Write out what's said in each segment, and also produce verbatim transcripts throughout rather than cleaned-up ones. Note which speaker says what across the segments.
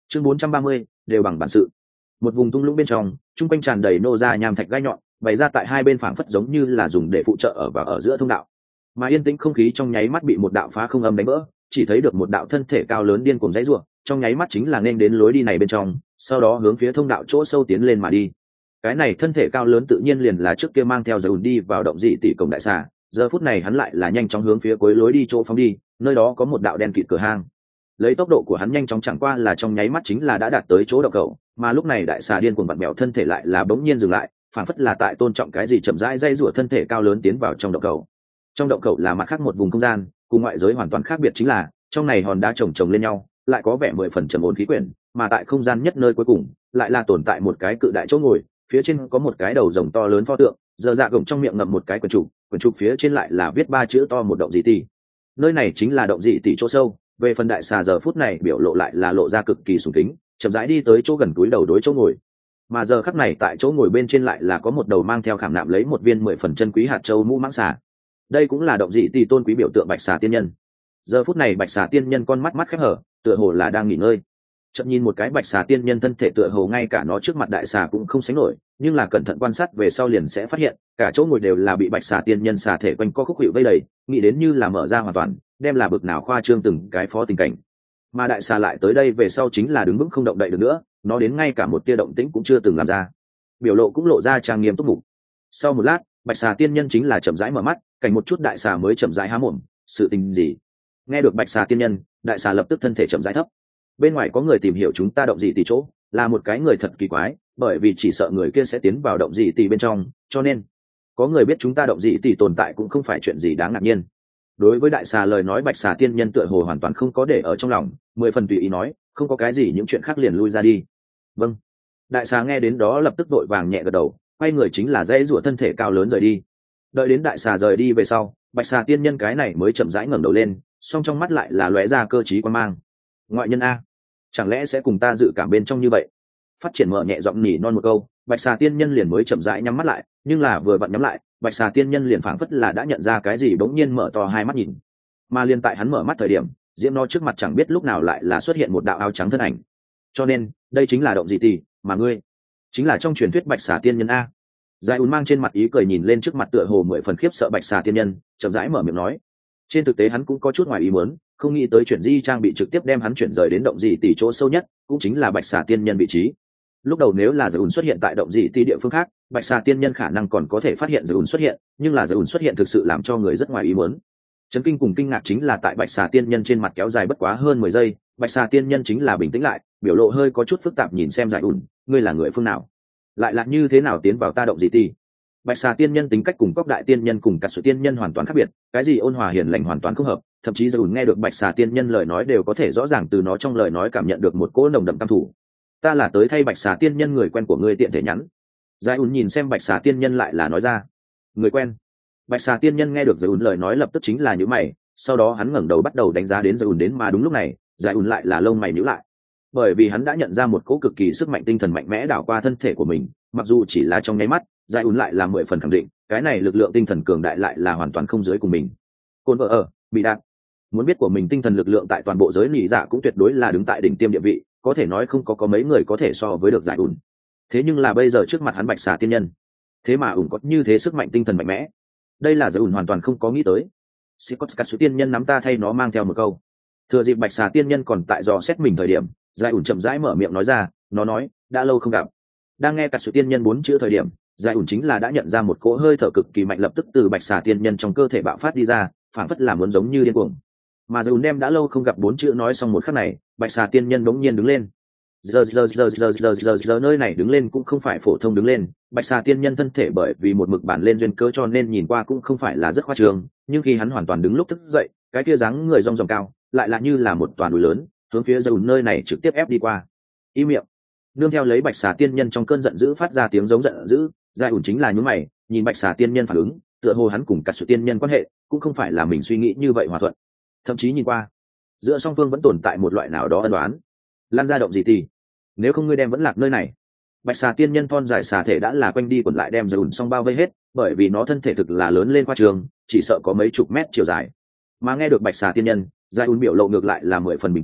Speaker 1: chương bốn trăm ba mươi đều bằng bản sự. Một vùng thung lũng bên trong, trung quanh tràn đầy nô ra nham thạch gai nhọn, bày ra tại hai bên phảng phất giống như là dùng để phụ trợ ở và ở giữa thông đạo. Mà yên tĩnh không khí trong nháy mắt bị một đạo phá không âm đánh vỡ, chỉ thấy được một đạo thân thể cao lớn điên cuồng dãy rủa, trong nháy mắt chính là nên đến lối đi này bên trong, sau đó hướng phía thông đạo chỗ sâu tiến lên mà đi. Cái này thân thể cao lớn tự nhiên liền là trước kia mang theo Dùn đi vào động dị tỷ cổng đại xà, giờ phút này hắn lại là nhanh chóng hướng phía cuối lối đi chỗ phóng đi, nơi đó có một đạo đen kịt cửa hang. Lấy tốc độ của hắn nhanh chóng chẳng qua là trong nháy mắt chính là đã đạt tới chỗ động cầu, mà lúc này đại xà điên cuồng vặn mèo thân thể lại là bỗng nhiên dừng lại, phản phất là tại tôn trọng cái gì, chậm rãi dây rủa thân thể cao lớn tiến vào trong động cầu. Trong động cầu là mặt khác một vùng không gian, cùng ngoại giới hoàn toàn khác biệt chính là trong này hòn đá chồng chồng lên nhau, lại có vẻ mười phần trầm ổn khí quyển, mà tại không gian nhất nơi cuối cùng lại là tồn tại một cái cự đại chỗ ngồi, phía trên có một cái đầu rồng to lớn pho tượng, giờ dạ gồng trong miệng ngậm một cái quyển trục, quyển trục phía trên lại là viết ba chữ to một động dị tỷ. Nơi này chính là động dị tỷ chỗ sâu. Về phần đại xà giờ phút này biểu lộ lại là lộ ra cực kỳ sùng kính, chậm rãi đi tới chỗ gần túi đầu đối chỗ ngồi. Mà giờ khắc này tại chỗ ngồi bên trên lại là có một đầu mang theo khảm nạm lấy một viên mười phần chân quý hạt châu mũ mãng xà. Đây cũng là động dị tỷ tôn quý biểu tượng bạch xà tiên nhân. Giờ phút này bạch xà tiên nhân con mắt mắt khép hở, tựa hồ là đang nghỉ ngơi. Chợt nhìn một cái bạch xà tiên nhân thân thể tựa hồ ngay cả nó trước mặt đại xà cũng không sánh nổi, nhưng là cẩn thận quan sát về sau liền sẽ phát hiện, cả chỗ ngồi đều là bị bạch xà tiên nhân xà thể quanh co khúc hiệu vây đầy, nghĩ đến như là mở ra hoàn toàn, đem là bực nào khoa trương từng cái phó tình cảnh. Mà đại xà lại tới đây về sau chính là đứng vững không động đậy được nữa, nó đến ngay cả một tia động tĩnh cũng chưa từng làm ra, biểu lộ cũng lộ ra trang nghiêm túc mục. Sau một lát, bạch xà tiên nhân chính là chậm rãi mở mắt, cảnh một chút đại xà mới chậm rãi há mồm. Sự tình gì? Nghe được bạch xà tiên nhân, đại xà lập tức thân thể chậm rãi thấp. Bên ngoài có người tìm hiểu chúng ta động dị tỷ chỗ, là một cái người thật kỳ quái, bởi vì chỉ sợ người kia sẽ tiến vào động dị tỷ bên trong, cho nên có người biết chúng ta động dị tỷ tồn tại cũng không phải chuyện gì đáng ngạc nhiên. Đối với đại xà lời nói, bạch xà tiên nhân tựa hồ hoàn toàn không có để ở trong lòng, mười phần tùy ý nói, không có cái gì, những chuyện khác liền lui ra đi. Vâng. Đại xà nghe đến đó lập tức vội vàng nhẹ gật đầu, quay người chính là dãy rủa thân thể cao lớn rời đi. Đợi đến đại xà rời đi về sau, bạch xà tiên nhân cái này mới chậm rãi ngẩng đầu lên, song trong mắt lại là lóe ra cơ trí quan mang. Ngoại nhân a, chẳng lẽ sẽ cùng ta dự cảm bên trong như vậy? Phát triển mở nhẹ giọng nhỉ non một câu, bạch xà tiên nhân liền mới chậm rãi nhắm mắt lại, nhưng là vừa vặn nhắm lại, bạch xà tiên nhân liền phảng phất là đã nhận ra cái gì, bỗng nhiên mở to hai mắt nhìn. Mà liền tại hắn mở mắt thời điểm, diễm nó trước mặt chẳng biết lúc nào lại là xuất hiện một đạo áo trắng thân ảnh. Cho nên đây chính là động dị tỷ, mà ngươi chính là trong truyền thuyết bạch xà tiên nhân a. Giải ùn mang trên mặt ý cười nhìn lên trước mặt tựa hồ mười phần khiếp sợ bạch xà tiên nhân, chậm rãi mở miệng nói. Trên thực tế hắn cũng có chút ngoài ý muốn, không nghĩ tới chuyển di trang bị trực tiếp đem hắn chuyển rời đến động dị tỷ chỗ sâu nhất, cũng chính là bạch xà tiên nhân vị trí. Lúc đầu nếu là Giải ùn xuất hiện tại động dị tỷ địa phương khác, bạch xà tiên nhân khả năng còn có thể phát hiện Giải ùn xuất hiện, nhưng là Giải ùn xuất hiện thực sự làm cho người rất ngoài ý muốn. Chấn kinh cùng kinh ngạc chính là tại bạch xà tiên nhân trên mặt kéo dài bất quá hơn mười giây, bạch xà tiên nhân chính là bình tĩnh lại, biểu lộ hơi có chút phức tạp nhìn xem Giải ùn, ngươi là người phương nào, lại là như thế nào tiến vào ta động dị tỷ? Bạch xà tiên nhân tính cách cùng cóc đại tiên nhân cùng cả sự tiên nhân hoàn toàn khác biệt, cái gì ôn hòa hiền lành hoàn toàn không hợp, thậm chí Giải ùn nghe được bạch xà tiên nhân lời nói đều có thể rõ ràng từ nó trong lời nói cảm nhận được một cỗ nồng đậm căm thù. Ta là tới thay bạch xà tiên nhân người quen của ngươi tiện thể nhắn. Giải ùn nhìn xem bạch xà tiên nhân lại là nói ra, người quen. Bạch xà tiên nhân nghe được Giải ùn lời nói lập tức chính là nhíu mày, sau đó hắn ngẩng đầu bắt đầu đánh giá đến Giải ùn, đến mà đúng lúc này Giải ùn lại là lông mày nhíu lại, bởi vì hắn đã nhận ra một cỗ cực kỳ sức mạnh tinh thần mạnh mẽ đảo qua thân thể của mình, mặc dù chỉ là trong nháy mắt, Giải ùn lại là mười phần khẳng định cái này lực lượng tinh thần cường đại lại là hoàn toàn không dưới cùng mình. Côn vợ ở bị đạt, muốn biết của mình tinh thần lực lượng tại toàn bộ giới nỉ dạ cũng tuyệt đối là đứng tại đỉnh tiêm địa vị, có thể nói không có có mấy người có thể so với được Giải ùn. Thế nhưng là bây giờ trước mặt hắn bạch xà tiên nhân, thế mà ùn có như thế sức mạnh tinh thần mạnh mẽ, đây là Giải ùn hoàn toàn không có nghĩ tới. Scott cắt số tiên nhân nắm ta thay nó mang theo một câu. Thừa dịp bạch xà tiên nhân còn tại dò xét mình thời điểm, Giải ùn chậm rãi mở miệng nói ra, nó nói, đã lâu không gặp. Đang nghe cắt số tiên nhân bốn chữ thời điểm, Giải ùn chính là đã nhận ra một cỗ hơi thở cực kỳ mạnh lập tức từ bạch xà tiên nhân trong cơ thể bạo phát đi ra, phảng phất là muốn giống như điên cuồng. Mà Giải ùn đem đã lâu không gặp bốn chữ nói xong một khắc này, bạch xà tiên nhân bỗng nhiên đứng lên. Giờ giờ giờ giờ giờ giờ giờ nơi này đứng lên cũng không phải phổ thông đứng lên, bạch xà tiên nhân thân thể bởi vì một mực bản lên duyên cớ cho nên nhìn qua cũng không phải là rất khoa trương, nhưng khi hắn hoàn toàn đứng lúc thức dậy, cái kia dáng người rong ròng cao, lại là như là một toàn núi lớn, hướng phía Giải ùn nơi này trực tiếp ép đi qua. Im miệng. Nương theo lấy bạch xà tiên nhân trong cơn giận dữ phát ra tiếng giống giận dữ, Giải ùn chính là nhún mày, nhìn bạch xà tiên nhân phản ứng, tựa hồ hắn cùng cả sự tiên nhân quan hệ cũng không phải là mình suy nghĩ như vậy hòa thuận, thậm chí nhìn qua giữa song phương vẫn tồn tại một loại nào đó ân đoán. Lan ra động gì thì nếu không ngươi đem vẫn lạc nơi này. Bạch xà tiên nhân thon dài xà thể đã là quanh đi quẩn lại đem Giải ùn xong bao vây hết, bởi vì nó thân thể thực là lớn lên qua trường, chỉ sợ có mấy chục mét chiều dài. Mà nghe được bạch xà tiên nhân, Giải ùn biểu lộ ngược lại là mười phần bình tĩnh,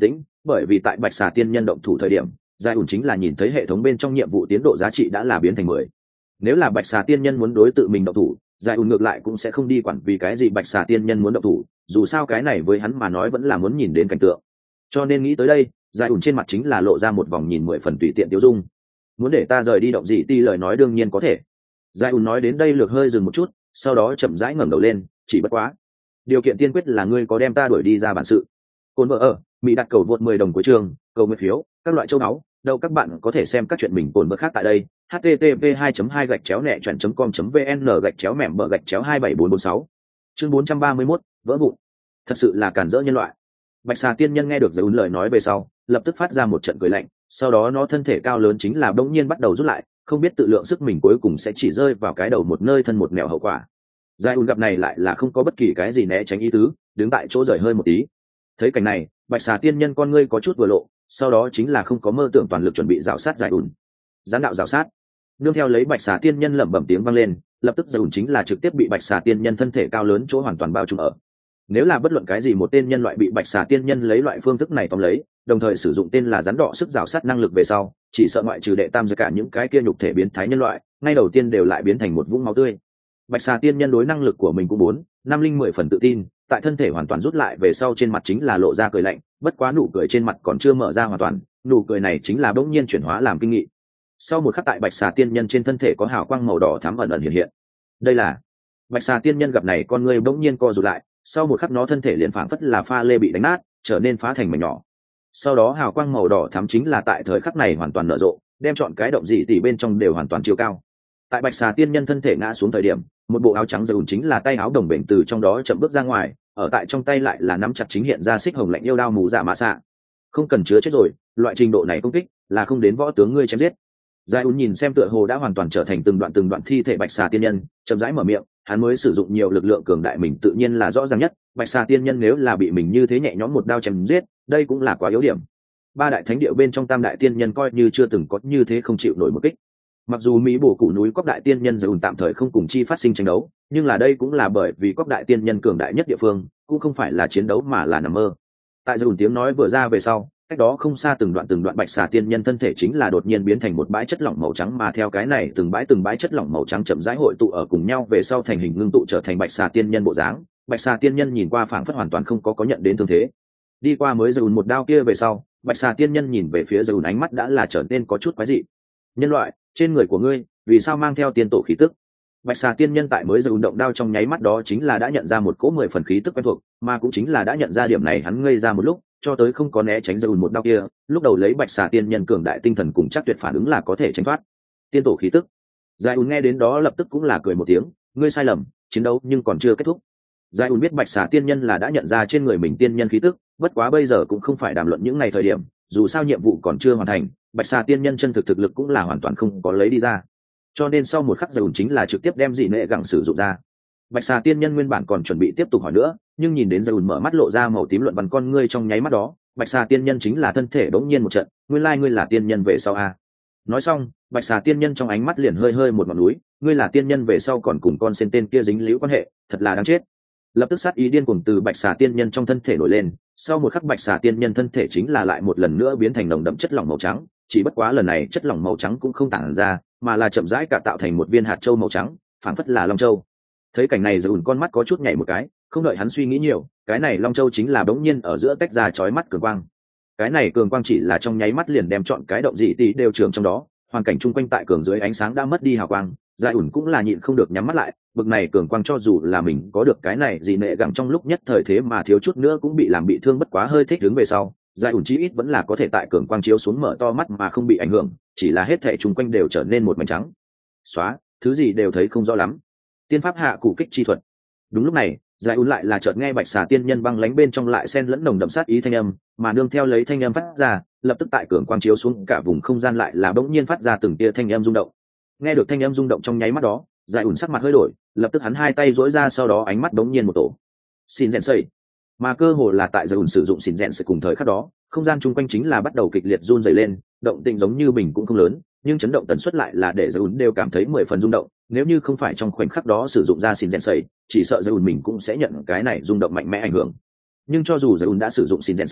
Speaker 1: bởi vì tại bạch xà tiên nhân động thủ thời điểm giải ủn chính là nhìn thấy hệ thống bên trong nhiệm vụ tiến độ giá trị đã là biến thành mười. Nếu là bạch xà tiên nhân muốn đối tự mình động thủ, giải ủn ngược lại cũng sẽ không đi quản vì cái gì bạch xà tiên nhân muốn động thủ, dù sao cái này với hắn mà nói vẫn là muốn nhìn đến cảnh tượng. Cho nên nghĩ tới đây, giải ủn trên mặt chính là lộ ra một vòng nhìn mười phần tùy tiện tiêu dung. Muốn để ta rời đi động dị ti lời nói đương nhiên có thể. Giải ủn nói đến đây lược hơi dừng một chút, sau đó chậm rãi ngẩng đầu lên, chỉ bất quá điều kiện tiên quyết là ngươi có đem ta đuổi đi ra bản sự. Cồn vợ ở mỹ đặt cầu vượt mười đồng cuối trường, cầu nguyện phiếu, các loại châu báu, đâu các bạn có thể xem các chuyện mình cồn vợ khác tại đây. h t t p hai hai gạch chéo nẹ chọn com vn gạch chéo mẻm bờ gạch chéo hai bảy bốn bốn sáu chương bốn trăm ba mươi mốt vỡ vụn. Thật sự là cản rỡ nhân loại. Bạch xà tiên nhân nghe được Giải ún lời nói về sau, lập tức phát ra một trận cười lạnh, sau đó nó thân thể cao lớn chính là bỗng nhiên bắt đầu rút lại, không biết tự lượng sức mình cuối cùng sẽ chỉ rơi vào cái đầu một nơi thân một nẻo hậu quả. Giải ún gặp này lại là không có bất kỳ cái gì né tránh ý tứ, đứng tại chỗ rời hơi một tí. Thấy cảnh này, Bạch xà tiên nhân con ngươi có chút vừa lộ, sau đó chính là không có mơ tưởng toàn lực chuẩn bị rào sát Giải ún. Gián đạo rào sát. Nương theo lấy Bạch xà tiên nhân lẩm bẩm tiếng vang lên, lập tức Giải ún chính là trực tiếp bị Bạch xà tiên nhân thân thể cao lớn chỗ hoàn toàn bao trùm ở. Nếu là bất luận cái gì một tên nhân loại bị bạch xà tiên nhân lấy loại phương thức này tóm lấy, đồng thời sử dụng tên là rắn đỏ sức rào sát năng lực về sau, chỉ sợ ngoại trừ đệ tam giới cả những cái kia nhục thể biến thái nhân loại, ngay đầu tiên đều lại biến thành một vũng máu tươi. Bạch xà tiên nhân đối năng lực của mình cũng muốn năm linh mười phần tự tin, tại thân thể hoàn toàn rút lại về sau trên mặt chính là lộ ra cười lạnh, bất quá nụ cười trên mặt còn chưa mở ra hoàn toàn, nụ cười này chính là bỗng nhiên chuyển hóa làm kinh nghị. Sau một khắc tại bạch xà tiên nhân trên thân thể có hào quang màu đỏ thắm ẩn ẩn hiện hiện. Đây là bạch xà tiên nhân gặp này con ngươi bỗng nhiên co rụt lại, sau một khắc nó thân thể liền phảng phất là pha lê bị đánh nát, trở nên phá thành mảnh nhỏ. Sau đó hào quang màu đỏ thắm chính là tại thời khắc này hoàn toàn nở rộ, đem chọn cái động dị tỷ bên trong đều hoàn toàn chiều cao. Tại bạch xà tiên nhân thân thể ngã xuống thời điểm, một bộ áo trắng dầu chính là tay áo đồng bệnh từ trong đó chậm bước ra ngoài, ở tại trong tay lại là nắm chặt chính hiện ra xích hồng lạnh yêu đao mù dạ mã xạ. Không cần chứa chết rồi, loại trình độ này công kích là không đến võ tướng ngươi chém giết. Giải ún nhìn xem tựa hồ đã hoàn toàn trở thành từng đoạn từng đoạn thi thể bạch xà tiên nhân, chậm rãi mở miệng, hắn mới sử dụng nhiều lực lượng cường đại mình tự nhiên là rõ ràng nhất, bạch xà tiên nhân nếu là bị mình như thế nhẹ nhõm một đao chém giết, đây cũng là quá yếu điểm. Ba đại thánh địa bên trong tam đại tiên nhân coi như chưa từng có như thế không chịu nổi một kích. Mặc dù Mỹ bổ củ núi Cốc đại tiên nhân Giải ún tạm thời không cùng chi phát sinh tranh đấu, nhưng là đây cũng là bởi vì Cốc đại tiên nhân cường đại nhất địa phương, cũng không phải là chiến đấu mà là nằm mơ. Tại Giải ún tiếng nói vừa ra về sau, cách đó không xa từng đoạn từng đoạn bạch xà tiên nhân thân thể chính là đột nhiên biến thành một bãi chất lỏng màu trắng, mà theo cái này từng bãi từng bãi chất lỏng màu trắng chậm rãi hội tụ ở cùng nhau về sau thành hình ngưng tụ trở thành bạch xà tiên nhân bộ dáng. Bạch xà tiên nhân nhìn qua phảng phất hoàn toàn không có có nhận đến thương thế. Đi qua mới Giải ún một đao kia về sau, bạch xà tiên nhân nhìn về phía Giải ún ánh mắt đã là trở nên có chút quái dị. Nhân loại, trên người của ngươi vì sao mang theo tiên tổ khí tức? Bạch xà tiên nhân tại mới Giải ún động đao trong nháy mắt đó chính là đã nhận ra một cỗ mười phần khí tức quen thuộc, mà cũng chính là đã nhận ra điểm này hắn ngây ra một lúc, cho tới không có né tránh Giải ún một đao kia, lúc đầu lấy bạch xà tiên nhân cường đại tinh thần cùng chắc tuyệt phản ứng là có thể tránh thoát. Tiên tổ khí tức. Giải ún nghe đến đó lập tức cũng là cười một tiếng, ngươi sai lầm, chiến đấu nhưng còn chưa kết thúc. Giải ún biết bạch xà tiên nhân là đã nhận ra trên người mình tiên nhân khí tức, bất quá bây giờ cũng không phải đàm luận những ngày thời điểm, dù sao nhiệm vụ còn chưa hoàn thành, bạch xà tiên nhân chân thực thực lực cũng là hoàn toàn không có lấy đi ra, cho nên sau một khắc Giải ún chính là trực tiếp đem dị nệ gẳng sử dụng ra. Bạch xà tiên nhân nguyên bản còn chuẩn bị tiếp tục hỏi nữa, nhưng nhìn đến Giải ún mở mắt lộ ra màu tím luận bằng con ngươi trong nháy mắt đó, bạch xà tiên nhân chính là thân thể đống nhiên một trận, nguyên lai ngươi là tiên nhân về sau a. Nói xong, bạch xà tiên nhân trong ánh mắt liền hơi hơi một ngọn núi, ngươi là tiên nhân về sau còn cùng con sen tên kia dính líu quan hệ, thật là đáng chết. Lập tức sát ý điên cuồng từ bạch xà tiên nhân trong thân thể nổi lên, sau một khắc bạch xà tiên nhân thân thể chính là lại một lần nữa biến thành nồng đậm chất lỏng màu trắng, chỉ bất quá lần này chất lỏng màu trắng cũng không tản ra, mà là chậm rãi cả tạo thành một viên hạt châu màu trắng, phảng phất là long châu. Thấy cảnh này Giải ún con mắt có chút nhảy một cái, không đợi hắn suy nghĩ nhiều, cái này long châu chính là bỗng nhiên ở giữa tách ra chói mắt cường quang. Cái này cường quang chỉ là trong nháy mắt liền đem chọn cái động dị tỷ đều trường trong đó, hoàn cảnh chung quanh tại cường dưới ánh sáng đã mất đi hào quang, Giải ún cũng là nhịn không được nhắm mắt lại, bực này cường quang cho dù là mình có được cái này dị nệ gẳng trong lúc nhất thời thế mà thiếu chút nữa cũng bị làm bị thương, bất quá hơi thích đứng về sau, Giải ún chí ít vẫn là có thể tại cường quang chiếu xuống mở to mắt mà không bị ảnh hưởng, chỉ là hết thảy chung quanh đều trở nên một mảnh trắng xóa, thứ gì đều thấy không rõ lắm. Tiên pháp hạ cụ kích chi thuật. Đúng lúc này, Giải ún lại là chợt nghe bạch xà tiên nhân băng lánh bên trong lại xen lẫn nồng đậm sát ý thanh âm, mà nương theo lấy thanh âm phát ra, lập tức tại cường quang chiếu xuống cả vùng không gian lại là bỗng nhiên phát ra từng tia thanh âm rung động. Nghe được thanh âm rung động trong nháy mắt đó, Giải ún sắc mặt hơi đổi, lập tức hắn hai tay duỗi ra, sau đó ánh mắt bỗng nhiên một tổ. Xin rèn sẩy. Mà cơ hồ là tại Giải ún sử dụng xin rèn sẩy cùng thời khắc đó, không gian chung quanh chính là bắt đầu kịch liệt run rẩy lên, động tĩnh giống như bình cũng không lớn, nhưng chấn động tần suất lại là để Giải ún đều cảm thấy mười phần rung động, nếu như không phải trong khoảnh khắc đó sử dụng ra xin rèn sẩy, chỉ sợ Giải ún mình cũng sẽ nhận cái này rung động mạnh mẽ ảnh hưởng. Nhưng cho dù Giải ún đã sử dụng xin rèn sẩy,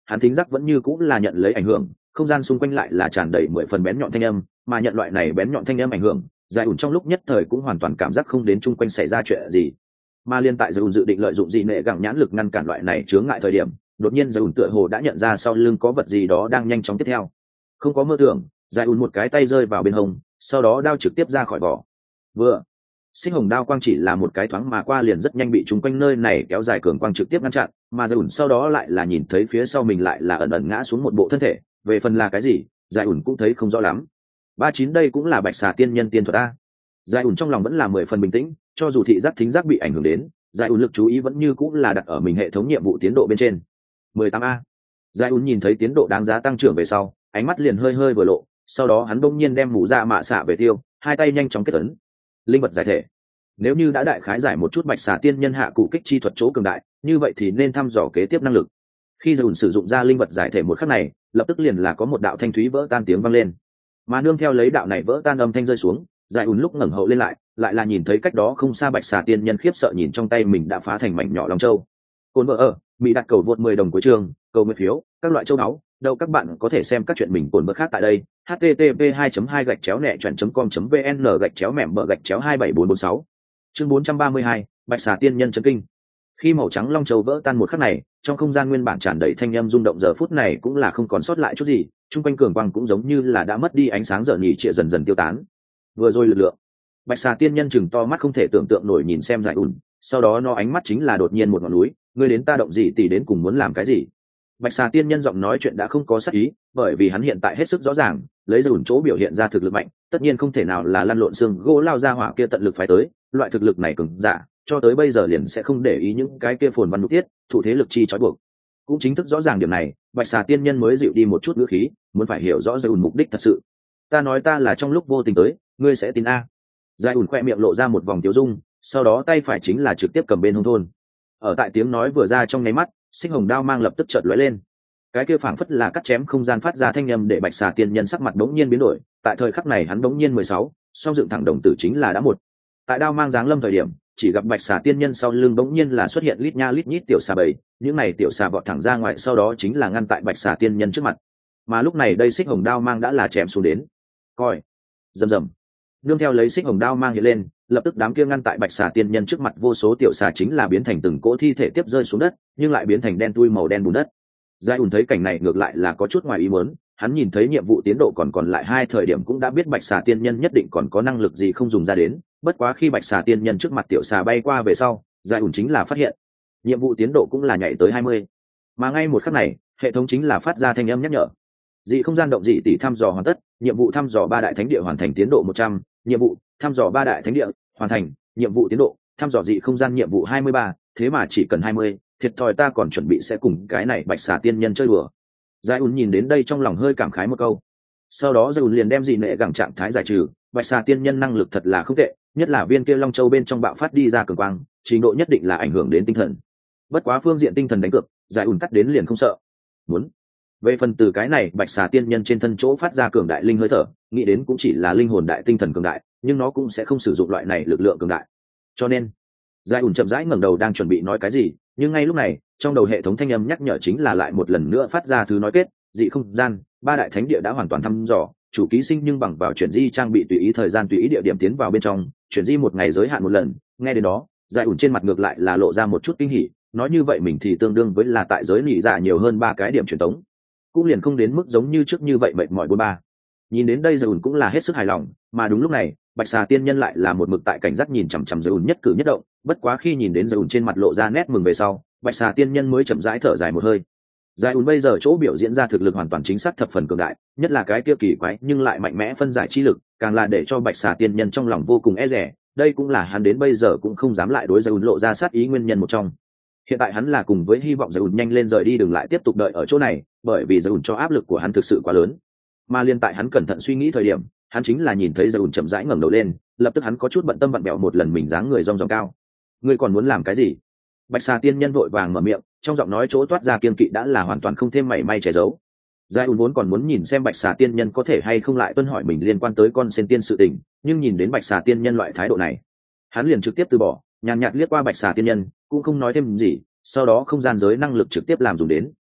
Speaker 1: hắn thính giác vẫn như cũng là nhận lấy ảnh hưởng, không gian xung quanh lại là tràn đầy mười phần bén nhọn thanh âm, mà nhận loại này bén nhọn thanh âm ảnh hưởng, giải ủn trong lúc nhất thời cũng hoàn toàn cảm giác không đến chung quanh xảy ra chuyện gì. Mà liên tại giải ủn dự định lợi dụng dị nệ gẳng nhãn lực ngăn cản loại này chướng ngại thời điểm, đột nhiên giải ủn tựa hồ đã nhận ra sau lưng có vật gì đó đang nhanh chóng tiếp theo. Không có mơ tưởng, giải ủn một cái tay rơi vào bên hông, sau đó đao trực tiếp ra khỏi vỏ. Vừa sinh hồng đao quang chỉ là một cái thoáng mà qua liền rất nhanh bị chung quanh nơi này kéo dài cường quang trực tiếp ngăn chặn, mà giải ủn sau đó lại là nhìn thấy phía sau mình lại là ẩn ẩn ngã xuống một bộ thân thể, về phần là cái gì giải ủn cũng thấy không rõ lắm. Ba chín đây cũng là bạch xà tiên nhân tiên thuật a. Giải ủn trong lòng vẫn là mười phần bình tĩnh, cho dù thị giác thính giác bị ảnh hưởng đến, giải ủn lực chú ý vẫn như cũng là đặt ở mình hệ thống nhiệm vụ tiến độ bên trên. mười tám a. Giải ủn nhìn thấy tiến độ đáng giá tăng trưởng về sau, ánh mắt liền hơi hơi vừa lộ, sau đó hắn bỗng nhiên đem mũ ra mạ xạ về tiêu, hai tay nhanh chóng kết ấn. Linh vật giải thể. Nếu như đã đại khái giải một chút bạch xà tiên nhân hạ cụ kích chi thuật chỗ cường đại, như vậy thì nên thăm dò kế tiếp năng lực. Khi Dùn sử dụng ra linh vật giải thể một khắc này, lập tức liền là có một đạo thanh thúy vỡ tan tiếng vang lên, mà nương theo lấy đạo này vỡ tan âm thanh rơi xuống, giải ùn lúc ngẩng hậu lên lại, lại là nhìn thấy cách đó không xa bạch xà tiên nhân khiếp sợ nhìn trong tay mình đã phá thành mảnh nhỏ long châu. Cồn vợ ở, mỹ đặt cầu vượt mười đồng cuối trường, cầu nguyện phiếu, các loại châu báu, đâu các bạn có thể xem các chuyện mình cồn vợ khác tại đây. h t t p hai hai gạch chéo nẹ chọn com vn gạch chéo mẻm bờ gạch chéo hai bảy bốn bốn sáu. Chương bốn trăm ba mươi hai, bạch xà tiên nhân chấn kinh. Khi màu trắng long châu vỡ tan một khắc này, trong không gian nguyên bản tràn đầy thanh âm rung động giờ phút này cũng là không còn sót lại chút gì, chung quanh cường quang cũng giống như là đã mất đi ánh sáng dở nhì trịa dần dần tiêu tán. Vừa rồi lực lượng, bạch xà tiên nhân chừng to mắt không thể tưởng tượng nổi nhìn xem giải ủn, sau đó nó ánh mắt chính là đột nhiên một ngọn núi, ngươi đến ta động gì tỷ đến cùng muốn làm cái gì? Bạch xà tiên nhân giọng nói chuyện đã không có sát ý, bởi vì hắn hiện tại hết sức rõ ràng, lấy giải ủn chỗ biểu hiện ra thực lực mạnh, tất nhiên không thể nào là lăn lộn xương gỗ lao ra hỏa kia tận lực phái tới, loại thực lực này cường giả, cho tới bây giờ liền sẽ không để ý những cái kia phồn văn nụ tiết, thủ thế lực chi trói buộc. Cũng chính thức rõ ràng điểm này, bạch xà tiên nhân mới dịu đi một chút ngữ khí, muốn phải hiểu rõ giải ủn mục đích thật sự. Ta nói ta là trong lúc vô tình tới, ngươi sẽ tin a? Giải ủn khoe miệng lộ ra một vòng tiêu dung, sau đó tay phải chính là trực tiếp cầm bên hông thôn. Ở tại tiếng nói vừa ra trong nháy mắt, sinh hồng đao mang lập tức chợt lóe lên. Cái kia phảng phất là cắt chém không gian phát ra thanh âm để bạch xà tiên nhân sắc mặt bỗng nhiên biến đổi, tại thời khắc này hắn bỗng nhiên mười sáu, song dựng thẳng đồng tử chính là đã một. Tại đao mang giáng lâm thời điểm, chỉ gặp bạch xà tiên nhân sau lưng bỗng nhiên là xuất hiện lít nha lít nhít tiểu xà bầy, những này tiểu xà vọt thẳng ra ngoài sau đó chính là ngăn tại bạch xà tiên nhân trước mặt. Mà lúc này đây xích hồng đao mang đã là chém xuống đến. Coi, rầm rầm. Nương theo lấy xích hồng đao mang hiện lên, lập tức đám kia ngăn tại bạch xà tiên nhân trước mặt vô số tiểu xà chính là biến thành từng cỗ thi thể tiếp rơi xuống đất, nhưng lại biến thành đen tui màu đen bùn đất. Giải ùn thấy cảnh này ngược lại là có chút ngoài ý muốn, hắn nhìn thấy nhiệm vụ tiến độ còn còn lại hai thời điểm cũng đã biết bạch xà tiên nhân nhất định còn có năng lực gì không dùng ra đến, bất quá khi bạch xà tiên nhân trước mặt tiểu xà bay qua về sau, giải ùn chính là phát hiện nhiệm vụ tiến độ cũng là nhảy tới hai mươi, mà ngay một khắc này hệ thống chính là phát ra thanh âm nhắc nhở: dị không gian động dị tỷ thăm dò hoàn tất, nhiệm vụ thăm dò ba đại thánh địa hoàn thành, tiến độ một trăm, nhiệm vụ thăm dò ba đại thánh địa hoàn thành, nhiệm vụ tiến độ thăm dò dị không gian nhiệm vụ hai mươi ba, thế mà chỉ cần hai mươi, thiệt thòi ta còn chuẩn bị sẽ cùng cái này bạch xà tiên nhân chơi đùa. Giải ùn nhìn đến đây trong lòng hơi cảm khái một câu, sau đó Giải ùn liền đem dị nệ gẳng trạng thái giải trừ, bạch xà tiên nhân năng lực thật là không tệ, nhất là viên kia long châu bên trong bạo phát đi ra cường quang, trình độ nhất định là ảnh hưởng đến tinh thần. Bất quá phương diện tinh thần đánh cược, Giải ùn cắt đến liền không sợ. Muốn về phần từ cái này bạch xà tiên nhân trên thân chỗ phát ra cường đại linh hơi thở, nghĩ đến cũng chỉ là linh hồn đại tinh thần cường đại, nhưng nó cũng sẽ không sử dụng loại này lực lượng cường đại. Cho nên Giải ùn chậm rãi ngẩng đầu đang chuẩn bị nói cái gì, nhưng ngay lúc này trong đầu hệ thống thanh âm nhắc nhở chính là lại một lần nữa phát ra thứ nói kết: dị không gian ba đại thánh địa đã hoàn toàn thăm dò, chủ ký sinh nhưng bằng vào chuyển di trang bị tùy ý thời gian tùy ý địa điểm tiến vào bên trong, chuyển di một ngày giới hạn một lần. Nghe đến đó, Giải ủn trên mặt ngược lại là lộ ra một chút kinh hỉ, nói như vậy mình thì tương đương với là tại giới nỉ dạ nhiều hơn ba cái điểm truyền tống, cũng liền không đến mức giống như trước như vậy mệt mỏi bốn ba. Nhìn đến đây Giải ủn cũng là hết sức hài lòng, mà đúng lúc này bạch xà tiên nhân lại là một mực tại cảnh giác nhìn chằm chằm Giải ủn nhất cử nhất động, bất quá khi nhìn đến Giải ủn trên mặt lộ ra nét mừng về sau, bạch xà tiên nhân mới chậm rãi thở dài một hơi. Giải ùn bây giờ chỗ biểu diễn ra thực lực hoàn toàn chính xác thập phần cường đại, nhất là cái kia kỳ quái nhưng lại mạnh mẽ phân giải chi lực, càng là để cho bạch xà tiên nhân trong lòng vô cùng e dè. Đây cũng là hắn đến bây giờ cũng không dám lại đối Giải ùn lộ ra sát ý nguyên nhân một trong. Hiện tại hắn là cùng với hy vọng Giải ùn nhanh lên rời đi, đừng lại tiếp tục đợi ở chỗ này, bởi vì Giải ùn cho áp lực của hắn thực sự quá lớn. Mà liên tại hắn cẩn thận suy nghĩ thời điểm, hắn chính là nhìn thấy Giải ùn chậm rãi ngẩng đầu lên, lập tức hắn có chút bận tâm vặn bẹo một lần mình dáng người rong ròng cao. Ngươi còn muốn làm cái gì? Bạch xà tiên nhân vội vàng mở miệng, trong giọng nói chỗ toát ra kiên kỵ đã là hoàn toàn không thêm mảy may che giấu. Giải ùn vốn còn muốn nhìn xem bạch xà tiên nhân có thể hay không lại tuân hỏi mình liên quan tới con sen tiên sự tình, nhưng nhìn đến bạch xà tiên nhân loại thái độ này, hắn liền trực tiếp từ bỏ, nhàn nhạt liếc qua bạch xà tiên nhân, cũng không nói thêm gì, sau đó không gian giới năng lực trực tiếp làm dùng đến.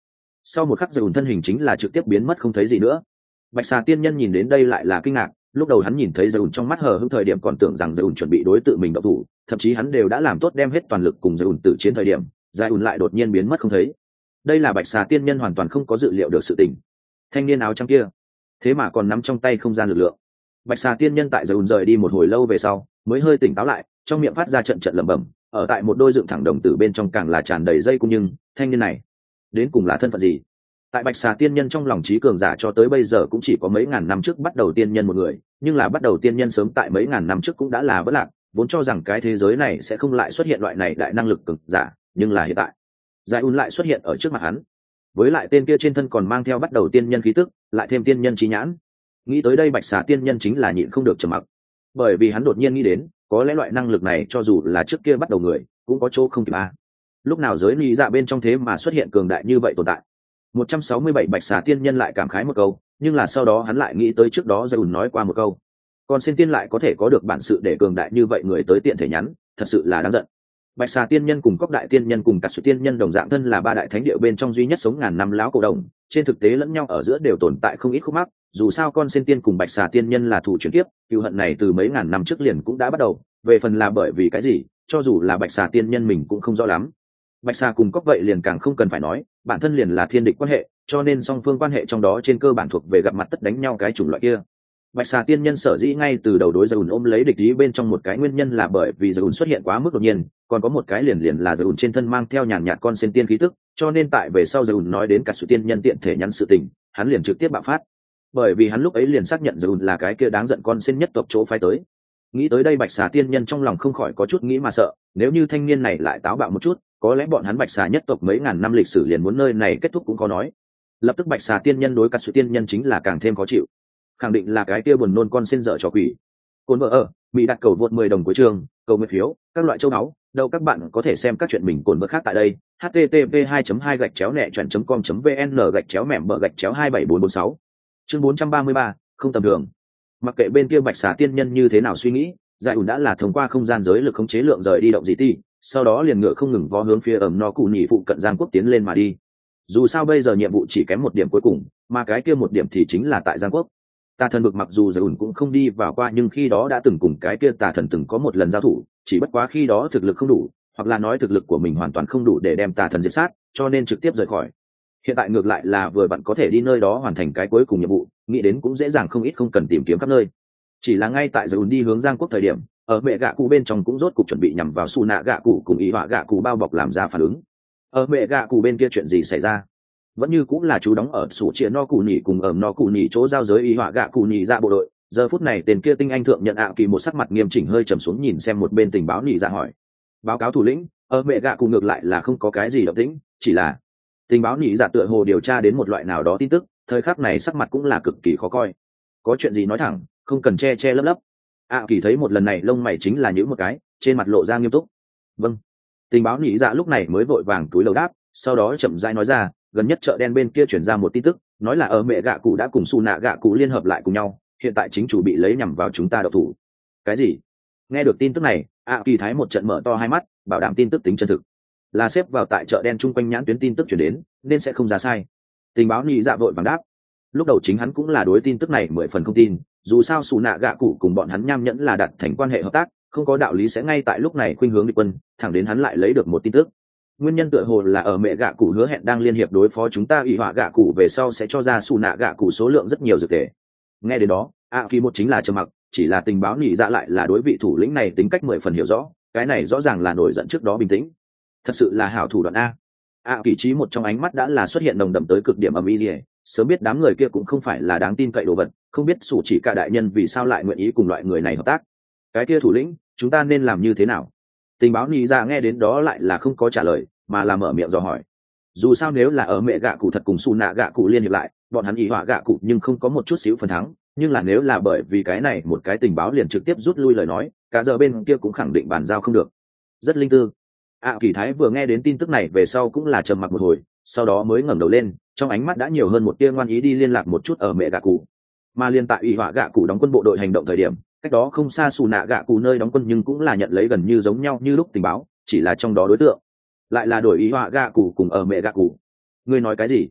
Speaker 1: Sau một khắc giải ủn thân hình chính là trực tiếp biến mất không thấy gì nữa. Bạch xà tiên nhân nhìn đến đây lại là kinh ngạc, lúc đầu hắn nhìn thấy giải ủn trong mắt hờ hững thời điểm còn tưởng rằng giải ủn chuẩn bị đối tự mình động thủ, thậm chí hắn đều đã làm tốt đem hết toàn lực cùng giải ủn tự chiến thời điểm, giải ủn lại đột nhiên biến mất không thấy. Đây là Bạch xà tiên nhân hoàn toàn không có dự liệu được sự tình. Thanh niên áo trắng kia thế mà còn nắm trong tay không gian lực lượng. Bạch xà tiên nhân tại giải ủn rời đi một hồi lâu về sau mới hơi tỉnh táo lại, trong miệng phát ra trận trận lẩm bẩm, ở tại một đôi dựng thẳng đồng tử bên trong càng là tràn đầy dây cung, nhưng thanh niên này đến cùng là thân phận gì? Tại Bạch xà tiên nhân trong lòng trí cường giả cho tới bây giờ cũng chỉ có mấy ngàn năm trước bắt đầu tiên nhân một người, nhưng là bắt đầu tiên nhân sớm tại mấy ngàn năm trước cũng đã là vỡ lạc, vốn cho rằng cái thế giới này sẽ không lại xuất hiện loại này đại năng lực cường giả, nhưng là hiện tại giải ủn lại xuất hiện ở trước mặt hắn, với lại tên kia trên thân còn mang theo bắt đầu tiên nhân khí tức, lại thêm tiên nhân trí nhãn. Nghĩ tới đây Bạch xà tiên nhân chính là nhịn không được trầm mặc, bởi vì hắn đột nhiên nghĩ đến có lẽ loại năng lực này cho dù là trước kia bắt đầu người cũng có chỗ không kịp a. Lúc nào giới lý dạ bên trong thế mà xuất hiện cường đại như vậy tồn tại. Một trăm sáu mươi bảy Bạch xà tiên nhân lại cảm khái một câu, nhưng là sau đó hắn lại nghĩ tới trước đó giải ủn nói qua một câu, còn xin tiên lại có thể có được bản sự để cường đại như vậy người tới tiện thể nhắn, thật sự là đáng giận. Bạch xà tiên nhân cùng cốc đại tiên nhân cùng cả sự tiên nhân đồng dạng thân là ba đại thánh địa bên trong duy nhất sống ngàn năm lão cổ đồng, trên thực tế lẫn nhau ở giữa đều tồn tại không ít khúc mắc, dù sao con sen tiên cùng Bạch xà tiên nhân là thủ chuyển kiếp, cựu hận này từ mấy ngàn năm trước liền cũng đã bắt đầu, về phần là bởi vì cái gì, cho dù là Bạch xà tiên nhân mình cũng không rõ lắm. Bạch xà cùng cốc vậy liền càng không cần phải nói, bản thân liền là thiên địch quan hệ, cho nên song phương quan hệ trong đó trên cơ bản thuộc về gặp mặt tất đánh nhau cái chủng loại kia. Bạch xà tiên nhân sở dĩ ngay từ đầu đối Dùn ôm lấy địch ý bên trong một cái nguyên nhân là bởi vì Dùn xuất hiện quá mức đột nhiên, còn có một cái liền liền là Dùn trên thân mang theo nhàn nhạt con sen tiên khí tức, cho nên tại về sau Dùn nói đến cả sự tiên nhân tiện thể nhắn sự tình, hắn liền trực tiếp bạo phát. Bởi vì hắn lúc ấy liền xác nhận Dùn là cái kia đáng giận con sen nhất tộc chỗ phái tới. Nghĩ tới đây Bạch xà tiên nhân trong lòng không khỏi có chút nghĩ mà sợ, nếu như thanh niên này lại táo bạo một chút, có lẽ bọn hắn Bạch xà nhất tộc mấy ngàn năm lịch sử liền muốn nơi này kết thúc cũng có nói. Lập tức Bạch xà tiên nhân đối cả sự tiên nhân chính là càng thêm khó chịu, khẳng định là cái kia buồn nôn con sen dở trò quỷ. Côn vợ ở mỹ đặt cầu vượt mười đồng cuối trường, cầu nguyện phiếu, các loại châu náu, đâu các bạn có thể xem các chuyện mình cồn vợ khác tại đây. h t t p hai hai gạch chéo nẹ chọn com vn gạch chéo mẻm bờ gạch chéo hai bảy bốn bốn sáu. Chương bốn trăm ba mươi ba, không tầm thường. Mặc kệ bên kia Bạch xà tiên nhân như thế nào suy nghĩ, giải ủn đã là thông qua không gian giới lực khống chế lượng rời đi động dị ti, sau đó liền ngựa không ngừng vó hướng phía ẩm no cụ nhị phụ cận Giang Quốc tiến lên mà đi. Dù sao bây giờ nhiệm vụ chỉ kém một điểm cuối cùng, mà cái kia một điểm thì chính là tại Giang Quốc. Tà thần vực mặc dù giải ủn cũng không đi vào qua, nhưng khi đó đã từng cùng cái kia tà thần từng có một lần giao thủ, chỉ bất quá khi đó thực lực không đủ, hoặc là nói thực lực của mình hoàn toàn không đủ để đem tà thần diệt sát, cho nên trực tiếp rời khỏi. Hiện tại ngược lại là vừa bạn có thể đi nơi đó hoàn thành cái cuối cùng nhiệm vụ, nghĩ đến cũng dễ dàng không ít, không cần tìm kiếm khắp nơi. Chỉ là ngay tại giải ủn đi hướng Giang Quốc thời điểm, ở mẹ gạ cụ bên trong cũng rốt cục chuẩn bị nhằm vào su nạ gạ cụ cùng ý họa gạ cụ bao bọc làm ra phản ứng. Ở mẹ gạ cụ bên kia chuyện gì xảy ra? Vẫn như cũng là chú đóng ở sủ chia no cụ nhỉ cùng ở no cụ nhỉ chỗ giao giới ý họa gạ cụ nhỉ ra bộ đội. Giờ phút này tên kia tinh anh thượng nhận ạ kỳ một sắc mặt nghiêm chỉnh hơi trầm xuống nhìn xem một bên tình báo nhỉ ra hỏi. Báo cáo thủ lĩnh, ở mẹ gạ cụ ngược lại là không có cái gì động tĩnh, chỉ là tình báo nhỉ ra tựa hồ điều tra đến một loại nào đó tin tức, thời khắc này sắc mặt cũng là cực kỳ khó coi. Có chuyện gì nói thẳng, không cần che che lấp lấp. ạ kỳ thấy một lần này lông mày chính là nhíu một cái, trên mặt lộ ra nghiêm túc. Vâng. Tình báo nhỉ ra lúc này mới vội vàng túi lầu đáp, sau đó chậm rãi nói ra, gần nhất chợ đen bên kia chuyển ra một tin tức, nói là ở mẹ gạ cụ đã cùng su nạ gạ cụ liên hợp lại cùng nhau, hiện tại chính chủ bị lấy nhằm vào chúng ta độc thủ. Cái gì? Nghe được tin tức này, ạ kỳ thái một trận mở to hai mắt, bảo đảm tin tức tính chân thực, là xếp vào tại chợ đen chung quanh nhãn tuyến tin tức chuyển đến, nên sẽ không ra sai. Tình báo nhị dạ vội vàng đáp. Lúc đầu chính hắn cũng là đối tin tức này mười phần không tin, dù sao su nạ gạ cụ cùng bọn hắn nham nhẫn là đặt thành quan hệ hợp tác, không có đạo lý sẽ ngay tại lúc này khuynh hướng địch quân, thẳng đến hắn lại lấy được một tin tức. Nguyên nhân tựa hồ là ở mẹ gạ cụ hứa hẹn đang liên hiệp đối phó chúng ta, ủy họa gạ cụ về sau sẽ cho ra su nạ gạ cụ số lượng rất nhiều dược tề. Nghe đến đó, a kỳ một chính là trầm mặc, chỉ là tình báo nhị dạ lại là đối vị thủ lĩnh này tính cách mười phần hiểu rõ, cái này rõ ràng là nổi giận trước đó bình tĩnh, thật sự là hảo thủ đoạn a. a kỳ trí một trong ánh mắt đã là xuất hiện nồng đậm tới cực điểm âm ý gì, sớm biết đám người kia cũng không phải là đáng tin cậy đồ vật, không biết sủ chỉ cả đại nhân vì sao lại nguyện ý cùng loại người này hợp tác. Cái kia thủ lĩnh, chúng ta nên làm như thế nào? Tình báo nhị dạ nghe đến đó lại là không có trả lời, mà là mở miệng dò hỏi. Dù sao nếu là ở mẹ gạ cụ thật cùng su nạ gạ cụ liên hiệp lại, bọn hắn ý họa gạ cụ nhưng không có một chút xíu phần thắng, nhưng là nếu là bởi vì cái này một cái tình báo liền trực tiếp rút lui lời nói, cả giờ bên kia cũng khẳng định bàn giao không được. Rất linh tư. À, kỳ thái vừa nghe đến tin tức này về sau cũng là trầm mặc một hồi, sau đó mới ngẩng đầu lên, trong ánh mắt đã nhiều hơn một tia ngoan ý đi liên lạc một chút ở mẹ gạ cụ. Mà liên tại ý họa gạ cụ đóng quân bộ đội hành động thời điểm, cách đó không xa su nạ gạ cụ nơi đóng quân nhưng cũng là nhận lấy gần như giống nhau như lúc tình báo, chỉ là trong đó đối tượng lại là đổi ý họa gạ cụ cùng ở mẹ gạ cụ. Ngươi nói cái gì?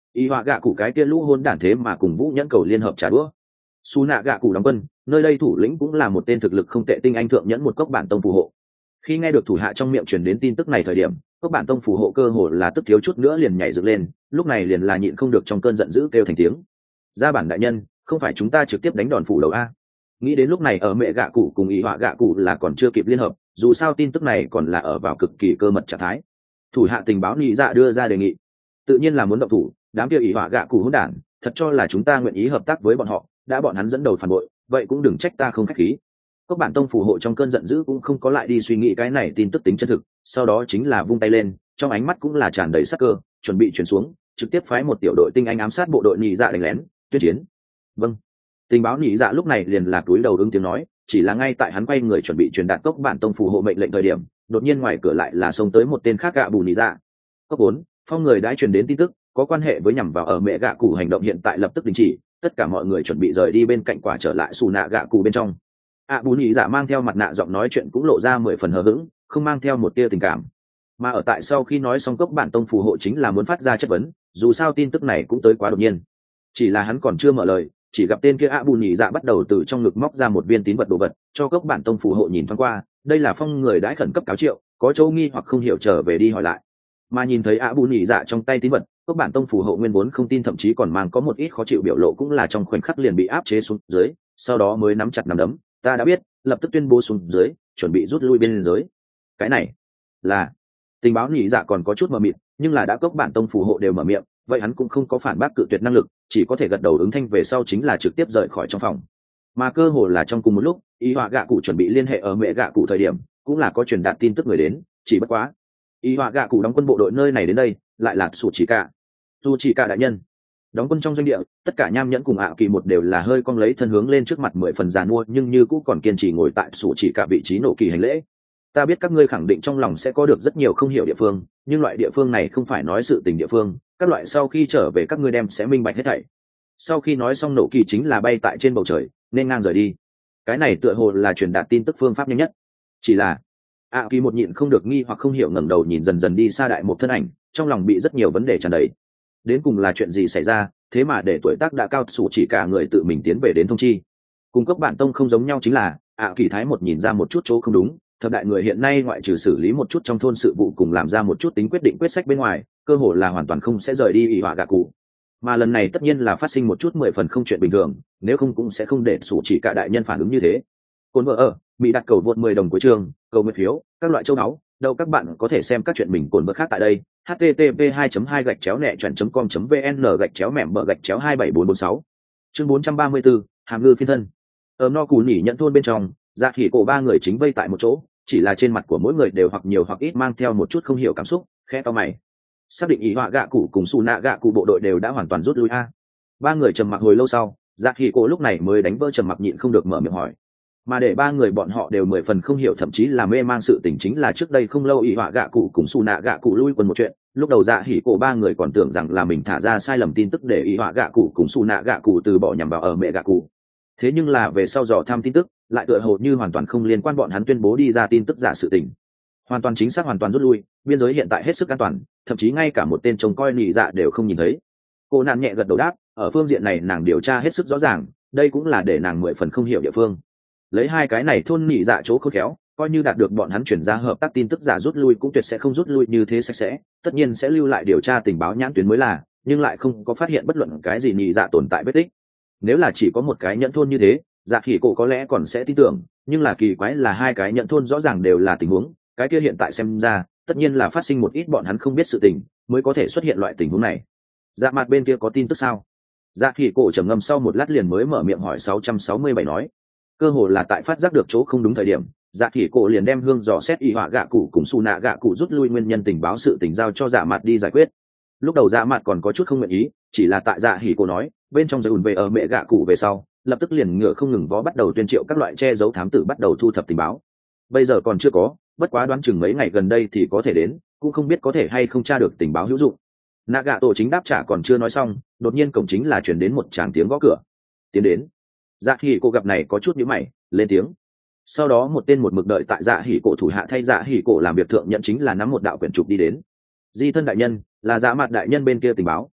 Speaker 1: y họa gạ cụ cái kia lũ hôn đản thế mà cùng vũ nhẫn cầu liên hợp trả đũa. Su nạ gạ cụ đóng quân, nơi đây thủ lĩnh cũng là một tên thực lực không tệ tinh anh thượng nhẫn một cốc bản tông phù hộ. Khi nghe được thủ hạ trong miệng truyền đến tin tức này thời điểm, cốc bản tông phù hộ cơ hồ là tức thiếu chút nữa liền nhảy dựng lên, lúc này liền là nhịn không được trong cơn giận dữ kêu thành tiếng. Gia bản đại nhân, không phải chúng ta trực tiếp đánh đòn phủ đầu a? Nghĩ đến lúc này ở mẹ gạ cụ cùng ý họa gạ cụ là còn chưa kịp liên hợp, dù sao tin tức này còn là ở vào cực kỳ cơ mật trạng thái. Thủ hạ tình báo nhị dạ đưa ra đề nghị, tự nhiên là muốn động thủ. Đám kia ý họa gạ cụ hỗn đản, thật cho là chúng ta nguyện ý hợp tác với bọn họ, đã bọn hắn dẫn đầu phản bội, vậy cũng đừng trách ta không khách khí. Cốc bản tông phù hộ trong cơn giận dữ cũng không có lại đi suy nghĩ cái này tin tức tính chân thực, sau đó chính là vung tay lên, trong ánh mắt cũng là tràn đầy sắc cơ, chuẩn bị chuyển xuống, trực tiếp phái một tiểu đội tinh anh ám sát bộ đội nhị dạ đánh lén, tuyên chiến. Vâng. Tình báo nhị dạ lúc này liền là túi đầu ứng tiếng nói, chỉ là ngay tại hắn quay người chuẩn bị truyền đạt cốc bản tông phù hộ mệnh lệnh thời điểm, đột nhiên ngoài cửa lại là xông tới một tên khác gạ bù nhị dạ. Cấp bốn, phong người đã truyền đến tin tức, có quan hệ với nhằm vào ở mẹ gạ cụ hành động hiện tại lập tức đình chỉ, tất cả mọi người chuẩn bị rời đi bên cạnh quả trở lại xù nạ gạ cụ bên trong. ạ bù nhị dạ mang theo mặt nạ giọng nói chuyện cũng lộ ra mười phần hờ hững, không mang theo một tia tình cảm. Mà ở tại sau khi nói xong cốc bản tông phù hộ chính là muốn phát ra chất vấn, dù sao tin tức này cũng tới quá đột nhiên. Chỉ là hắn còn chưa mở lời, chỉ gặp tên kia ạ bù nhị dạ bắt đầu từ trong ngực móc ra một viên tín vật đồ vật, cho cốc bản tông phù hộ nhìn thoáng qua, đây là phong người đãi khẩn cấp cáo triệu, có châu nghi hoặc không hiểu trở về đi hỏi lại. Mà nhìn thấy ạ bù nhị dạ trong tay tín vật, cốc bản tông phù hộ nguyên vốn không tin, thậm chí còn mang có một ít khó chịu biểu lộ cũng là trong khoảnh khắc liền bị áp chế xuống dưới, sau đó mới nắm chặt nắm đấm, ta đã biết, lập tức tuyên bố xuống dưới, chuẩn bị rút lui bên dưới. Cái này là tình báo nhị dạ còn có chút mờ mịt, nhưng là đã cốc bản tông phù hộ đều mở miệng, vậy hắn cũng không có phản bác cự tuyệt năng lực, chỉ có thể gật đầu ứng thanh về sau chính là trực tiếp rời khỏi trong phòng. Mà cơ hồ là trong cùng một lúc, y họa gạ cụ chuẩn bị liên hệ ở mẹ gạ cụ thời điểm, cũng là có truyền đạt tin tức người đến, chỉ bất quá y họa gạ cụ đóng quân bộ đội nơi này đến đây lại là sủ chỉ cả dù chỉ cả đại nhân đóng quân trong doanh địa. Tất cả nham nhẫn cùng ạ kỳ một đều là hơi cong lấy thân hướng lên trước mặt mười phần giàn mua, nhưng như cũ còn kiên trì ngồi tại sủ chỉ cả vị trí nổ kỳ hành lễ. Ta biết các ngươi khẳng định trong lòng sẽ có được rất nhiều không hiểu địa phương, nhưng loại địa phương này không phải nói sự tình địa phương, các loại sau khi trở về các ngươi đem sẽ minh bạch hết thảy. Sau khi nói xong nổ kỳ chính là bay tại trên bầu trời nên ngang rời đi. Cái này tựa hồ là truyền đạt tin tức phương pháp nhanh nhất. Chỉ là ạ kỳ một nhịn không được nghi hoặc không hiểu ngẩng đầu nhìn dần dần đi xa đại một thân ảnh, trong lòng bị rất nhiều vấn đề tràn đầy. Đến cùng là chuyện gì xảy ra, thế mà để tuổi tác đã cao sủ chỉ cả người tự mình tiến về đến thông chi. Cùng cấp bản tông không giống nhau chính là ạ kỳ thái một nhìn ra một chút chỗ không đúng. Thập đại người hiện nay ngoại trừ xử lý một chút trong thôn sự vụ cùng làm ra một chút tính quyết định quyết sách bên ngoài, cơ hồ là hoàn toàn không sẽ rời đi ỷ họa gạ cụ. Mà lần này tất nhiên là phát sinh một chút mười phần không chuyện bình thường, nếu không cũng sẽ không để sủ chỉ cả đại nhân phản ứng như thế. Côn vợ ở bị đặt cầu vượt mười đồng cuối trường, cầu nguyện phiếu, các loại châu náu, đâu các bạn có thể xem các chuyện mình cồn vợ khác tại đây. h t t p hai hai gạch chéo nẹ chọn com vn gạch chéo mẻm bờ gạch chéo hai bảy bốn bốn sáu. Chương bốn trăm ba mươi bốn, hàm ngư phiên thân. Ấm no cù nhỉ nhận thôn bên trong, dạ khỉ cổ ba người chính vây tại một chỗ, chỉ là trên mặt của mỗi người đều hoặc nhiều hoặc ít mang theo một chút không hiểu cảm xúc, khẽ to mày. Xác định ý họa gạ cụ cùng xù nạ gạ cụ bộ đội đều đã hoàn toàn rút lui a. Ba người trầm mặc hồi lâu sau, dạ khỉ cổ lúc này mới đánh vỡ trầm mặc nhịn không được mở miệng hỏi. Mà để ba người bọn họ đều mười phần không hiểu, thậm chí là mê mang sự tình chính là trước đây không lâu ý họa gạ cụ cùng xù nạ gạ cụ lui quân một chuyện, lúc đầu dạ hỉ cổ ba người còn tưởng rằng là mình thả ra sai lầm tin tức để ý họa gạ cụ cùng xù nạ gạ cụ từ bỏ nhằm vào ở mẹ gạ cụ. Thế nhưng là về sau dò thăm tin tức, lại tựa hồ như hoàn toàn không liên quan bọn hắn tuyên bố đi ra tin tức giả sự tình. Hoàn toàn chính xác hoàn toàn rút lui, biên giới hiện tại hết sức an toàn, thậm chí ngay cả một tên trông coi nị dạ đều không nhìn thấy. Cô nạn nhẹ gật đầu đáp, ở phương diện này nàng điều tra hết sức rõ ràng, đây cũng là để nàng mười phần không hiểu địa phương. Lấy hai cái này thôn nị dạ chỗ khôn khéo, coi như đạt được bọn hắn chuyển ra hợp tác tin tức giả rút lui cũng tuyệt sẽ không rút lui như thế sạch sẽ, tất nhiên sẽ lưu lại điều tra tình báo nhãn tuyến mới là, nhưng lại không có phát hiện bất luận cái gì nị dạ tồn tại vết tích. Nếu là chỉ có một cái nhẫn thôn như thế, dạ khỉ cổ có lẽ còn sẽ tin tưởng, nhưng là kỳ quái là hai cái nhẫn thôn rõ ràng đều là tình huống, cái kia hiện tại xem ra tất nhiên là phát sinh một ít bọn hắn không biết sự tình mới có thể xuất hiện loại tình huống này. Dạ mặt bên kia có tin tức sao? Dạ khỉ cổ trầm ngâm sau một lát liền mới mở miệng hỏi. Sáu trăm sáu mươi bảy nói, cơ hồ là tại phát giác được chỗ không đúng thời điểm, dạ khỉ cổ liền đem hương dò xét y họa gạ cụ cùng su nạ gạ cụ rút lui nguyên nhân tình báo sự tình giao cho dạ mặt đi giải quyết. Lúc đầu dạ mặt còn có chút không nguyện ý, chỉ là tại dạ hỉ cổ nói bên trong giờ ùn về ở mẹ gạ cụ về sau, lập tức liền ngựa không ngừng vó bắt đầu tuyên triệu các loại che giấu thám tử bắt đầu thu thập tình báo. Bây giờ còn chưa có, bất quá đoán chừng mấy ngày gần đây thì có thể đến, cũng không biết có thể hay không tra được tình báo hữu dụng. Naga tổ chính đáp trả còn chưa nói xong, đột nhiên cổng chính là chuyển đến một tràng tiếng gõ cửa. Tiến đến. Dạ hỉ cổ gặp này có chút nhíu mày, lên tiếng. Sau đó một tên một mực đợi tại dạ hỉ cổ thủ hạ thay dạ hỉ cổ làm việc thượng nhận chính là nắm một đạo quyển trục đi đến. Di thân đại nhân, là dạ mặt đại nhân bên kia tình báo.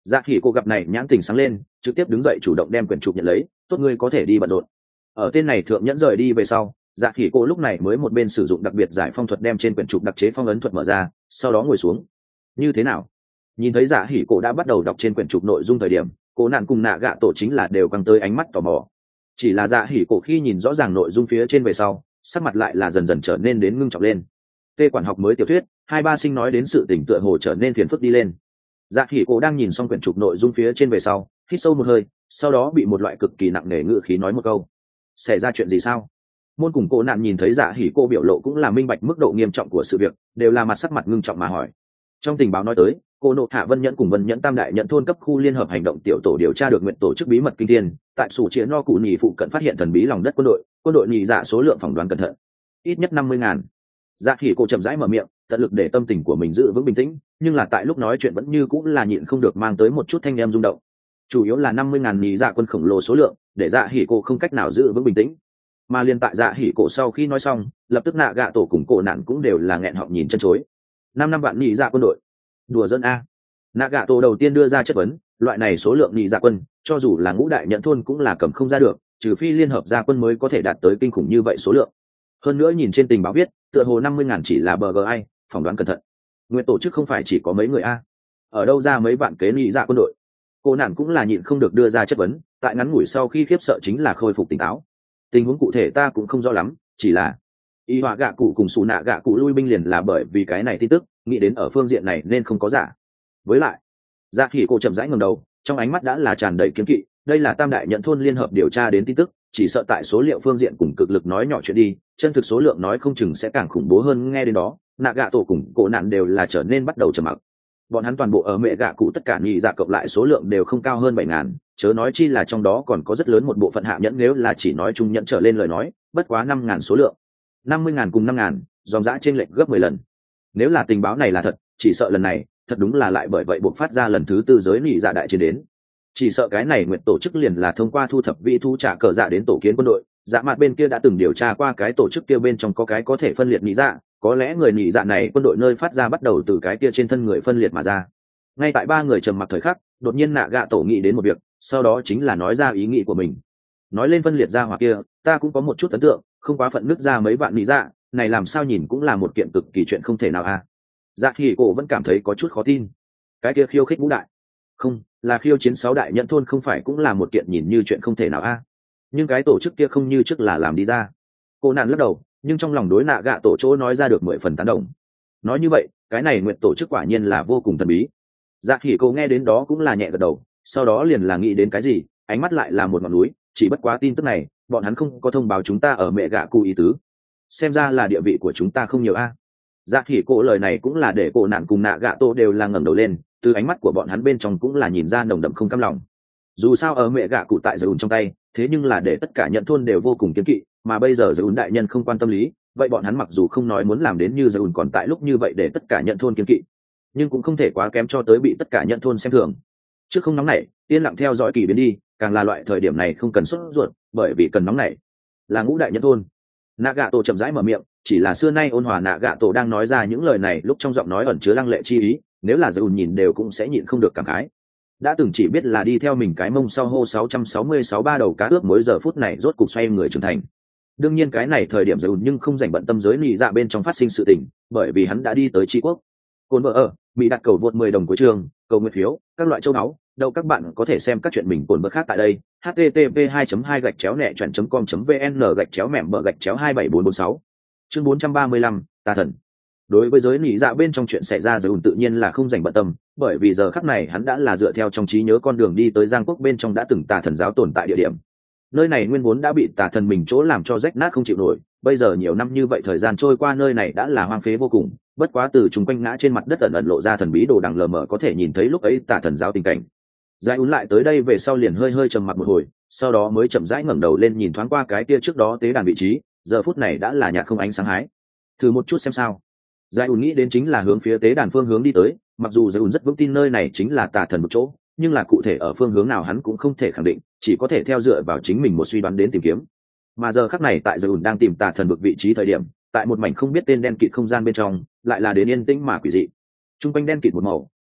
Speaker 1: Dạ Hỉ cô gặp này nhãn tình sáng lên, trực tiếp đứng dậy chủ động đem quyển trục nhận lấy. Tốt, ngươi có thể đi bận rộn. Ở tên này thượng nhẫn rời đi về sau, Dạ Hỉ cô lúc này mới một bên sử dụng đặc biệt giải phong thuật đem trên quyển trục đặc chế phong ấn thuật mở ra, sau đó ngồi xuống. Như thế nào? Nhìn thấy Dạ Hỉ cô đã bắt đầu đọc trên quyển trục nội dung thời điểm, cô nạn cùng nạ gạ tổ chính là đều căng tới ánh mắt tò mò. Chỉ là Dạ Hỉ cô khi nhìn rõ ràng nội dung phía trên về sau, sắc mặt lại là dần dần trở nên đến ngưng trọng lên. Tê quản học mới tiểu thuyết, hai ba sinh nói đến sự tình tựa hồ trở nên phiền phức đi lên. Dạ Hỉ cô đang nhìn xong quyển trục nội dung phía trên về sau, hít sâu một hơi, sau đó bị một loại cực kỳ nặng nề ngữ khí nói một câu: xảy ra chuyện gì sao? Môn cùng cô nạn nhìn thấy Dạ Hỉ cô biểu lộ cũng là minh bạch mức độ nghiêm trọng của sự việc, đều là mặt sắc mặt ngưng trọng mà hỏi. Trong tình báo nói tới, cô nộ hạ Vân Nhẫn cùng Vân Nhẫn tam đại nhận thôn cấp khu liên hợp hành động tiểu tổ điều tra được nguyện tổ chức bí mật kinh thiên, tại sủ chiến no cụ nhì phụ cận phát hiện thần bí lòng đất quân đội, quân đội nhì dạ số lượng phỏng đoán cẩn thận, ít nhất năm mươi ngàn. Dạ Hỉ cô chậm rãi mở miệng, tận lực để tâm tình của mình giữ vững bình tĩnh, nhưng là tại lúc nói chuyện vẫn như cũng là nhịn không được mang tới một chút thanh em rung động. Chủ yếu là năm mươi ngàn nhì dạ quân khổng lồ số lượng, để Dạ Hỉ cô không cách nào giữ vững bình tĩnh. Mà liên tại Dạ Hỉ cô sau khi nói xong, lập tức nạ gạ tổ cùng cổ nạn cũng đều là nghẹn họng nhìn chân chối. Năm năm vạn nhì dạ quân đội, đùa dân a. Nạ gạ tổ đầu tiên đưa ra chất vấn, loại này số lượng nhì dạ quân, cho dù là ngũ đại nhận thôn cũng là cầm không ra được, trừ phi liên hợp gia quân mới có thể đạt tới kinh khủng như vậy số lượng. Hơn nữa nhìn trên tình báo viết, tựa hồ năm mươi ngàn chỉ là bờ gờ ai, phỏng đoán cẩn thận. Nguyện tổ chức không phải chỉ có mấy người a, ở đâu ra mấy vạn kế nhị dạ quân đội? Cô nạn cũng là nhịn không được đưa ra chất vấn, tại ngắn ngủi sau khi khiếp sợ chính là khôi phục tỉnh táo. Tình huống cụ thể ta cũng không rõ lắm, chỉ là y họa gạ cụ cùng xù nạ gạ cụ lui binh liền là bởi vì cái này tin tức, nghĩ đến ở phương diện này nên không có giả. Với lại, Dạ Hỉ cô chậm rãi ngẩng đầu, trong ánh mắt đã là tràn đầy kiêng kỵ. Đây là tam đại nhận thôn liên hợp điều tra đến tin tức, chỉ sợ tại số liệu phương diện cùng cực lực nói nhỏ chuyện đi, chân thực số lượng nói không chừng sẽ càng khủng bố hơn. Nghe đến đó, nạ gạ tổ cùng cổ nạn đều là trở nên bắt đầu trầm mặc. Bọn hắn toàn bộ ở mẹ gạ cụ tất cả nhị dạ cộng lại số lượng đều không cao hơn bảy ngàn, chớ nói chi là trong đó còn có rất lớn một bộ phận hạ nhẫn, nếu là chỉ nói trung nhẫn trở lên lời nói, bất quá năm ngàn số lượng. năm mươi ngàn cùng năm ngàn, dòng dã trên lệch gấp mười lần. Nếu là tình báo này là thật, chỉ sợ lần này, thật đúng là lại bởi vậy buộc phát ra lần thứ tư giới nhị dạ đại chiến đến. Chỉ sợ cái này nguyện tổ chức liền là thông qua thu thập vị thu trả cờ dạ đến tổ kiến quân đội. Dạ mặt bên kia đã từng điều tra qua cái tổ chức kia bên trong có cái có thể phân liệt nhị dạ, có lẽ người nhị dạ này quân đội nơi phát ra bắt đầu từ cái kia trên thân người phân liệt mà ra. Ngay tại ba người trầm mặc thời khắc, đột nhiên nạ gạ tổ nghĩ đến một việc, sau đó chính là nói ra ý nghĩ của mình. Nói lên phân liệt ra hoặc kia, ta cũng có một chút ấn tượng, không quá phận nứt ra mấy vạn nhị dạ, này làm sao nhìn cũng là một kiện cực kỳ chuyện không thể nào à. Dạ Hỉ cổ vẫn cảm thấy có chút khó tin. Cái kia khiêu khích ngũ đại, không là khiêu chiến sáu đại nhận thôn, không phải cũng là một kiện nhìn như chuyện không thể nào a. Nhưng cái tổ chức kia không như trước là làm đi ra. Cô nạn lắc đầu, nhưng trong lòng đối nạ gạ tổ chỗ nói ra được mười phần tán đồng. Nói như vậy, cái này nguyện tổ chức quả nhiên là vô cùng thần bí. Dạ Hỉ cổ nghe đến đó cũng là nhẹ gật đầu, sau đó liền là nghĩ đến cái gì, ánh mắt lại là một ngọn núi. Chỉ bất quá tin tức này, bọn hắn không có thông báo chúng ta ở mẹ gạ cụ ý tứ. Xem ra là địa vị của chúng ta không nhiều a. Dạ Hỉ cổ lời này cũng là để cô nạn cùng nạ gạ tổ đều là ngẩng đầu lên, từ ánh mắt của bọn hắn bên trong cũng là nhìn ra nồng đậm không cam lòng. Dù sao ở mẹ gạ cụ tại Dầu trong tay, thế nhưng là để tất cả nhận thôn đều vô cùng kiêng kỵ, mà bây giờ Dầu đại nhân không quan tâm lý, vậy bọn hắn mặc dù không nói muốn làm đến như Dầu còn tại lúc như vậy để tất cả nhận thôn kiêng kỵ, nhưng cũng không thể quá kém cho tới bị tất cả nhận thôn xem thường. Trước không nóng nảy, yên lặng theo dõi kỳ biến đi, càng là loại thời điểm này không cần sốt ruột, bởi vì cần nóng nảy là ngũ đại nhận thôn. Nạ gạ tổ chậm rãi mở miệng, chỉ là xưa nay ôn hòa nạ gạ tổ đang nói ra những lời này lúc trong giọng nói ẩn chứa lăng lệ chi ý, nếu là Dầu nhìn đều cũng sẽ nhịn không được cảm khái. Đã từng chỉ biết là đi theo mình cái mông sau hô sáu trăm sáu mươi sáu ba đầu cá ướp, mỗi giờ phút này rốt cục xoay người trưởng thành. Đương nhiên cái này thời điểm Dầu nhưng không dành bận tâm giới lì dạ bên trong phát sinh sự tình, bởi vì hắn đã đi tới Tri Quốc. Cồn vợ ở, bị đặt cầu vượt mười đồng của trường, cầu nguyện phiếu, các loại châu áo, đâu các bạn có thể xem các chuyện mình cồn vợ khác tại đây. h t t p hai hai gạch chéo nẹ chọn com vn gạch chéo mẻm bờ gạch chéo hai bảy bốn bốn sáu. Chương bốn trăm ba mươi lăm, tà thần. Đối với giới nỉ dạ bên trong chuyện xảy ra, Dầu tự nhiên là không dành bận tâm, bởi vì giờ khắc này hắn đã là dựa theo trong trí nhớ con đường đi tới Giang Quốc bên trong đã từng tà thần giáo tồn tại địa điểm. Nơi này nguyên vốn đã bị tà thần mình chỗ làm cho rách nát không chịu nổi, bây giờ nhiều năm như vậy thời gian trôi qua, nơi này đã là hoang phế vô cùng, bất quá từ chúng quanh ngã trên mặt đất ẩn ẩn lộ ra thần bí đồ đằng lờ mờ có thể nhìn thấy lúc ấy tà thần giáo tình cảnh. Giải Ún lại tới đây về sau liền hơi hơi trầm mặt một hồi, sau đó mới chậm rãi ngẩng đầu lên nhìn thoáng qua cái kia trước đó tế đàn vị trí, giờ phút này đã là nhạt không ánh sáng hái. Thử một chút xem sao. Giải Ún nghĩ đến chính là hướng phía tế đàn phương hướng đi tới, mặc dù Giải Ún rất vững tin nơi này chính là tà thần một chỗ, nhưng là cụ thể ở phương hướng nào hắn cũng không thể khẳng định, chỉ có thể theo dựa vào chính mình một suy đoán đến tìm kiếm. Mà giờ khắc này tại Giải Ún đang tìm tà thần vực vị trí thời điểm, tại một mảnh không biết tên đen kịt không gian bên trong, lại là đến yên tĩnh mà quỷ dị. Trung quanh đen kịt một màu,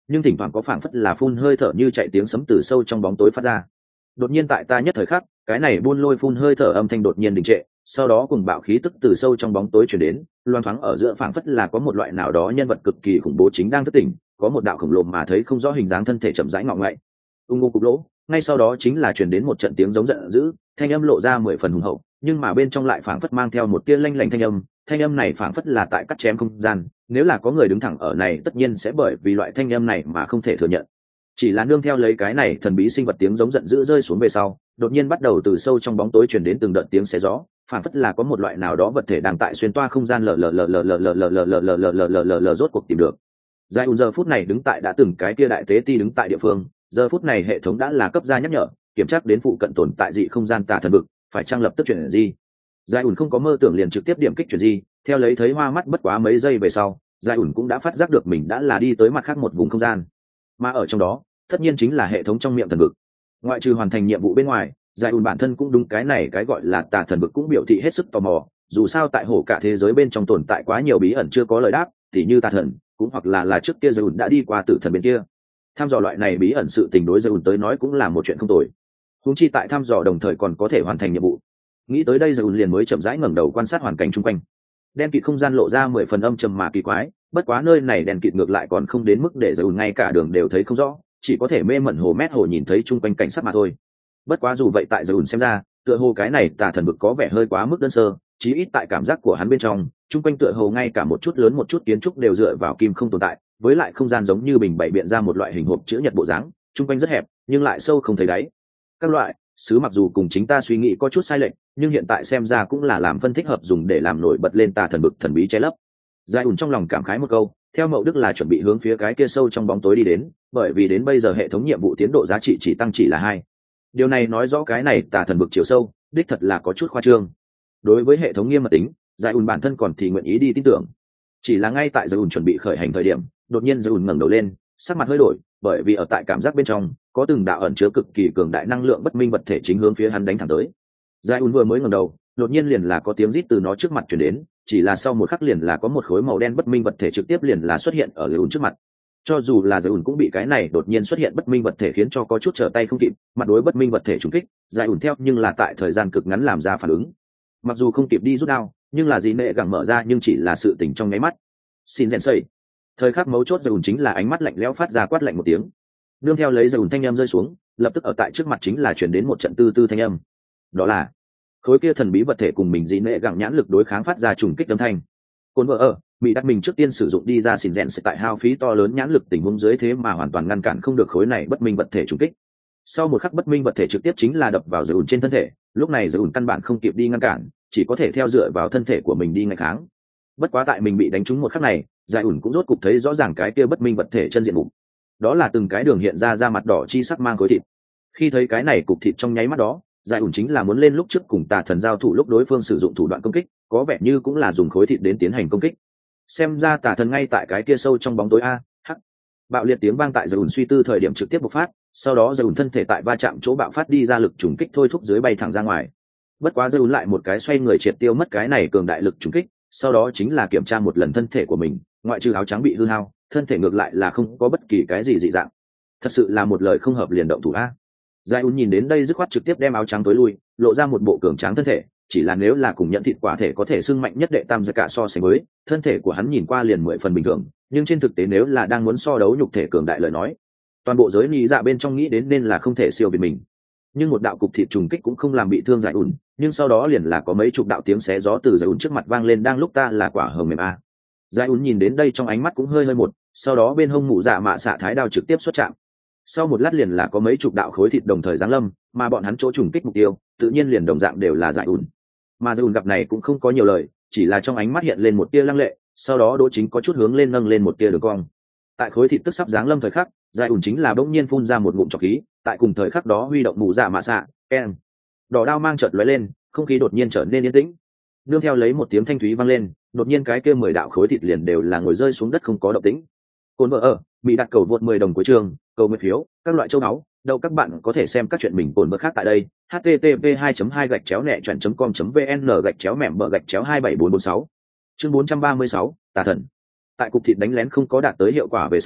Speaker 1: nhưng thỉnh thoảng có phảng phất là phun hơi thở như chạy tiếng sấm từ sâu trong bóng tối phát ra. Đột nhiên tại ta nhất thời khắc, cái này buôn lôi phun hơi thở âm thanh đột nhiên đình trệ, sau đó cùng bạo khí tức từ sâu trong bóng tối truyền đến, loan thoáng ở giữa phảng phất là có một loại nào đó nhân vật cực kỳ khủng bố chính đang thức tỉnh, có một đạo khổng lồ mà thấy không rõ hình dáng thân thể chậm rãi ngọ ngậy. Ung ung cục lỗ, ngay sau đó chính là truyền đến một trận tiếng giống giận dữ, thanh âm lộ ra mười phần hùng hậu, nhưng mà bên trong lại phảng phất mang theo một tia lanh lảnh thanh âm, thanh âm này phảng phất là tại cắt chém không gian, nếu là có người đứng thẳng ở này tất nhiên sẽ bởi vì loại thanh âm này mà không thể thừa nhận. Chỉ là nương theo lấy cái này thần bí sinh vật tiếng giống giận dữ rơi xuống về sau, đột nhiên bắt đầu từ sâu trong bóng tối truyền đến từng đợt tiếng xé gió, phảng phất là có một loại nào đó vật thể đang tại xuyên toa không gian lờ lờ lờ lờ lờ lờ lờ lờ lờ lờ lờ lờ lờ lờ lờ rốt cuộc tìm được. Giai ùn giờ phút này đứng tại đã từng cái kia đại tế ti đứng tại địa phương, giờ phút này hệ thống đã là cấp ra nhắc nhở, kiểm tra đến phụ cận tồn tại dị không gian tà thần vực, phải trang lập tức chuyển di. Giai ùn không có mơ tưởng liền trực tiếp điểm kích chuyển di, theo lấy thấy hoa mắt bất quá mấy giây về sau, Giai ùn cũng đã phát giác được mình đã là đi tới mặt khác một vùng không gian, mà ở trong đó tất nhiên chính là hệ thống trong miệng thần vực. Ngoại trừ hoàn thành nhiệm vụ bên ngoài, Giai ùn bản thân cũng đúng cái này cái gọi là tà thần vực cũng biểu thị hết sức tò mò, dù sao tại hồ cả thế giới bên trong tồn tại quá nhiều bí ẩn chưa có lời đáp, tỉ như tà thần, cũng hoặc là là trước kia Giai ùn đã đi qua tử thần bên kia. Tham dò loại này bí ẩn sự tình đối Giai ùn tới nói cũng là một chuyện không tồi, huống chi tại tham dò đồng thời còn có thể hoàn thành nhiệm vụ. Nghĩ tới đây Giai ùn liền mới chậm rãi ngẩng đầu quan sát hoàn cảnh xung quanh. Đen kịt không gian lộ ra mười phần âm trầm mà kỳ quái, bất quá nơi này đèn kịt ngược lại còn không đến mức để Giai ùn ngay cả đường đều thấy không rõ, chỉ có thể mê mẩn hồ mét hồ nhìn thấy chung quanh cảnh sắc mà thôi. Bất quá dù vậy tại Giai ùn xem ra, tựa hồ cái này tà thần vực có vẻ hơi quá mức đơn sơ, chí ít tại cảm giác của hắn bên trong, chung quanh tựa hồ ngay cả một chút lớn một chút kiến trúc đều dựa vào kim không tồn tại, với lại không gian giống như bình bày biện ra một loại hình hộp chữ nhật bộ dáng, chung quanh rất hẹp nhưng lại sâu không thấy đáy. Các loại sứ mặc dù cùng chính ta suy nghĩ có chút sai lệch, nhưng hiện tại xem ra cũng là làm phân thích hợp dùng để làm nổi bật lên tà thần vực thần bí che lấp. Giai ùn trong lòng cảm khái một câu, theo mậu đức là chuẩn bị hướng phía cái kia sâu trong bóng tối đi đến, bởi vì đến bây giờ hệ thống nhiệm vụ tiến độ giá trị chỉ tăng chỉ là hai. Điều này nói rõ cái này tà thần vực chiều sâu đích thật là có chút khoa trương. Đối với hệ thống nghiêm mật tính, Giai ùn bản thân còn thì nguyện ý đi tin tưởng. Chỉ là ngay tại Giai ùn chuẩn bị khởi hành thời điểm, đột nhiên Giai ùn ngẩng đầu lên, sắc mặt hơi đổi, bởi vì ở tại cảm giác bên trong có từng đạo ẩn chứa cực kỳ cường đại năng lượng bất minh vật thể chính hướng phía hắn đánh thẳng tới. Giai ùn vừa mới ngẩng đầu, đột nhiên liền là có tiếng rít từ nó trước mặt truyền đến, chỉ là sau một khắc liền là có một khối màu đen bất minh vật thể trực tiếp liền là xuất hiện ở Giai ùn trước mặt. Cho dù là Giai ùn cũng bị cái này đột nhiên xuất hiện bất minh vật thể khiến cho có chút trở tay không kịp, mặt đối bất minh vật thể trúng kích, Giai ùn theo nhưng là tại thời gian cực ngắn làm ra phản ứng. Mặc dù không kịp đi rút đao, nhưng là gì nệ gẳng mở ra nhưng chỉ là sự tỉnh trong nháy mắt. Xin rèn sẩy. Thời khắc mấu chốt Giai ùn chính là ánh mắt lạnh lẽo phát ra quát lạnh một tiếng. Nương theo lấy Giai ùn thanh âm rơi xuống, lập tức ở tại trước mặt chính là truyền đến một trận tư tư thanh âm. Đó là khối kia thần bí vật thể cùng mình dị nệ gẳng nhãn lực đối kháng phát ra trùng kích âm thanh. Côn vợ ở bị đặt mình trước tiên sử dụng đi ra xỉn rèn sẽ tại hao phí to lớn nhãn lực tình huống dưới thế mà hoàn toàn ngăn cản không được khối này bất minh vật thể trùng kích. Sau một khắc bất minh vật thể trực tiếp chính là đập vào Giai ùn trên thân thể, lúc này Giai ùn căn bản không kịp đi ngăn cản, chỉ có thể theo dựa vào thân thể của mình đi ngày kháng. Bất quá tại mình bị đánh trúng một khắc này, Giai ùn cũng rốt cục thấy rõ ràng cái kia bất minh vật thể chân diện mục. Đó là từng cái đường hiện ra da mặt đỏ chi sắc mang khối thịt. Khi thấy cái này cục thịt trong nháy mắt đó, Giai ùn chính là muốn lên lúc trước cùng tà thần giao thủ lúc đối phương sử dụng thủ đoạn công kích, có vẻ như cũng là dùng khối thịt đến tiến hành công kích. Xem ra tà thần ngay tại cái kia sâu trong bóng tối a. Hắc. Bạo liệt tiếng vang tại Giai ùn suy tư thời điểm trực tiếp bộc phát, sau đó Giai ùn thân thể tại va chạm chỗ bạo phát đi ra lực trùng kích thôi thúc dưới bay thẳng ra ngoài. Bất quá Giai ùn lại một cái xoay người triệt tiêu mất cái này cường đại lực trùng kích, sau đó chính là kiểm tra một lần thân thể của mình, ngoại trừ áo trắng bị hư hao, thân thể ngược lại là không có bất kỳ cái gì dị dạng. Thật sự là một lời không hợp liền động thủ a. Giai ùn nhìn đến đây dứt khoát trực tiếp đem áo trắng tối lui, lộ ra một bộ cường tráng thân thể, chỉ là nếu là cùng nhận thịt quả thể có thể xưng mạnh nhất đệ tam gia cả so sánh với, thân thể của hắn nhìn qua liền mười phần bình thường, nhưng trên thực tế nếu là đang muốn so đấu nhục thể cường đại lời nói, toàn bộ giới lý dạ bên trong nghĩ đến nên là không thể siêu việt mình. Nhưng một đạo cục thịt trùng kích cũng không làm bị thương Giai ùn, nhưng sau đó liền là có mấy chục đạo tiếng xé gió từ Giai ùn trước mặt vang lên, đang lúc ta là quả hờ mềm a. Giai ùn nhìn đến đây trong ánh mắt cũng hơi hơi một, sau đó bên hông mụ dạ mạ xạ thái đao trực tiếp xuất chạm. Sau một lát liền là có mấy chục đạo khối thịt đồng thời giáng lâm, mà bọn hắn chỗ trùng kích mục tiêu tự nhiên liền đồng dạng đều là Giai ùn. Mà Giai ùn gặp này cũng không có nhiều lời, chỉ là trong ánh mắt hiện lên một tia lăng lệ, sau đó Đỗ Chính có chút hướng lên nâng lên một tia đường cong. Tại khối thịt tức sắp giáng lâm thời khắc, Giai ùn chính là bỗng nhiên phun ra một ngụm trọc khí, tại cùng thời khắc đó huy động mù dạ mạ xạ, keng. Đỏ đao mang chợt lóe lên, không khí đột nhiên trở nên yên tĩnh. Nương theo lấy một tiếng thanh thúy vang lên, đột nhiên cái kia mười đạo khối thịt liền đều là ngồi rơi xuống đất không có động tĩnh. Côn vợ ở bị đặt cầu vượt mười đồng cuối trường, cầu mười phiếu, các loại châu náu, đâu các bạn có thể xem các chuyện mình cồn vợ khác tại đây. h t t p hai hai gạch chéo nẹ chọn com vn gạch chéo mẻm bờ gạch chéo hai bảy bốn bốn sáu. Chương bốn trăm ba mươi sáu, tà thần. Tại cục thịt đánh lén không có đạt tới hiệu quả về sau,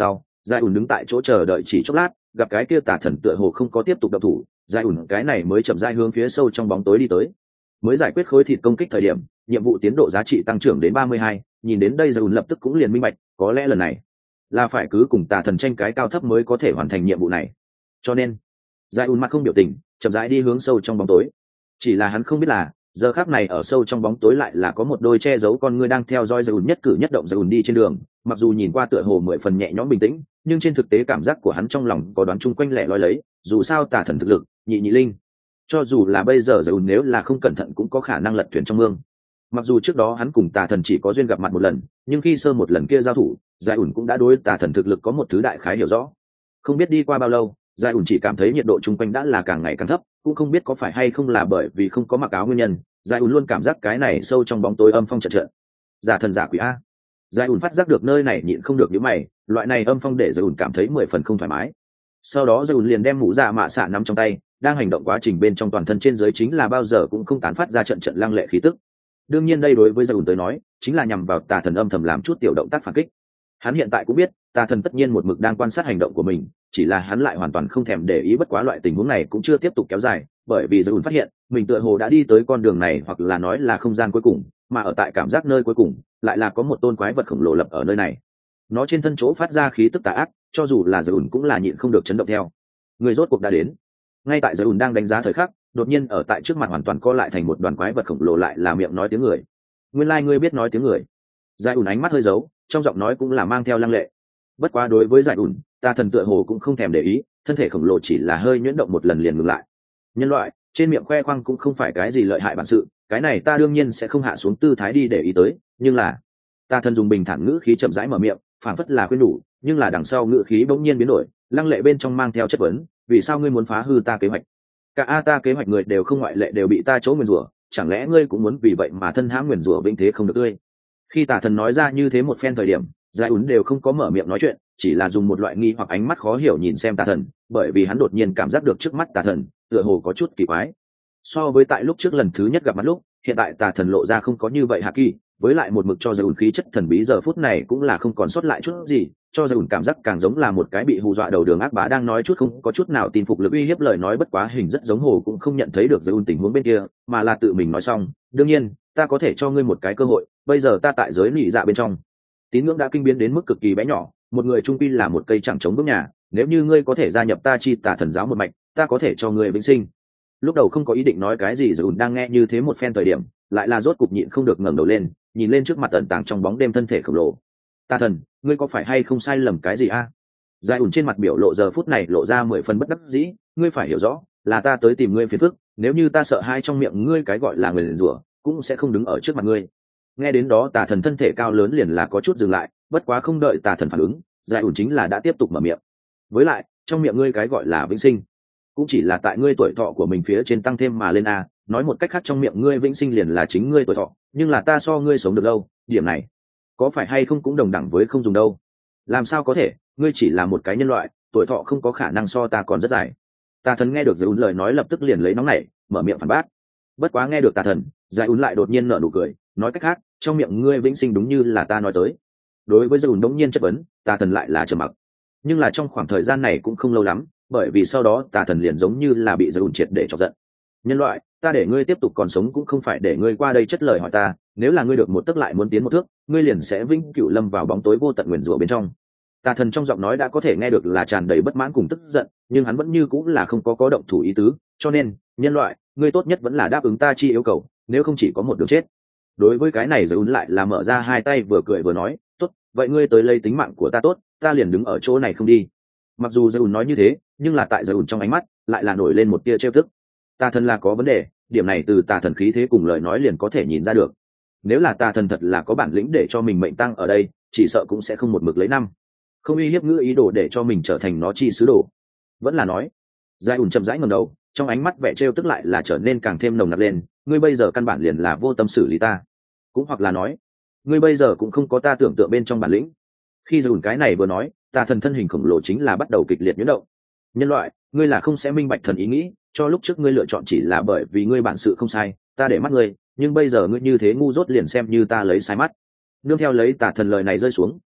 Speaker 1: Giải ủn đứng tại chỗ chờ đợi chỉ chốc lát, gặp cái kia tà thần tựa hồ không có tiếp tục động thủ, Giải ủn cái này mới chậm rãi hướng phía sâu trong bóng tối đi tới. Mới giải quyết khối thịt công kích thời điểm, nhiệm vụ tiến độ giá trị tăng trưởng đến ba mươi hai, nhìn đến đây Giải ủn lập tức cũng liền minh bạch, có lẽ lần này là phải cứ cùng tà thần tranh cái cao thấp mới có thể hoàn thành nhiệm vụ này. Cho nên, Giải ủn mặt không biểu tình, chậm rãi đi hướng sâu trong bóng tối. Chỉ là hắn không biết là, giờ khắc này ở sâu trong bóng tối lại là có một đôi che giấu con ngươi đang theo dõi Giải ủn nhất cử nhất động. Giải ủn đi trên đường, mặc dù nhìn qua tựa hồ mười phần nhẹ nhõm bình tĩnh, nhưng trên thực tế cảm giác của hắn trong lòng có đoán chung quanh lẻ loi lấy, dù sao tà thần thực lực, nhị nhị linh, cho dù là bây giờ Giải ủn nếu là không cẩn thận cũng có khả năng lật thuyền trong mương. Mặc dù trước đó hắn cùng tà thần chỉ có duyên gặp mặt một lần, nhưng khi sơ một lần kia giao thủ, Giải ủn cũng đã đối tà thần thực lực có một thứ đại khái hiểu rõ. Không biết đi qua bao lâu, Giải ủn chỉ cảm thấy nhiệt độ chung quanh đã là càng ngày càng thấp, cũng không biết có phải hay không là bởi vì không có mặc áo nguyên nhân, Giải ủn luôn cảm giác cái này sâu trong bóng tối âm phong trận trận. Giả thần giả quỷ a. Giải ủn phát giác được nơi này nhịn không được những mày, loại này âm phong để Giải ủn cảm thấy mười phần không thoải mái. Sau đó Giải ủn liền đem mũ dạ mạ xạ nắm trong tay, đang hành động quá trình bên trong toàn thân trên dưới chính là bao giờ cũng không tán phát ra trận trận lăng lệ khí tức. Đương nhiên đây đối với Giải ủn tới nói, chính là nhằm vào tà thần âm thầm làm chút tiểu động tác phản kích. Hắn hiện tại cũng biết, tà thần tất nhiên một mực đang quan sát hành động của mình, chỉ là hắn lại hoàn toàn không thèm để ý, bất quá loại tình huống này cũng chưa tiếp tục kéo dài, bởi vì Giải ủn phát hiện, mình tựa hồ đã đi tới con đường này hoặc là nói là không gian cuối cùng, mà ở tại cảm giác nơi cuối cùng, lại là có một tôn quái vật khổng lồ lập ở nơi này. Nó trên thân chỗ phát ra khí tức tà ác, cho dù là Giải ủn cũng là nhịn không được chấn động theo. Người rốt cuộc đã đến. Ngay tại Giải ủn đang đánh giá thời khắc, đột nhiên ở tại trước mặt hoàn toàn co lại thành một đoàn quái vật khổng lồ lại là miệng nói tiếng người. Nguyên lai like ngươi biết nói tiếng người. Giải ủn ánh mắt hơi giấu, trong giọng nói cũng là mang theo lăng lệ. Bất quá đối với Giải ủn, tà thần tựa hồ cũng không thèm để ý, thân thể khổng lồ chỉ là hơi nhuyễn động một lần liền ngừng lại. Nhân loại, trên miệng khoe khoang cũng không phải cái gì lợi hại bản sự, cái này ta đương nhiên sẽ không hạ xuống tư thái đi để ý tới, nhưng là tà thần dùng bình thản ngữ khí chậm rãi mở miệng, phảng phất là khuyên nhủ, nhưng là đằng sau ngữ khí bỗng nhiên biến đổi, lăng lệ bên trong mang theo chất vấn, vì sao ngươi muốn phá hư ta kế hoạch? Cả a ta kế hoạch người đều không ngoại lệ đều bị ta chỗ nguyền rủa, chẳng lẽ ngươi cũng muốn vì vậy mà thân hãm nguyền rủa vĩnh thế không được tươi? Khi tà thần nói ra như thế một phen thời điểm, Giải ủn đều không có mở miệng nói chuyện, chỉ là dùng một loại nghi hoặc ánh mắt khó hiểu nhìn xem tà thần, bởi vì hắn đột nhiên cảm giác được trước mắt tà thần tựa hồ có chút kỳ quái. So với tại lúc trước lần thứ nhất gặp mặt lúc, hiện tại tà thần lộ ra không có như vậy hạ kỳ, với lại một mực cho Giải ủn khí chất thần bí giờ phút này cũng là không còn sót lại chút gì, cho Giải ủn cảm giác càng giống là một cái bị hù dọa đầu đường ác bá đang nói chút không có chút nào tin phục lực uy hiếp lời nói, bất quá hình rất giống hồ cũng không nhận thấy được Giải ủn tình huống bên kia, mà là tự mình nói xong, đương nhiên, ta có thể cho ngươi một cái cơ hội, bây giờ ta tại giới nị dạ bên trong, tín ngưỡng đã kinh biến đến mức cực kỳ bé nhỏ, một người trung quy là một cây chẳng chống bước nhà, nếu như ngươi có thể gia nhập ta chi tà thần giáo một mạch, ta có thể cho ngươi vĩnh sinh. Lúc đầu không có ý định nói cái gì, Giải ủn đang nghe như thế một phen thời điểm, lại là rốt cục nhịn không được ngẩng đầu lên, nhìn lên trước mặt tận tàng trong bóng đêm thân thể khổng lồ. Tà thần, ngươi có phải hay không sai lầm cái gì a? À? Giải ủn trên mặt biểu lộ giờ phút này lộ ra mười phần bất đắc dĩ, ngươi phải hiểu rõ, là ta tới tìm ngươi phiền phức, nếu như ta sợ hai trong miệng ngươi cái gọi là người liền rủa, cũng sẽ không đứng ở trước mặt ngươi. Nghe đến đó tà thần thân thể cao lớn liền là có chút dừng lại, bất quá không đợi tà thần phản ứng, Giải ủn chính là đã tiếp tục mở miệng. Với lại, trong miệng ngươi cái gọi là vĩnh sinh, cũng chỉ là tại ngươi tuổi thọ của mình phía trên tăng thêm mà lên a, nói một cách khác trong miệng ngươi vĩnh sinh liền là chính ngươi tuổi thọ, nhưng là ta so ngươi sống được lâu, điểm này có phải hay không cũng đồng đẳng với không dùng đâu. Làm sao có thể, ngươi chỉ là một cái nhân loại, tuổi thọ không có khả năng so ta còn rất dài. Tà thần nghe được Giải ủn lời nói lập tức liền lấy nóng nảy, mở miệng phản bác. Bất quá nghe được tà thần, Giải ủn lại đột nhiên nở nụ cười, nói cách khác, trong miệng ngươi vĩnh sinh đúng như là ta nói tới. Đối với Giải ủn đống nhiên chất vấn, tà thần lại là trầm mặc. Nhưng là trong khoảng thời gian này cũng không lâu lắm, bởi vì sau đó tà thần liền giống như là bị Giải ủn triệt để chọc giận. Nhân loại, ta để ngươi tiếp tục còn sống cũng không phải để ngươi qua đây chất lời hỏi ta, nếu là ngươi được một tấc lại muốn tiến một thước, ngươi liền sẽ vĩnh cửu lâm vào bóng tối vô tận nguyền rủa bên trong. Tà thần trong giọng nói đã có thể nghe được là tràn đầy bất mãn cùng tức giận, nhưng hắn vẫn như cũng là không có có động thủ ý tứ, cho nên, nhân loại, ngươi tốt nhất vẫn là đáp ứng ta chi yêu cầu, nếu không chỉ có một đường chết. Đối với cái này Giải ủn lại là mở ra hai tay vừa cười vừa nói, tốt, vậy ngươi tới lấy tính mạng của ta tốt, ta liền đứng ở chỗ này không đi. Mặc dù Giải ủn nói như thế, nhưng là tại Giải ủn trong ánh mắt lại là nổi lên một tia trêu tức. Tà thần là có vấn đề, điểm này từ tà thần khí thế cùng lời nói liền có thể nhìn ra được. Nếu là tà thần thật là có bản lĩnh để cho mình mệnh tăng ở đây, chỉ sợ cũng sẽ không một mực lấy năm không uy hiếp ngữ ý đồ để cho mình trở thành nó chi sứ đồ. Vẫn là nói, Giải ủn chậm rãi ngẩng đầu, trong ánh mắt vẻ trêu tức lại là trở nên càng thêm nồng nặc lên, ngươi bây giờ căn bản liền là vô tâm xử lý ta, cũng hoặc là nói, ngươi bây giờ cũng không có ta tưởng tượng bên trong bản lĩnh. Khi Giải ủn cái này vừa nói, tà thần thân hình khổng lồ chính là bắt đầu kịch liệt nhuyễn động. Nhân loại, ngươi là không sẽ minh bạch thần ý nghĩ, cho lúc trước ngươi lựa chọn chỉ là bởi vì ngươi bản sự không sai, ta để mắt ngươi, nhưng bây giờ ngươi như thế ngu dốt liền xem như ta lấy sai mắt. Nương theo lấy tà thần lời này rơi xuống,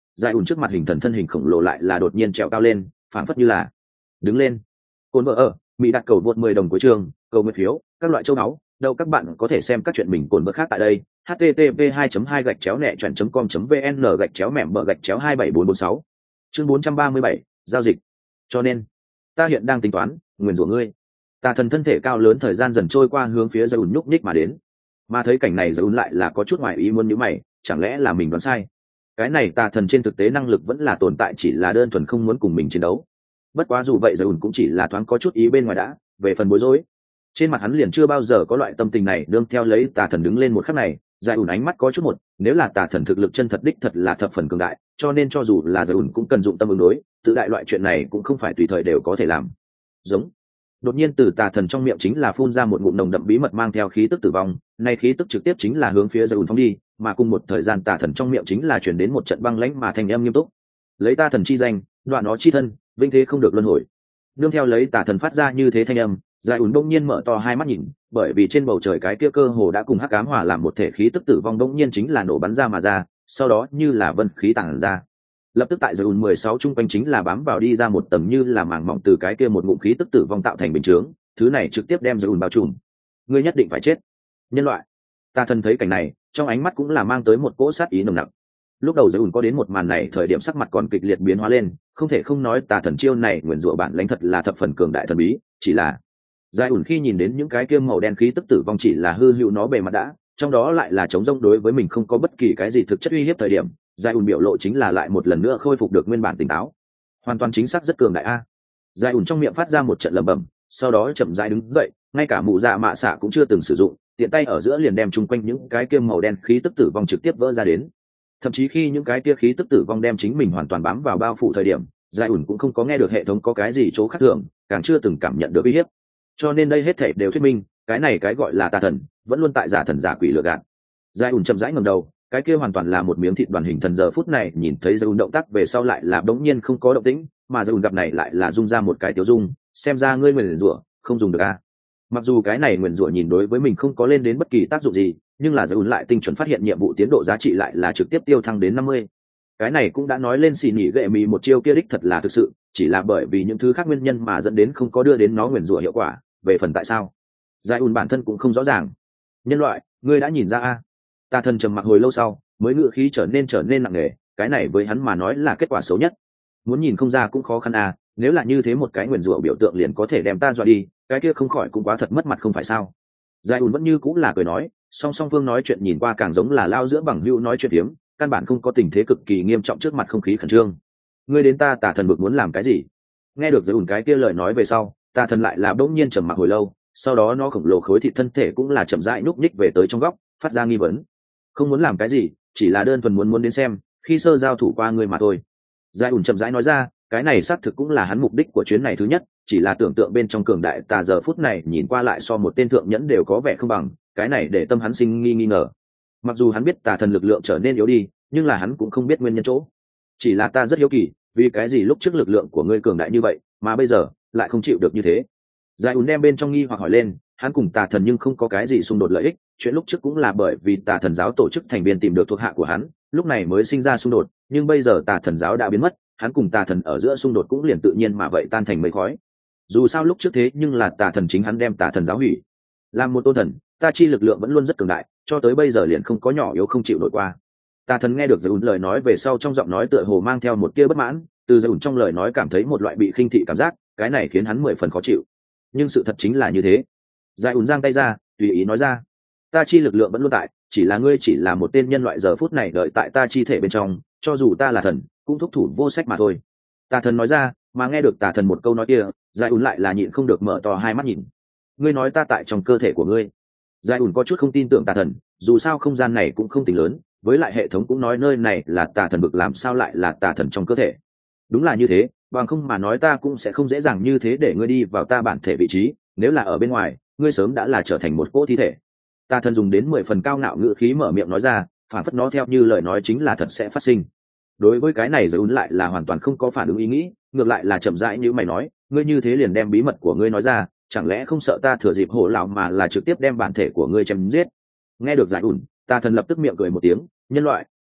Speaker 1: giải ủn trước mặt hình thần thân hình khổng lồ lại là đột nhiên trèo cao lên, phảng phất như là đứng lên. Cồn vợ ở mỹ đặt cầu vượt mười đồng cuối trường, cầu nguyện phiếu, các loại châu náu. Đâu các bạn có thể xem các chuyện mình cồn vợ khác tại đây. h t t p hai hai gạch chéo nẹ chọn com vn gạch chéo mẻm bờ gạch chéo hai bảy bốn bốn sáu. Chương bốn trăm ba mươi bảy, giao dịch. Cho nên, ta hiện đang tính toán, nguyền rủa ngươi. Tà thần thân thể cao lớn thời gian dần trôi qua hướng phía Zaun nhúc nhích mà đến. Mà thấy cảnh này Zaun lại là có chút ngoài ý muốn nhíu mày, chẳng lẽ là mình đoán sai? Cái này tà thần trên thực tế năng lực vẫn là tồn tại, chỉ là đơn thuần không muốn cùng mình chiến đấu. Bất quá dù vậy Zaun cũng chỉ là thoáng có chút ý bên ngoài đã, về phần bối rối, trên mặt hắn liền chưa bao giờ có loại tâm tình này. Đương theo lấy tà thần đứng lên một khắc này, Zaun ánh mắt có chút một, nếu là tà thần thực lực chân thật đích thật là thập phần cường đại, cho nên cho dù là Zaun cũng cần dụng tâm ứng đối, tự đại loại chuyện này cũng không phải tùy thời đều có thể làm. Giống. Đột nhiên từ tà thần trong miệng chính là phun ra một ngụm nồng đậm bí mật mang theo khí tức tử vong, nay khí tức trực tiếp chính là hướng phía Zaun phóng đi, mà cùng một thời gian tà thần trong miệng chính là truyền đến một trận băng lãnh mà thành âm nghiêm túc. Lấy ta thần chi danh, đoạn nó chi thân, vinh thế không được luân hồi. Nương theo lấy tà thần phát ra như thế thanh âm, Zaun bỗng nhiên mở to hai mắt nhìn, bởi vì trên bầu trời cái kia cơ hồ đã cùng hắc ám hòa làm một thể khí tức tử vong bỗng nhiên chính là nổ bắn ra mà ra, sau đó như là vân khí tản ra. Lập tức tại Zaun mười sáu trung quanh chính là bám vào đi ra một tầng như là màng mỏng từ cái kia một ngụm khí tức tử vong tạo thành bình chướng, thứ này trực tiếp đem Zaun bao trùm. Ngươi nhất định phải chết, nhân loại. Tà thần thấy cảnh này, trong ánh mắt cũng là mang tới một cỗ sát ý nồng nặc. Lúc đầu Zaun có đến một màn này thời điểm sắc mặt còn kịch liệt biến hóa lên, không thể không nói tà thần chiêu này nguyền rủa bản lãnh thật là thập phần cường đại thần bí, chỉ là Zaun khi nhìn đến những cái kia màu đen khí tức tử vong chỉ là hư hữu nó bề mặt đã, trong đó lại là chống rông đối với mình không có bất kỳ cái gì thực chất uy hiếp thời điểm, Zaun biểu lộ chính là lại một lần nữa khôi phục được nguyên bản tỉnh táo. Hoàn toàn chính xác rất cường đại a. Zaun trong miệng phát ra một trận lẩm bẩm, sau đó chậm rãi đứng dậy, ngay cả mụ dạ mạ xạ cũng chưa từng sử dụng, tiện tay ở giữa liền đem chung quanh những cái kia màu đen khí tức tử vong trực tiếp vỡ ra đến. Thậm chí khi những cái kia khí tức tử vong đem chính mình hoàn toàn bám vào bao phủ thời điểm, Zaun cũng không có nghe được hệ thống có cái gì chỗ khác thường, càng chưa từng cảm nhận được uy hiếp. Cho nên đây hết thảy đều thuyết minh, cái này cái gọi là tà thần, vẫn luôn tại giả thần giả quỷ lừa gạt. Zaun chậm rãi ngẩng đầu, cái kia hoàn toàn là một miếng thịt đoàn hình thần giờ phút này nhìn thấy Zaun động tác về sau lại là đống nhiên không có động tĩnh, mà Zaun gặp này lại là dung ra một cái tiểu dung, xem ra ngươi nguyền rủa không dùng được a. Mặc dù cái này nguyền rủa nhìn đối với mình không có lên đến bất kỳ tác dụng gì, nhưng là Zaun lại tinh chuẩn phát hiện nhiệm vụ tiến độ giá trị lại là trực tiếp tiêu thăng đến năm mươi. Cái này cũng đã nói lên xì nhỉ gệ mì một chiêu kia đích thật là thực sự, chỉ là bởi vì những thứ khác nguyên nhân mà dẫn đến không có đưa đến nó nguyền rủa hiệu quả, về phần tại sao, Zaun bản thân cũng không rõ ràng. Nhân loại, ngươi đã nhìn ra a? Tà thần trầm mặc hồi lâu sau, mới ngự khí trở nên trở nên nặng nề, cái này với hắn mà nói là kết quả xấu nhất. Muốn nhìn không ra cũng khó khăn a, nếu là như thế một cái nguyền rủa biểu tượng liền có thể đem ta dọa đi, cái kia không khỏi cũng quá thật mất mặt không phải sao? Zaun vẫn như cũng là cười nói, song song phương nói chuyện nhìn qua càng giống là lao giữa bằng hữu nói chuyện hiếm, căn bản không có tình thế cực kỳ nghiêm trọng trước mặt không khí khẩn trương. Ngươi đến ta tà thần bực muốn làm cái gì? Nghe được Zaun cái kia lời nói về sau, tà thần lại là bỗng nhiên trầm mặc hồi lâu, sau đó nó khổng lồ khối thịt thân thể cũng là chậm rãi núp nhích về tới trong góc, phát ra nghi vấn. Không muốn làm cái gì, chỉ là đơn thuần muốn muốn đến xem, khi sơ giao thủ qua ngươi mà thôi. Zaun chậm rãi nói ra, cái này xác thực cũng là hắn mục đích của chuyến này thứ nhất, chỉ là tưởng tượng bên trong cường đại tà giờ phút này nhìn qua lại so một tên thượng nhẫn đều có vẻ không bằng, cái này để tâm hắn sinh nghi nghi ngờ. Mặc dù hắn biết tà thần lực lượng trở nên yếu đi, nhưng là hắn cũng không biết nguyên nhân chỗ. Chỉ là ta rất hiếu kỳ, vì cái gì lúc trước lực lượng của ngươi cường đại như vậy, mà bây giờ lại không chịu được như thế. Zaun đem bên trong nghi hoặc hỏi lên, hắn cùng tà thần nhưng không có cái gì xung đột lợi ích, chuyện lúc trước cũng là bởi vì tà thần giáo tổ chức thành viên tìm được thuộc hạ của hắn, lúc này mới sinh ra xung đột, nhưng bây giờ tà thần giáo đã biến mất, hắn cùng tà thần ở giữa xung đột cũng liền tự nhiên mà vậy tan thành mây khói. Dù sao lúc trước thế nhưng là tà thần chính hắn đem tà thần giáo hủy. Làm một tôn thần, ta chi lực lượng vẫn luôn rất cường đại, cho tới bây giờ liền không có nhỏ yếu không chịu nổi qua. Tà thần nghe được Zaun lời nói về sau trong giọng nói tựa hồ mang theo một tia bất mãn, từ Zaun trong lời nói cảm thấy một loại bị khinh thị cảm giác, cái này khiến hắn mười phần khó chịu. Nhưng sự thật chính là như thế. Zaun giang tay ra, tùy ý nói ra, ta chi lực lượng vẫn luôn tại, chỉ là ngươi chỉ là một tên nhân loại giờ phút này đợi tại ta chi thể bên trong, cho dù ta là thần, cũng thúc thủ vô sách mà thôi. Tà thần nói ra, mà nghe được tà thần một câu nói kia, Zaun lại là nhịn không được mở to hai mắt nhìn. Ngươi nói ta tại trong cơ thể của ngươi? Zaun có chút không tin tưởng tà thần, dù sao không gian này cũng không tính lớn, với lại hệ thống cũng nói nơi này là tà thần bực, làm sao lại là tà thần trong cơ thể? Đúng là như thế, bằng không mà nói ta cũng sẽ không dễ dàng như thế để ngươi đi vào ta bản thể vị trí, nếu là ở bên ngoài, ngươi sớm đã là trở thành một cỗ thi thể. Tà thần dùng đến mười phần cao ngạo ngữ khí mở miệng nói ra, phản phất nó theo như lời nói chính là thật sẽ phát sinh. Đối với cái này Zaun lại là hoàn toàn không có phản ứng ý nghĩ, ngược lại là chậm rãi như mày nói, ngươi như thế liền đem bí mật của ngươi nói ra, chẳng lẽ không sợ ta thừa dịp hổ lão mà là trực tiếp đem bản thể của ngươi chém giết? Nghe được Zaun, tà thần lập tức miệng cười một tiếng, nhân loại,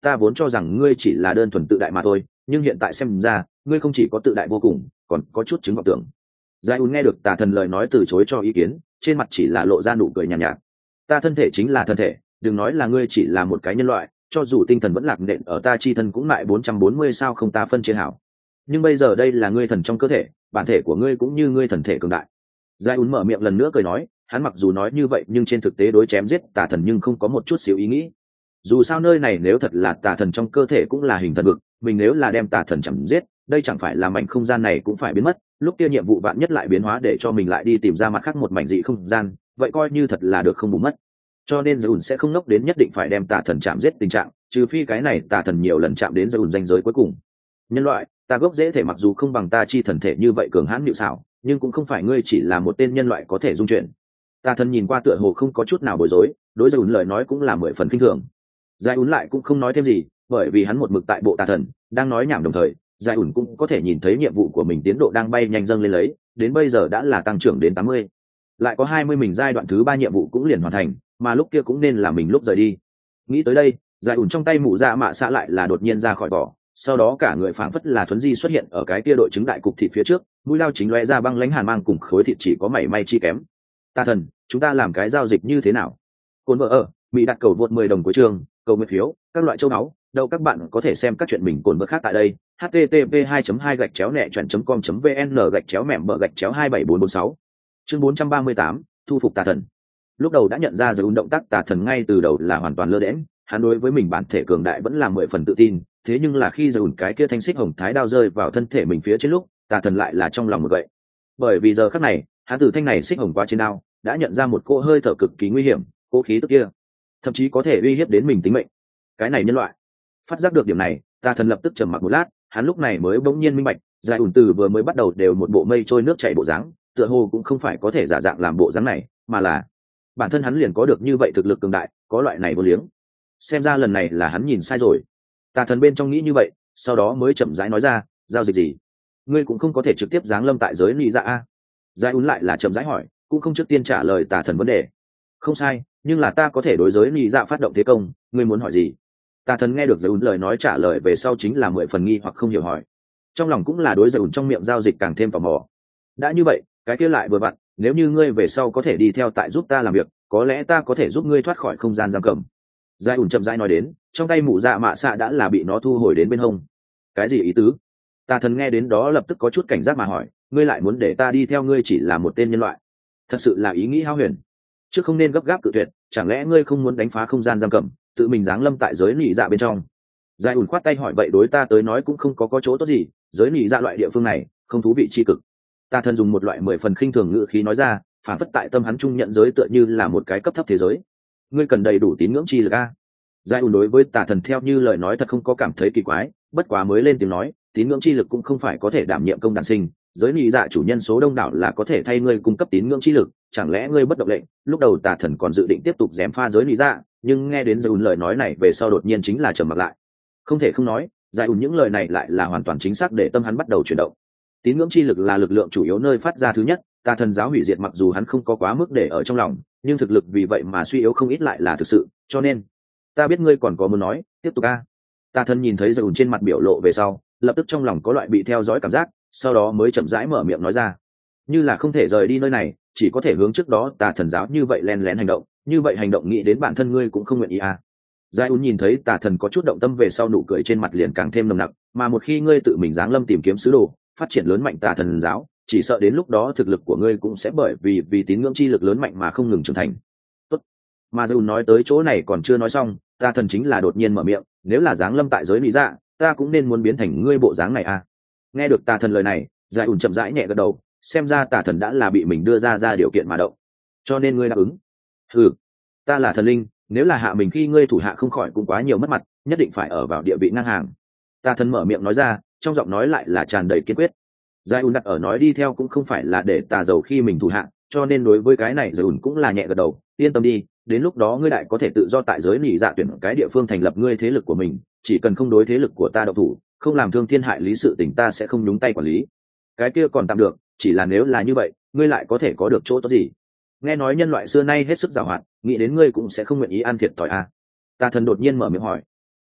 Speaker 1: ta vốn cho rằng ngươi chỉ là đơn thuần tự đại mà thôi, nhưng hiện tại xem ra ngươi không chỉ có tự đại vô cùng, còn có chút chứng vọng tưởng. Giải ùn nghe được tà thần lời nói từ chối cho ý kiến, trên mặt chỉ là lộ ra nụ cười nhàn nhạt, nhạt ta thân thể chính là thân thể, đừng nói là ngươi chỉ là một cái nhân loại, cho dù tinh thần vẫn lạc nện ở ta chi thân cũng lại bốn trăm bốn mươi sao không ta phân chia hảo. Nhưng bây giờ đây là ngươi thần trong cơ thể, bản thể của ngươi cũng như ngươi thần thể cường đại. Giải ùn mở miệng lần nữa cười nói, hắn mặc dù nói như vậy nhưng trên thực tế đối chém giết tà thần nhưng không có một chút xíu ý nghĩ. Dù sao nơi này nếu thật là tà thần trong cơ thể cũng là hình thần vực, mình nếu là đem tà thần chẳng giết, đây chẳng phải là mảnh không gian này cũng phải biến mất, lúc kia nhiệm vụ vạn nhất lại biến hóa để cho mình lại đi tìm ra mặt khác một mảnh dị không gian, vậy coi như thật là được không bù mất. Cho nên Dùn sẽ không nốc đến nhất định phải đem tà thần chạm giết tình trạng, trừ phi cái này tà thần nhiều lần chạm đến Dùn danh giới cuối cùng. Nhân loại, ta gốc dễ thể mặc dù không bằng ta chi thần thể như vậy cường hãn nhự xảo, nhưng cũng không phải ngươi chỉ là một tên nhân loại có thể dung chuyển. Tà thần nhìn qua tựa hồ không có chút nào bối rối, đối Dùn lời nói cũng là mười phần kinh thường. Giải ún lại cũng không nói thêm gì, bởi vì hắn một mực tại bộ tà thần đang nói nhảm, đồng thời Giải ún cũng có thể nhìn thấy nhiệm vụ của mình tiến độ đang bay nhanh dâng lên lấy, đến bây giờ đã là tăng trưởng đến tám mươi, lại có hai mươi mình giai đoạn thứ ba nhiệm vụ cũng liền hoàn thành, mà lúc kia cũng nên là mình lúc rời đi. Nghĩ tới đây, Giải ún trong tay mụ dạ mạ xạ lại là đột nhiên ra khỏi vỏ, sau đó cả người phảng phất là thuấn di xuất hiện ở cái kia đội trứng đại cục thịt phía trước, mũi lao chính lóe ra băng lãnh hàn mang cùng khối thịt chỉ có mảy may chi kém. Tà thần, chúng ta làm cái giao dịch như thế nào? Côn vợ ở bị đặt cầu vượt mười đồng cuối trường, cầu nguyện phiếu, các loại châu náu, đâu các bạn có thể xem các chuyện mình cồn vợ khác tại đây. h t t p hai hai gạch chéo nẹ chuẩn com vn gạch chéo mẻm bờ gạch chéo hai bảy bốn bốn sáu. Chương bốn trăm ba mươi tám, thu phục tà thần. Lúc đầu đã nhận ra Dùn động tác tà thần ngay từ đầu là hoàn toàn lơ đễnh, hắn đối với mình bản thể cường đại vẫn là mười phần tự tin, thế nhưng là khi Dùn cái kia thanh xích hồng thái đao rơi vào thân thể mình phía trên lúc, tà thần lại là trong lòng một vậy. Bởi vì giờ khắc này, hắn từ thanh này xích hồng qua trên đao, đã nhận ra một cỗ hơi thở cực kỳ nguy hiểm, cỗ khí tức kia thậm chí có thể uy hiếp đến mình tính mệnh. Cái này nhân loại. Phát giác được điểm này, tà thần lập tức trầm mặc một lát, hắn lúc này mới bỗng nhiên minh bạch, Giải ủn từ vừa mới bắt đầu đều một bộ mây trôi nước chảy bộ dáng, tựa hồ cũng không phải có thể giả dạng làm bộ dáng này, mà là bản thân hắn liền có được như vậy thực lực cường đại, có loại này vô liếng. Xem ra lần này là hắn nhìn sai rồi. Tà thần bên trong nghĩ như vậy, sau đó mới chậm rãi nói ra, giao dịch gì? Ngươi cũng không có thể trực tiếp giáng lâm tại giới Nị Dạ a? Giải ủn lại là chậm rãi hỏi, cũng không trước tiên trả lời tà thần vấn đề. Không sai, nhưng là ta có thể đối giới Nị Dạ phát động thế công, ngươi muốn hỏi gì? Tà thần nghe được Giải ủn lời nói trả lời về sau chính là mười phần nghi hoặc không hiểu hỏi, trong lòng cũng là đối Giải ủn trong miệng giao dịch càng thêm tò mò. Đã như vậy, cái kia lại vừa vặn, nếu như ngươi về sau có thể đi theo tại giúp ta làm việc, có lẽ ta có thể giúp ngươi thoát khỏi không gian giam cầm. Giải ủn chậm rãi nói đến, trong tay mụ dạ mạ xạ đã là bị nó thu hồi đến bên hông. Cái gì ý tứ? Tà thần nghe đến đó lập tức có chút cảnh giác mà hỏi, ngươi lại muốn để ta đi theo ngươi chỉ là một tên nhân loại? Thật sự là ý nghĩ hao huyền. Chứ không nên gấp gáp cự tuyệt, chẳng lẽ ngươi không muốn đánh phá không gian giam cầm, tự mình giáng lâm tại giới Nị Dạ bên trong? Giải ủn khoát tay hỏi, vậy đối ta tới nói cũng không có có chỗ tốt gì, giới Nị Dạ loại địa phương này không thú vị chi cực. Tà thần dùng một loại mười phần khinh thường ngữ khí nói ra, phản phất tại tâm hắn trung nhận giới tựa như là một cái cấp thấp thế giới. Ngươi cần đầy đủ tín ngưỡng chi lực a. Giải ủn đối với tà thần theo như lời nói thật không có cảm thấy kỳ quái, bất quá mới lên tiếng nói, tín ngưỡng chi lực cũng không phải có thể đảm nhiệm công đản sinh, giới Nị Dạ chủ nhân số đông đảo là có thể thay ngươi cung cấp tín ngưỡng chi lực, chẳng lẽ ngươi bất động lệnh? Lúc đầu tà thần còn dự định tiếp tục giém pha giới Nị Dạ, nhưng nghe đến Giải ủn lời nói này về sau đột nhiên chính là trầm mặc lại. Không thể không nói, Giải ủn những lời này lại là hoàn toàn chính xác để tâm hắn bắt đầu chuyển động. Tín ngưỡng chi lực là lực lượng chủ yếu nơi phát ra thứ nhất, tà thần giáo hủy diệt mặc dù hắn không có quá mức để ở trong lòng, nhưng thực lực vì vậy mà suy yếu không ít lại là thực sự, cho nên ta biết ngươi còn có muốn nói, tiếp tục a. Tà thần nhìn thấy Giải ủn trên mặt biểu lộ về sau, lập tức trong lòng có loại bị theo dõi cảm giác, sau đó mới chậm rãi mở miệng nói ra, như là không thể rời đi nơi này, chỉ có thể hướng trước đó tà thần giáo như vậy len lén hành động, như vậy hành động nghĩ đến bản thân ngươi cũng không nguyện ý à? Giải ún nhìn thấy tà thần có chút động tâm về sau, nụ cười trên mặt liền càng thêm nồng nặc, mà một khi ngươi tự mình giáng lâm tìm kiếm sứ đồ, phát triển lớn mạnh tà thần giáo, chỉ sợ đến lúc đó thực lực của ngươi cũng sẽ bởi vì vì tín ngưỡng chi lực lớn mạnh mà không ngừng trưởng thành. Tốt. Mà Giải ún nói tới chỗ này còn chưa nói xong, tà thần chính là đột nhiên mở miệng, nếu là giáng lâm tại giới Nị Dạ, ta cũng nên muốn biến thành ngươi bộ dáng này à? Nghe được tà thần lời này, Giải ún chậm rãi nhẹ gật đầu, xem ra tà thần đã là bị mình đưa ra ra điều kiện mà động, cho nên ngươi đáp ứng. Ừ, ta là thần linh, nếu là hạ mình khi ngươi thủ hạ không khỏi cũng quá nhiều mất mặt, nhất định phải ở vào địa vị ngang hàng. Tà thần mở miệng nói ra, trong giọng nói lại là tràn đầy kiên quyết. Giải ún đặt ở nói đi theo cũng không phải là để tà giàu khi mình thủ hạ, cho nên đối với cái này Giải ún cũng là nhẹ gật đầu, yên tâm đi, đến lúc đó ngươi đại có thể tự do tại giới Nị Dạ tuyển cái địa phương thành lập ngươi thế lực của mình, chỉ cần không đối thế lực của ta động thủ, không làm thương thiên hại lý sự tình, ta sẽ không nhúng tay quản lý. Cái kia còn tạm được, chỉ là nếu là như vậy, ngươi lại có thể có được chỗ tốt gì? Nghe nói nhân loại xưa nay hết sức giàu hạn, nghĩ đến ngươi cũng sẽ không nguyện ý ăn thiệt thòi à? Tà thần đột nhiên mở miệng hỏi.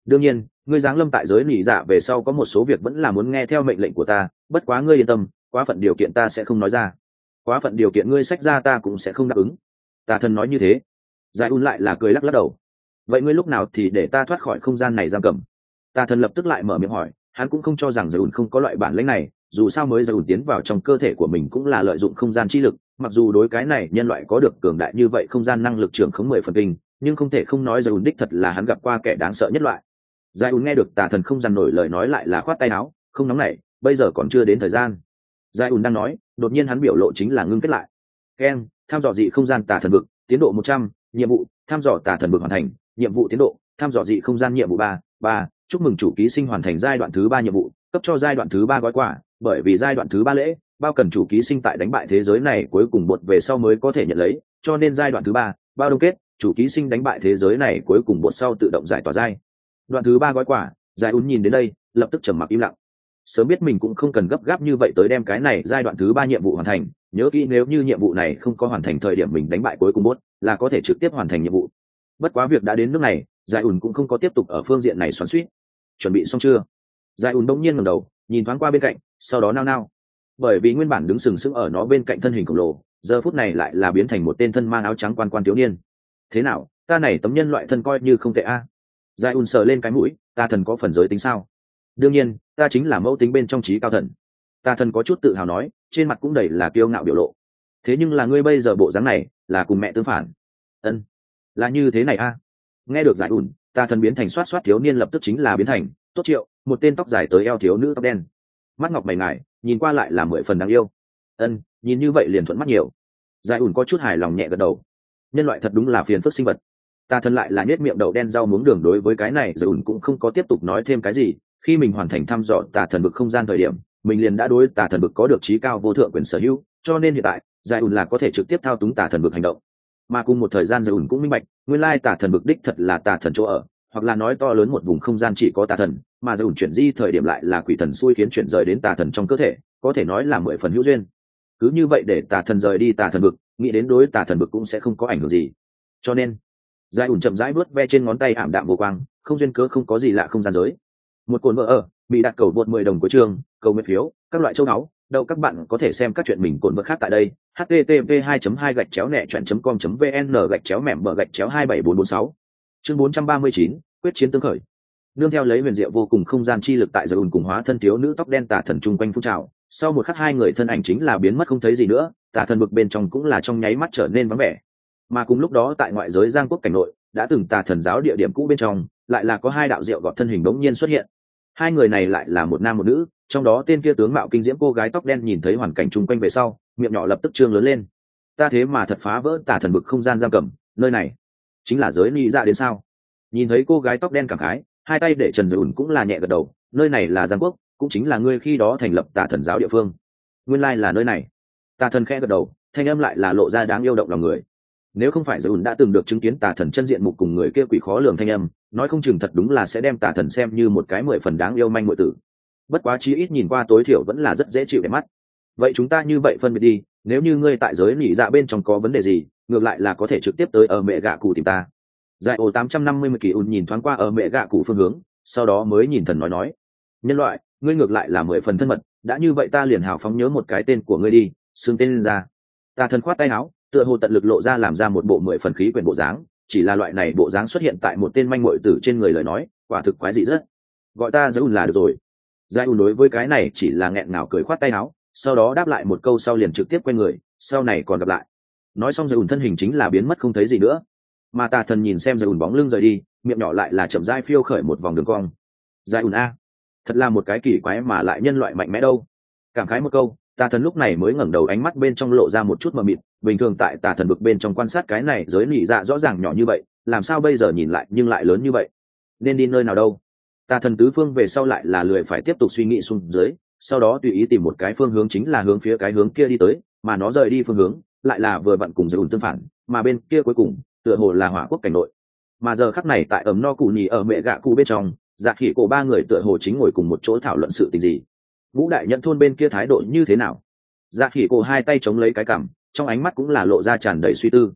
Speaker 1: đương nhiên ngươi giáng lâm tại giới nỉ dạ về sau có một số việc vẫn là muốn nghe theo mệnh lệnh của ta, bất quá ngươi yên tâm, quá phận điều kiện ta sẽ không nói ra. Quá phận điều kiện ngươi sách ra ta cũng sẽ không đáp ứng. Tà thần nói như thế. Giải Un lại là cười lắc lắc đầu. Vậy ngươi lúc nào thì để ta thoát khỏi không gian này giam cầm? Tà thần lập tức lại mở miệng hỏi, hắn cũng không cho rằng Giải Un không có loại bản lĩnh này, dù sao mới Giải Un tiến vào trong cơ thể của mình cũng là lợi dụng không gian chi lực, mặc dù đối cái này nhân loại có được cường đại như vậy không gian năng lực trưởng khống mười phần kinh, nhưng không thể không nói Giải Un đích thật là hắn gặp qua kẻ đáng sợ nhất loại. Giải Un nghe được Tà thần không dằn nổi lời nói lại là khoát tay áo, không nóng nảy, bây giờ còn chưa đến thời gian. Giải Un đang nói, đột nhiên hắn biểu lộ chính là ngưng kết lại. Ken, tham dò dị không gian Tà thần vực, tiến độ một trăm, nhiệm vụ, tham dò Tà thần vực hoàn thành, nhiệm vụ tiến độ, tham dò dị không gian nhiệm vụ ba, ba, chúc mừng chủ ký sinh hoàn thành giai đoạn thứ ba nhiệm vụ, cấp cho giai đoạn thứ ba gói quà, bởi vì giai đoạn thứ ba lễ, bao cần chủ ký sinh tại đánh bại thế giới này cuối cùng bột về sau mới có thể nhận lấy, cho nên giai đoạn thứ ba, bao đông kết, chủ ký sinh đánh bại thế giới này cuối cùng bột sau tự động giải tỏa giai đoạn thứ ba gói quà. Giải Un nhìn đến đây, lập tức trầm mặc im lặng. Sớm biết mình cũng không cần gấp gáp như vậy tới đem cái này giai đoạn thứ ba nhiệm vụ hoàn thành, nhớ kỹ nếu như nhiệm vụ này không có hoàn thành thời điểm mình đánh bại cuối cùng bốt là có thể trực tiếp hoàn thành nhiệm vụ. Bất quá việc đã đến nước này, Giải Un cũng không có tiếp tục ở phương diện này xoắn xuýt. Chuẩn bị xong chưa? Giải Un bỗng nhiên ngẩng đầu, nhìn thoáng qua bên cạnh, sau đó nao nao. Bởi vì nguyên bản đứng sừng sững ở nó bên cạnh thân hình khổng lồ, giờ phút này lại là biến thành một tên thân mang áo trắng quan quan thiếu niên. Thế nào, ta này tấm nhân loại thân coi như không tệ a. À? Giải Un sờ lên cái mũi, ta thần có phần giới tính sao? Đương nhiên, ta chính là mẫu tính bên trong trí cao thần. Ta thần có chút tự hào nói, trên mặt cũng đầy là kiêu ngạo biểu lộ. Thế nhưng là ngươi bây giờ bộ dáng này, là cùng mẹ tương phản. Ân, là như thế này a. À? Nghe được Giải Un, ta thần biến thành xoát xoát thiếu niên lập tức chính là biến thành Tốt Triệu, một tên tóc dài tới eo thiếu nữ tóc đen, mắt ngọc mày ngài, nhìn qua lại là mười phần đáng yêu. Ân, nhìn như vậy liền thuận mắt nhiều. Giải Un có chút hài lòng nhẹ gật đầu. Nhân loại thật đúng là phiền phức sinh vật. Ta thần lại là nhếch miệng đậu đen rau muống đường, đối với cái này Giải Un cũng không có tiếp tục nói thêm cái gì. Khi mình hoàn thành thăm dò Tà thần vực không gian thời điểm, mình liền đã đối Tà thần vực có được trí cao vô thượng quyền sở hữu, cho nên hiện tại Giải Un là có thể trực tiếp thao túng Tà thần vực hành động. Mà cùng một thời gian Giải Un cũng minh bạch, nguyên lai Tà thần vực đích thật là Tà thần chỗ ở, hoặc là nói to lớn một vùng không gian chỉ có Tà thần, mà Giải Un chuyển di thời điểm lại là quỷ thần xui khiến chuyển rời đến Tà thần trong cơ thể, có thể nói là mười phần hữu duyên. Cứ như vậy để Tà thần rời đi Tà thần vực, nghĩ đến đối Tà thần vực cũng sẽ không có ảnh hưởng gì. Cho nên Giải Un chậm rãi vuốt ve trên ngón tay ảm đạm vô quang, không duyên cớ không có gì lạ không gian giới. Một cồn vợ ở bị đặt cầu vượt mười đồng của trường, cầu nguyện phiếu, các loại châu áo, đâu các bạn có thể xem các chuyện mình cồn vợ khác tại đây. h t t p hai hai gạch chéo nẹ chọn com vn gạch chéo mẻm bờ gạch chéo hai bảy bốn bốn sáu. Chương bốn trăm ba mươi chín, quyết chiến tương khởi. Nương theo lấy huyền diệu vô cùng không gian chi lực tại Giải Un cùng hóa thân thiếu nữ tóc đen Tà thần chung quanh phun trào, sau một khắc hai người thân ảnh chính là biến mất không thấy gì nữa, Tà thần vực bên trong cũng là trong nháy mắt trở nên vắng vẻ. Mà cùng lúc đó tại ngoại giới Giang Quốc cảnh nội, đã từng Tà thần giáo địa điểm cũ bên trong, lại là có hai đạo diệu gọt thân hình đống nhiên xuất hiện. Hai người này lại là một nam một nữ, trong đó tên kia tướng mạo kinh diễm cô gái tóc đen nhìn thấy hoàn cảnh chung quanh về sau, miệng nhỏ lập tức trương lớn lên. Ta thế mà thật phá vỡ Tà thần vực không gian giam cầm, nơi này chính là giới ni dạ đến sao? Nhìn thấy cô gái tóc đen cảm khái, hai tay để Trần Giải Un cũng là nhẹ gật đầu, nơi này là Giang Quốc, cũng chính là ngươi khi đó thành lập Tà thần giáo địa phương. Nguyên lai là nơi này. Tà thần khẽ gật đầu, thanh âm lại là lộ ra đáng yêu động lòng người. Nếu không phải Giải Un đã từng được chứng kiến Tà thần chân diện mục cùng người kia quỷ khó lường thanh âm, nói không chừng thật đúng là sẽ đem Tà thần xem như một cái mười phần đáng yêu manh muội tử. Bất quá chí ít nhìn qua tối thiểu vẫn là rất dễ chịu để mắt. Vậy chúng ta như vậy phân biệt đi, nếu như ngươi tại giới nỉ dạ bên trong có vấn đề gì, ngược lại là có thể trực tiếp tới ở mẹ gạ cụ tìm ta. Giải ổ tám trăm năm mươi kỳ un nhìn thoáng qua ở mẹ gạ cụ phương hướng, sau đó mới nhìn thần nói nói: nhân loại, ngươi ngược lại là mười phần thân mật, đã như vậy ta liền hào phóng nhớ một cái tên của ngươi đi, xưng tên lên ra. Tà thần khoát tay áo, tựa hồ tận lực lộ ra làm ra một bộ mười phần khí quyển bộ dáng, chỉ là loại này bộ dáng xuất hiện tại một tên manh muội tử trên người lời nói, quả thực quái dị rất. Gọi ta Giải Un là được rồi. Giải Un đối với cái này chỉ là nghẹn ngào cười khoát tay áo, sau đó đáp lại một câu sau liền trực tiếp quay người, sau này còn gặp lại. Nói xong Giải Un thân hình chính là biến mất không thấy gì nữa. Mà Tà thần nhìn xem Giải Un bóng lưng rời đi, miệng nhỏ lại là chậm rãi phiêu khởi một vòng đường cong. Giải Un a, thật là một cái kỳ quái mà lại nhân loại mạnh mẽ đâu. Cảm khái một câu, Tà thần lúc này mới ngẩng đầu, ánh mắt bên trong lộ ra một chút mờ mịt. Bình thường tại Tà thần vực bên trong quan sát cái này giới nỉ dạ rõ ràng nhỏ như vậy, làm sao bây giờ nhìn lại nhưng lại lớn như vậy? Nên đi nơi nào đâu? Tà thần tứ phương về sau lại là lười phải tiếp tục suy nghĩ xuống dưới, sau đó tùy ý tìm một cái phương hướng, chính là hướng phía cái hướng kia đi tới, mà nó rời đi phương hướng lại là vừa vặn cùng Giải Un tương phản, mà bên kia cuối cùng tựa hồ là Hỏa Quốc cảnh nội. Mà giờ khắc này tại ấm no cụ nhì ở mẹ gạ cụ bên trong, Dạ Khỉ cổ ba người tựa hồ chính ngồi cùng một chỗ thảo luận sự tình gì. Ngũ đại nhận thôn bên kia thái độ như thế nào? Dạ Khỉ cổ hai tay chống lấy cái cằm, trong ánh mắt cũng là lộ ra tràn đầy suy tư.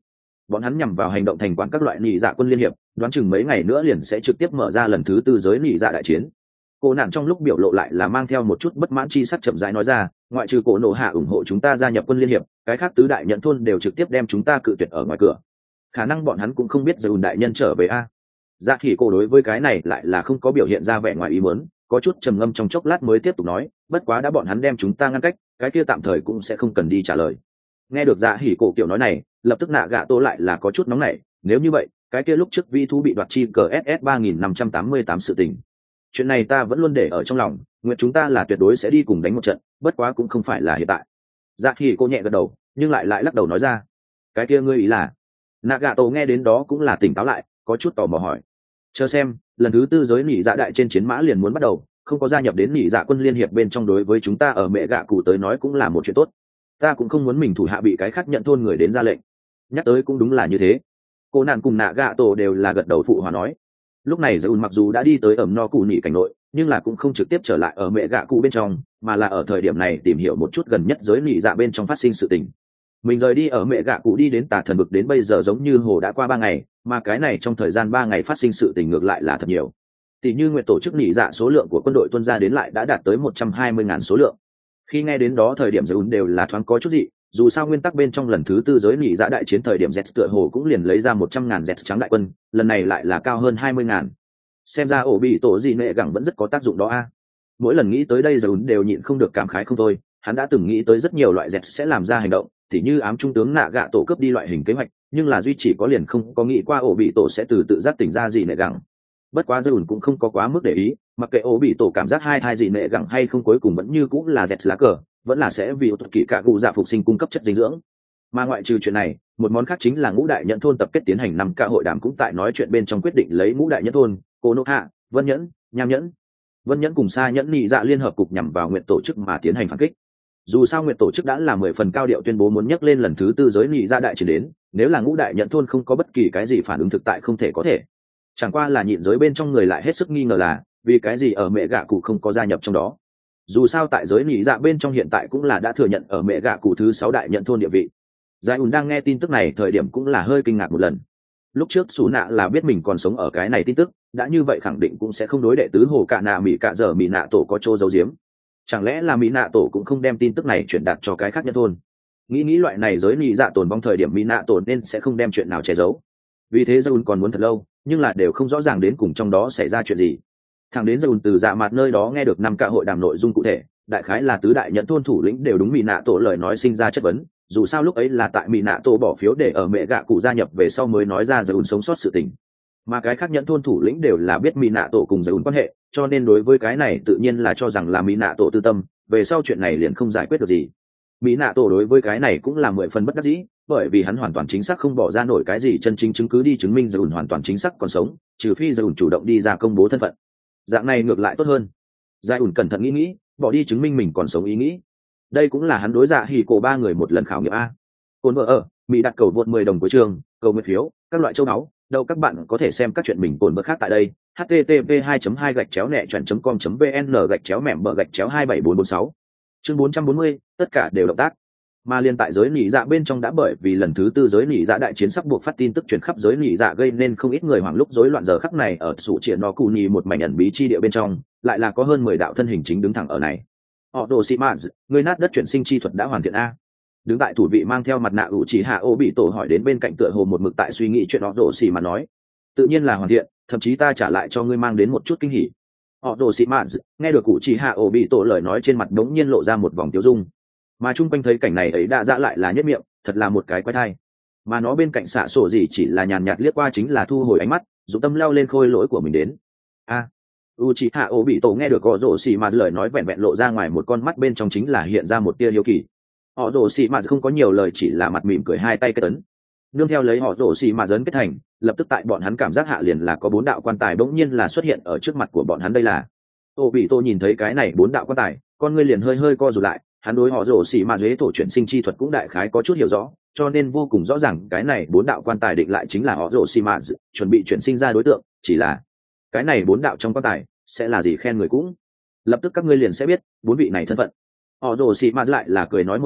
Speaker 1: bọn hắn nhằm vào hành động thành quản các loại nị dạ quân liên hiệp, đoán chừng mấy ngày nữa liền sẽ trực tiếp mở ra lần thứ tư giới nị dạ đại chiến. Cô nạn trong lúc biểu lộ lại là mang theo một chút bất mãn chi sắc, chậm rãi nói ra, ngoại trừ cổ nổ hạ ủng hộ chúng ta gia nhập quân liên hiệp, cái khác tứ đại nhận thôn đều trực tiếp đem chúng ta cự tuyệt ở ngoài cửa. Khả năng bọn hắn cũng không biết Dùn đại nhân trở về a. Dạ Hỉ Cổ đối với cái này lại là không có biểu hiện ra vẻ ngoài ý muốn, có chút trầm ngâm trong chốc lát mới tiếp tục nói, bất quá đã bọn hắn đem chúng ta ngăn cách, cái kia tạm thời cũng sẽ không cần đi trả lời. Nghe được Dạ Hỉ Cổ kiểu nói này, lập tức nạ gạ tổ lại là có chút nóng nảy, nếu như vậy, cái kia lúc trước vi thú bị đoạt chi cờ ét ét ba nghìn năm trăm tám mươi tám sự tình. Chuyện này ta vẫn luôn để ở trong lòng, nguyện chúng ta là tuyệt đối sẽ đi cùng đánh một trận, bất quá cũng không phải là hiện tại. Dạ Hỉ Cổ nhẹ gật đầu, nhưng lại lại lắc đầu nói ra, cái kia ngươi ý là? Nạ gạ tổ nghe đến đó cũng là tỉnh táo lại, có chút tò mò hỏi, chờ xem, lần thứ tư giới nỉ dạ đại trên chiến mã liền muốn bắt đầu, không có gia nhập đến nỉ dạ quân liên hiệp bên trong đối với chúng ta ở mẹ gạ cụ tới nói cũng là một chuyện tốt. Ta cũng không muốn mình thủ hạ bị cái khác nhận thôn người đến ra lệnh. Nhắc tới cũng đúng là như thế. Cô nạn cùng nạ gạ tổ đều là gật đầu phụ hòa nói. Lúc này Dùn mặc dù đã đi tới ẩm no cụ nỉ cảnh nội, nhưng là cũng không trực tiếp trở lại ở mẹ gạ cụ bên trong, mà là ở thời điểm này tìm hiểu một chút gần nhất giới nỉ dạ bên trong phát sinh sự tình. Mình rời đi ở mẹ gạ cụ đi đến tà thần vực đến bây giờ giống như hồ đã qua ba ngày, mà cái này trong thời gian ba ngày phát sinh sự tình ngược lại là thật nhiều. Tỷ như nguyện tổ chức nỉ dạ số lượng của quân đội tuân ra đến lại đã đạt tới một trăm hai mươi ngàn số lượng. Khi nghe đến đó thời điểm Dùn đều là thoáng có chút dị, dù sao nguyên tắc bên trong lần thứ tư giới nỉ dạ đại chiến thời điểm Z tựa hồ cũng liền lấy ra một trăm ngàn Z trắng đại quân, lần này lại là cao hơn hai mươi ngàn. Xem ra ổ bị tổ gì nệ gẳng vẫn rất có tác dụng đó a. Mỗi lần nghĩ tới đây Dùn đều nhịn không được cảm khái không thôi, hắn đã từng nghĩ tới rất nhiều loại Z sẽ làm ra hành động, tỉ như ám trung tướng nạ gạ tổ cướp đi loại hình kế hoạch, nhưng là duy chỉ có liền không có nghĩ qua ổ bị tổ sẽ từ tự giác tỉnh ra gì nệ gẳng. Bất quá Dùn cũng không có quá mức để ý, mặc kệ ổ bị tổ cảm giác hai thai gì nệ gẳng hay không, cuối cùng vẫn như cũng là Z lá cờ, vẫn là sẽ vì thuật kỷ cả cụ dạ phục sinh cung cấp chất dinh dưỡng. Mà ngoại trừ chuyện này, một món khác chính là ngũ đại nhẫn thôn tập kết tiến hành năm ca hội đàm cũng tại nói chuyện bên trong quyết định lấy ngũ đại nhẫn thôn, cô nô hạ, vân nhẫn, nham nhẫn, vân nhẫn cùng sa nhẫn nhị dạ liên hợp cục nhằm vào nguyện tổ chức mà tiến hành phản kích. Dù sao nguyện tổ chức đã là mười phần cao điệu tuyên bố muốn nhắc lên lần thứ tư giới nhị dạ đại chiến đến, nếu là ngũ đại nhẫn thôn không có bất kỳ cái gì phản ứng thực tại không thể có thể. Chẳng qua là nhịn giới bên trong người lại hết sức nghi ngờ là vì cái gì ở mẹ gạ cụ không có gia nhập trong đó. Dù sao tại giới nhị dạ bên trong hiện tại cũng là đã thừa nhận ở mẹ gạ cụ thứ sáu đại nhận thôn địa vị. Giải ùn đang nghe tin tức này thời điểm cũng là hơi kinh ngạc một lần. Lúc trước xú nạ là biết mình còn sống ở cái này tin tức, đã như vậy khẳng định cũng sẽ không đối đệ tứ hồ cạ nạ mỹ cạ dở mỹ nạ tổ có chỗ giấu giếm. Chẳng lẽ là mỹ nạ tổ cũng không đem tin tức này truyền đạt cho cái khác nhân thôn? Nghĩ nghĩ loại này giới nhị dạ tồn vong thời điểm mỹ nạ tổ nên sẽ không đem chuyện nào che giấu. Vì thế Dùn còn muốn thật lâu, nhưng là đều không rõ ràng đến cùng trong đó xảy ra chuyện gì. Thẳng đến Dùn từ dạ mặt nơi đó nghe được năm ca hội đàm nội dung cụ thể, đại khái là tứ đại nhận thôn thủ lĩnh đều đúng mỹ nạ tổ lời nói sinh ra chất vấn. Dù sao lúc ấy là tại mỹ nạ tổ bỏ phiếu để ở mẹ gạ cụ gia nhập về sau mới nói ra Dùn sống sót sự tình, mà cái khác nhận thôn thủ lĩnh đều là biết mỹ nạ tổ cùng Dùn quan hệ, cho nên đối với cái này tự nhiên là cho rằng là mỹ nạ tổ tư tâm, về sau chuyện này liền không giải quyết được gì. Mỹ nạ tổ đối với cái này cũng là mười phần bất đắc dĩ, bởi vì hắn hoàn toàn chính xác không bỏ ra nổi cái gì chân chính chứng cứ đi chứng minh Dùn hoàn toàn chính xác còn sống, trừ phi Dùn chủ động đi ra công bố thân phận. Dạng này ngược lại tốt hơn. Giải ủn cẩn thận nghĩ nghĩ, bỏ đi chứng minh mình còn sống ý nghĩ. Đây cũng là hắn đối dạ hỉ cổ ba người một lần khảo nghiệm a. Cồn vợ ở, Mỹ đặt cầu vượt mười đồng của trường, cầu nguyện phiếu, các loại châu náu, đâu các bạn có thể xem các chuyện mình cồn vợ khác tại đây. h t t p hai hai gạch chéo nẹ chọn com vn gạch chéo mẻm bờ gạch chéo hai bảy bốn bốn sáu. Chương bốn trăm bốn mươi, tất cả đều động tác. Mà liên tại giới nỉ dạ bên trong đã bởi vì lần thứ tư giới nỉ dạ đại chiến sắp buộc phát tin tức truyền khắp giới nỉ dạ gây nên không ít người hoảng lúc rối loạn. Giờ khắc này ở sủ triển nó cù nhì một mảnh ẩn bí chi địa bên trong, lại là có hơn mười đạo thân hình chính đứng thẳng ở này. Họ đồ xị mã, người nát đất chuyển sinh chi thuật đã hoàn thiện a. Đứng tại thủ vị mang theo mặt nạ ủ chỉ hạ ô bị tổ hỏi đến bên cạnh tựa hồ một mực tại suy nghĩ chuyện họ đồ xị mà nói, tự nhiên là hoàn thiện, thậm chí ta trả lại cho ngươi mang đến một chút kinh hỉ. Họ đồ xị mã nghe được ủ chỉ hạ ô bị tổ lời nói trên mặt đống nhiên lộ ra một vòng tiêu dung, mà chung quanh thấy cảnh này ấy đã dã lại là nhất miệng, thật là một cái quái thai. Mà nó bên cạnh xạ sổ gì chỉ là nhàn nhạt liếc qua chính là thu hồi ánh mắt, dụng tâm leo lên khôi lỗi của mình đến. A, Uchiha Obito nghe được Orochimaru lời nói vẹn vẹn lộ ra ngoài một con mắt bên trong chính là hiện ra một tia hiếu kỳ. Orochimaru không có nhiều lời, chỉ là mặt mỉm cười hai tay kết ấn. Nương theo lấy Orochimaru ấn kết thành, lập tức tại bọn hắn cảm giác hạ liền là có bốn đạo quan tài bỗng nhiên là xuất hiện ở trước mặt của bọn hắn. Đây là Obito nhìn thấy cái này bốn đạo quan tài, con ngươi liền hơi hơi co rụt lại. Hắn đối họ rổ xỉ mà dế thổ chuyển sinh chi thuật cũng đại khái có chút hiểu rõ, cho nên vô cùng rõ ràng cái này bốn đạo quan tài định lại chính là họ rổ xỉ mà chuẩn bị chuyển sinh ra đối tượng, chỉ là cái này bốn đạo trong quan tài sẽ là gì khen người cũng lập tức các ngươi liền sẽ biết bốn vị này thân phận. Họ rổ xỉ mà lại là cười nói một câu,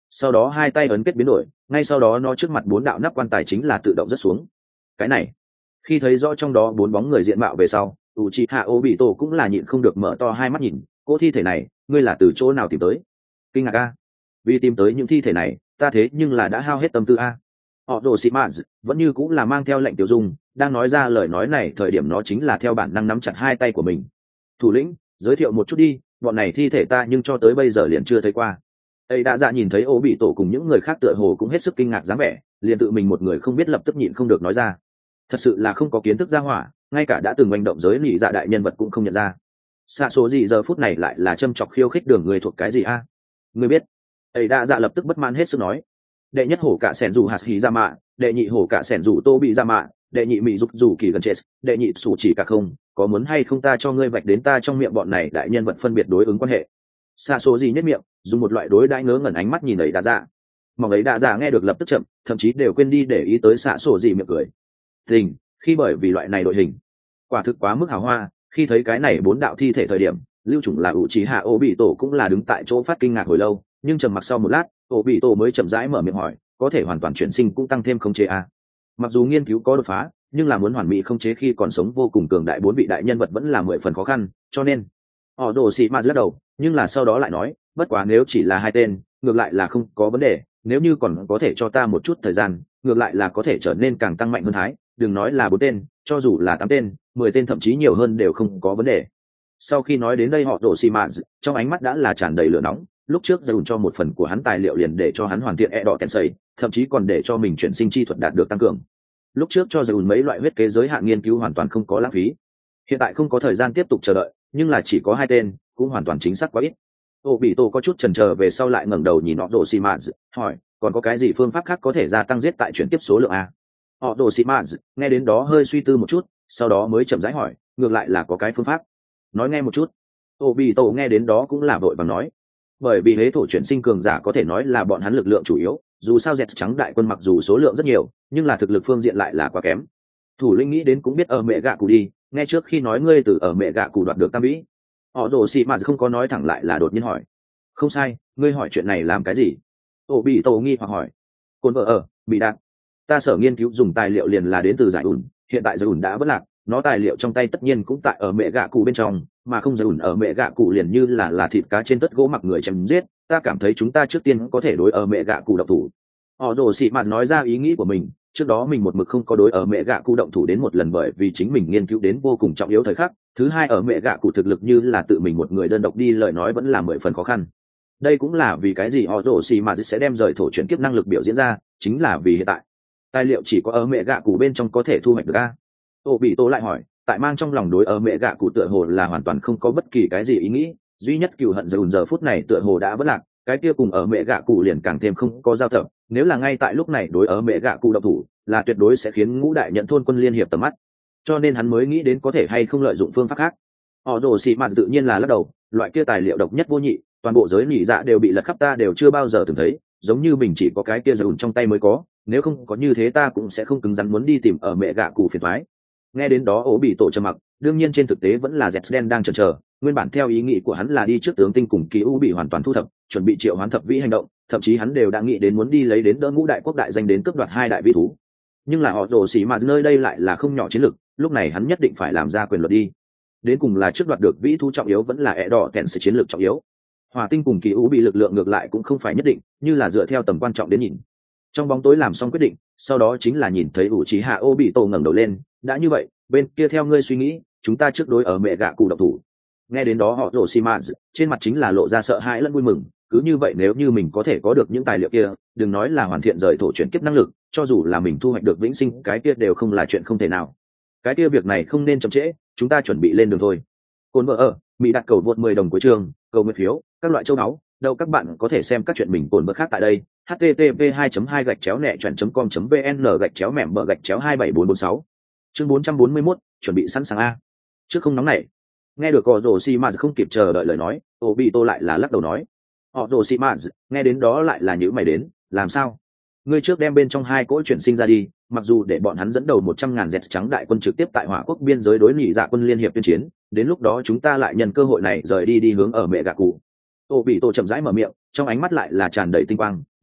Speaker 1: sau đó hai tay ấn kết biến đổi, ngay sau đó nó trước mặt bốn đạo nắp quan tài chính là tự động rớt xuống. Cái này, khi thấy rõ trong đó bốn bóng người diện mạo về sau, Uchiha Obito cũng là nhịn không được mở to hai mắt nhìn, cô thi thể này, ngươi là từ chỗ nào tìm tới? Kinh ngạc a, vì tìm tới những thi thể này, ta thế nhưng là đã hao hết tâm tư a. Orochimaru vẫn như cũng là mang theo lệnh tiêu dung, đang nói ra lời nói này thời điểm nó chính là theo bản năng nắm chặt hai tay của mình. Thủ lĩnh, giới thiệu một chút đi, bọn này thi thể ta nhưng cho tới bây giờ liền chưa thấy qua. Ấy đã dạ nhìn thấy ô bị tổ cùng những người khác tựa hồ cũng hết sức kinh ngạc dáng vẻ, liền tự mình một người không biết lập tức nhịn không được nói ra. Thật sự là không có kiến thức gia hỏa, ngay cả đã từng manh động giới lì dạ đại nhân vật cũng không nhận ra. Xạ số gì giờ phút này lại là châm chọc khiêu khích đường người thuộc cái gì a? Ngươi biết? Ấy đã dạ lập tức bất mãn hết sức nói. Đệ nhất hổ cả sẻn dù hạt hí ra mạ, đệ nhị hổ cả sẻn dù tô bị ra mạ, đệ nhị mỹ dục dù kỳ gần chết, đệ nhị sủ chỉ cả không, có muốn hay không ta cho ngươi vạch đến ta trong miệng bọn này đại nhân vật phân biệt đối ứng quan hệ. Xa số gì nhất miệng, dùng một loại đối đãi ngớ ngẩn ánh mắt nhìn ấy đã dạ. Mong ấy đã dạ nghe được lập tức chậm, thậm chí đều quên đi để ý tới xạ sổ gì miệng cười. Tình, khi bởi vì loại này đội hình, quả thực quá mức hào hoa, khi thấy cái này bốn đạo thi thể thời điểm, lưu chủng là Uchiha Obito cũng là đứng tại chỗ phát kinh ngạc hồi lâu, nhưng trầm mặc sau một lát, Obito mới chậm rãi mở miệng hỏi, có thể hoàn toàn chuyển sinh cũng tăng thêm khống chế à? Mặc dù nghiên cứu có đột phá, nhưng là muốn hoàn mỹ khống chế khi còn sống vô cùng cường đại bốn vị đại nhân vật vẫn là mười phần khó khăn, cho nên họ đồ xị mà lắc đầu, nhưng là sau đó lại nói, bất quá nếu chỉ là hai tên, ngược lại là không có vấn đề, nếu như còn có thể cho ta một chút thời gian, ngược lại là có thể trở nên càng tăng mạnh hơn thái, đừng nói là bốn tên, cho dù là tám tên, mười tên thậm chí nhiều hơn đều không có vấn đề. Sau khi nói đến đây họ đồ xị mà trong ánh mắt đã là tràn đầy lửa nóng. Lúc trước dùn cho một phần của hắn tài liệu liền để cho hắn hoàn thiện e đỏ kèn sầy, thậm chí còn để cho mình chuyển sinh chi thuật đạt được tăng cường. Lúc trước cho dùn mấy loại huyết kế giới hạn nghiên cứu hoàn toàn không có lãng phí. Hiện tại không có thời gian tiếp tục chờ đợi, nhưng là chỉ có hai tên, cũng hoàn toàn chính xác quá ít. Ô bị tổ có chút chần chờ về sau lại ngẩng đầu nhìn họ đồ xì mạt, hỏi, còn có cái gì phương pháp khác có thể gia tăng giết tại chuyển tiếp số lượng a? Họ đồ xì mạt nghe đến đó hơi suy tư một chút, sau đó mới chậm rãi hỏi, ngược lại là có cái phương pháp. Nói nghe một chút. Ô bị tổ nghe đến đó cũng là vội vàng nói, bởi vì hế thổ chuyển sinh cường giả có thể nói là bọn hắn lực lượng chủ yếu, dù sao dẹt trắng đại quân mặc dù số lượng rất nhiều, nhưng là thực lực phương diện lại là quá kém. Thủ lĩnh nghĩ đến cũng biết ở mẹ gạ cụ đi, nghe trước khi nói ngươi từ ở mẹ gạ cụ đoạt được tam vĩ. Họ rồ xị mà không có nói thẳng lại là đột nhiên hỏi, không sai, ngươi hỏi chuyện này làm cái gì? Ô bị tổ nghi hoặc hỏi, cồn vợ ở bị đạt, ta sở nghiên cứu dùng tài liệu liền là đến từ giải ủn, hiện tại giải ủn đã vất lạc, nó tài liệu trong tay tất nhiên cũng tại ở mẹ gạ cụ bên trong, mà không giải ủn ở mẹ gạ cụ liền như là là thịt cá trên tất gỗ mặc người chém giết, ta cảm thấy chúng ta trước tiên có thể đối ở mẹ gạ cụ độc thủ. Họ đồ xị mạt nói ra ý nghĩ của mình, trước đó mình một mực không có đối ở mẹ gạ cụ động thủ đến một lần bởi vì chính mình nghiên cứu đến vô cùng trọng yếu thời khắc, thứ hai ở mẹ gạ cụ thực lực như là tự mình một người đơn độc đi lời nói vẫn là mười phần khó khăn. Đây cũng là vì cái gì họ đồ xị mạt sẽ đem rời thổ chuyển kiếp năng lực biểu diễn ra, chính là vì hiện tại tài liệu chỉ có ở mẹ gạ cụ bên trong có thể thu hoạch được a. Ô bị tố lại hỏi, tại mang trong lòng đối ở mẹ gạ cụ tựa hồ là hoàn toàn không có bất kỳ cái gì ý nghĩ, duy nhất cừu hận giờ giờ phút này tựa hồ đã vất lạc, cái kia cùng ở mẹ gạ cụ liền càng thêm không có giao tập, nếu là ngay tại lúc này đối ở mẹ gạ cụ độc thủ là tuyệt đối sẽ khiến ngũ đại nhận thôn quân liên hiệp tầm mắt, cho nên hắn mới nghĩ đến có thể hay không lợi dụng phương pháp khác. Họ rồ xị mạt tự nhiên là lắc đầu, loại kia tài liệu độc nhất vô nhị, toàn bộ giới nỉ dạ đều bị lật khắp ta đều chưa bao giờ từng thấy, giống như mình chỉ có cái kia dùn trong tay mới có, nếu không có như thế ta cũng sẽ không cứng rắn muốn đi tìm ở mẹ gạ cụ phiền thoái. Nghe đến đó ố bị tổ trầm mặc, đương nhiên trên thực tế vẫn là Zden đang chần chờ, nguyên bản theo ý nghĩ của hắn là đi trước tướng tinh cùng ký u bị hoàn toàn thu thập, chuẩn bị triệu hoán thập vĩ hành động, thậm chí hắn đều đã nghĩ đến muốn đi lấy đến đỡ ngũ đại quốc đại danh đến cướp đoạt hai đại vĩ thú. Nhưng là họ rồ xỉ mà nơi đây lại là không nhỏ chiến lực, lúc này hắn nhất định phải làm ra quyền luật đi. Đến cùng là trước đoạt được vĩ thú trọng yếu vẫn là ẻ đỏ kèn sự chiến lược trọng yếu. Hỏa tinh cùng ký u bị lực lượng ngược lại cũng không phải nhất định, như là dựa theo tầm quan trọng đến nhìn. Trong bóng tối làm xong quyết định, sau đó chính là nhìn thấy Uchiha Obito ngẩng đầu lên, đã như vậy, bên kia theo ngươi suy nghĩ, chúng ta trước đối ở mẹ gạ cụ độc thủ. Nghe đến đó họ rồ xì mạt trên mặt chính là lộ ra sợ hãi lẫn vui mừng, cứ như vậy nếu như mình có thể có được những tài liệu kia, đừng nói là hoàn thiện rời thổ chuyển kiếp năng lực, cho dù là mình thu hoạch được vĩnh sinh cái kia đều không là chuyện không thể nào. Cái kia việc này không nên chậm trễ, chúng ta chuẩn bị lên đường thôi. Cồn vợ ở mỹ đặt cầu vượt mười đồng của trường, cầu nguyện phiếu, các loại châu báu, đâu các bạn có thể xem các chuyện mình cồn vợ khác tại đây. h t t p hai hai gạch chéo nẹ chọn com vn gạch chéo mẻm bờ gạch chéo hai bảy bốn bốn sáu. Chương bốn trăm bốn mươi mốt, chuẩn bị sẵn sàng a. Trước không nóng này. Nghe được họ rồ xì mạt không kịp chờ đợi lời nói, Obito lại là lắc đầu nói, họ rồ xì mạt nghe đến đó lại là nhữ mày đến, làm sao? Ngươi trước đem bên trong hai cỗ chuyển sinh ra đi, mặc dù để bọn hắn dẫn đầu một trăm ngàn dẹt trắng đại quân trực tiếp tại hỏa quốc biên giới đối nhị dạ quân liên hiệp tuyên chiến, đến lúc đó chúng ta lại nhân cơ hội này rời đi đi hướng ở mẹ gạ cụ. Obito chậm rãi mở miệng, trong ánh mắt lại là tràn đầy tinh quang,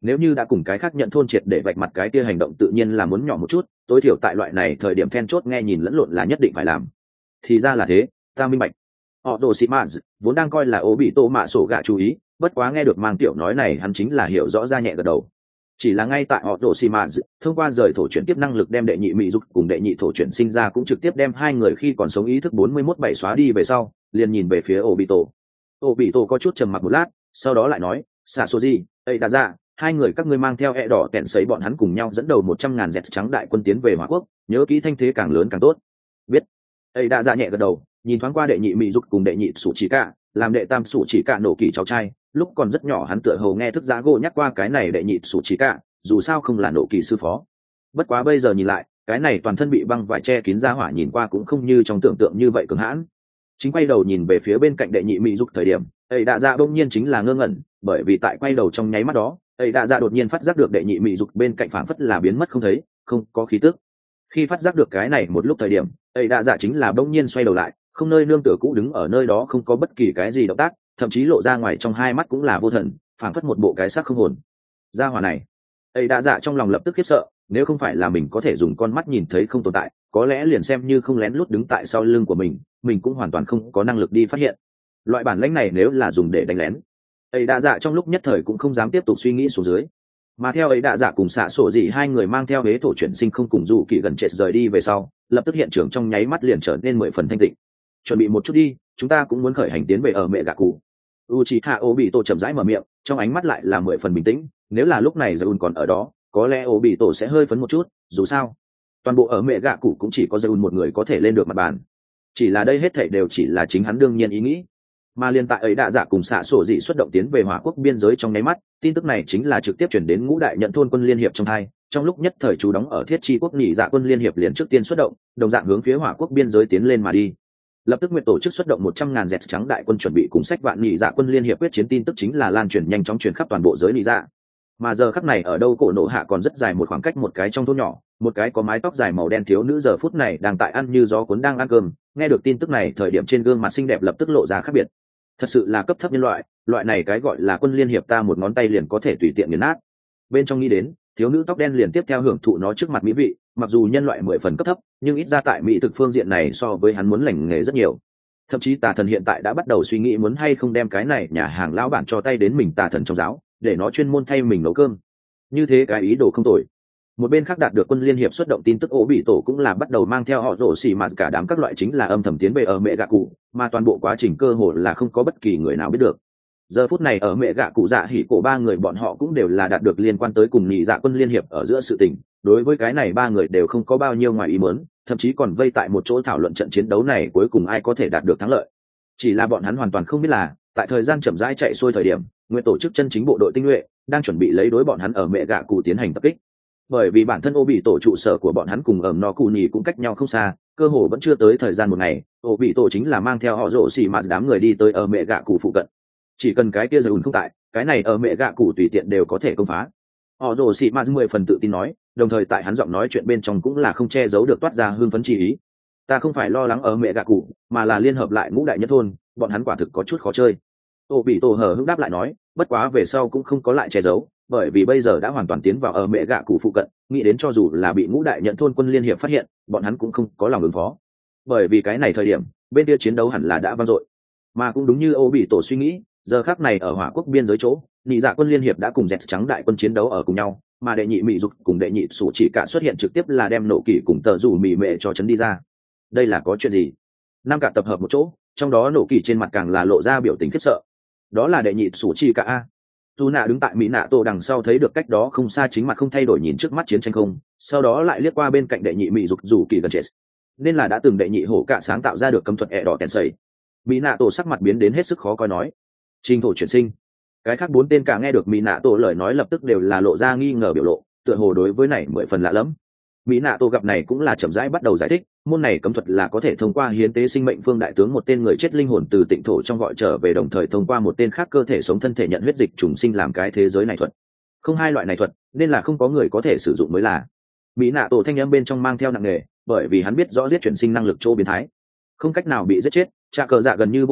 Speaker 1: nếu như đã cùng cái khác nhận thôn triệt để vạch mặt cái kia hành động tự nhiên là muốn nhỏ một chút, tối thiểu tại loại này thời điểm then chốt nghe nhìn lẫn lộn là nhất định phải làm. Thì ra là thế, ta minh bạch. Họ đồ xị mã vốn đang coi là ố bị tô mạ sổ gạ chú ý, bất quá nghe được mang tiểu nói này hắn chính là hiểu rõ ra nhẹ gật đầu. Chỉ là ngay tại họ đồ xị mã thông qua rời thổ chuyển tiếp năng lực đem đệ nhị mỹ dục cùng đệ nhị thổ chuyển sinh ra cũng trực tiếp đem hai người khi còn sống ý thức bốn mươi mốt bảy xóa đi về sau, liền nhìn về phía ổ bị tổ. Ổ bị tổ có chút trầm mặc một lát, sau đó lại nói, xạ số gì, ấy đã ra, hai người các ngươi mang theo e đỏ kẹn sấy bọn hắn cùng nhau dẫn đầu một trăm ngàn dẹt trắng đại quân tiến về Hỏa Quốc, nhớ kỹ thanh thế càng lớn càng tốt. Biết. Ấy đã ra nhẹ gật đầu, nhìn thoáng qua đệ nhị mỹ dục cùng đệ nhị sủ chỉ cả, làm đệ tam sủ chỉ cả nổ kỳ cháu trai, lúc còn rất nhỏ hắn tựa hồ nghe thức giá gỗ nhắc qua cái này đệ nhị sủ chỉ cả, dù sao không là nổ kỳ sư phó. Bất quá bây giờ nhìn lại, cái này toàn thân bị băng vải che kín ra hỏa nhìn qua cũng không như trong tưởng tượng như vậy cường hãn. Chính quay đầu nhìn về phía bên cạnh đệ nhị mỹ dục thời điểm, ấy đã ra bỗng nhiên chính là ngơ ngẩn, bởi vì tại quay đầu trong nháy mắt đó, ấy đã ra đột nhiên phát giác được đệ nhị mỹ dục bên cạnh phảng phất là biến mất không thấy, không có khí tức. Khi phát giác được cái này một lúc thời điểm, ấy đã dạ chính là bỗng nhiên xoay đầu lại, không nơi nương tựa cũ đứng ở nơi đó không có bất kỳ cái gì động tác, thậm chí lộ ra ngoài trong hai mắt cũng là vô thần, phảng phất một bộ cái xác không hồn. Gia hỏa này, ấy đã dạ trong lòng lập tức khiếp sợ, nếu không phải là mình có thể dùng con mắt nhìn thấy không tồn tại, có lẽ liền xem như không lén lút đứng tại sau lưng của mình, mình cũng hoàn toàn không có năng lực đi phát hiện. Loại bản lĩnh này nếu là dùng để đánh lén, ấy đã dạ trong lúc nhất thời cũng không dám tiếp tục suy nghĩ xuống dưới. Mà theo ấy đã dạ cùng xạ sổ dị hai người mang theo hế thổ chuyển sinh không cùng dù kỳ gần chết rời đi về sau, lập tức hiện trường trong nháy mắt liền trở nên mười phần thanh tịnh. Chuẩn bị một chút đi, chúng ta cũng muốn khởi hành tiến về ở mẹ gạ cụ. Uchiha Obito chậm rãi mở miệng, trong ánh mắt lại là mười phần bình tĩnh, nếu là lúc này Zeun còn ở đó, có lẽ Obito sẽ hơi phấn một chút, dù sao, toàn bộ ở mẹ gạ cụ cũng chỉ có Zeun một người có thể lên được mặt bàn. Chỉ là đây hết thảy đều chỉ là chính hắn đương nhiên ý nghĩ. Mà liên tại ấy đã dạ cùng xạ sổ dị xuất động tiến về Hỏa Quốc biên giới trong nháy mắt, tin tức này chính là trực tiếp chuyển đến ngũ đại nhận thôn quân liên hiệp trong hai, trong lúc nhất thời chú đóng ở thiết chi quốc nhị dạ quân liên hiệp liền trước tiên xuất động, đồng dạng hướng phía Hỏa Quốc biên giới tiến lên mà đi. Lập tức nguyện tổ chức xuất động một trăm ngàn dẹt trắng đại quân chuẩn bị cùng sách vạn nhị dạ quân liên hiệp quyết chiến tin tức chính là lan truyền nhanh chóng truyền khắp toàn bộ giới nhị dạ. Mà giờ khắc này ở đâu cổ nổ hạ còn rất dài một khoảng cách một cái trong thôn nhỏ, một cái có mái tóc dài màu đen thiếu nữ giờ phút này đang tại ăn như gió cuốn đang ăn cơm, nghe được tin tức này thời điểm trên gương mặt xinh đẹp lập tức lộ ra khác biệt. Thật sự là cấp thấp nhân loại, loại này cái gọi là quân liên hiệp ta một ngón tay liền có thể tùy tiện nghiền nát. Bên trong nghĩ đến, thiếu nữ tóc đen liền tiếp theo hưởng thụ nó trước mặt mỹ vị, mặc dù nhân loại mười phần cấp thấp, nhưng ít ra tại mỹ thực phương diện này so với hắn muốn lành nghề rất nhiều. Thậm chí tà thần hiện tại đã bắt đầu suy nghĩ muốn hay không đem cái này nhà hàng lão bản cho tay đến mình tà thần trong giáo, để nó chuyên môn thay mình nấu cơm. Như thế cái ý đồ không tồi. Một bên khác đạt được quân liên hiệp xuất động tin tức ổ bị tổ cũng là bắt đầu mang theo họ rổ xì mà cả đám các loại chính là âm thầm tiến về ở mẹ gạ cụ, mà toàn bộ quá trình cơ hội là không có bất kỳ người nào biết được. Giờ phút này ở mẹ gạ cụ dạ hỉ cổ ba người bọn họ cũng đều là đạt được liên quan tới cùng nhị dạ quân liên hiệp ở giữa sự tình, đối với cái này ba người đều không có bao nhiêu ngoài ý muốn, thậm chí còn vây tại một chỗ thảo luận trận chiến đấu này cuối cùng ai có thể đạt được thắng lợi. Chỉ là bọn hắn hoàn toàn không biết là tại thời gian chậm rãi chạy xuôi thời điểm, nguyện tổ chức chân chính bộ đội tinh nhuệ đang chuẩn bị lấy đối bọn hắn ở mẹ gạ cụ tiến hành tập kích. Bởi vì bản thân ô bị tổ trụ sở của bọn hắn cùng ẩm nó cù nhì cũng cách nhau không xa, cơ hồ vẫn chưa tới thời gian một ngày, ô bị tổ chính là mang theo họ rổ xì mà đám người đi tới ở mẹ gạ cụ phụ cận. Chỉ cần cái kia giờ ùn không tại, cái này ở mẹ gạ cụ tùy tiện đều có thể công phá. Họ rổ xì mà mười phần tự tin nói, đồng thời tại hắn giọng nói chuyện bên trong cũng là không che giấu được toát ra hưng phấn chi ý. Ta không phải lo lắng ở mẹ gạ cụ, mà là liên hợp lại ngũ đại nhất thôn, bọn hắn quả thực có chút khó chơi. Ô bị tổ hờ hững đáp lại nói, bất quá về sau cũng không có lại che giấu, bởi vì bây giờ đã hoàn toàn tiến vào ở mẹ gạ cụ phụ cận, nghĩ đến cho dù là bị ngũ đại nhận thôn quân liên hiệp phát hiện, bọn hắn cũng không có lòng ứng phó. Bởi vì cái này thời điểm, bên kia chiến đấu hẳn là đã vang dội. Mà cũng đúng như Ô bị tổ suy nghĩ, giờ khắc này ở Hỏa Quốc biên giới chỗ, nhị dạ quân liên hiệp đã cùng dẹt trắng đại quân chiến đấu ở cùng nhau, mà đệ nhị mỹ dục cùng đệ nhị sủ chỉ cả xuất hiện trực tiếp là đem nộ kỷ cùng tờ rủ mỹ mệ cho chấn đi ra. Đây là có chuyện gì? Năm cả tập hợp một chỗ, trong đó nộ kỷ trên mặt càng là lộ ra biểu tình khiếp sợ. Đó là đệ nhị sủ chỉ cả a. Dù nạ đứng tại mỹ nạ tổ đằng sau thấy được cách đó không xa chính mặt không thay đổi nhìn trước mắt chiến tranh không, sau đó lại liếc qua bên cạnh đệ nhị mỹ dục dù kỳ gần chết, nên là đã từng đệ nhị hổ cả sáng tạo ra được cấm thuật ẹ đỏ kèn sầy. Mỹ nạ tổ sắc mặt biến đến hết sức khó coi nói, trình thổ chuyển sinh. Cái khác bốn tên cả nghe được mỹ nạ tổ lời nói lập tức đều là lộ ra nghi ngờ biểu lộ, tựa hồ đối với này mười phần lạ lẫm. Mỹ nạ tổ gặp này cũng là chậm rãi bắt đầu giải thích, môn này cấm thuật là có thể thông qua hiến tế sinh mệnh phương đại tướng một tên người chết linh hồn từ tịnh thổ trong gọi trở về, đồng thời thông qua một tên khác cơ thể sống thân thể nhận huyết dịch trùng sinh làm cái thế giới này thuật. Không hai loại này thuật, nên là không có người có thể sử dụng mới là. Mỹ nạ tổ thanh âm bên trong mang theo nặng nề, bởi vì hắn biết rõ giết chuyển sinh năng lực chỗ biến thái, không cách nào bị giết chết, trả cờ dạ gần như vô hạn,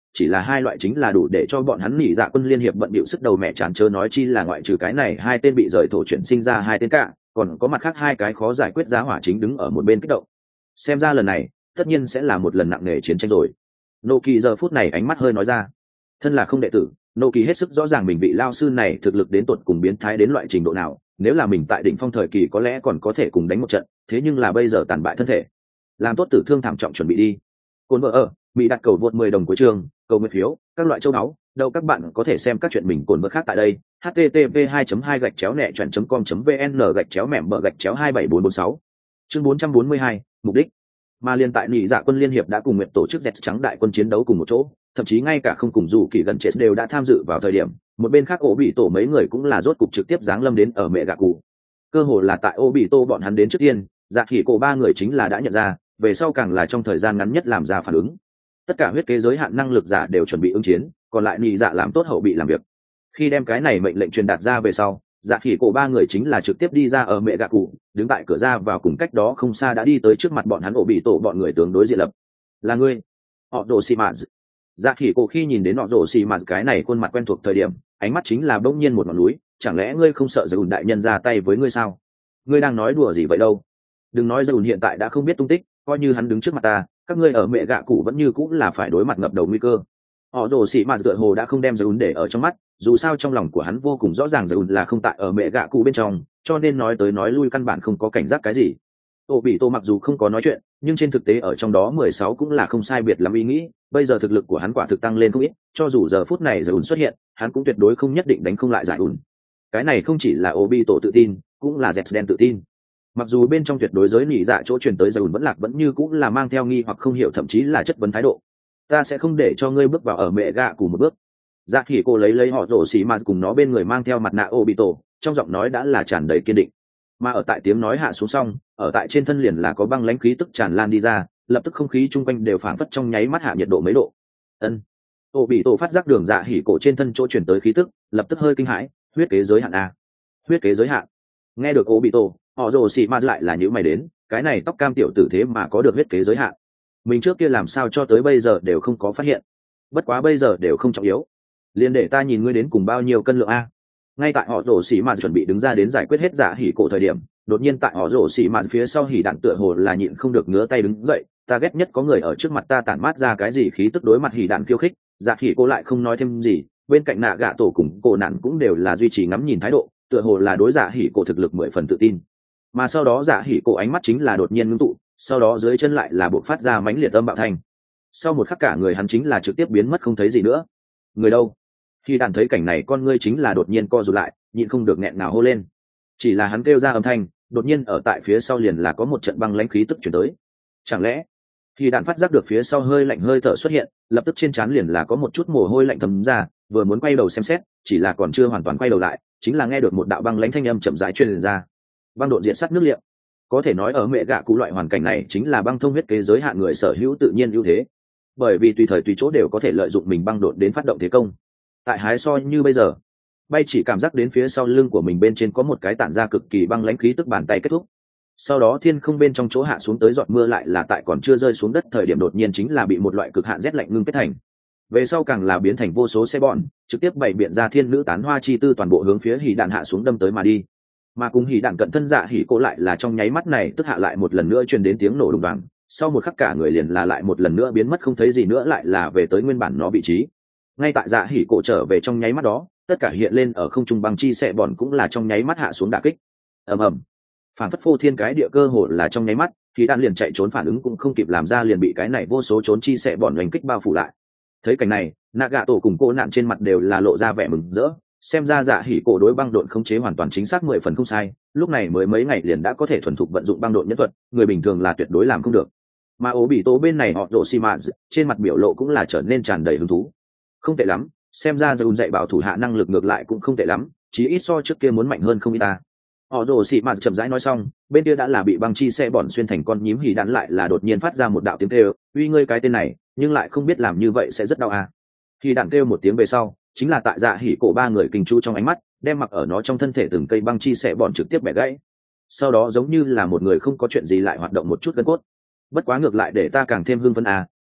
Speaker 1: chỉ là hai loại chính là đủ để cho bọn hắn nghỉ dạ quân liên hiệp bận bịu sức đầu mẹ chán chớ nói chi là ngoại trừ cái này hai tên bị rời thổ chuyển sinh ra hai tên cả, còn có mặt khác hai cái khó giải quyết giá hỏa chính đứng ở một bên kích động. Xem ra lần này tất nhiên sẽ là một lần nặng nề chiến tranh rồi. Nô Kỳ giờ phút này ánh mắt hơi nói ra, thân là không đệ tử, Nô Kỳ hết sức rõ ràng mình vị lao sư này thực lực đến tột cùng biến thái đến loại trình độ nào. Nếu là mình tại đỉnh phong thời kỳ có lẽ còn có thể cùng đánh một trận, thế nhưng là bây giờ tàn bại thân thể, làm tốt tử thương thảm trọng chuẩn bị đi. Cồn vợ ở Mỹ đặt cầu vượt mười đồng cuối trường, cầu nguyện phiếu, các loại châu báu, đâu các bạn có thể xem các chuyện mình cồn vợ khác tại đây. h t t p hai hai gạch chéo nẹ chọn com vn gạch chéo mẻm bờ gạch chéo hai bảy bốn bốn sáu. Chương bốn trăm bốn mươi hai, mục đích. Mà liên tại nhị dạ quân liên hiệp đã cùng nguyện tổ chức dẹt trắng đại quân chiến đấu cùng một chỗ, thậm chí ngay cả không cùng dù kỳ gần chết đều đã tham dự vào thời điểm, một bên khác ổ bị tổ mấy người cũng là rốt cục trực tiếp giáng lâm đến ở mẹ gạ cụ. Cơ hồ là tại ổ bị tổ bọn hắn đến trước tiên, dạ khỉ cổ ba người chính là đã nhận ra, về sau càng là trong thời gian ngắn nhất làm ra phản ứng. Tất cả huyết kế giới hạn năng lực giả đều chuẩn bị ứng chiến, còn lại nhị dạ làm tốt hậu bị làm việc. Khi đem cái này mệnh lệnh truyền đạt ra về sau, dạ khỉ cổ ba người chính là trực tiếp đi ra ở mẹ gạ cụ, đứng tại cửa ra vào cùng cách đó không xa đã đi tới trước mặt bọn hắn ổ bị tổ bọn người tướng đối diện lập. Là ngươi, họ đồ xì mạt. Dạ khỉ cổ khi nhìn đến họ đồ xì mạt cái này khuôn mặt quen thuộc thời điểm, ánh mắt chính là bỗng nhiên một ngọn núi. Chẳng lẽ ngươi không sợ Dùn đại nhân ra tay với ngươi sao? Ngươi đang nói đùa gì vậy đâu? Đừng nói Dùn hiện tại đã không biết tung tích, coi như hắn đứng trước mặt ta, các ngươi ở mẹ gạ cụ vẫn như cũng là phải đối mặt ngập đầu nguy cơ. Họ đồ xì mạt tựa hồ đã không đem Dùn để ở trong mắt, dù sao trong lòng của hắn vô cùng rõ ràng Dùn là không tại ở mẹ gạ cụ bên trong, cho nên nói tới nói lui căn bản không có cảnh giác cái gì. Ô bị tô mặc dù không có nói chuyện, nhưng trên thực tế ở trong đó mười sáu cũng là không sai biệt lắm ý nghĩ, bây giờ thực lực của hắn quả thực tăng lên không ít, cho dù giờ phút này Dùn xuất hiện, hắn cũng tuyệt đối không nhất định đánh không lại giải ủn. Cái này không chỉ là Obito tự tin, cũng là Zden tự tin. Mặc dù bên trong tuyệt đối giới nhị dạ chỗ truyền tới Dùn vẫn lạc vẫn như cũng là mang theo nghi hoặc không hiểu thậm chí là chất vấn thái độ. Ta sẽ không để cho ngươi bước vào ở mẹ gạ cụ một bước. Dạ khỉ cô lấy lấy họ rổ xì mà cùng nó bên người mang theo mặt nạ Obito, trong giọng nói đã là tràn đầy kiên định. Mà ở tại tiếng nói hạ xuống xong, ở tại trên thân liền là có băng lãnh khí tức tràn lan đi ra, lập tức không khí chung quanh đều phảng phất trong nháy mắt hạ nhiệt độ mấy độ. Ân. Obito phát giác đường dạ hỉ cổ trên thân chỗ truyền tới khí tức, lập tức hơi kinh hãi, huyết kế giới hạn a. Huyết kế giới hạn. Nghe được Obito, họ rồ xì ma lại là những mày đến, cái này tóc cam tiểu tử thế mà có được huyết kế giới hạn. Mình trước kia làm sao cho tới bây giờ đều không có phát hiện. Bất quá bây giờ đều không trọng yếu. Liên để ta nhìn ngươi đến cùng bao nhiêu cân lượng a. Ngay tại họ rồ xì ma chuẩn bị đứng ra đến giải quyết hết dạ hỉ cổ thời điểm, đột nhiên tại họ rồ xì ma phía sau hỉ đạn tựa hồ là nhịn không được ngứa tay đứng dậy, ta ghét nhất có người ở trước mặt ta tản mát ra cái gì khí tức đối mặt hỉ đạn khiêu khích, dạ hỉ cổ lại không nói thêm gì, bên cạnh nạ gạ tổ cùng cổ nạn cũng đều là duy trì ngắm nhìn thái độ, tựa hồ là đối dạ hỉ cổ thực lực mười phần tự tin. Mà sau đó dạ hỉ cổ ánh mắt chính là đột nhiên ngưng tụ, sau đó dưới chân lại là buộc phát ra mãnh liệt âm bạo thanh. Sau một khắc cả người hắn chính là trực tiếp biến mất không thấy gì nữa. Người đâu? Khi đàn thấy cảnh này con ngươi chính là đột nhiên co rụt lại, nhịn không được nghẹn nào hô lên. Chỉ là hắn kêu ra âm thanh, đột nhiên ở tại phía sau liền là có một trận băng lãnh khí tức chuyển tới. Chẳng lẽ khi đạn phát giác được phía sau hơi lạnh hơi thở xuất hiện, lập tức trên trán liền là có một chút mồ hôi lạnh thấm ra, vừa muốn quay đầu xem xét, chỉ là còn chưa hoàn toàn quay đầu lại, chính là nghe được một đạo băng lãnh thanh âm chậm rãi truyền ra. Băng độn diện sắt nước liệu. Có thể nói ở mẹ gạ cụ loại hoàn cảnh này chính là băng thông huyết kế giới hạn người sở hữu tự nhiên ưu thế, bởi vì tùy thời tùy chỗ đều có thể lợi dụng mình băng độn đến phát động thế công. Tại hái so như bây giờ, bay chỉ cảm giác đến phía sau lưng của mình bên trên có một cái tản ra cực kỳ băng lãnh khí tức bàn tay kết thúc. Sau đó thiên không bên trong chỗ hạ xuống tới giọt mưa lại là tại còn chưa rơi xuống đất thời điểm đột nhiên chính là bị một loại cực hạn rét lạnh ngưng kết thành. Về sau càng là biến thành vô số xe bọn, trực tiếp bày biện ra thiên nữ tán hoa chi tư toàn bộ hướng phía hỉ đạn hạ xuống đâm tới mà đi. Mà cùng hỉ đạn cận thân dạ hỉ cổ lại là trong nháy mắt này tức hạ lại một lần nữa truyền đến tiếng nổ đùng đoàng, sau một khắc cả người liền là lại một lần nữa biến mất không thấy gì nữa, lại là về tới nguyên bản nó vị trí. Ngay tại dạ hỉ cổ trở về trong nháy mắt đó, tất cả hiện lên ở không trung băng chi xẹ bọn cũng là trong nháy mắt hạ xuống đả kích. Ầm ầm. Phản phất phô thiên cái địa cơ hồ là trong nháy mắt, thì đạn liền chạy trốn phản ứng cũng không kịp làm ra liền bị cái này vô số trốn chi xẹ bọn đánh kích bao phủ lại. Thấy cảnh này, Naga tổ cùng cô nạn trên mặt đều là lộ ra vẻ mừng rỡ, xem ra dạ hỉ cổ đối băng độn khống chế hoàn toàn chính xác mười phần không sai, lúc này mới mấy ngày liền đã có thể thuần thục vận dụng băng độn nhân thuật, người bình thường là tuyệt đối làm không được. Mà ố bị tố bên này họ rồ xi mã trên mặt biểu lộ cũng là trở nên tràn đầy hứng thú. Không tệ lắm, xem ra Dùn dạy bảo thủ hạ năng lực ngược lại cũng không tệ lắm, chí ít so trước kia muốn mạnh hơn không ít ta. Họ rồ xi mã chậm rãi nói xong, bên kia đã là bị băng chi xe bỏn xuyên thành con nhím hỉ đạn lại là đột nhiên phát ra một đạo tiếng kêu, uy ngươi cái tên này, nhưng lại không biết làm như vậy sẽ rất đau à. Hỉ đạn kêu một tiếng về sau, chính là tại dạ hỉ cổ ba người kinh chu trong ánh mắt, đem mặc ở nó trong thân thể từng cây băng chi xe bỏn trực tiếp bẻ gãy. Sau đó giống như là một người không có chuyện gì lại hoạt động một chút gân cốt. Bất quá ngược lại để ta càng thêm hưng phấn à,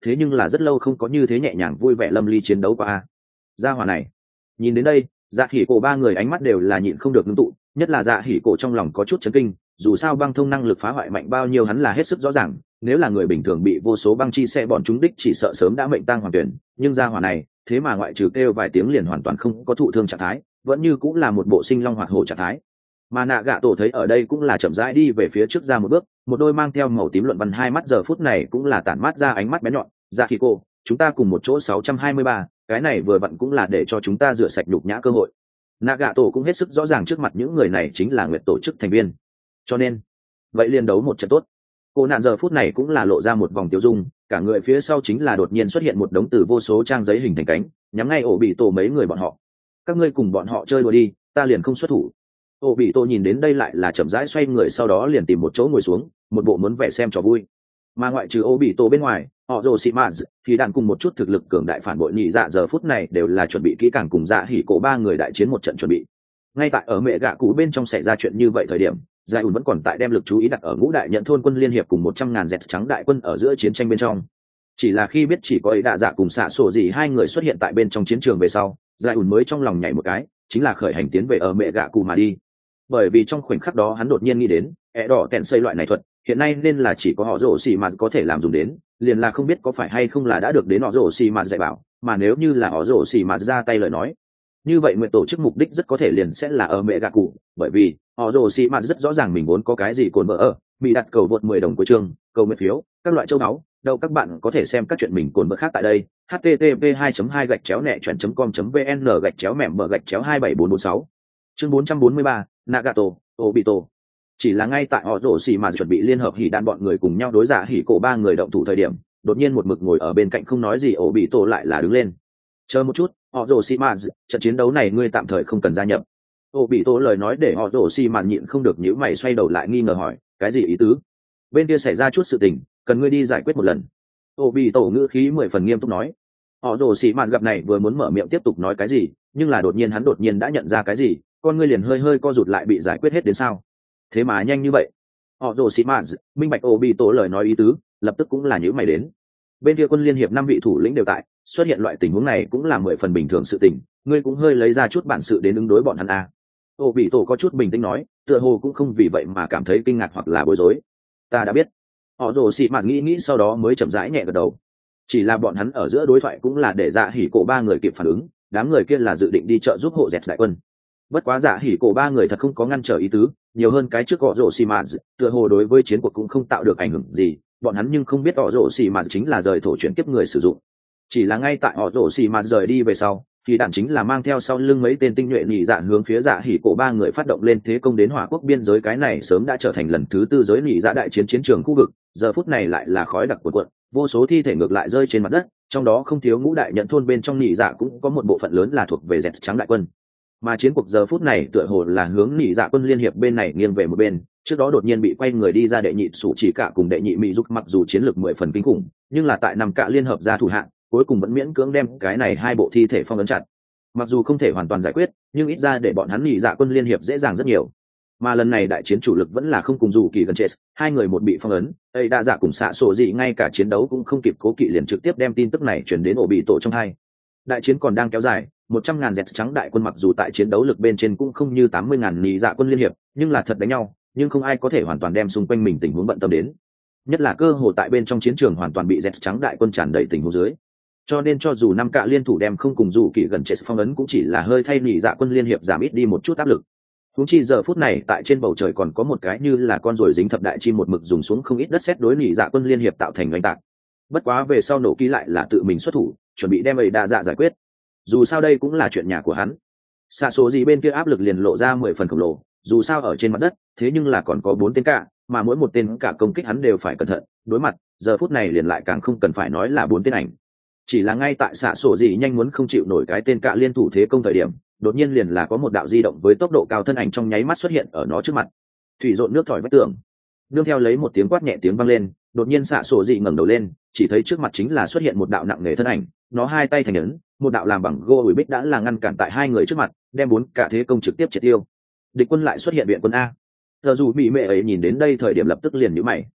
Speaker 1: thế nhưng là rất lâu không có như thế nhẹ nhàng vui vẻ lâm ly chiến đấu qua a. Gia hỏa này, nhìn đến đây dạ hỉ cổ ba người ánh mắt đều là nhịn không được ngưng tụ, nhất là dạ hỉ cổ trong lòng có chút chấn kinh, dù sao băng thông năng lực phá hoại mạnh bao nhiêu hắn là hết sức rõ ràng, nếu là người bình thường bị vô số băng chi xe bọn chúng đích chỉ sợ sớm đã mệnh tang hoàn tuyển, nhưng gia hỏa này thế mà ngoại trừ kêu vài tiếng liền hoàn toàn không có thụ thương trạng thái, vẫn như cũng là một bộ sinh long hoạt hổ trạng thái. Mà nạ gạ tổ thấy ở đây cũng là chậm rãi đi về phía trước ra một bước, một đôi mang theo màu tím luận văn hai mắt giờ phút này cũng là tản mát ra ánh mắt bén nhọn. Dạ hỉ cổ, chúng ta cùng một chỗ sáu trăm hai mươi ba, cái này vừa vặn cũng là để cho chúng ta rửa sạch nhục nhã cơ hội. Nạ gạ tổ cũng hết sức rõ ràng trước mặt những người này chính là nguyện tổ chức thành viên, cho nên vậy liên đấu một trận tốt. Cô nạn giờ phút này cũng là lộ ra một vòng tiêu dung, cả người phía sau chính là đột nhiên xuất hiện một đống từ vô số trang giấy hình thành cánh, nhắm ngay ổ bị tổ mấy người bọn họ. Các ngươi cùng bọn họ chơi đùa đi, ta liền không xuất thủ. Ổ bị tổ nhìn đến đây lại là chậm rãi xoay người, sau đó liền tìm một chỗ ngồi xuống, một bộ muốn vẻ xem trò vui. Mà ngoại trừ ổ bị tổ bên ngoài, họ rồ xị mạt thì đàn cùng một chút thực lực cường đại phản bội nhị dạ giờ phút này đều là chuẩn bị kỹ càng cùng dạ hỉ cổ ba người đại chiến một trận chuẩn bị. Ngay tại ở mẹ gạ cũ bên trong xảy ra chuyện như vậy thời điểm, Giải ủn vẫn còn tại đem lực chú ý đặt ở ngũ đại nhận thôn quân liên hiệp cùng một trăm ngàn dẹt trắng đại quân ở giữa chiến tranh bên trong. Chỉ là khi biết chỉ có ấy đạ dạ cùng xạ sổ gì hai người xuất hiện tại bên trong chiến trường về sau, Giải ủn mới trong lòng nhảy một cái, chính là khởi hành tiến về ở mẹ gạ cũ mà đi. Bởi vì trong khoảnh khắc đó hắn đột nhiên nghĩ đến, ẻ đỏ kèn xây loại này thuật, hiện nay nên là chỉ có họ rổ xì mà có thể làm dùng đến, liền là không biết có phải hay không là đã được đến họ rổ xì mà dạy bảo, mà nếu như là họ rổ xì mà ra tay lời nói, như vậy nguyện tổ chức mục đích rất có thể liền sẽ là ở mẹ gạ cụ, bởi vì họ rồ xì mà rất rõ ràng mình muốn có cái gì cồn vợ ở bị đặt cầu vượt mười đồng của trường cầu nguyện phiếu các loại châu báu đâu. Các bạn có thể xem các chuyện mình cồn vợ khác tại đây h t t p hai hai gạch chéo nẹ chuẩn com vn gạch chéo mẹm bờ gạch chéo hai bảy bốn bốn sáu chương bốn trăm bốn mươi ba Nagato Obito. Chỉ là ngay tại họ rồ xì mà chuẩn bị liên hợp hỉ đan bọn người cùng nhau đối giả hỉ cổ ba người động thủ thời điểm, đột nhiên một mực ngồi ở bên cạnh không nói gì Obito lại là đứng lên. Chờ một chút, họ rồ xì mà trận chiến đấu này ngươi tạm thời không cần gia nhập. Ô bị tổ lời nói để họ rồ xì mà nhịn không được nhíu mày xoay đầu lại nghi ngờ hỏi, cái gì ý tứ? Bên kia xảy ra chút sự tình, cần ngươi đi giải quyết một lần. Ô bị tổ ngữ khí mười phần nghiêm túc nói. Họ rồ xì mà gặp này vừa muốn mở miệng tiếp tục nói cái gì, nhưng là đột nhiên hắn đột nhiên đã nhận ra cái gì, con ngươi liền hơi hơi co rụt lại, bị giải quyết hết đến sao? Thế mà nhanh như vậy? Họ rồ xì mà minh bạch ô bị tổ lời nói ý tứ, lập tức cũng là nhíu mày đến. Bên kia quân liên hiệp năm vị thủ lĩnh đều tại, xuất hiện loại tình huống này cũng là mười phần bình thường sự tình, ngươi cũng hơi lấy ra chút bản sự đến ứng đối bọn hắn à. Ô bị tổ có chút bình tĩnh nói, tựa hồ cũng không vì vậy mà cảm thấy kinh ngạc hoặc là bối rối. Ta đã biết. Họ rồ xị mạt nghĩ nghĩ sau đó mới chậm rãi nhẹ gật đầu. Chỉ là bọn hắn ở giữa đối thoại cũng là để dạ hỉ cổ ba người kịp phản ứng, đám người kia là dự định đi trợ giúp hộ dẹt đại quân. Bất quá dạ hỉ cổ ba người thật không có ngăn trở ý tứ, nhiều hơn cái trước họ rồ xị mạt, tựa hồ đối với chiến cuộc cũng không tạo được ảnh hưởng gì, bọn hắn nhưng không biết họ rồ xị mạt chính là rời thổ chuyển kiếp người sử dụng. Chỉ là ngay tại họ rồ xị mạt rời đi về sau, thì đạn chính là mang theo sau lưng mấy tên tinh nhuệ nhị dạ hướng phía dạ hỉ cổ ba người phát động lên thế công đến hỏa quốc biên giới. Cái này sớm đã trở thành lần thứ tư giới nhị dạ đại chiến chiến trường khu vực, giờ phút này lại là khói đặc cuộn cuộn, vô số thi thể ngược lại rơi trên mặt đất, trong đó không thiếu ngũ đại nhận thôn bên trong nhị dạ cũng có một bộ phận lớn là thuộc về dẹt trắng đại quân. Mà chiến cuộc giờ phút này tựa hồ là hướng nhị dạ quân liên hiệp bên này nghiêng về một bên. Trước đó đột nhiên bị quay người đi ra đệ nhị sủ chỉ cả cùng đệ nhị mỹ giúp, mặc dù chiến lược mười phần kinh khủng, nhưng là tại năm cạ liên hợp ra thủ hạng, cuối cùng vẫn miễn cưỡng đem cái này hai bộ thi thể phong ấn chặt. Mặc dù không thể hoàn toàn giải quyết, nhưng ít ra để bọn hắn nhị dạ quân liên hiệp dễ dàng rất nhiều. Mà lần này đại chiến chủ lực vẫn là không cùng dù kỳ gần chết, hai người một bị phong ấn, ấy đa dạ cùng xạ sổ dị ngay cả chiến đấu cũng không kịp cố kỵ liền trực tiếp đem tin tức này truyền đến ổ bị tổ trong hai. Đại chiến còn đang kéo dài, một trăm ngàn dẹt trắng đại quân mặc dù tại chiến đấu lực bên trên cũng không như tám mươi ngàn nhị dạ quân liên hiệp, nhưng là thật đánh nhau, nhưng không ai có thể hoàn toàn đem xung quanh mình tình huống bận tâm đến. Nhất là cơ hồ tại bên trong chiến trường hoàn toàn bị dẹt trắng đại quân tràn đầy tình huống dưới. Cho nên cho dù năm cạ liên thủ đem không cùng dù kỳ gần chết phong ấn cũng chỉ là hơi thay nhị dạ quân liên hiệp giảm ít đi một chút áp lực. Huống chi giờ phút này tại trên bầu trời còn có một cái như là con ruồi dính thập đại chim một mực dùng xuống không ít đất sét đối nhị dạ quân liên hiệp tạo thành oanh tạc. Bất quá về sau nổ ký lại là tự mình xuất thủ, chuẩn bị đem ấy đa dạ giải quyết. Dù sao đây cũng là chuyện nhà của hắn. Xạ số gì bên kia áp lực liền lộ ra mười phần khổng lồ, dù sao ở trên mặt đất, thế nhưng là còn có bốn tên cả, mà mỗi một tên cả công kích hắn đều phải cẩn thận, đối mặt, giờ phút này liền lại càng không cần phải nói là bốn tên ảnh. Chỉ là ngay tại xạ sổ gì nhanh muốn không chịu nổi cái tên cạ liên thủ thế công thời điểm, đột nhiên liền là có một đạo di động với tốc độ cao thân ảnh trong nháy mắt xuất hiện ở nó trước mặt. Thủy rộn nước thỏi vách tường, nương theo lấy một tiếng quát nhẹ tiếng vang lên, đột nhiên xạ sổ gì ngẩng đầu lên, chỉ thấy trước mặt chính là xuất hiện một đạo nặng nề thân ảnh, nó hai tay thành ấn, một đạo làm bằng gỗ ủi bích đã là ngăn cản tại hai người trước mặt, đem bốn cả thế công trực tiếp triệt tiêu. Địch quân lại xuất hiện viện quân a. Giờ dù bị mẹ ấy nhìn đến đây thời điểm lập tức liền nhíu mày.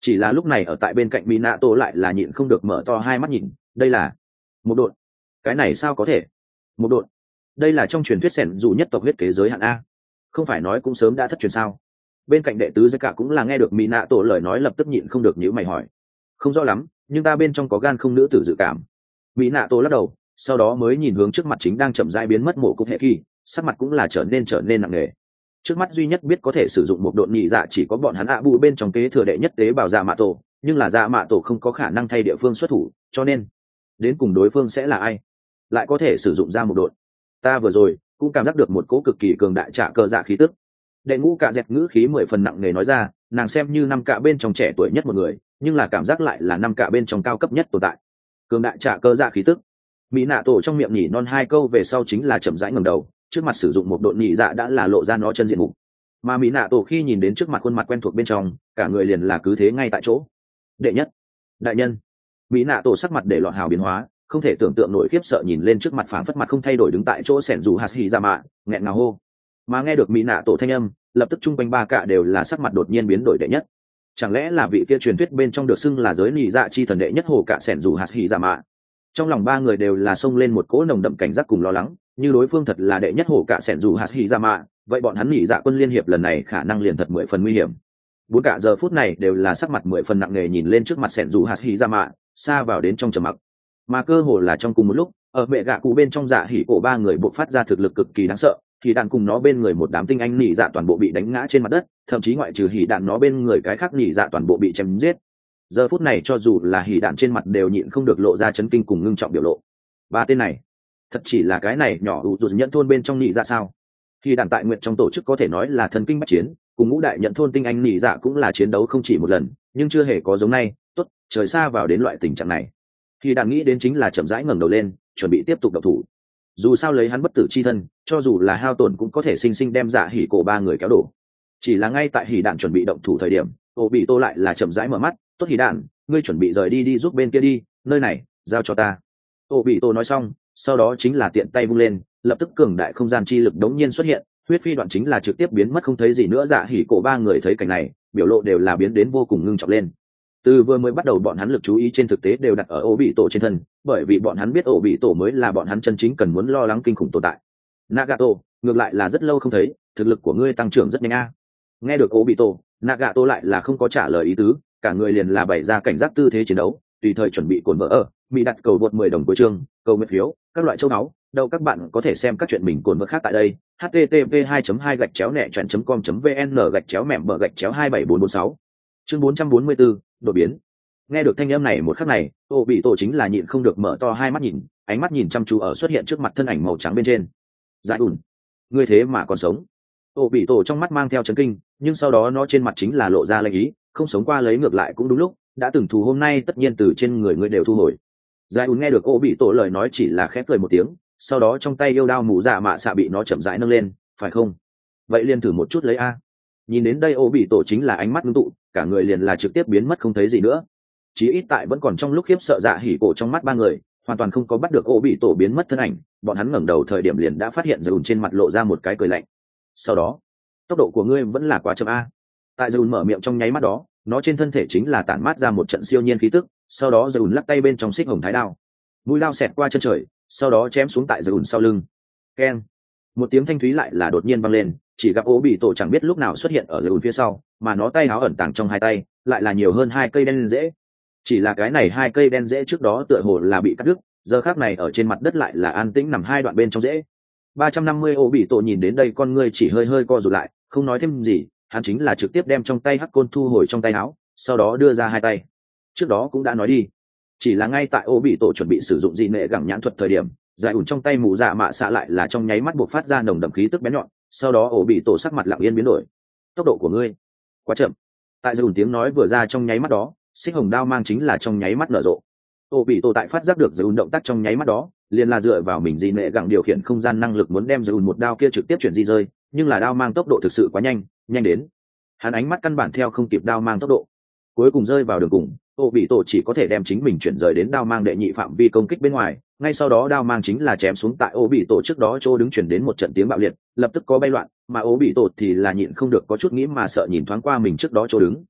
Speaker 1: Chỉ là lúc này ở tại bên cạnh mỹ nạ tổ lại là nhịn không được mở to hai mắt nhìn, đây là một độn. Cái này sao có thể? Một độn? Đây là trong truyền thuyết sẻn dù nhất tộc huyết kế giới hạn a, không phải nói cũng sớm đã thất truyền sao? Bên cạnh đệ tứ giới cả cũng là nghe được mỹ nạ tổ lời nói lập tức nhịn không được nhíu mày hỏi, không rõ lắm, nhưng ta bên trong có gan không nữ tử dự cảm. Mỹ nạ tổ lắc đầu, sau đó mới nhìn hướng trước mặt chính đang chậm rãi biến mất mộ cục hệ kỳ, sắc mặt cũng là trở nên trở nên nặng nề. Trước mắt duy nhất biết có thể sử dụng một độn nhị dạ chỉ có bọn hắn ạ bù bên trong kế thừa đệ nhất tế bào dạ mạ tổ, nhưng là dạ mạ tổ không có khả năng thay địa phương xuất thủ, cho nên đến cùng đối phương sẽ là ai lại có thể sử dụng ra một độn. Ta vừa rồi cũng cảm giác được một cỗ cực kỳ cường đại trả cờ dạ khí tức. Đệ ngũ cạ dẹt ngữ khí mười phần nặng nề nói ra, nàng xem như năm cạ bên trong trẻ tuổi nhất một người, nhưng là cảm giác lại là năm cạ bên trong cao cấp nhất tồn tại. Cường đại trả cờ dạ khí tức. Mỹ nạ tổ trong miệng nhỉ non hai câu về sau chính là chậm rãi ngẩng đầu, trước mặt sử dụng một độn nhị dạ đã là lộ ra nó chân diện mục. Mà Mỹ nạ tổ khi nhìn đến trước mặt khuôn mặt quen thuộc bên trong, cả người liền là cứ thế ngay tại chỗ. Đệ nhất, đại nhân. Mỹ nạ tổ sắc mặt để lọt hào biến hóa, không thể tưởng tượng nổi khiếp sợ nhìn lên trước mặt phảng phất mặt không thay đổi đứng tại chỗ sẻn dù hạt hỉ ra mạ, nghẹn ngào hô. Mà nghe được Mỹ nạ tổ thanh âm, lập tức chung quanh ba cả đều là sắc mặt đột nhiên biến đổi đệ nhất. Chẳng lẽ là vị kia truyền thuyết bên trong được xưng là giới nhị dạ chi thần đệ nhất hồ cả sẻn dù hạt hỉ ra mạ? Trong lòng ba người đều là xông lên một cỗ nồng đậm cảnh giác cùng lo lắng, như đối phương thật là đệ nhất hồ cả sẻn dù hạt hỉ ra mạ, vậy bọn hắn nhị dạ quân liên hiệp lần này khả năng liền thật mười phần nguy hiểm. Bốn cả giờ phút này đều là sắc mặt mười phần nặng nề nhìn lên trước mặt sẻn dù hạt hỉ ra mạ, xa vào đến trong trầm mặc. Mà cơ hồ là trong cùng một lúc, ở mẹ gạ cụ bên trong dạ hỉ cổ ba người bộc phát ra thực lực cực kỳ đáng sợ, thì đạn cùng nó bên người một đám tinh anh nhị dạ toàn bộ bị đánh ngã trên mặt đất, thậm chí ngoại trừ hỉ đạn nó bên người cái khác nhị dạ toàn bộ bị chém giết. Giờ phút này cho dù là hỉ đạn trên mặt đều nhịn không được lộ ra chấn kinh cùng ngưng trọng biểu lộ. Ba tên này, thật chỉ là cái này nhỏ ủ dù nhận thôn bên trong nhị dạ sao? Hỉ đạn tại nguyện trong tổ chức có thể nói là thần kinh bách chiến, cùng ngũ đại nhận thôn tinh anh nhị dạ cũng là chiến đấu không chỉ một lần, nhưng chưa hề có giống này, tốt, trời xa vào đến loại tình trạng này. Hỉ đạn nghĩ đến chính là chậm rãi ngẩng đầu lên, chuẩn bị tiếp tục động thủ. Dù sao lấy hắn bất tử chi thân, cho dù là hao tổn cũng có thể sinh sinh đem dạ hỉ cổ ba người kéo đổ. Chỉ là ngay tại hỉ đạn chuẩn bị động thủ thời điểm, ô bị tô lại là chậm rãi mở mắt, tốt hỉ đạn, ngươi chuẩn bị rời đi đi giúp bên kia đi, nơi này giao cho ta. Ô bị tô nói xong, sau đó chính là tiện tay vung lên, lập tức cường đại không gian chi lực đống nhiên xuất hiện, huyết phi đoạn chính là trực tiếp biến mất không thấy gì nữa. Dạ hỉ cổ ba người thấy cảnh này, biểu lộ đều là biến đến vô cùng ngưng trọng lên. Từ vừa mới bắt đầu bọn hắn lực chú ý trên thực tế đều đặt ở ô bị tổ trên thân, bởi vì bọn hắn biết ô bị tổ mới là bọn hắn chân chính cần muốn lo lắng kinh khủng tồn tại. Nagato, ngược lại là rất lâu không thấy, thực lực của ngươi tăng trưởng rất nhanh a. Nghe được ô bị tổ, Nagato lại là không có trả lời ý tứ, cả người liền là bày ra cảnh giác tư thế chiến đấu, tùy thời chuẩn bị cồn vỡ ở, mỹ đặt cầu vượt mười đồng cuối chương, cầu nguyện phiếu, các loại châu náu, đâu các bạn có thể xem các chuyện mình cồn vỡ khác tại đây. h t t p hai hai gạch chéo nẹ chọn com vn gạch chéo mẻm bờ gạch chéo hai bảy bốn bốn sáu. Chương bốn trăm bốn mươi bốn, đột biến. Nghe được thanh âm này một khắc này, ô bị tổ chính là nhịn không được mở to hai mắt nhìn, ánh mắt nhìn chăm chú ở xuất hiện trước mặt thân ảnh màu trắng bên trên. Giải ủn, ngươi thế mà còn sống. Ô bị tổ trong mắt mang theo chấn kinh, nhưng sau đó nó trên mặt chính là lộ ra lệnh ý, không sống qua lấy ngược lại cũng đúng lúc, đã từng thù hôm nay tất nhiên từ trên người ngươi đều thu hồi. Giải ủn nghe được ô bị tổ lời nói chỉ là khép cười một tiếng, sau đó trong tay yêu đao mù dạ mạ xạ bị nó chậm rãi nâng lên, phải không? Vậy liền thử một chút lấy a. Nhìn đến đây ô bị tổ chính là ánh mắt ngưng tụ, cả người liền là trực tiếp biến mất không thấy gì nữa. Chí ít tại vẫn còn trong lúc khiếp sợ dạ hỉ cổ trong mắt ba người, hoàn toàn không có bắt được ô bị tổ biến mất thân ảnh, bọn hắn ngẩng đầu thời điểm liền đã phát hiện Dùn trên mặt lộ ra một cái cười lạnh. Sau đó, tốc độ của ngươi vẫn là quá chậm a. Tại Dùn mở miệng trong nháy mắt đó, nó trên thân thể chính là tản mát ra một trận siêu nhiên khí tức, sau đó Dùn lắc tay bên trong xích hồng thái đao, mũi đao xẹt qua chân trời, sau đó chém xuống tại Dùn sau lưng. Keng, một tiếng thanh thúy lại là đột nhiên vang lên, chỉ gặp ô bị tổ chẳng biết lúc nào xuất hiện ở Dùn phía sau, mà nó tay áo ẩn tàng trong hai tay, lại là nhiều hơn hai cây đen rễ. Chỉ là cái này hai cây đen rễ trước đó tựa hồ là bị cắt đứt, giờ khác này ở trên mặt đất lại là an tĩnh nằm hai đoạn bên trong rễ. ba trăm năm mươi ô bị tổ nhìn đến đây con ngươi chỉ hơi hơi co rụt lại, không nói thêm gì, hắn chính là trực tiếp đem trong tay hắc côn thu hồi trong tay áo, sau đó đưa ra hai tay. Trước đó cũng đã nói đi, chỉ là ngay tại ô bị tổ chuẩn bị sử dụng dị nệ gẳng nhãn thuật thời điểm, giải ủn trong tay mù dạ mạ xạ lại là trong nháy mắt buộc phát ra nồng đậm khí tức bén nhọn, sau đó ô bị tổ sắc mặt lặng yên biến đổi. Tốc độ của ngươi quá chậm. Tại giải ủn tiếng nói vừa ra trong nháy mắt đó, xích hồng đao mang chính là trong nháy mắt nở rộ. Ô bị tổ tại phát giác được giải ủn động tác trong nháy mắt đó, liền là dựa vào mình dị nệ gẳng điều khiển không gian năng lực muốn đem giải ủn một đao kia trực tiếp chuyển di rơi, nhưng là đao mang tốc độ thực sự quá nhanh, nhanh đến hắn ánh mắt căn bản theo không kịp đao mang tốc độ, cuối cùng rơi vào đường cùng. Ô bị tổ chỉ có thể đem chính mình chuyển rời đến đao mang đệ nhị phạm vi công kích bên ngoài, ngay sau đó đao mang chính là chém xuống tại ô bị tổ trước đó chỗ đứng chuyển đến một trận tiếng bạo liệt, lập tức có bay loạn, mà ô bị tổ thì là nhịn không được có chút nghĩ mà sợ nhìn thoáng qua mình trước đó chỗ đứng.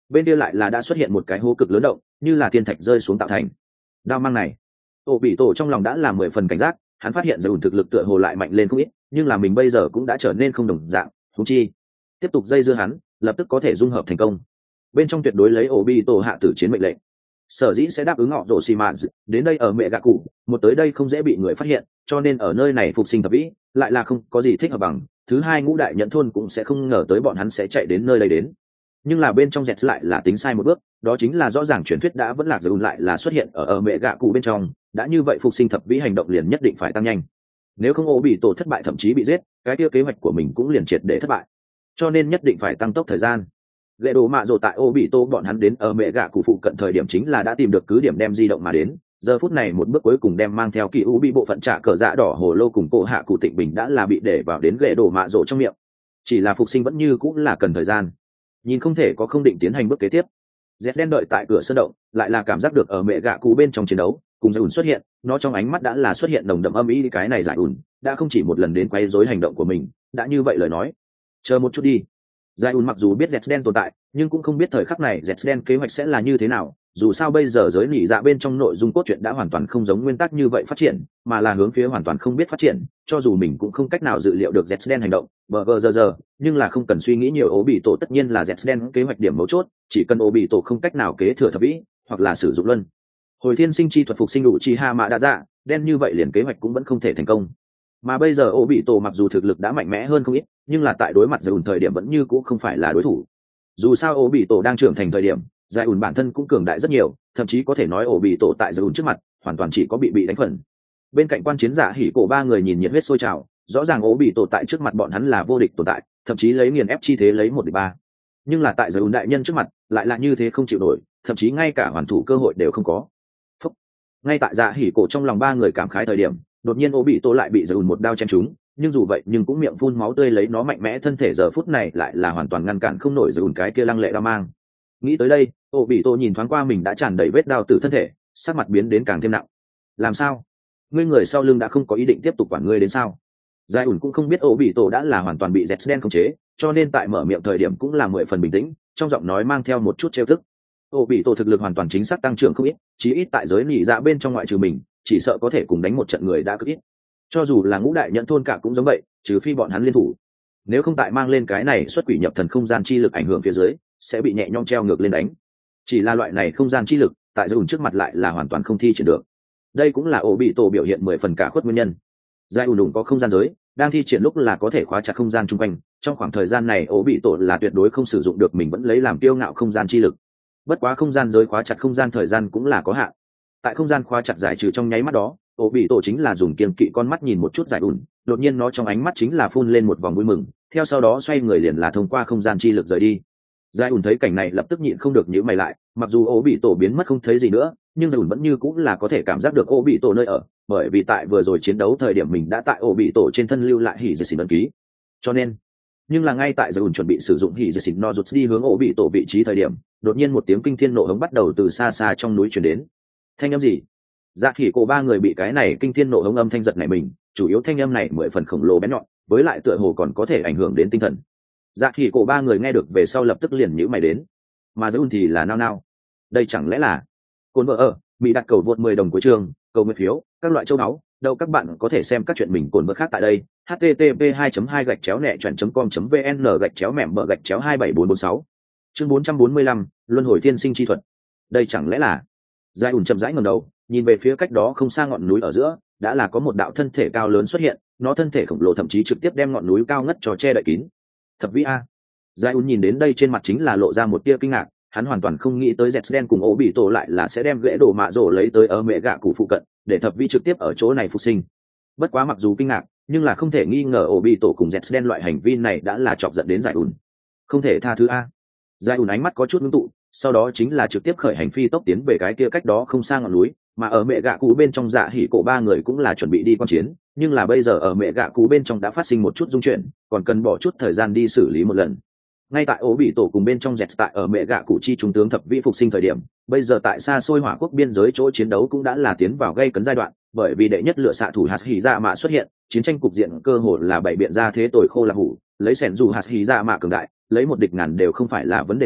Speaker 1: bên kia lại là đã xuất hiện một cái hố cực lớn động, như là thiên thạch rơi xuống tạo thành. Đao mang này, ổ bị tổ trong lòng đã là mười phần cảnh giác, hắn phát hiện dùn thực lực tựa hồ lại mạnh lên không ít, nhưng là mình bây giờ cũng đã trở nên không đồng dạng, thú chi tiếp tục dây dưa hắn, lập tức có thể dung hợp thành công. Bên trong tuyệt đối lấy ổ bị tổ hạ tử chiến mệnh lệnh, sở dĩ sẽ đáp ứng họ độ xì mạt đến đây ở mẹ gạ cụ, một tới đây không dễ bị người phát hiện, cho nên ở nơi này phục sinh thập vĩ lại là không có gì thích hợp bằng. Thứ hai, ngũ đại nhận thôn cũng sẽ không ngờ tới bọn hắn sẽ chạy đến nơi đây đến. Nhưng là bên trong dẹt lại là tính sai một bước, đó chính là rõ ràng truyền thuyết đã vẫn lạc dùn lại là xuất hiện ở ở mẹ gạ cụ bên trong, đã như vậy phục sinh thập vĩ hành động liền nhất định phải tăng nhanh, nếu không ổ bị tổ thất bại thậm chí bị giết, cái kia kế hoạch của mình cũng liền triệt để thất bại, cho nên nhất định phải tăng tốc thời gian. Lệ đồ mạ rồ tại ô bị tô bọn hắn đến ở mẹ gạ cụ phụ cận thời điểm chính là đã tìm được cứ điểm đem di động mà đến, giờ phút này một bước cuối cùng đem mang theo kỳ u bị bộ phận trả cờ dạ đỏ hồ lô cùng cổ hạ cụ tịnh bình đã là bị để vào đến lệ đồ mạ rồ trong miệng, chỉ là phục sinh vẫn như cũng là cần thời gian, nhìn không thể có không định tiến hành bước kế tiếp. Z đen đợi tại cửa sân động, lại là cảm giác được ở mẹ gạ cụ bên trong chiến đấu cùng giải ủn xuất hiện, nó trong ánh mắt đã là xuất hiện nồng đậm âm ý, cái này giải ủn đã không chỉ một lần đến quấy rối hành động của mình, đã như vậy lời nói chờ một chút đi. Giải ủn mặc dù biết Z đen tồn tại, nhưng cũng không biết thời khắc này Z đen kế hoạch sẽ là như thế nào, dù sao bây giờ giới nỉ dạ bên trong nội dung cốt truyện đã hoàn toàn không giống nguyên tắc như vậy phát triển, mà là hướng phía hoàn toàn không biết phát triển, cho dù mình cũng không cách nào dự liệu được Z đen hành động bờ vờ giờ giờ, nhưng là không cần suy nghĩ nhiều, ố bị tổ tất nhiên là Z đen kế hoạch điểm mấu chốt, chỉ cần ố bị tổ không cách nào kế thừa thập vĩ hoặc là sử dụng luân hồi thiên sinh chi thuật phục sinh đủ chi ha mạ đa dạ đen, như vậy liền kế hoạch cũng vẫn không thể thành công. Mà bây giờ ố bị tổ mặc dù thực lực đã mạnh mẽ hơn không ít, nhưng là tại đối mặt giải ủn thời điểm vẫn như cũ không phải là đối thủ. Dù sao ố bị tổ đang trưởng thành thời điểm, giải ủn bản thân cũng cường đại rất nhiều, thậm chí có thể nói ố bị tổ tại giải ủn trước mặt hoàn toàn chỉ có bị bị đánh phần. Bên cạnh quan chiến giả hỉ cổ ba người nhìn nhiệt huyết sôi trào, rõ ràng ố bị tổ tại trước mặt bọn hắn là vô địch tồn tại, thậm chí lấy nghiền ép chi thế lấy một địch ba, nhưng là tại giải ủn đại nhân trước mặt lại là như thế không chịu nổi, thậm chí ngay cả hoàn thủ cơ hội đều không có. Phúc. Ngay tại dạ hỉ cổ trong lòng ba người cảm khái thời điểm, đột nhiên ố bị tổ lại bị giải ủn một đao chém trúng, nhưng dù vậy nhưng cũng miệng phun máu tươi, lấy nó mạnh mẽ thân thể giờ phút này lại là hoàn toàn ngăn cản không nổi giải ủn cái kia lăng lệ đao mang. Nghĩ tới đây, ố bị tổ nhìn thoáng qua mình đã tràn đầy vết đao từ thân thể, sắc mặt biến đến càng thêm nặng. Làm sao? Ngươi người sau lưng đã không có ý định tiếp tục quản ngươi đến sao? Giải ủn cũng không biết ố bị tổ đã là hoàn toàn bị Z đen khống chế, cho nên tại mở miệng thời điểm cũng là mười phần bình tĩnh, trong giọng nói mang theo một chút trêu tức. Ố bị tổ thực lực hoàn toàn chính xác tăng trưởng không ít, chí ít tại giới nỉ dạ bên trong ngoại trừ mình, chỉ sợ có thể cùng đánh một trận người đã cực ít. Cho dù là ngũ đại nhận thôn cả cũng giống vậy, trừ phi bọn hắn liên thủ, nếu không tại mang lên cái này xuất quỷ nhập thần không gian chi lực ảnh hưởng phía dưới, sẽ bị nhẹ nhõm treo ngược lên đánh. Chỉ là loại này không gian chi lực tại giải ủn trước mặt lại là hoàn toàn không thi triển được, đây cũng là ố bị tổ biểu hiện mười phần cả khuất nguyên nhân. Giải ủn đủng có không gian giới đang thi triển lúc là có thể khóa chặt không gian chung quanh, trong khoảng thời gian này ố bị tổ là tuyệt đối không sử dụng được mình vẫn lấy làm kiêu ngạo không gian chi lực. Bất quá không gian giới khóa chặt không gian thời gian cũng là có hạn, tại không gian khóa chặt giải trừ trong nháy mắt đó, ố bị tổ chính là dùng kiên kỵ con mắt nhìn một chút giải ủn, đột nhiên nó trong ánh mắt chính là phun lên một vòng vui mừng, theo sau đó xoay người liền là thông qua không gian chi lực rời đi. Giải ủn thấy cảnh này lập tức nhịn không được nhíu mày lại, mặc dù ố bị tổ biến mất không thấy gì nữa, nhưng giải ủn vẫn như cũng là có thể cảm giác được ố bị tổ nơi ở, bởi vì tại vừa rồi chiến đấu thời điểm mình đã tại ố bị tổ trên thân lưu lại hỉ dệt xỉn ấn ký, cho nên nhưng là ngay tại giải ủn chuẩn bị sử dụng hỉ dệt xỉn no rụt đi hướng ố bị tổ vị trí thời điểm, đột nhiên một tiếng kinh thiên nộ hống bắt đầu từ xa xa trong núi truyền đến. Thanh âm gì? Dạ khỉ cổ ba người bị cái này kinh thiên nộ hống âm thanh giật nảy mình, chủ yếu thanh âm này mười phần khổng lồ bén nhọn, với lại tựa hồ còn có thể ảnh hưởng đến tinh thần. Dạ khỉ cổ ba người nghe được về sau lập tức liền nhíu mày đến, mà Dũng thì là nao nao. Đây chẳng lẽ là Côn vợ ở bị đặt cầu vượt mười đồng cuối trường, cầu nguyện phiếu, các loại châu báu, đâu các bạn có thể xem các chuyện mình cồn vợ khác tại đây. h t t p hai hai gạch chéo nẹ chọn com vn gạch chéo mẻm bờ gạch chéo hai bảy bốn bốn sáu. Chương bốn trăm bốn mươi lăm, luân hồi thiên sinh chi thuật. Đây chẳng lẽ là? Giải ủn chậm rãi ngẩng đầu, nhìn về phía cách đó không xa ngọn núi ở giữa, đã là có một đạo thân thể cao lớn xuất hiện, nó thân thể khổng lồ thậm chí trực tiếp đem ngọn núi cao ngất cho che đậy kín. Thập vĩ a. Giải ủn nhìn đến đây trên mặt chính là lộ ra một tia kinh ngạc, hắn hoàn toàn không nghĩ tới Z đen cùng ố bị tổ lại là sẽ đem gãy đồ mạ rổ lấy tới ở mẹ gạ cụ phụ cận, để thập vĩ trực tiếp ở chỗ này phục sinh. Bất quá mặc dù kinh ngạc, nhưng là không thể nghi ngờ ố bị tổ cùng Z đen loại hành vi này đã là chọc giận đến Giải ủn. Không thể tha thứ a. Giải ủn ánh mắt có chút ngưng tụ, sau đó chính là trực tiếp khởi hành phi tốc tiến về cái kia cách đó không xa ngọn núi, mà ở mẹ gạ cụ bên trong dạ hỉ cổ ba người cũng là chuẩn bị đi quan chiến, nhưng là bây giờ ở mẹ gạ cụ bên trong đã phát sinh một chút dung chuyển, còn cần bỏ chút thời gian đi xử lý một lần. Ngay tại ố bị tổ cùng bên trong dẹt tại ở mẹ gạ cụ chi trung tướng thập vĩ phục sinh thời điểm, bây giờ tại xa xôi hỏa quốc biên giới chỗ chiến đấu cũng đã là tiến vào gây cấn giai đoạn, bởi vì đệ nhất lựa xạ thủ hạt hỉ dạ mạ xuất hiện, chiến tranh cục diện cơ hồ là bảy biện ra thế tồi khô là hủ, lấy sẻn dù hạt hỉ dạ mạ cường đại, lấy một địch ngàn đều không phải là vấn đề gì,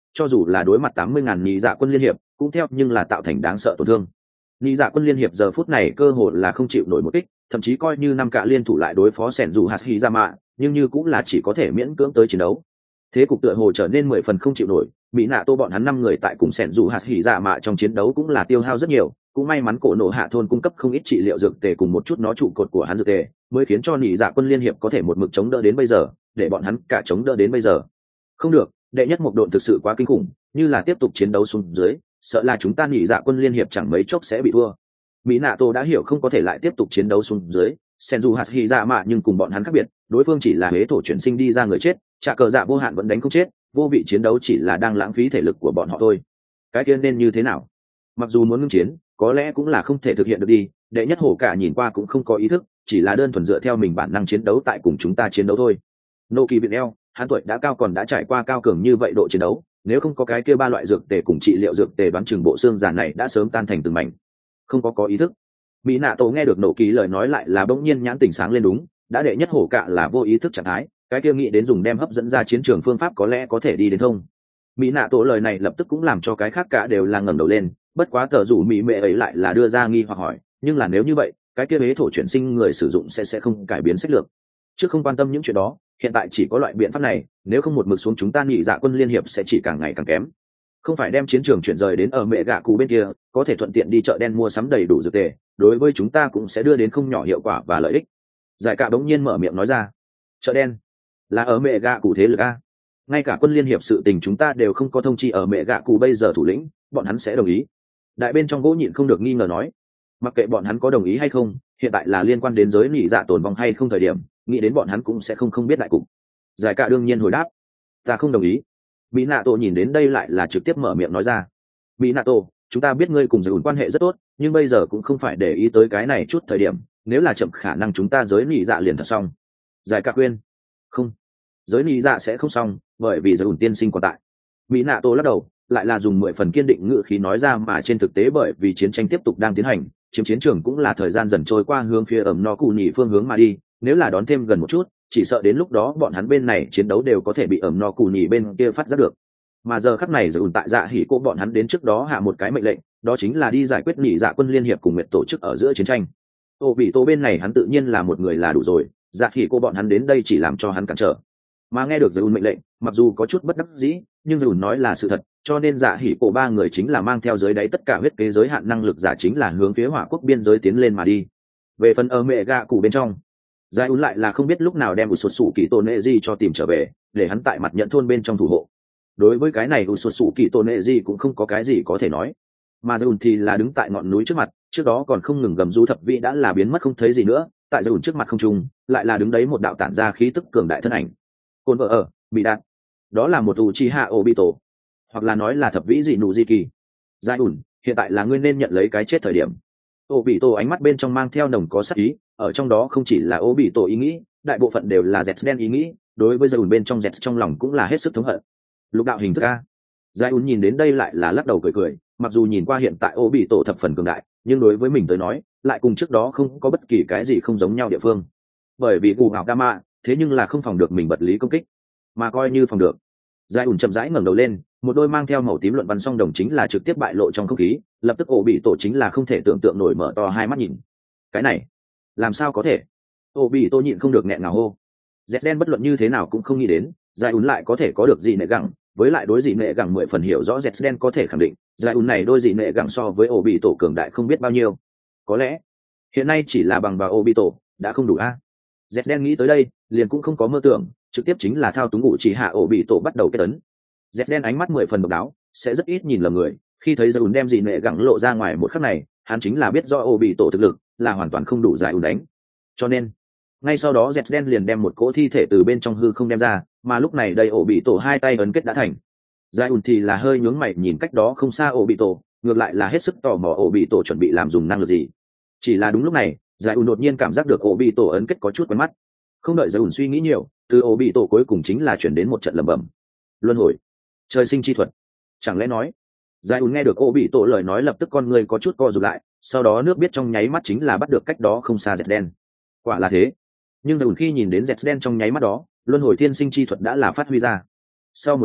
Speaker 1: cho dù là đối mặt tám mươi ngàn nhị dạ quân liên hiệp cũng theo nhưng là tạo thành đáng sợ tổn thương. Nhị dạ quân liên hiệp giờ phút này cơ hồ là không chịu nổi một kích, thậm chí coi như năm cạ liên thủ lại đối phó sẻn dù hạt hy ra mạ, nhưng như cũng là chỉ có thể miễn cưỡng tới chiến đấu. Thế cục tựa hồ trở nên mười phần không chịu nổi, mỹ nạ tô bọn hắn năm người tại cùng sẻn dù hạt hy ra mạ trong chiến đấu cũng là tiêu hao rất nhiều, cũng may mắn cổ nổ hạ thôn cung cấp không ít trị liệu dược tề cùng một chút nó trụ cột của hắn dược tề, mới khiến cho nhị dạ quân liên hiệp có thể một mực chống đỡ đến bây giờ, để bọn hắn cả chống đỡ đến bây giờ. Không được, đệ nhất một độn thực sự quá kinh khủng, như là tiếp tục chiến đấu xuống dưới, sợ là chúng ta nhị dạ quân liên hiệp chẳng mấy chốc sẽ bị thua. Mỹ nạ tô đã hiểu không có thể lại tiếp tục chiến đấu xuống dưới, senju hạt hy dạ mạ nhưng cùng bọn hắn khác biệt, đối phương chỉ là huế thổ chuyển sinh đi ra người chết, trả cờ dạ vô hạn vẫn đánh không chết, vô vị chiến đấu chỉ là đang lãng phí thể lực của bọn họ thôi. Cái kia nên như thế nào? Mặc dù muốn ngưng chiến, có lẽ cũng là không thể thực hiện được đi, đệ nhất hổ cả nhìn qua cũng không có ý thức, chỉ là đơn thuần dựa theo mình bản năng chiến đấu tại cùng chúng ta chiến đấu thôi. Nô kỳ viện eo, hắn tuổi đã cao còn đã trải qua cao cường như vậy độ chiến đấu, nếu không có cái kia ba loại dược tề cùng trị liệu dược tề đoán chừng bộ xương giàn này đã sớm tan thành từng mảnh. Không có có ý thức. Mỹ nạ tổ nghe được nổ kỳ lời nói lại là bỗng nhiên nhãn tỉnh sáng lên, đúng, đã đệ nhất hổ cạ là vô ý thức trạng thái, cái kia nghĩ đến dùng đem hấp dẫn ra chiến trường phương pháp có lẽ có thể đi đến thông. Mỹ nạ tổ lời này lập tức cũng làm cho cái khác cả đều là ngẩng đầu lên, bất quá tờ rủ mỹ mệ ấy lại là đưa ra nghi hoặc hỏi, nhưng là nếu như vậy, cái kia huế thổ chuyển sinh người sử dụng sẽ sẽ không cải biến sách lược. Chứ không quan tâm những chuyện đó, hiện tại chỉ có loại biện pháp này, nếu không một mực xuống chúng ta nhị dạ quân liên hiệp sẽ chỉ càng ngày càng kém. Không phải đem chiến trường chuyển rời đến ở mẹ gạ cụ bên kia, có thể thuận tiện đi chợ đen mua sắm đầy đủ dược tề, đối với chúng ta cũng sẽ đưa đến không nhỏ hiệu quả và lợi ích. Giải cả đống nhiên mở miệng nói ra, chợ đen là ở mẹ gạ cụ thế lực a? Ngay cả quân liên hiệp sự tình chúng ta đều không có thông chi ở mẹ gạ cụ bây giờ thủ lĩnh, bọn hắn sẽ đồng ý? Đại bên trong gỗ nhịn không được nghi ngờ nói, mặc kệ bọn hắn có đồng ý hay không, hiện tại là liên quan đến giới nhị dạ tồn vong hay không thời điểm, nghĩ đến bọn hắn cũng sẽ không không biết đại cục. Giải cả đương nhiên hồi đáp, ta không đồng ý. Mỹ nạ tổ nhìn đến đây lại là trực tiếp mở miệng nói ra, Mỹ nạ tổ, chúng ta biết ngươi cùng giới ủn quan hệ rất tốt, nhưng bây giờ cũng không phải để ý tới cái này chút thời điểm, nếu là chậm khả năng chúng ta giới nhị dạ liền thật xong. Giải cả khuyên, không, giới nhị dạ sẽ không xong, bởi vì giới ủn tiên sinh còn tại. Mỹ nạ tổ lắc đầu, lại là dùng mười phần kiên định ngữ khí nói ra, mà trên thực tế bởi vì chiến tranh tiếp tục đang tiến hành, chiếm chiến trường cũng là thời gian dần trôi qua hướng phía ẩm no cụ nhị phương hướng mà đi, nếu là đón thêm gần một chút, chỉ sợ đến lúc đó bọn hắn bên này chiến đấu đều có thể bị ẩm no cụ nhị bên kia phát giác được. Mà giờ khắc này dùn tại dạ hỉ cô bọn hắn đến trước đó hạ một cái mệnh lệnh, đó chính là đi giải quyết nhị dạ quân liên hiệp cùng nguyện tổ chức ở giữa chiến tranh. Ô bị tô bên này hắn tự nhiên là một người là đủ rồi, dạ hỉ cô bọn hắn đến đây chỉ làm cho hắn cản trở. Mà nghe được dùn mệnh lệnh, mặc dù có chút bất đắc dĩ, nhưng dùn nói là sự thật, cho nên dạ hỉ cô ba người chính là mang theo dưới đáy tất cả huyết kế giới hạn năng lực giả chính là hướng phía hỏa quốc biên giới tiến lên mà đi. Về phần ở mẹ gạ cụ bên trong, giải ún lại là không biết lúc nào đem một sụt sụ kỳ tổ nệ di cho tìm trở về, để hắn tại mặt nhận thôn bên trong thủ hộ. Đối với cái này một sụt sụ kỳ tổ nệ di cũng không có cái gì có thể nói, mà giải ún thì là đứng tại ngọn núi trước mặt, trước đó còn không ngừng gầm rú thập vị đã là biến mất không thấy gì nữa, tại giải ún trước mặt không trung lại là đứng đấy một đạo tản ra khí tức cường đại thân ảnh. Côn vợ ở bị đạt, đó là một Uchiha Obito, hoặc là nói là thập vĩ dị nụ di kỳ. Giải ún, hiện tại là ngươi nên nhận lấy cái chết thời điểm. Obito ánh mắt bên trong mang theo nồng có sát ý, ở trong đó không chỉ là Obito ý nghĩ, đại bộ phận đều là Zets đen ý nghĩ, đối với Giải ún bên trong Zets trong lòng cũng là hết sức thống hận. Lục đạo hình thức a. Giải ún nhìn đến đây lại là lắc đầu cười cười, mặc dù nhìn qua hiện tại Obito thập phần cường đại, nhưng đối với mình tới nói, lại cùng trước đó không có bất kỳ cái gì không giống nhau địa phương. Bởi vì cụ ảo Dama, thế nhưng là không phòng được mình vật lý công kích, mà coi như phòng được. Giải ún chậm rãi ngẩng đầu lên, một đôi mang theo màu tím luận văn song đồng chính là trực tiếp bại lộ trong không khí, lập tức ổ bị tổ chính là không thể tưởng tượng nổi mở to hai mắt nhìn. Cái này làm sao có thể? Ổ bị tổ nhịn không được nghẹn ngào hô. Dẹt đen bất luận như thế nào cũng không nghĩ đến giải ún lại có thể có được gì nệ gẳng, với lại đối gì nệ gẳng mười phần hiểu rõ, Dẹt đen có thể khẳng định giải ún này đôi gì nệ gẳng so với ổ bị tổ cường đại không biết bao nhiêu. Có lẽ hiện nay chỉ là bằng vào ổ bị tổ đã không đủ a. Dẹt đen nghĩ tới đây liền cũng không có mơ tưởng, trực tiếp chính là thao túng ngụ chỉ hạ ổ bị tổ bắt đầu kết ấn. Dẹt đen ánh mắt mười phần độc đáo, sẽ rất ít nhìn lầm người, khi thấy giải ún đem gì nệ gẳng lộ ra ngoài một khắc này, hắn chính là biết do ổ bị tổ thực lực là hoàn toàn không đủ giải ún đánh. Cho nên ngay sau đó Dẹt đen liền đem một cỗ thi thể từ bên trong hư không đem ra, mà lúc này đây ổ bị tổ hai tay ấn kết đã thành. Giải ún thì là hơi nhướng mày nhìn cách đó không xa ổ bị tổ, ngược lại là hết sức tò mò ổ bị tổ chuẩn bị làm dùng năng lực gì. Chỉ là đúng lúc này giải ún đột nhiên cảm giác được ổ bị tổ ấn kết có chút quen mắt. Không đợi giải ún suy nghĩ nhiều, từ ổ bị tổ cuối cùng chính là chuyển đến một trận lẩm bẩm: luân hồi, trời sinh chi thuật. Chẳng lẽ nói? Giải ún nghe được ổ bị tổ lời nói lập tức con người có chút co rụt lại, sau đó nước biết trong nháy mắt chính là bắt được cách đó không xa Dẹt đen. Quả là thế. Nhưng giải ún khi nhìn đến Dẹt đen trong nháy mắt đó, luân hồi thiên sinh chi thuật đã là phát huy ra. Sau một lát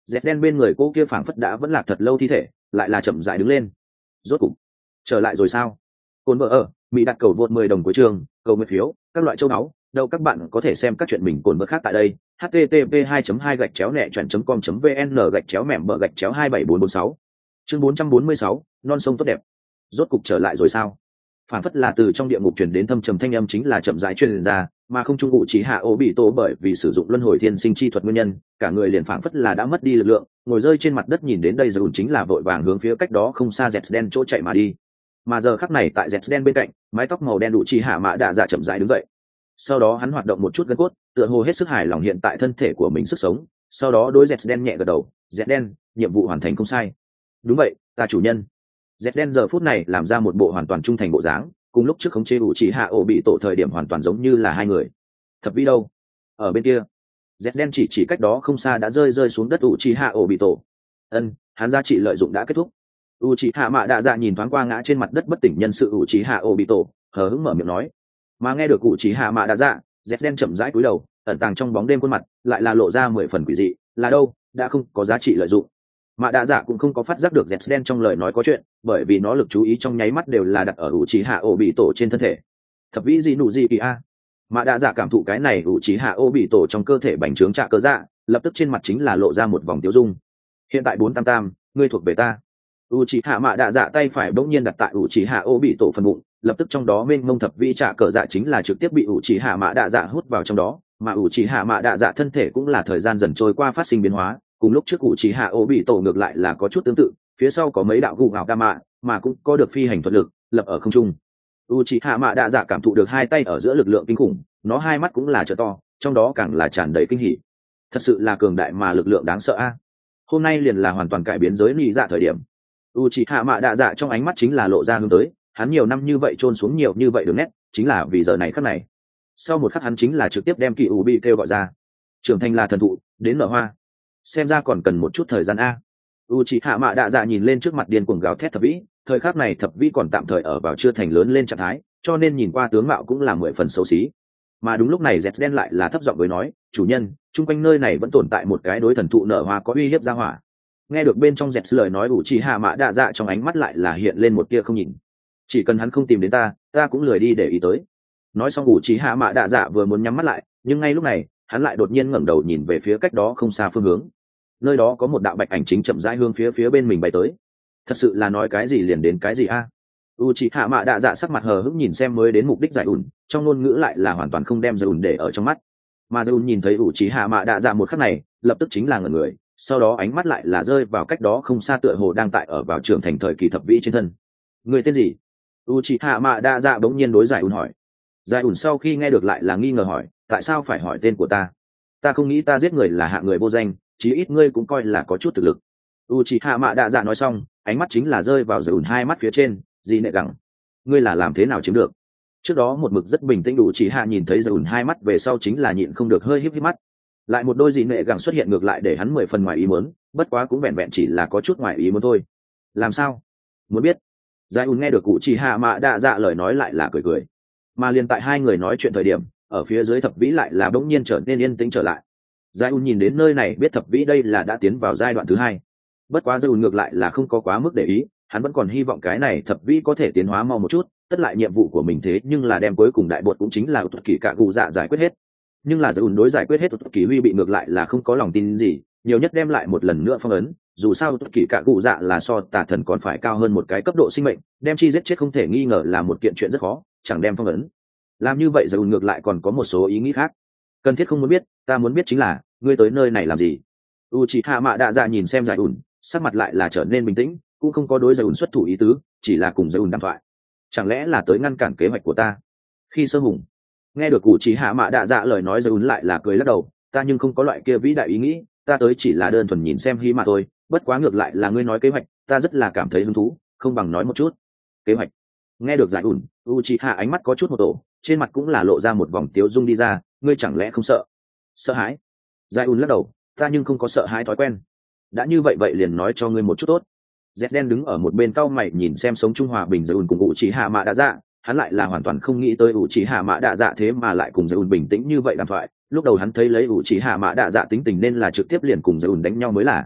Speaker 1: dẹt đen bên người cô kia phảng phất đã vẫn lạc thật lâu thi thể lại là chậm rãi đứng lên. Rốt cục trở lại rồi sao? Cồn vợ ở Mỹ đặt cầu vượt mười đồng cuối trường, cầu nguyện phiếu, các loại châu báu, đâu các bạn có thể xem các chuyện mình cồn vợ khác tại đây. h t t p hai hai gạch chéo nẹ chọn com vn gạch chéo mẻm bờ gạch chéo hai bảy bốn bốn sáu. Chương bốn trăm bốn mươi sáu, non sông tốt đẹp. Rốt cục trở lại rồi sao? Phản phất là từ trong địa ngục truyền đến thâm trầm thanh âm chính là chậm rãi truyền ra, mà không trung ngụ chỉ hạ ố bị tổ bởi vì sử dụng luân hồi thiên sinh chi thuật nguyên nhân, cả người liền phản phất là đã mất đi lực lượng, ngồi rơi trên mặt đất nhìn đến đây rồi chính là vội vàng hướng phía cách đó không xa Zden chỗ chạy mà đi. Mà giờ khắc này tại Zden bên cạnh, mái tóc màu đen đủ chỉ hạ mã đạ dạ chậm rãi đứng dậy. Sau đó hắn hoạt động một chút gân cốt, tựa hồ hết sức hài lòng hiện tại thân thể của mình sức sống, sau đó đối Zden nhẹ gật đầu, "Zden, nhiệm vụ hoàn thành không sai." "Đúng vậy, ta chủ nhân." Zden giờ phút này làm ra một bộ hoàn toàn trung thành bộ dáng, cùng lúc trước khống chế ủ chỉ hạ ổ bị tổ thời điểm hoàn toàn giống như là hai người. Thập vĩ đâu? Ở bên kia. Zden chỉ chỉ cách đó không xa đã rơi rơi xuống đất ủ chỉ hạ ổ bị tổ. Ân, hắn giá trị lợi dụng đã kết thúc. U chỉ hạ mạ đạ dạ nhìn thoáng qua ngã trên mặt đất bất tỉnh nhân sự ủ chỉ hạ ổ bị tổ, hờ hững mở miệng nói. Mà nghe được ủ chỉ hạ mạ đạ dạ, Zden chậm rãi cúi đầu, ẩn tàng trong bóng đêm khuôn mặt lại là lộ ra mười phần quỷ dị, là đâu, đã không có giá trị lợi dụng. Mạ đạ dạ cũng không có phát giác được Zden trong lời nói có chuyện, bởi vì nó lực chú ý trong nháy mắt đều là đặt ở ủ chỉ hạ ổ bị tổ trên thân thể. Thập vĩ gì nụ gì kỳ a? Mạ đạ dạ cảm thụ cái này ủ chỉ hạ ổ bị tổ trong cơ thể bành trướng trạ cơ dạ, lập tức trên mặt chính là lộ ra một vòng tiêu dung. Hiện tại bốn tam tam, ngươi thuộc về ta. U chỉ hạ mạ đạ dạ tay phải bỗng nhiên đặt tại ủ chỉ hạ ổ bị tổ phần bụng, lập tức trong đó mênh mông thập vĩ trạ cơ dạ chính là trực tiếp bị ủ chỉ hạ mạ đạ dạ hút vào trong đó, mà ủ chỉ hạ mạ đạ dạ thân thể cũng là thời gian dần trôi qua phát sinh biến hóa. Cùng lúc trước cụ chỉ hạ ố bị tổ ngược lại là có chút tương tự, phía sau có mấy đạo gù gạo đa mạ mà cũng có được phi hành thuật lực lập ở không trung. U chỉ hạ mạ đạ dạ cảm thụ được hai tay ở giữa lực lượng kinh khủng, nó hai mắt cũng là trợ to, trong đó càng là tràn đầy kinh hỉ. Thật sự là cường đại mà lực lượng đáng sợ a. Hôm nay liền là hoàn toàn cải biến giới lý dạ thời điểm. U chỉ hạ mạ đạ dạ trong ánh mắt chính là lộ ra hướng tới, hắn nhiều năm như vậy trôn xuống nhiều như vậy đường nét, chính là vì giờ này khắc này. Sau một khắc hắn chính là trực tiếp đem kỳ u bị kêu gọi ra. Trưởng thành là thần thụ, đến nở hoa. Xem ra còn cần một chút thời gian a. U chỉ hạ mạ đạ dạ nhìn lên trước mặt điên cuồng gào thét thập vĩ, thời khắc này thập vĩ còn tạm thời ở vào chưa thành lớn lên trạng thái, cho nên nhìn qua tướng mạo cũng là mười phần xấu xí. Mà đúng lúc này Zden lại là thấp giọng với nói, chủ nhân, chung quanh nơi này vẫn tồn tại một cái đối thần thụ nở hoa có uy hiếp ra hỏa. Nghe được bên trong Zed lời nói, U chỉ hạ mạ đạ dạ trong ánh mắt lại là hiện lên một tia không nhìn. Chỉ cần hắn không tìm đến ta, ta cũng lười đi để ý tới. Nói xong U chỉ hạ mạ đạ dạ vừa muốn nhắm mắt lại, nhưng ngay lúc này hắn lại đột nhiên ngẩng đầu nhìn về phía cách đó không xa phương hướng. Nơi đó có một đạo bạch ảnh chính chậm rãi hướng phía phía bên mình bay tới. Thật sự là nói cái gì liền đến cái gì a. À? U chỉ hạ mạ đạ dạ sắc mặt hờ hững nhìn xem mới đến mục đích giải ủn, trong ngôn ngữ lại là hoàn toàn không đem giải ủn để ở trong mắt. Mà giải ủn nhìn thấy U chỉ hạ mạ đạ dạ một khắc này, lập tức chính là ngẩn người, sau đó ánh mắt lại là rơi vào cách đó không xa tựa hồ đang tại ở vào trưởng thành thời kỳ thập vĩ trên thân. Người tên gì? U chỉ hạ mạ đạ dạ bỗng nhiên đối giải ủn hỏi. Giải ủn sau khi nghe được lại là nghi ngờ hỏi, tại sao phải hỏi tên của ta? Ta không nghĩ ta giết người là hạ người vô danh, chí ít ngươi cũng coi là có chút thực lực. U chỉ hạ mạ đạ dạ nói xong, ánh mắt chính là rơi vào giải ủn hai mắt phía trên, gì nệ gẳng, ngươi là làm thế nào chiếm được? Trước đó một mực rất bình tĩnh đủ chỉ hạ nhìn thấy giải ủn hai mắt về sau chính là nhịn không được hơi híp híp mắt. Lại một đôi dị nệ gẳng xuất hiện ngược lại để hắn mười phần ngoài ý muốn, bất quá cũng vẹn vẹn chỉ là có chút ngoài ý muốn thôi. Làm sao? Muốn biết? Giải ủn nghe được cụ chỉ hạ mạ đạ dạ lời nói lại là cười cười. Mà liền tại hai người nói chuyện thời điểm, ở phía dưới thập vĩ lại là bỗng nhiên trở nên yên tĩnh trở lại. Giải ùn nhìn đến nơi này biết thập vĩ đây là đã tiến vào giai đoạn thứ hai. Bất quá giải ùn ngược lại là không có quá mức để ý, hắn vẫn còn hy vọng cái này thập vĩ có thể tiến hóa mau một chút, tất lại nhiệm vụ của mình thế nhưng là đem cuối cùng đại bột cũng chính là thuật kỳ cả cụ dạ giải quyết hết. Nhưng là giải ùn đối giải quyết hết thuật kỳ huy bị ngược lại là không có lòng tin gì, nhiều nhất đem lại một lần nữa phong ấn, dù sao thuật kỳ cả cụ dạ là so tà thần còn phải cao hơn một cái cấp độ sinh mệnh, đem chi giết chết không thể nghi ngờ là một kiện chuyện rất khó, chẳng đem phong ấn. Làm như vậy giải ùn ngược lại còn có một số ý nghĩ khác. Cần thiết không muốn biết, ta muốn biết chính là ngươi tới nơi này làm gì? U chỉ hạ mạ đạ dạ nhìn xem giải ủn, sắc mặt lại là trở nên bình tĩnh, cũng không có đối giải ủn xuất thủ ý tứ, chỉ là cùng giải ủn đàm thoại. Chẳng lẽ là tới ngăn cản kế hoạch của ta? Khi sơ hùng nghe được U chỉ hạ mạ đạ dạ lời nói, giải ủn lại là cười lắc đầu, ta nhưng không có loại kia vĩ đại ý nghĩ, ta tới chỉ là đơn thuần nhìn xem hy mà thôi. Bất quá ngược lại là ngươi nói kế hoạch, ta rất là cảm thấy hứng thú, không bằng nói một chút. Kế hoạch? Nghe được giải ủn, U chỉ hạ ánh mắt có chút một tổ, trên mặt cũng là lộ ra một vòng tiếu dung đi ra, ngươi chẳng lẽ không sợ? Sợ hãi? Giải ùn lắc đầu, ta nhưng không có sợ hãi thói quen. Đã như vậy vậy liền nói cho ngươi một chút tốt. Zden đứng ở một bên cau mày nhìn xem sống trung hòa bình giải ùn cùng U chỉ hạ mạ đạ dạ, hắn lại là hoàn toàn không nghĩ tới U chỉ hạ mạ đạ dạ thế mà lại cùng giải ùn bình tĩnh như vậy đàm thoại. Lúc đầu hắn thấy lấy U chỉ hạ mạ đạ dạ tính tình nên là trực tiếp liền cùng giải ùn đánh nhau mới là,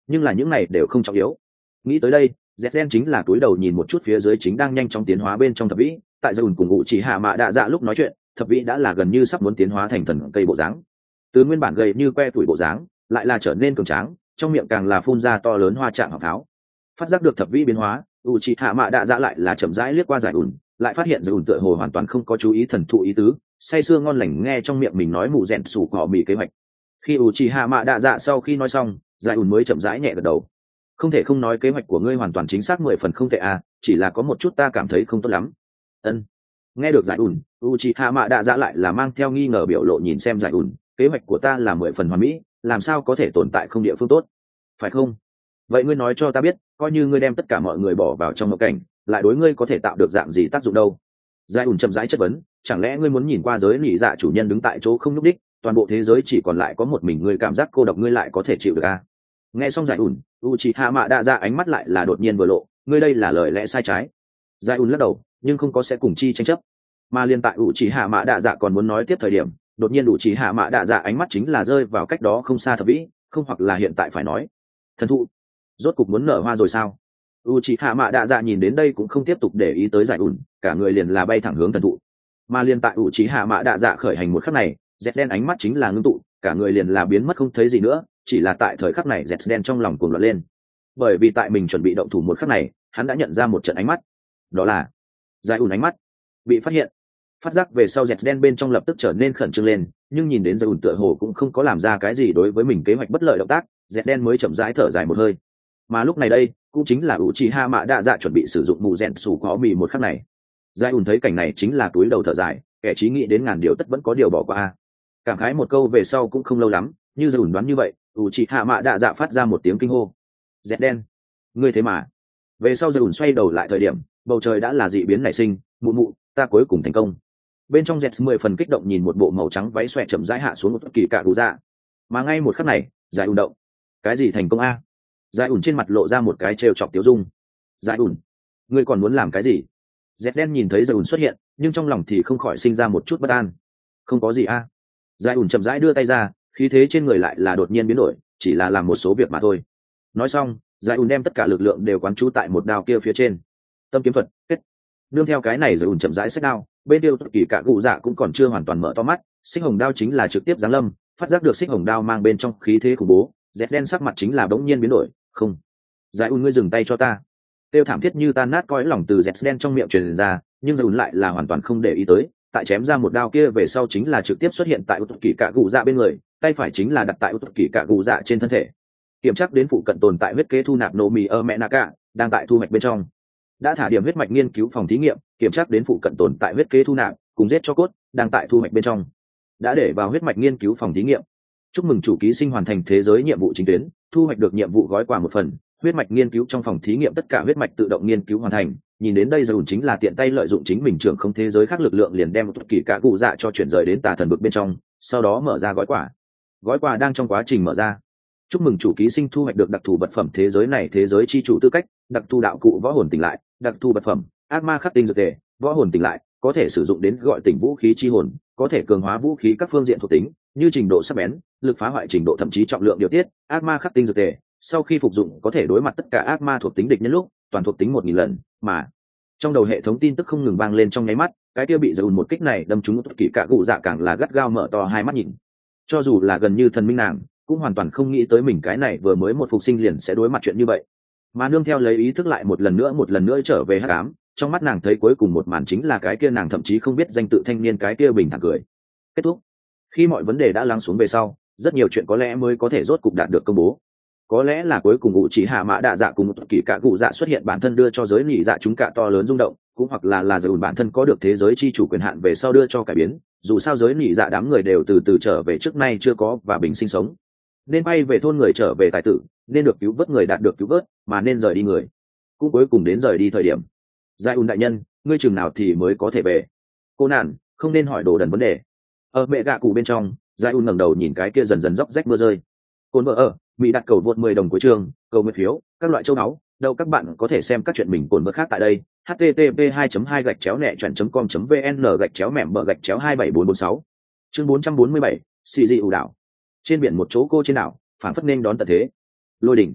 Speaker 1: nhưng là những này đều không trọng yếu. Nghĩ tới đây, dẹt đen chính là túi đầu nhìn một chút phía dưới chính đang nhanh chóng tiến hóa bên trong thập vĩ. Tại dùn cùng ngụ chỉ hạ mạ đạ dạ lúc nói chuyện, thập vĩ đã là gần như sắp muốn tiến hóa thành thần cây bộ dáng. Từ nguyên bản gầy như que tuổi bộ dáng lại là trở nên cường tráng, trong miệng càng là phun ra to lớn hoa trạng họng pháo. Phát giác được thập vĩ biến hóa, u chỉ hạ mạ đạ dạ lại là chậm rãi liếc qua giải ủn, lại phát hiện giải ủn tựa hồ hoàn toàn không có chú ý thần thụ ý tứ, say sưa ngon lành nghe trong miệng mình nói mù rèn sủ cỏ mì kế hoạch. Khi u chỉ hạ mạ đạ dạ sau khi nói xong, giải ủn mới chậm rãi nhẹ gật đầu. Không thể không nói kế hoạch của ngươi hoàn toàn chính xác mười phần không tệ à, chỉ là có một chút ta cảm thấy không tốt lắm. Ân. Nghe được giải ủn, Uchiha Mạ Đạ Dạ lại là mang theo nghi ngờ biểu lộ nhìn xem giải ủn, kế hoạch của ta là mười phần hoàn mỹ, làm sao có thể tồn tại không địa phương tốt, phải không? Vậy ngươi nói cho ta biết, coi như ngươi đem tất cả mọi người bỏ vào trong một cảnh, lại đối ngươi có thể tạo được dạng gì tác dụng đâu? Giải ủn chậm rãi chất vấn, chẳng lẽ ngươi muốn nhìn qua giới nỉ dạ chủ nhân đứng tại chỗ không nhúc đích, toàn bộ thế giới chỉ còn lại có một mình ngươi cảm giác cô độc ngươi lại có thể chịu được à? Nghe xong giải ủn, Uchiha Mạ Đạ Dạ ánh mắt lại là đột nhiên vừa lộ, ngươi đây là lời lẽ sai trái. Giải ủn lắc đầu, nhưng không có sẽ cùng chi tranh chấp. Mà liên tại Uchiha Mạ Đạ Dạ còn muốn nói tiếp thời điểm, đột nhiên Uchiha Mạ Đạ Dạ ánh mắt chính là rơi vào cách đó không xa thập vĩ, không hoặc là hiện tại phải nói, thần thụ rốt cục muốn nở hoa rồi sao? Uchiha Mạ Đạ Dạ nhìn đến đây cũng không tiếp tục để ý tới giải ủn, cả người liền là bay thẳng hướng thần thụ. Mà liên tại Uchiha Mạ Đạ Dạ khởi hành một khắc này, dẹt đen ánh mắt chính là ngưng tụ, cả người liền là biến mất không thấy gì nữa, chỉ là tại thời khắc này dẹt đen trong lòng cuồng loạn lên, bởi vì tại mình chuẩn bị động thủ một khắc này, hắn đã nhận ra một trận ánh mắt, đó là giải ủn ánh mắt bị phát hiện. Phát giác về sau dẹt đen bên trong lập tức trở nên khẩn trương lên, nhưng nhìn đến giải ủn tựa hồ cũng không có làm ra cái gì đối với mình kế hoạch bất lợi động tác, dẹt đen mới chậm rãi thở dài một hơi. Mà lúc này đây cũng chính là Uchiha Mạ Đạ Dạ chuẩn bị sử dụng mù rèn sủ có mì một khắc này. Giải ủn thấy cảnh này chính là túi đầu thở dài, kẻ trí nghĩ đến ngàn điều tất vẫn có điều bỏ qua. Cảm khái một câu về sau cũng không lâu lắm, như giải ủn đoán như vậy, Uchiha Mạ Đạ Dạ phát ra một tiếng kinh hô. Dẹt đen, ngươi thế mà? Về sau giải ủn xoay đầu lại thời điểm, bầu trời đã là dị biến nảy sinh, mụ mụ, ta cuối cùng thành công. Bên trong Jets mười phần kích động nhìn một bộ màu trắng váy xòe chậm rãi hạ xuống một kỳ cạ gù dạ. Mà ngay một khắc này, giải ủn động. Cái gì thành công a? Giải ủn trên mặt lộ ra một cái trêu chọc tiếu dung. Giải ủn, ngươi còn muốn làm cái gì? Jet đen nhìn thấy giải ủn xuất hiện, nhưng trong lòng thì không khỏi sinh ra một chút bất an. Không có gì a. Giải ủn chậm rãi đưa tay ra, khí thế trên người lại là đột nhiên biến đổi, chỉ là làm một số việc mà thôi. Nói xong, giải ủn đem tất cả lực lượng đều quán trú tại một đao kia phía trên. Tâm kiếm thuật, kết. Nương theo cái này giải ủn chậm rãi xách đao, bên tiêu tất kỳ cả cụ dạ cũng còn chưa hoàn toàn mở to mắt, xích hồng đao chính là trực tiếp giáng lâm, phát giác được xích hồng đao mang bên trong khí thế khủng bố, dẹt đen sắc mặt chính là bỗng nhiên biến đổi. Không, giải ủn ngươi dừng tay cho ta. Tiêu thảm thiết như tan nát cõi lòng từ dẹt đen trong miệng truyền ra, nhưng giải ủn lại là hoàn toàn không để ý tới, tại chém ra một đao kia về sau chính là trực tiếp xuất hiện tại tất kỳ cả cụ dạ bên người, tay phải chính là đặt tại tất kỳ cả cụ dạ trên thân thể. Kiểm tra đến phụ cận tồn tại huyết kế thu nạp nổ mì ở mẹ naka đang tại thu hoạch bên trong. Đã thả điểm huyết mạch nghiên cứu phòng thí nghiệm, kiểm tra đến phụ cận tồn tại huyết kế thu nạp cùng giết cho cốt đang tại thu hoạch bên trong. Đã để vào huyết mạch nghiên cứu phòng thí nghiệm. Chúc mừng chủ ký sinh hoàn thành thế giới nhiệm vụ chính tuyến, thu hoạch được nhiệm vụ gói quà một phần, huyết mạch nghiên cứu trong phòng thí nghiệm tất cả huyết mạch tự động nghiên cứu hoàn thành. Nhìn đến đây Dùn chính là tiện tay lợi dụng chính mình trưởng không thế giới khác lực lượng liền đem một kỳ cả cụ dạ cho chuyển rời đến tà thần bực bên trong, sau đó mở ra gói quà. Gói quà đang trong quá trình mở ra. Chúc mừng chủ ký sinh thu hoạch được đặc thù vật phẩm thế giới này thế giới chi chủ tư cách, đặc thù đạo cụ võ hồn tỉnh lại, đặc thù vật phẩm ác ma khắc tinh dược tề, võ hồn tỉnh lại, có thể sử dụng đến gọi tỉnh vũ khí chi hồn, có thể cường hóa vũ khí các phương diện thuộc tính, như trình độ sắc bén, lực phá hoại trình độ thậm chí trọng lượng điều tiết, ác ma khắc tinh dược tề, sau khi phục dụng có thể đối mặt tất cả ác ma thuộc tính địch nhân lúc, toàn thuộc tính một nghìn lần, mà trong đầu hệ thống tin tức không ngừng vang lên trong nháy mắt, cái kia bị dùn một kích này đâm trúng tất kỳ cả cụ dạ càng là gắt gao mở to hai mắt nhìn. Cho dù là gần như thần minh nàng, cũng hoàn toàn không nghĩ tới mình cái này vừa mới một phục sinh liền sẽ đối mặt chuyện như vậy. Mà nương theo lấy ý thức lại một lần nữa một lần nữa trở về hắc ám, trong mắt nàng thấy cuối cùng một màn chính là cái kia nàng thậm chí không biết danh tự thanh niên cái kia bình thản cười. Kết thúc. Khi mọi vấn đề đã lắng xuống về sau, rất nhiều chuyện có lẽ mới có thể rốt cục đạt được công bố. Có lẽ là cuối cùng ngụ chỉ hạ mã đạ dạ cùng một kỳ cả cụ dạ xuất hiện bản thân đưa cho giới nhị dạ chúng cả to lớn rung động, cũng hoặc là là giới bản thân có được thế giới chi chủ quyền hạn về sau đưa cho cải biến, dù sao giới nhị dạ đám người đều từ từ trở về trước nay chưa có và bình sinh sống. Nên bay về thôn người trở về tài tử, nên được cứu vớt người đạt được cứu vớt, mà nên rời đi người cũng cuối cùng đến rời đi thời điểm. Giai ùn đại nhân, ngươi chừng nào thì mới có thể về? Cô nản không nên hỏi đồ đần vấn đề. Ở mẹ gạ cụ bên trong, Giai ùn ngẩng đầu nhìn cái kia dần dần róc rách mưa rơi. Côn vợ ở mỹ đặt cầu vượt mười đồng cuối trường, cầu nguyện phiếu, các loại châu náu đâu các bạn có thể xem các chuyện mình cồn vợ khác tại đây. h t t p hai hai gạch chéo nẹ chọn com vn gạch chéo mẻm bờ gạch chéo hai bảy bốn bốn sáu. Chương bốn trăm bốn mươi bảy, xì dị ủ đảo. Trên biển một chỗ cô trên đảo phản phất nên đón tận thế. Lôi đỉnh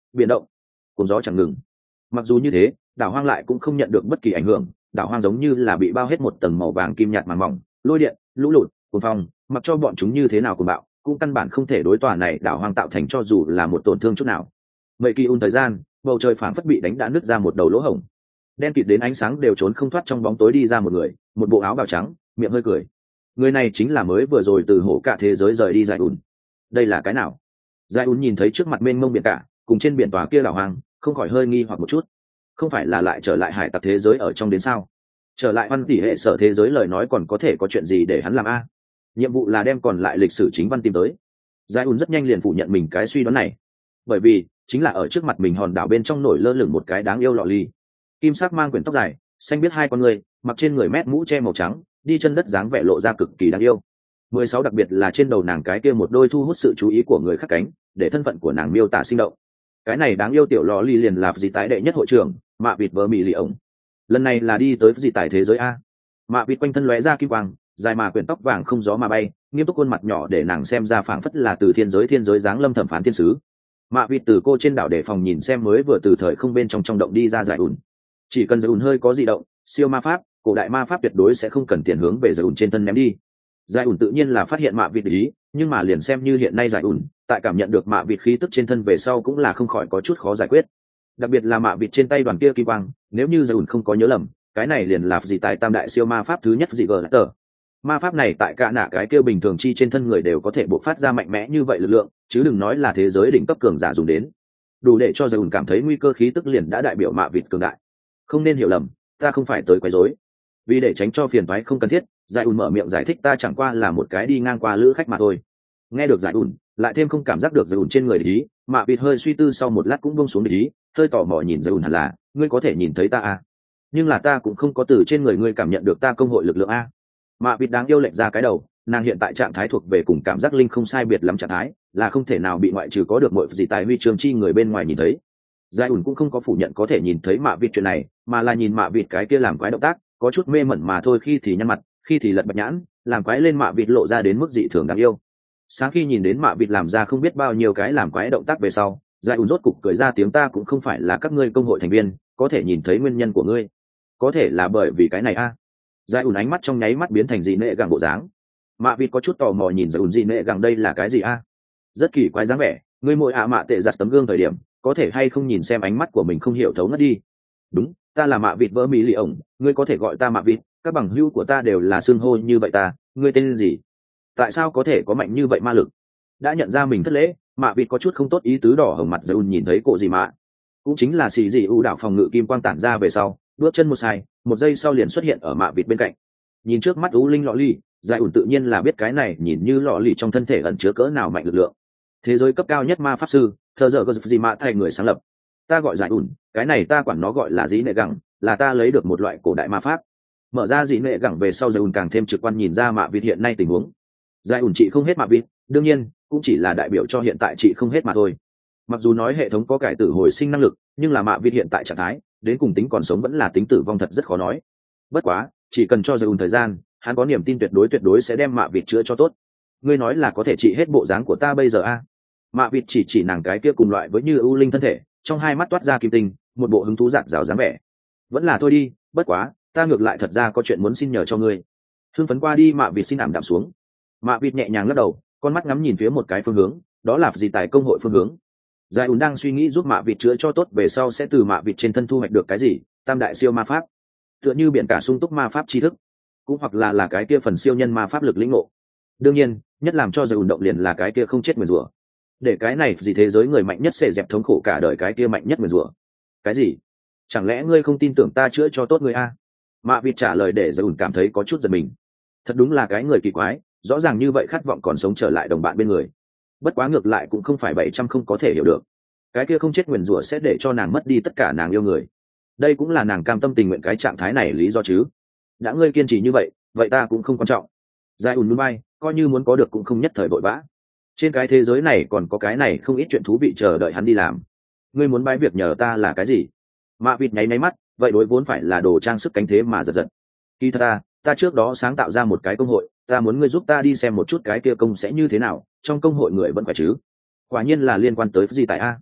Speaker 1: biển động, cuốn gió chẳng ngừng. Mặc dù như thế, đảo hoang lại cũng không nhận được bất kỳ ảnh hưởng, đảo hoang giống như là bị bao hết một tầng màu vàng kim nhạt màng mỏng, lôi điện, lũ lụt, cuồng phong, mặc cho bọn chúng như thế nào cuồng bạo, cũng căn bản không thể đối tòa này đảo hoang tạo thành cho dù là một tổn thương chút nào. Vậy kỳ un thời gian, bầu trời phảng phất bị đánh đã nứt ra một đầu lỗ hổng, đen kịt đến ánh sáng đều trốn không thoát, trong bóng tối đi ra một người, một bộ áo bào trắng, miệng hơi cười. Người này chính là mới vừa rồi từ hổ cả thế giới rời đi Giải ùn. Đây là cái nào? Giải ùn nhìn thấy trước mặt mênh mông biển cả, cùng trên biển tòa kia đảo hoang, không khỏi hơi nghi hoặc một chút. Không phải là lại trở lại hải tặc thế giới ở trong đến sao? Trở lại văn tỷ hệ sở thế giới lời nói còn có thể có chuyện gì để hắn làm a? Nhiệm vụ là đem còn lại lịch sử chính văn tìm tới. Giải ùn rất nhanh liền phủ nhận mình cái suy đoán này, bởi vì chính là ở trước mặt mình hòn đảo bên trong nổi lơ lửng một cái đáng yêu lọ ly, kim sắc mang quyển tóc dài, xanh biết hai con người, mặc trên người mét mũ che màu trắng, đi chân đất dáng vẻ lộ ra cực kỳ đáng yêu. Mười sáu đặc biệt là trên đầu nàng cái kia một đôi thu hút sự chú ý của người khác cánh, để thân phận của nàng miêu tả sinh động. Cái này đáng yêu tiểu lò ly liền là gì tái đệ nhất hội trưởng, mạ vịt vợ mì lì ổng. Lần này là đi tới gì tài thế giới a. Mạ vịt quanh thân lóe ra kim quang, dài mà quyển tóc vàng không gió mà bay, nghiêm túc khuôn mặt nhỏ để nàng xem ra phảng phất là từ thiên giới thiên giới dáng lâm thẩm phán thiên sứ. Mạ vịt từ cô trên đảo để phòng nhìn xem mới vừa từ thời không bên trong trong động đi ra Giải ùn. Chỉ cần Giải ùn hơi có di động, siêu ma pháp, cổ đại ma pháp tuyệt đối sẽ không cần tiền hướng về Giải ùn trên thân ném đi. Giải ùn tự nhiên là phát hiện Mạ vịt ý, nhưng mà liền xem như hiện nay Giải ùn, tại cảm nhận được Mạ vịt khí tức trên thân về sau cũng là không khỏi có chút khó giải quyết. Đặc biệt là Mạ vịt trên tay đoàn kia kim quang, nếu như Giải ùn không có nhớ lầm, cái này liền là gì tại tam đại siêu ma pháp thứ nhất gì gờ tờ. Ma pháp này tại cả nạ cái kia bình thường chi trên thân người đều có thể bộc phát ra mạnh mẽ như vậy lực lượng, chứ đừng nói là thế giới đỉnh cấp cường giả dùng đến. Đủ để cho Giải ùn cảm thấy nguy cơ khí tức liền đã đại biểu Mạ vịt cường đại. Không nên hiểu lầm, ta không phải tới quấy rối. Vì để tránh cho phiền toái không cần thiết, Giải ùn mở miệng giải thích ta chẳng qua là một cái đi ngang qua lữ khách mà thôi. Nghe được Giải ùn, lại thêm không cảm giác được Giải ùn trên người ý, Mạ vịt hơi suy tư sau một lát cũng buông xuống ý, hơi tò mò nhìn Giải ùn hẳn là, ngươi có thể nhìn thấy ta à? Nhưng là ta cũng không có từ trên người ngươi cảm nhận được ta công hội lực lượng a. Mạ vịt đáng yêu lệch ra cái đầu, nàng hiện tại trạng thái thuộc về cùng cảm giác linh không sai biệt lắm trạng thái, là không thể nào bị ngoại trừ có được mọi gì tài huy chương chi người bên ngoài nhìn thấy. Giải ùn cũng không có phủ nhận có thể nhìn thấy Mạ vịt chuyện này, mà là nhìn Mạ vịt cái kia làm quái động tác, có chút mê mẩn mà thôi, khi thì nhăn mặt, khi thì lật bạch nhãn, làm quái lên Mạ vịt lộ ra đến mức dị thường đáng yêu. Sáng khi nhìn đến Mạ vịt làm ra không biết bao nhiêu cái làm quái động tác về sau, Giải ùn rốt cục cười ra tiếng ta cũng không phải là các ngươi công hội thành viên, có thể nhìn thấy nguyên nhân của ngươi. Có thể là bởi vì cái này a. À. Giải ùn ánh mắt trong nháy mắt biến thành dị nệ gẳng bộ dáng. Mạ vịt có chút tò mò nhìn Giải ùn dị nệ gẳng đây là cái gì a? À? Rất kỳ quái dáng vẻ, ngươi mỗi ạ mạ tệ giặt tấm gương thời điểm, có thể hay không nhìn xem ánh mắt của mình không hiểu thấu ngất đi. Đúng, ta là Mạ vịt vỡ mỹ lì ổng, ngươi có thể gọi ta Mạ vịt, các bằng hữu của ta đều là xưng hô như vậy ta, ngươi tên gì? Tại sao có thể có mạnh như vậy ma lực? Đã nhận ra mình thất lễ, Mạ vịt có chút không tốt ý tứ đỏ hồng mặt. Giải ùn nhìn thấy cổ gì mạ, cũng chính là xì dị u đảo phòng ngự kim quang tản ra về sau, bước chân một sai, một giây sau liền xuất hiện ở Mạ vịt bên cạnh. Nhìn trước mắt u linh lọ ly, Giải ùn tự nhiên là biết cái này nhìn như lọ lì trong thân thể ẩn chứa cỡ nào mạnh lực lượng. Thế giới cấp cao nhất ma pháp sư, thờ giờ có gì mạ thay người sáng lập. Ta gọi Giải ùn, cái này ta quản nó gọi là dĩ nệ gẳng, là ta lấy được một loại cổ đại ma pháp. Mở ra dĩ nệ gẳng về sau, Giải ùn càng thêm trực quan nhìn ra Mạ vịt hiện nay tình huống. Giải ùn trị không hết Mạ vịt, đương nhiên cũng chỉ là đại biểu cho hiện tại trị không hết mà thôi. Mặc dù nói hệ thống có cải tử hồi sinh năng lực, nhưng là Mạ vịt hiện tại trạng thái đến cùng tính còn sống vẫn là tính tử vong thật rất khó nói. Bất quá chỉ cần cho Giải ùn thời gian, hắn có niềm tin tuyệt đối tuyệt đối sẽ đem Mạ vịt chữa cho tốt. Ngươi nói là có thể trị hết bộ dáng của ta bây giờ a? À? Mạ vịt chỉ chỉ nàng cái kia cùng loại với như ưu linh thân thể, trong hai mắt toát ra kim tinh, một bộ hứng thú rạng rào dáng vẻ. Vẫn là thôi đi, bất quá ta ngược lại thật ra có chuyện muốn xin nhờ cho ngươi. Hưng phấn qua đi, Mạ vịt xin ảm đạm xuống. Mạ vịt nhẹ nhàng lắc đầu, con mắt ngắm nhìn phía một cái phương hướng, đó là gì tại công hội phương hướng. Giải ùn đang suy nghĩ giúp Mạ vịt chữa cho tốt về sau sẽ từ Mạ vịt trên thân thu hoạch được cái gì, tam đại siêu ma pháp, tựa như biển cả sung túc ma pháp tri thức, cũng hoặc là là cái kia phần siêu nhân ma pháp lực lĩnh ngộ. Đương nhiên nhất làm cho Giải ùn động liền là cái kia không chết nguyền rủa, để cái này gì thế giới người mạnh nhất sẽ dẹp thống khổ cả đời cái kia mạnh nhất nguyền rủa. Cái gì? Chẳng lẽ ngươi không tin tưởng ta chữa cho tốt ngươi a? Mạ vịt trả lời để Giải ùn cảm thấy có chút giật mình. Thật đúng là cái người kỳ quái, rõ ràng như vậy khát vọng còn sống trở lại đồng bạn bên người. Bất quá ngược lại cũng không phải bảy trăm không có thể hiểu được, cái kia không chết nguyền rủa sẽ để cho nàng mất đi tất cả nàng yêu người. Đây cũng là nàng cam tâm tình nguyện cái trạng thái này lý do chứ. Đã ngươi kiên trì như vậy, vậy ta cũng không quan trọng. Giải ùn núi bay, coi như muốn có được cũng không nhất thời vội vã. Trên cái thế giới này còn có cái này không ít chuyện thú vị chờ đợi hắn đi làm. Ngươi muốn bái việc nhờ ta là cái gì? Mạ vịt nháy máy mắt, vậy đối vốn phải là đồ trang sức cánh thế mà giật giật. Kỳ thật ta, ta trước đó sáng tạo ra một cái công hội, ta muốn ngươi giúp ta đi xem một chút cái kia công sẽ như thế nào, trong công hội người vẫn phải chứ? Quả nhiên là liên quan tới gì tại a?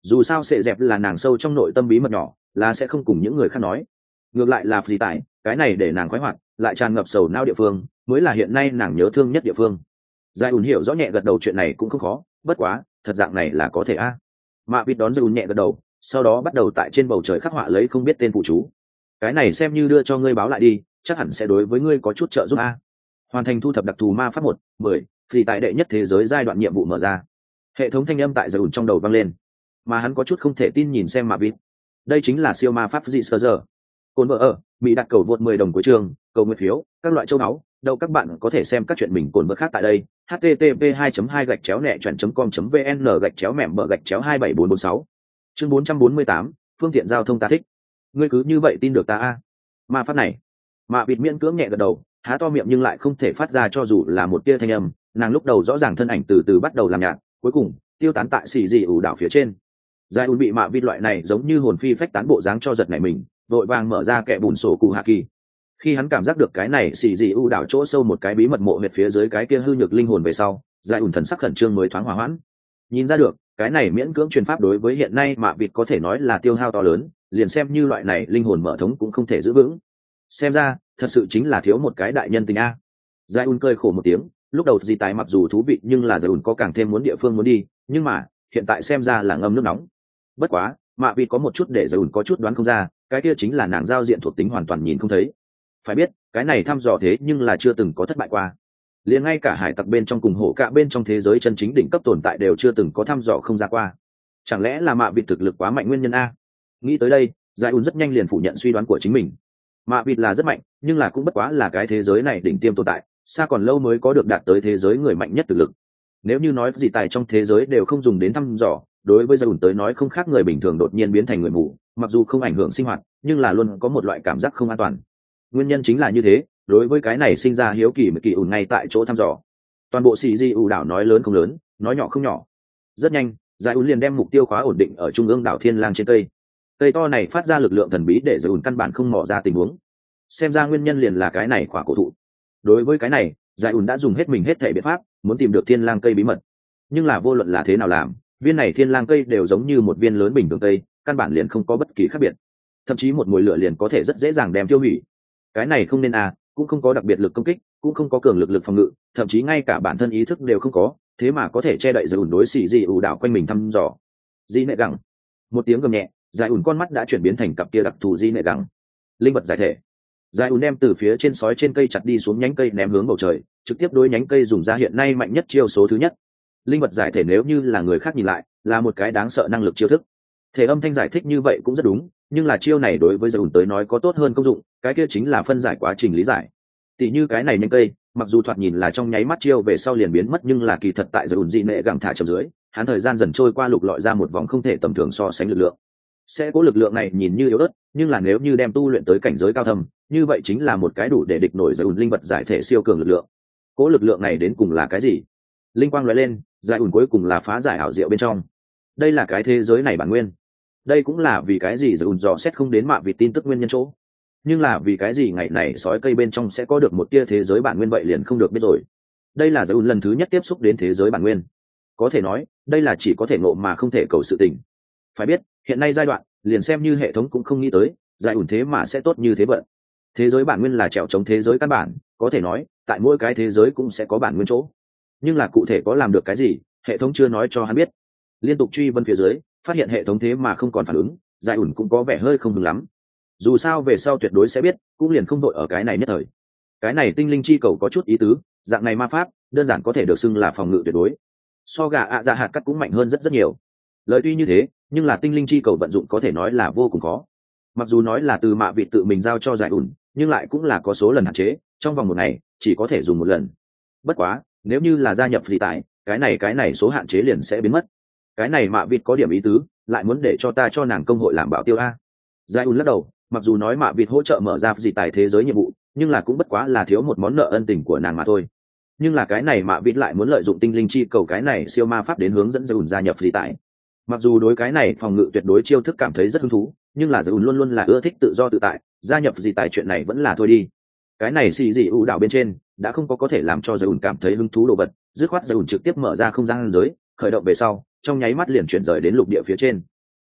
Speaker 1: dù sao sệ dẹp là nàng sâu trong nội tâm bí mật nhỏ, là sẽ không cùng những người khác nói. Ngược lại là phì tải, cái này để nàng khoái hoạt lại tràn ngập sầu não địa phương mới là hiện nay nàng nhớ thương nhất địa phương. Giải ùn hiểu rõ nhẹ gật đầu, chuyện này cũng không khó, bất quá thật dạng này là có thể a. À. Mạ vịt đón Giải ùn nhẹ gật đầu, sau đó bắt đầu tại trên bầu trời khắc họa lấy không biết tên phụ chú. Cái này xem như đưa cho ngươi báo lại đi, chắc hẳn sẽ đối với ngươi có chút trợ giúp a. À. Hoàn thành thu thập đặc thù ma pháp một mười, phì tại đệ nhất thế giới giai đoạn nhiệm vụ mở ra. Hệ thống thanh âm tại Giải ùn trong đầu vang lên, mà hắn có chút không thể tin nhìn xem Mạ vịt. Đây chính là siêu ma pháp gì sơ giờ. Cồn vợ ở, bị đặt cầu vượt mười đồng cuối trường, cầu nguyện phiếu, các loại châu náu, đâu các bạn có thể xem các chuyện mình cồn vợ khác tại đây. h t t p hai hai gạch chéo nẹ chọn com vn gạch chéo mẻm bờ gạch chéo hai bảy bốn bốn sáu. Chương bốn trăm bốn mươi tám, phương tiện giao thông ta thích. Ngươi cứ như vậy tin được ta a? Ma pháp này. Mạ vịt miễn cưỡng nhẹ gật đầu, há to miệng nhưng lại không thể phát ra cho dù là một tia thanh âm. Nàng lúc đầu rõ ràng thân ảnh từ từ bắt đầu làm nhạt, cuối cùng tiêu tán tại xì dị ủ đảo phía trên. Giải ùn bị Mạ vịt loại này giống như hồn phi phách tán bộ dáng cho giật nảy mình, vội vàng mở ra kệ bùn sổ cụ hạ kỳ. Khi hắn cảm giác được cái này xì dị ủ đảo chỗ sâu một cái bí mật mộ huyệt phía dưới cái kia hư nhược linh hồn về sau, Giải ùn thần sắc khẩn trương mới thoáng hòa hoãn. Nhìn ra được, cái này miễn cưỡng truyền pháp đối với hiện nay Mạ vịt có thể nói là tiêu hao to lớn, liền xem như loại này linh hồn mở thống cũng không thể giữ vững. Xem ra, thật sự chính là thiếu một cái đại nhân tình a. Giải ùn cười khổ một tiếng, lúc đầu gì tài mặc dù thú vị nhưng là Giải ùn có càng thêm muốn địa phương muốn đi, nhưng mà hiện tại xem ra là ngâm nước nóng. Bất quá Mạ vịt có một chút để Giải ùn có chút đoán không ra, cái kia chính là nàng giao diện thuộc tính hoàn toàn nhìn không thấy. Phải biết cái này thăm dò thế nhưng là chưa từng có thất bại qua, liền ngay cả hải tặc bên trong cùng hổ cạ bên trong thế giới chân chính đỉnh cấp tồn tại đều chưa từng có thăm dò không ra qua. Chẳng lẽ là Mạ vịt thực lực quá mạnh nguyên nhân a? Nghĩ tới đây, Giải ùn rất nhanh liền phủ nhận suy đoán của chính mình. Mạ vịt là rất mạnh, nhưng là cũng bất quá là cái thế giới này đỉnh tiêm tồn tại, xa còn lâu mới có được đạt tới thế giới người mạnh nhất thực lực. Nếu như nói gì tài trong thế giới đều không dùng đến thăm dò, đối với Giải ùn tới nói không khác người bình thường đột nhiên biến thành người mù, mặc dù không ảnh hưởng sinh hoạt nhưng là luôn có một loại cảm giác không an toàn. Nguyên nhân chính là như thế, đối với cái này sinh ra hiếu kỳ mà kỳ ùn ngay tại chỗ thăm dò. Toàn bộ xì di ủ đảo nói lớn không lớn, nói nhỏ không nhỏ. Rất nhanh, Giải ùn liền đem mục tiêu khóa ổn định ở trung ương đảo Thiên Lang trên cây. Cây to này phát ra lực lượng thần bí để Giải ùn căn bản không mò ra tình huống. Xem ra nguyên nhân liền là cái này khóa cổ thụ. Đối với cái này, Giải ùn đã dùng hết mình hết thảy biện pháp muốn tìm được Thiên Lang cây bí mật. Nhưng là vô luận là thế nào làm, viên này Thiên Lang cây đều giống như một viên lớn bình thường cây, căn bản liền không có bất kỳ khác biệt. Thậm chí một mùi lửa liền có thể rất dễ dàng đem tiêu hủy. Cái này không nên à, cũng không có đặc biệt lực công kích, cũng không có cường lực lực phòng ngự, thậm chí ngay cả bản thân ý thức đều không có, thế mà có thể che đậy Giải ùn đối xì dị ủ đảo quanh mình thăm dò. Di nệ gẳng. Một tiếng gầm nhẹ, Giải ùn con mắt đã chuyển biến thành cặp kia đặc thù di nệ gẳng. Linh vật giải thể. Giải ùn đem từ phía trên sói trên cây chặt đi xuống nhánh cây ném hướng bầu trời, trực tiếp đối nhánh cây dùng ra hiện nay mạnh nhất chiêu số thứ nhất. Linh vật giải thể nếu như là người khác nhìn lại, là một cái đáng sợ năng lực chiêu thức. Thể âm thanh giải thích như vậy cũng rất đúng, nhưng là chiêu này đối với Giải ùn tới nói có tốt hơn công dụng, cái kia chính là phân giải quá trình lý giải. Tỷ như cái này nhánh cây, mặc dù thoạt nhìn là trong nháy mắt chiêu về sau liền biến mất, nhưng là kỳ thật tại Giải ùn dị nệ gẳng thả chậm dưới, hắn thời gian dần trôi qua lục lọi ra một vòng không thể tầm thường so sánh lực lượng. Sẽ có lực lượng này nhìn như yếu ớt, nhưng là nếu như đem tu luyện tới cảnh giới cao thâm, như vậy chính là một cái đủ để địch nổi Giải ùn linh vật giải thể siêu cường lực lượng. Cố lực lượng này đến cùng là cái gì? Linh quang lóe lên, Giải ùn cuối cùng là phá giải ảo diệu bên trong. Đây là cái thế giới này bản nguyên. Đây cũng là vì cái gì Giải ùn dò xét không đến Mạ vịt tin tức nguyên nhân chỗ. Nhưng là vì cái gì ngày này sói cây bên trong sẽ có được một tia thế giới bản nguyên vậy liền không được biết rồi. Đây là Giải ùn lần thứ nhất tiếp xúc đến thế giới bản nguyên. Có thể nói, đây là chỉ có thể ngộ mà không thể cầu sự tình. Phải biết, hiện nay giai đoạn, liền xem như hệ thống cũng không nghĩ tới, Giải ùn thế mà sẽ tốt như thế vận. Thế giới bản nguyên là trèo chống thế giới căn bản, có thể nói, tại mỗi cái thế giới cũng sẽ có bản nguyên chỗ. Nhưng là cụ thể có làm được cái gì, hệ thống chưa nói cho hắn biết. Liên tục truy vấn phía dưới, phát hiện hệ thống thế mà không còn phản ứng, Giải ùn cũng có vẻ hơi không mừng lắm. Dù sao về sau tuyệt đối sẽ biết, cũng liền không đội ở cái này nhất thời. Cái này tinh linh chi cầu có chút ý tứ, dạng này ma pháp đơn giản có thể được xưng là phòng ngự tuyệt đối, so gà ạ dạ hạt cắt cũng mạnh hơn rất rất nhiều. Lời tuy như thế, nhưng là tinh linh chi cầu vận dụng có thể nói là vô cùng khó. Mặc dù nói là từ Mạ vịt tự mình giao cho Giải ùn, nhưng lại cũng là có số lần hạn chế, trong vòng một ngày chỉ có thể dùng một lần. Bất quá nếu như là gia nhập gì tại cái này cái này số hạn chế liền sẽ biến mất. Cái này Mạ vịt có điểm ý tứ, lại muốn để cho ta cho nàng công hội làm bảo tiêu a. Giải ùn lắc đầu, mặc dù nói Mạ vịt hỗ trợ mở ra gì tại thế giới nhiệm vụ, nhưng là cũng bất quá là thiếu một món nợ ân tình của nàng mà thôi. Nhưng là cái này Mạ vịt lại muốn lợi dụng tinh linh chi cầu cái này siêu ma pháp đến hướng dẫn Giải ùn gia nhập gì tại. Mặc dù đối cái này phòng ngự tuyệt đối chiêu thức cảm thấy rất hứng thú, nhưng là Giải ùn luôn luôn là ưa thích tự do tự tại, gia nhập gì tại chuyện này vẫn là thôi đi. Cái này xì dị ủ đảo bên trên đã không có có thể làm cho Giải ùn cảm thấy hứng thú đồ vật, dứt khoát Giải ùn trực tiếp mở ra không gian giới, khởi động về sau trong nháy mắt liền chuyển rời đến lục địa phía trên,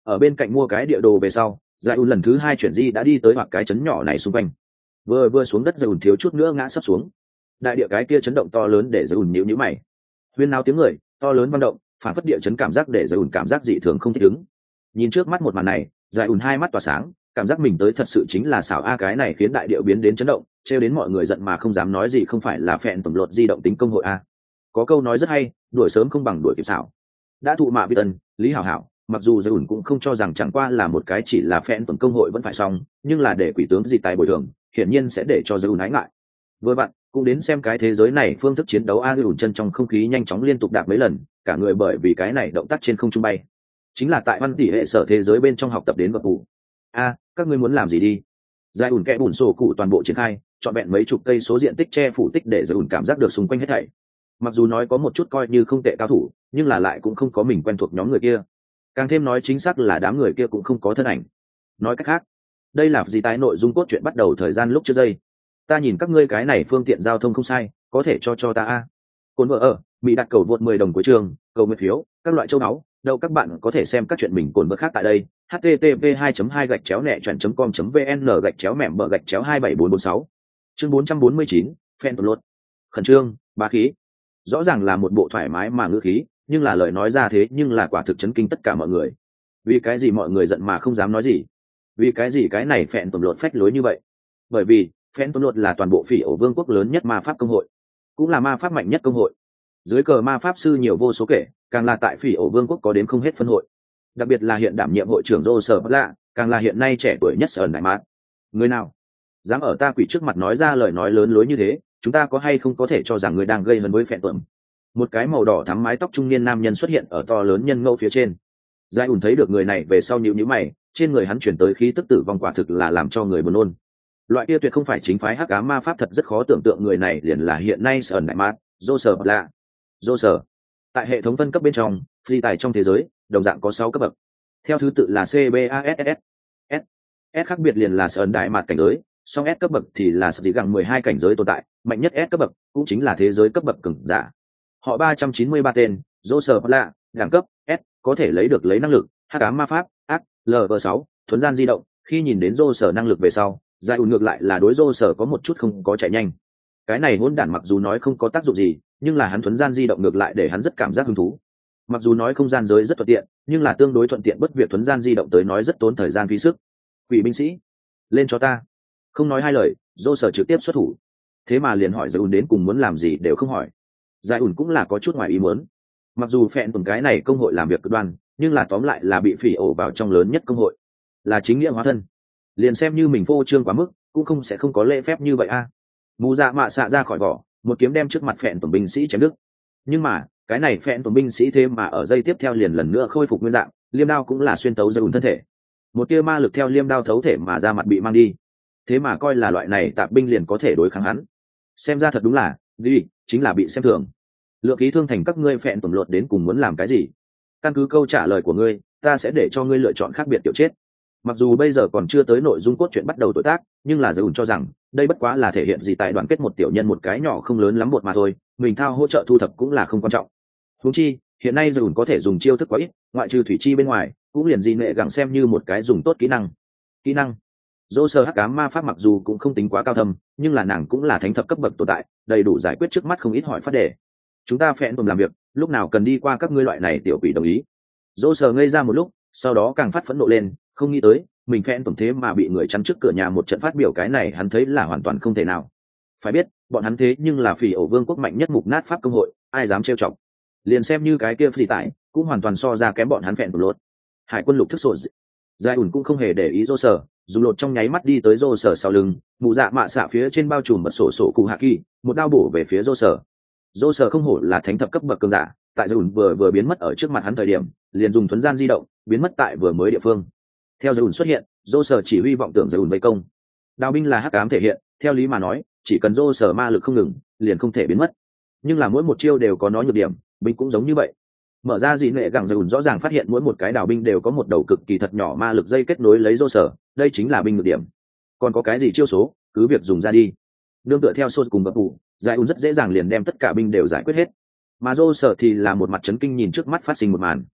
Speaker 1: ở bên cạnh mua cái địa đồ về sau, giải ùn lần thứ hai chuyển di đã đi tới hoặc cái chấn nhỏ này xung quanh. Vừa vừa xuống đất, giải ùn thiếu chút nữa ngã sấp xuống. Đại địa cái kia chấn động to lớn để giải ùn nhíu nhíu mày. Huyên náo tiếng người, to lớn vang động, phản phất địa chấn cảm giác để giải ùn cảm giác dị thường không thích ứng. Nhìn trước mắt một màn này, giải ùn hai mắt tỏa sáng, cảm giác mình tới thật sự chính là xảo a, cái này khiến đại địa biến đến chấn động, trêu đến mọi người giận mà không dám nói gì, không phải là phèn tầm lột di động tính công hội a. Có câu nói rất hay, đuổi sớm không bằng đuổi kịp xảo. Đã thụ mạ vi tân, lý hảo hảo, mặc dù giải ùn cũng không cho rằng chẳng qua là một cái chỉ là phèn tầm công hội vẫn phải xong, nhưng là để quỷ tướng gì tài bồi thường, hiển nhiên sẽ để cho giải ùn ái ngại. Vừa bạn cũng đến xem cái thế giới này phương thức chiến đấu a. Giải ùn chân trong không khí nhanh chóng liên tục đạp mấy lần, cả người bởi vì cái này động tác trên không trung bay, chính là tại văn tỷ hệ sở thế giới bên trong học tập đến vật cụ. A, các ngươi muốn làm gì đi? Giải ùn kẽ bùn sổ cụ toàn bộ triển khai, chọn vẹn mấy chục cây số diện tích che phủ tích để giải ùn cảm giác được xung quanh hết thảy. Mặc dù nói có một chút coi như không tệ cao thủ, nhưng là lại cũng không có mình quen thuộc nhóm người kia. Càng thêm nói chính xác là đám người kia cũng không có thân ảnh. Nói cách khác, đây là gì tái nội dung cốt truyện bắt đầu thời gian lúc trước đây. Ta nhìn các ngươi cái này phương tiện giao thông không sai, có thể cho cho ta a. Cồn vợ ở, bị đặt cầu vượt mười đồng cuối trường, cầu nguyện phiếu, các loại châu náu, đâu các bạn có thể xem các chuyện mình cồn vợ khác tại đây. h t t p hai hai gạch chéo nẹ chọn com vn gạch chéo mẻm bờ gạch chéo hai bảy bốn bốn sáu. Chương bốn trăm bốn mươi chín, fan tuần luật. Khẩn trương, bá khí. Rõ ràng là một bộ thoải mái mà ngữ khí, nhưng là lời nói ra thế nhưng là quả thực chấn kinh tất cả mọi người. Vì cái gì mọi người giận mà không dám nói gì? Vì cái gì cái này phèn tuần luật phách lối như vậy? Bởi vì phèn tuần luật là toàn bộ phỉ ổ vương quốc lớn nhất ma pháp công hội, cũng là ma pháp mạnh nhất công hội. Dưới cờ ma pháp sư nhiều vô số kể, càng là tại phỉ ổ vương quốc có đến không hết phân hội. Đặc biệt là hiện đảm nhiệm hội trưởng Rô Sở Bất Lạ, càng là hiện nay trẻ tuổi nhất Sở Đại Mát. Người nào dám ở ta quỷ trước mặt nói ra lời nói lớn lối như thế, chúng ta có hay không có thể cho rằng người đang gây hấn với phèn tuần? Một cái màu đỏ thắm mái tóc trung niên nam nhân xuất hiện ở to lớn nhân ngẫu phía trên. Giải ùn thấy được người này về sau nhíu nhíu mày, trên người hắn chuyển tới khí tức tử vong quả thực là làm cho người buồn nôn. Loại kia tuyệt không phải chính phái hắc ám ma pháp, thật rất khó tưởng tượng người này liền là hiện nay Sở Đại Mát, Rô Sở Bất Lạ. Rô Sở tại hệ thống phân cấp bên trong, phi tài trong thế giới đồng dạng có sáu cấp bậc, theo thứ tự là C B A S S S. S khác biệt liền là Sở Đại Mát cảnh giới, song S cấp bậc thì là sở dĩ gặng mười hai cảnh giới tồn tại, mạnh nhất S cấp bậc cũng chính là thế giới cấp bậc cường giả. Họ ba trăm chín mươi ba tên, Rô Sở Bất Lạ, đẳng cấp S, có thể lấy được lấy năng lực hắc ám ma pháp ác L V sáu, thuấn gian di động. Khi nhìn đến Rô Sở năng lực về sau, Giải ùn ngược lại là đối Rô Sở có một chút không có chạy nhanh. Cái này hỗn đản mặc dù nói không có tác dụng gì, nhưng là hắn thuấn gian di động ngược lại để hắn rất cảm giác hứng thú. Mặc dù nói không gian giới rất thuận tiện, nhưng là tương đối thuận tiện bất việc thuấn gian di động tới nói rất tốn thời gian phí sức. Quỷ binh sĩ, lên cho ta. Không nói hai lời, Rô Sở trực tiếp xuất thủ. Thế mà liền hỏi Giải ùn đến cùng muốn làm gì đều không hỏi. Giải ùn cũng là có chút ngoài ý muốn. Mặc dù phèn tuần cái này công hội làm việc cực đoan, nhưng là tóm lại là bị phỉ ổ vào trong lớn nhất công hội, là chính nghĩa hóa thân. Liền xem như mình phô trương quá mức, cũng không sẽ không có lễ phép như vậy a. À. Mù dạ mạ xạ ra khỏi vỏ, một kiếm đem trước mặt phèn tuần binh sĩ chém đứt. Nhưng mà cái này phèn tuần binh sĩ thêm mà ở giây tiếp theo liền lần nữa khôi phục nguyên dạng, liêm đao cũng là xuyên tấu Giải ùn thân thể. Một tia ma lực theo liêm đao thấu thể mà ra mặt bị mang đi. Thế mà coi là loại này tạp binh liền có thể đối kháng hắn, xem ra thật đúng là đi chính là bị xem thường. Lượng khí thương thành các ngươi phèn tuần luật đến cùng muốn làm cái gì? Căn cứ câu trả lời của ngươi, ta sẽ để cho ngươi lựa chọn khác biệt kiểu chết. Mặc dù bây giờ còn chưa tới nội dung cốt truyện bắt đầu tuổi tác, nhưng là Giải ùn cho rằng đây bất quá là thể hiện gì tại đoàn kết một tiểu nhân một cái nhỏ không lớn lắm một mà thôi, mình thao hỗ trợ thu thập cũng là không quan trọng. Huống chi hiện nay Giải ùn có thể dùng chiêu thức quá ít, ngoại trừ thủy chi bên ngoài, cũng liền gì nệ gặng xem như một cái dùng tốt kỹ năng. Kỹ năng Dô sơ hắc ám ma pháp mặc dù cũng không tính quá cao thâm, nhưng là nàng cũng là thánh thập cấp bậc tồn tại, đầy đủ giải quyết trước mắt không ít hỏi phát đề. Chúng ta phèn tùm làm việc, lúc nào cần đi qua các ngươi loại này tiểu quỷ đồng ý. Dô sơ ngây ra một lúc, sau đó càng phát phẫn nộ lên, không nghĩ tới mình phèn tùm thế mà bị người chắn trước cửa nhà một trận phát biểu, cái này hắn thấy là hoàn toàn không thể nào. Phải biết bọn hắn thế nhưng là phỉ ổ vương quốc mạnh nhất mục nát pháp công hội, ai dám trêu chọc. Liền xem như cái kia phỉ tại cũng hoàn toàn so ra kém bọn hắn phèn tùm lột. Hải quân lục thức sổ Giải ùn cũng không hề để ý Dô sơ, dùng lột trong nháy mắt đi tới Dô sơ sau lưng, mụ dạ mạ xạ phía trên bao trùm bật sổ sổ cụ hạ kỳ, một đao bổ về phía Dô sơ. Dô sơ không hổ là thánh thập cấp bậc cường giả, tại Giải ùn vừa vừa biến mất ở trước mặt hắn thời điểm, liền dùng thuấn gian di động biến mất tại vừa mới địa phương. Theo Giải ùn xuất hiện, Dô sơ chỉ huy vọng tưởng Giải ùn vây công. Đao binh là hắc ám thể hiện, theo lý mà nói chỉ cần Dô sơ ma lực không ngừng liền không thể biến mất, nhưng là mỗi một chiêu đều có nó nhược điểm, binh cũng giống như vậy. Mở ra dị nệ gẳng, Giải ùn rõ ràng phát hiện mỗi một cái đào binh đều có một đầu cực kỳ thật nhỏ ma lực dây kết nối lấy Dô sơ, đây chính là binh nhược điểm. Còn có cái gì chiêu số cứ việc dùng ra đi. Nương tựa theo sô cùng bậc phụ, Giải ùn rất dễ dàng liền đem tất cả binh đều giải quyết hết, mà Dô sơ thì là một mặt chấn kinh nhìn trước mắt phát sinh một màn.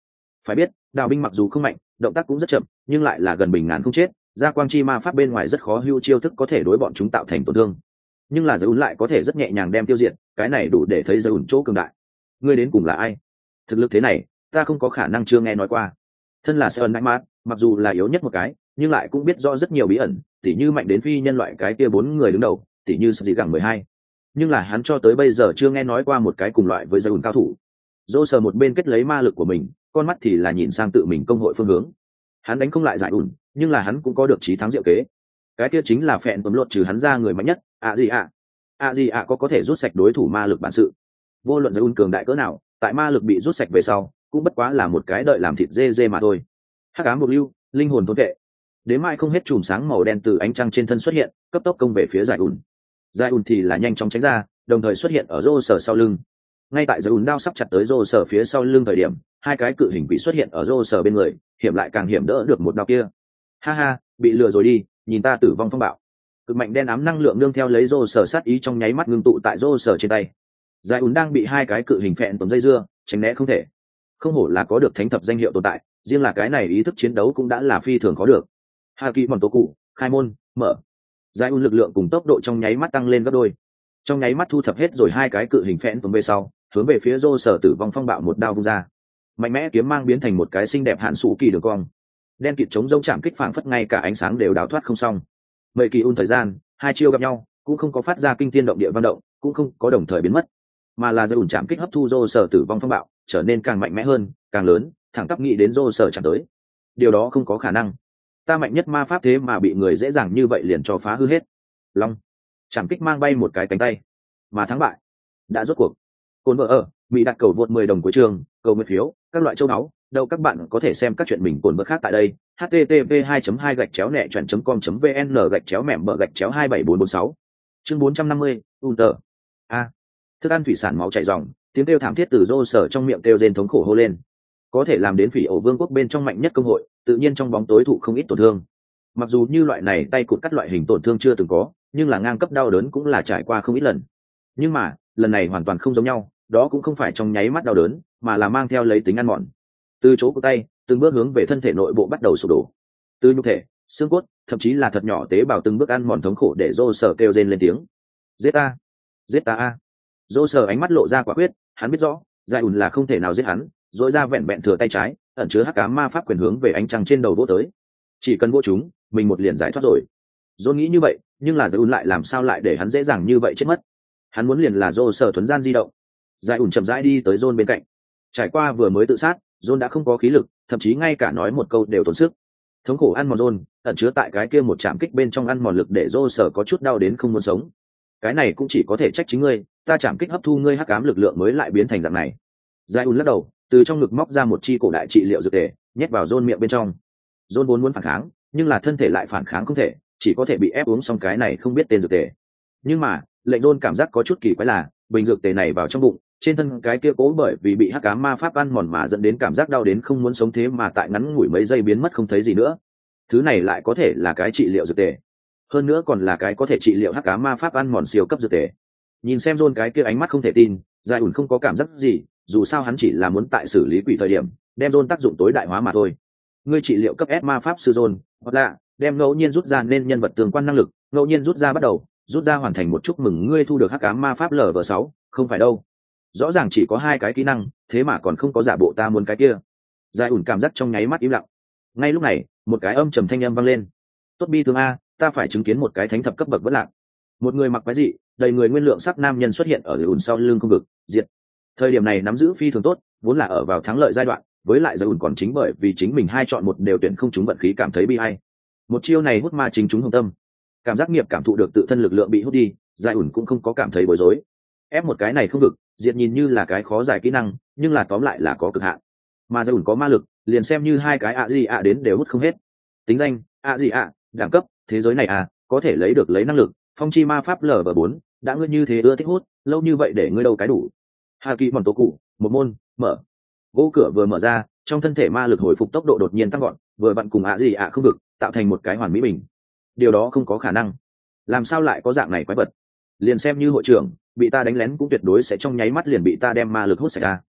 Speaker 1: Phải biết đào binh mặc dù không mạnh, động tác cũng rất chậm, nhưng lại là gần bình ngàn không chết, ra quang chi ma pháp bên ngoài rất khó hưu chiêu thức có thể đối bọn chúng tạo thành tổn thương, nhưng là giới ún lại có thể rất nhẹ nhàng đem tiêu diệt, cái này đủ để thấy giới ún chỗ cường đại. Ngươi đến cùng là ai? Thực lực thế này ta không có khả năng chưa nghe nói qua. Thân là Seon Nightmare, mặc dù là yếu nhất một cái, nhưng lại cũng biết rõ rất nhiều bí ẩn, tỉ như mạnh đến phi nhân loại cái kia bốn người đứng đầu, tỉ như Sợi Gẳng mười hai. Nhưng là hắn cho tới bây giờ chưa nghe nói qua một cái cùng loại với giới ún cao thủ. Dô sờ một bên kết lấy ma lực của mình, con mắt thì là nhìn sang tự mình công hội phương hướng. Hắn đánh không lại giải ủn, nhưng là hắn cũng có được trí thắng diệu kế. Cái kia chính là phẹn tuấn lột trừ hắn ra người mạnh nhất, ạ gì ạ ạ gì ạ có có thể rút sạch đối thủ ma lực bản sự. Vô luận giải ủn cường đại cỡ nào, tại ma lực bị rút sạch về sau cũng bất quá là một cái đợi làm thịt dê dê mà thôi. Hắc ám buộc lưu, linh hồn thôn vệ, đến mai không hết chùm sáng màu đen từ ánh trăng trên thân xuất hiện, cấp tốc công về phía giải ủn. Giải ủn thì là nhanh chóng tránh ra, đồng thời xuất hiện ở rô sở sau lưng. Ngay tại giải ủn đao sắp chặt tới rô sở phía sau lưng thời điểm, hai cái cự hình quỷ xuất hiện ở rô sở bên người, hiểm lại càng hiểm đỡ được một đao kia. Ha ha, bị lừa rồi đi, nhìn ta tử vong phong bạo. Cực mạnh đen ám năng lượng nương theo lấy rô sở sát ý trong nháy mắt ngưng tụ tại rô sở trên tay. Giải ủn đang bị hai cái cự hình phẹn tổn dây dưa, tránh né không thể. Không hổ là có được thánh thập danh hiệu tồn tại, riêng là cái này ý thức chiến đấu cũng đã là phi thường có được. Hà kỳ mòn tố cụ, khai môn, mở. Giải ủn lực lượng cùng tốc độ trong nháy mắt tăng lên gấp đôi. Trong nháy mắt thu thập hết rồi hai cái cự hình phẹn tổn về sau, hướng về phía rô sở tử vong phong bạo một đao vung ra. Mạnh mẽ kiếm mang biến thành một cái xinh đẹp hạn sủ kỳ đường cong. Đen kịt chống rông chạm kích phảng phất ngay cả ánh sáng đều đào thoát không xong. Mười kỳ un thời gian, hai chiêu gặp nhau, cũng không có phát ra kinh thiên động địa vang động, cũng không có đồng thời biến mất, mà là giải ủn chạm kích hấp thu rô sở tử vong phong bạo, trở nên càng mạnh mẽ hơn, càng lớn, thẳng tắp nghĩ đến rô sở chạm tới. Điều đó không có khả năng. Ta mạnh nhất ma pháp thế mà bị người dễ dàng như vậy liền cho phá hư hết. Long chạm kích mang bay một cái cánh tay, mà thắng bại đã rốt cuộc. Cồn vợ ở mỹ đặt cầu vượt mười đồng cuối trường, cầu mười phiếu, các loại châu náu, đâu các bạn có thể xem các chuyện mình cồn vợ khác tại đây. h t t p hai hai gạch chéo nẹ chọn com vn gạch chéo mẻm bờ gạch chéo hai bảy bốn bốn sáu. Chương bốn trăm năm mươi, Unter. A. Thức ăn thủy sản máu chảy ròng, tiếng kêu thảm thiết từ rô sở trong miệng kêu rên thống khổ hô lên. Có thể làm đến phỉ ổ vương quốc bên trong mạnh nhất công hội, tự nhiên trong bóng tối thụ không ít tổn thương. Mặc dù như loại này tay cụt cắt loại hình tổn thương chưa từng có, nhưng là ngang cấp đau đớn cũng là trải qua không ít lần. Nhưng mà lần này hoàn toàn không giống nhau, đó cũng không phải trong nháy mắt đau đớn, mà là mang theo lấy tính ăn mòn. Từ chỗ của tay, từng bước hướng về thân thể nội bộ bắt đầu sụp đổ. Từ nhục thể, xương cốt, thậm chí là thật nhỏ tế bào từng bước ăn mòn thống khổ để rô sở kêu rên lên tiếng. Giết ta, giết ta a! Rô sở ánh mắt lộ ra quả quyết, hắn biết rõ, giải ủn là không thể nào giết hắn, dội ra vẹn vẹn thừa tay trái, ẩn chứa hắc ám ma pháp quyền hướng về ánh trăng trên đầu vỗ tới. Chỉ cần vỗ chúng, mình một liền giải thoát rồi. John nghĩ như vậy, nhưng là giải ủn lại làm sao lại để hắn dễ dàng như vậy chết mất? Hắn muốn liền là rô sở thuấn gian di động. Giải ủn chậm rãi đi tới John bên cạnh. Trải qua vừa mới tự sát, John đã không có khí lực, thậm chí ngay cả nói một câu đều tốn sức. Thống khổ ăn mòn John, ẩn chứa tại cái kia một chạm kích bên trong ăn mòn lực để rô sở có chút đau đến không muốn sống. Cái này cũng chỉ có thể trách chính ngươi, ta chạm kích hấp thu ngươi hắc ám lực lượng mới lại biến thành dạng này. Giải ủn lắc đầu, từ trong ngực móc ra một chi cổ đại trị liệu dược tề, nhét vào John miệng bên trong. John vốn muốn phản kháng, nhưng là thân thể lại phản kháng không thể, chỉ có thể bị ép uống xong cái này không biết tên dược tề. Nhưng mà lệnh John cảm giác có chút kỳ quái là bình dược tề này vào trong bụng, trên thân cái kia cố bởi vì bị hắc ám ma pháp ăn mòn mà dẫn đến cảm giác đau đến không muốn sống thế mà tại ngắn ngủi mấy giây biến mất không thấy gì nữa. Thứ này lại có thể là cái trị liệu dược tề, hơn nữa còn là cái có thể trị liệu hắc ám ma pháp ăn mòn siêu cấp dược tề. Nhìn xem John cái kia ánh mắt không thể tin, Giải ủn không có cảm giác gì, dù sao hắn chỉ là muốn tại xử lý quỷ thời điểm đem John tác dụng tối đại hóa mà thôi. Ngươi trị liệu cấp S ma pháp sư John, hoặc là đem ngẫu nhiên rút ra nên nhân vật tương quan năng lực, ngẫu nhiên rút ra bắt đầu, rút ra hoàn thành một chúc mừng ngươi thu được hắc ám ma pháp lở vờ sáu, không phải đâu. Rõ ràng chỉ có hai cái kỹ năng, thế mà còn không có giả bộ ta muốn cái kia. Giải ủn cảm giác trong nháy mắt im lặng. Ngay lúc này, một cái âm trầm thanh âm vang lên. Tốt bi thương a, ta phải chứng kiến một cái thánh thập cấp bậc vỡ lạc. Một người mặc váy dị, đầy người nguyên lượng sắc nam nhân xuất hiện ở ủn sau lưng không vực, diệt. Thời điểm này nắm giữ phi thường tốt, vốn là ở vào thắng lợi giai đoạn, với lại Giải ủn còn chính bởi vì chính mình hai chọn một đều tuyển không trúng vận khí cảm thấy bi ai. Một chiêu này hút ma chính chúng hồng tâm. Cảm giác nghiệp cảm thụ được tự thân lực lượng bị hút đi, Giải ủn cũng không có cảm thấy bối rối. Ép một cái này không vực, diệt nhìn như là cái khó giải kỹ năng, nhưng là tóm lại là có cực hạn. Mà Giải ủn có ma lực, liền xem như hai cái ạ gì ạ đến đều hút không hết. Tính danh, ạ gì ạ, đẳng cấp, thế giới này à, có thể lấy được lấy năng lực, phong chi ma pháp lở bốn, đã ngươi như thế ưa thích hút, lâu như vậy để ngươi đâu cái đủ. Hà kỳ mòn tố cụ, một môn, mở. Gỗ cửa vừa mở ra, trong thân thể ma lực hồi phục tốc độ đột nhiên tăng gọn, vừa vặn cùng ạ gì ạ không vực, tạo thành một cái hoàn mỹ bình. Điều đó không có khả năng. Làm sao lại có dạng này quái vật? Liền xem như hội trưởng, bị ta đánh lén cũng tuyệt đối sẽ trong nháy mắt liền bị ta đem ma lực hút sạch ra.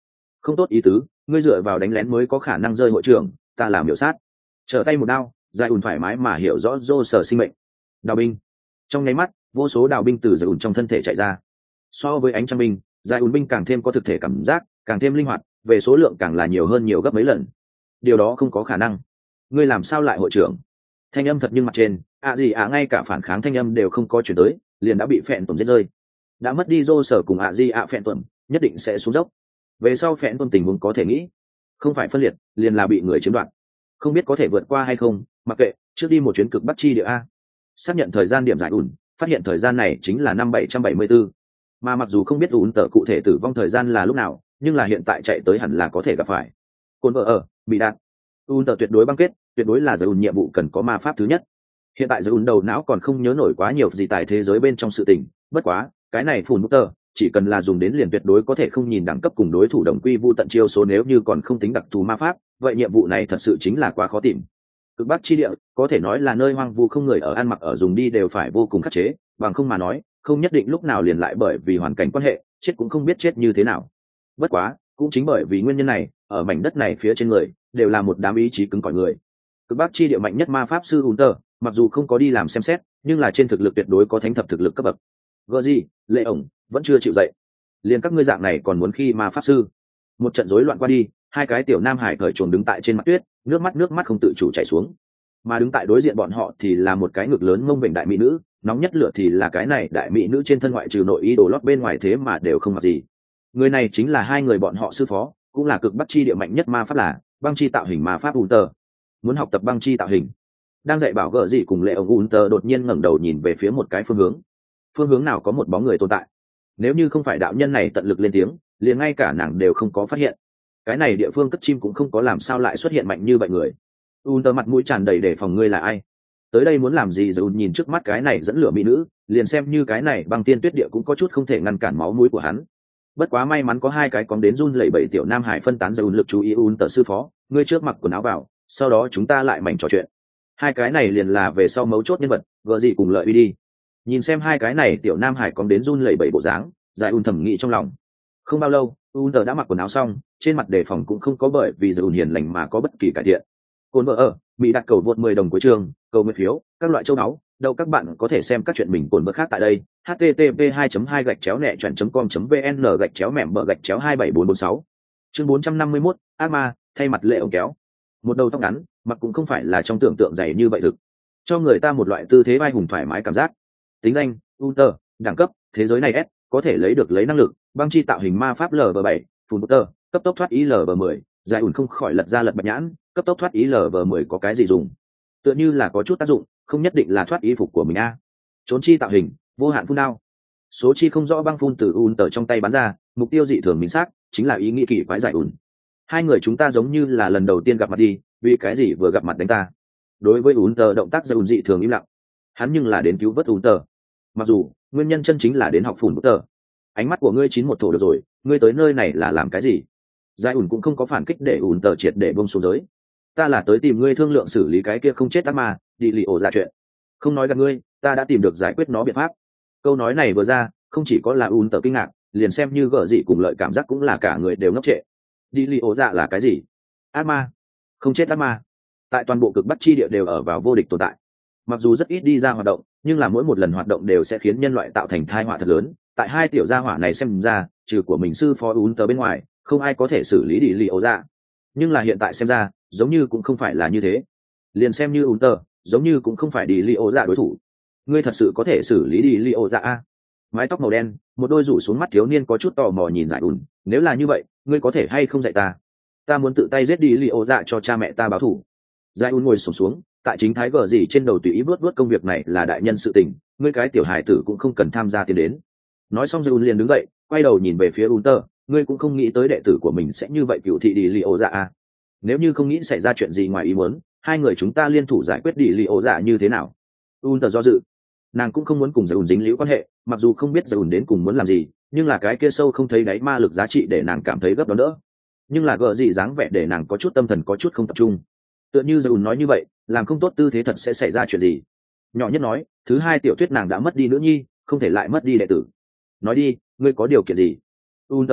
Speaker 1: Không tốt ý tứ, ngươi dựa vào đánh lén mới có khả năng rơi hội trưởng, ta làm miểu sát. Trở tay một đao, giải ùn thoải mái mà hiểu rõ dô sở sinh mệnh. Đào binh. Trong nháy mắt, vô số đào binh từ giải ùn trong thân thể chạy ra. So với ánh trăng binh, giải ùn binh càng thêm có thực thể cảm giác, càng thêm linh hoạt, về số lượng càng là nhiều hơn nhiều gấp mấy lần. Điều đó không có khả năng. Ngươi làm sao lại hội trưởng? Thanh âm thật nhưng mặt trên, ạ gì ạ ngay cả phản kháng thanh âm đều không có chuyển tới, liền đã bị phẹn tuẩm giết rơi. Đã mất đi dô sở cùng ạ gì ạ phẹn tuẩm, nhất định sẽ xuống dốc. Về sau phẹn tuẩm tình huống có thể nghĩ, không phải phân liệt, liền là bị người chiếm đoạt. Không biết có thể vượt qua hay không, mặc kệ, trước đi một chuyến cực bắc chi địa a. Xác nhận thời gian điểm giải ủn, phát hiện thời gian này chính là năm bảy trăm bảy mươi bốn. Mà mặc dù không biết ủn tờ cụ thể tử vong thời gian là lúc nào, nhưng là hiện tại chạy tới hẳn là có thể gặp phải. Côn vợ ở, bị đạt. ủn tờ tuyệt đối băng kết, tuyệt đối là giải ủn nhiệm vụ cần có ma pháp thứ nhất. Hiện tại giải ủn đầu não còn không nhớ nổi quá nhiều gì tại thế giới bên trong sự tình, bất quá, cái này phùn bút tờ, chỉ cần là dùng đến liền tuyệt đối có thể không nhìn đẳng cấp cùng đối thủ đồng quy vu tận chiêu số, nếu như còn không tính đặc thù ma pháp, vậy nhiệm vụ này thật sự chính là quá khó tìm. Cực bắc chi địa có thể nói là nơi hoang vu không người ở, ăn mặc ở dùng đi đều phải vô cùng khắc chế, bằng không mà nói không nhất định lúc nào liền lại bởi vì hoàn cảnh quan hệ chết cũng không biết chết như thế nào. Bất quá cũng chính bởi vì nguyên nhân này, ở mảnh đất này phía trên người đều là một đám ý chí cứng cỏi người. Cực bắc chi địa mạnh nhất ma pháp sư Hunter, mặc dù không có đi làm xem xét, nhưng là trên thực lực tuyệt đối có thánh thập thực lực cấp bậc. Gờ gì, lệ ổng vẫn chưa chịu dậy, liền các ngươi dạng này còn muốn khi ma pháp sư? Một trận rối loạn qua đi, hai cái tiểu nam hải cởi chuồng đứng tại trên mặt tuyết, nước mắt nước mắt không tự chủ chảy xuống. Mà đứng tại đối diện bọn họ thì là một cái ngực lớn mông vểnh đại mỹ nữ, nóng nhất lửa thì là cái này đại mỹ nữ trên thân ngoại trừ nội y đồ lót bên ngoài thế mà đều không mặc gì. Người này chính là hai người bọn họ sư phó, cũng là cực bắc chi địa mạnh nhất ma pháp là băng chi tạo hình ma pháp Hunter. Muốn học tập băng chi tạo hình. Đang dạy bảo gỡ gì cùng lệ ông Hunter đột nhiên ngẩng đầu nhìn về phía một cái phương hướng. Phương hướng nào có một bóng người tồn tại. Nếu như không phải đạo nhân này tận lực lên tiếng, liền ngay cả nàng đều không có phát hiện. Cái này địa phương cất chim cũng không có làm sao lại xuất hiện mạnh như vậy người. Hunter mặt mũi tràn đầy để phòng, ngươi là ai? Tới đây muốn làm gì? Rồi nhìn trước mắt cái này dẫn lửa mỹ nữ, liền xem như cái này băng tiên tuyết địa cũng có chút không thể ngăn cản máu mũi của hắn. Bất quá may mắn có hai cái cóng đến run lẩy bẩy tiểu nam hải phân tán, rồi lực chú ý. Hunter sư phó, ngươi trước mặc quần áo vào, sau đó chúng ta lại mảnh trò chuyện. Hai cái này liền là về sau mấu chốt nhân vật, gỡ gì cùng lợi uy đi. Nhìn xem hai cái này tiểu nam hải cóng đến run lẩy bẩy bộ dáng, giải un thầm nghĩ trong lòng. Không bao lâu, Hunter đã mặc quần áo xong, trên mặt đề phòng cũng không có bởi vì giải un hiền lành mà có bất kỳ cải thiện. Cồn vợ ở, bị đặt cầu vượt mười đồng cuối trường, cầu mười phiếu, các loại châu áo, đâu các bạn có thể xem các chuyện mình cồn vợ khác tại đây. h t t p hai hai gạch chéo nẹ chọn com vn gạch chéo mẻm bờ gạch chéo hai bảy bốn bốn sáu. Chương bốn trăm năm mươi mốt, ác ma, thay mặt lệ ổng kéo. Một đầu tóc ngắn, mặc cũng không phải là trong tưởng tượng dày như vậy thực, cho người ta một loại tư thế vai hùng thoải mái cảm giác. Tính danh, Hunter, đẳng cấp, thế giới này S, có thể lấy được lấy năng lực, băng chi tạo hình ma pháp L V bảy, phun Hunter, cấp tốc thoát ý L V mười, giải ủn không khỏi lật ra lật bạch nhãn, cấp tốc thoát ý L V mười có cái gì dùng? Tựa như là có chút tác dụng, không nhất định là thoát ý phục của mình a. Trốn chi tạo hình, vô hạn phun đao. Số chi không rõ băng phun từ Hunter trong tay bắn ra, mục tiêu dị thường minh xác, chính là ý nghĩ kỳ quái giải ủn. Hai người chúng ta giống như là lần đầu tiên gặp mặt đi, vì cái gì vừa gặp mặt đánh ta? Đối với Hunter động tác giải ủn dị thường im lặng. Hắn nhưng là đến cứu vớt Hunter. Mặc dù nguyên nhân chân chính là đến học phủn Hunter. Ánh mắt của ngươi chín một thổ được rồi, ngươi tới nơi này là làm cái gì? Giải ủn cũng không có phản kích để Hunter triệt để buông xuống giới. Ta là tới tìm ngươi thương lượng xử lý cái kia không chết ác ma, đi lì ổ dạ chuyện. Không nói gặp ngươi, ta đã tìm được giải quyết nó biện pháp. Câu nói này vừa ra, không chỉ có là Hunter kinh ngạc, liền xem như gở dị cùng lợi cảm giác cũng là cả người đều ngốc trệ. Đi lì ổ dạ là cái gì? Ác ma? Không chết ác ma? Tại toàn bộ cực bắc chi địa đều ở vào vô địch tồn tại. Mặc dù rất ít đi ra hoạt động, nhưng là mỗi một lần hoạt động đều sẽ khiến nhân loại tạo thành tai họa thật lớn. Tại hai tiểu gia hỏa này xem ra, trừ của mình sư phó Hunter bên ngoài, không ai có thể xử lý đi lì ổ dạ. Nhưng là hiện tại xem ra, giống như cũng không phải là như thế. Liền xem như Hunter, giống như cũng không phải đi lì ổ dạ đối thủ. Ngươi thật sự có thể xử lý đi lì ổ dạ a? Mái tóc màu đen, một đôi rủ xuống mắt thiếu niên có chút tò mò nhìn Giải ủn. Nếu là như vậy, ngươi có thể hay không dạy ta? Ta muốn tự tay giết đi lì ổ dạ cho cha mẹ ta báo thù. Giải ủn ngồi xổm xuống, tại chính thái gở gì trên đầu tùy ý vớt vớt, công việc này là đại nhân sự tình, ngươi cái tiểu hài tử cũng không cần tham gia tiến đến. Nói xong Giải ủn liền đứng dậy, quay đầu nhìn về phía Hunter, ngươi cũng không nghĩ tới đệ tử của mình sẽ như vậy cựu thị đi lì ổ dạ à? Nếu như không nghĩ xảy ra chuyện gì ngoài ý muốn, hai người chúng ta liên thủ giải quyết đi lì ổ dạ như thế nào? Hunter do dự, nàng cũng không muốn cùng Giải ủn dính líu quan hệ, mặc dù không biết Giải ủn đến cùng muốn làm gì, nhưng là cái kia sâu không thấy đáy ma lực giá trị để nàng cảm thấy gấp đón đỡ. Nhưng là gở gì dáng vẻ để nàng có chút tâm thần có chút không tập trung. Tựa như Giải ủn nói như vậy, làm không tốt tư thế thật sẽ xảy ra chuyện gì. Nhỏ nhất nói, thứ hai tiểu thuyết nàng đã mất đi nữ nhi, không thể lại mất đi đệ tử. Nói đi, ngươi có điều kiện gì? Hunter biết rõ,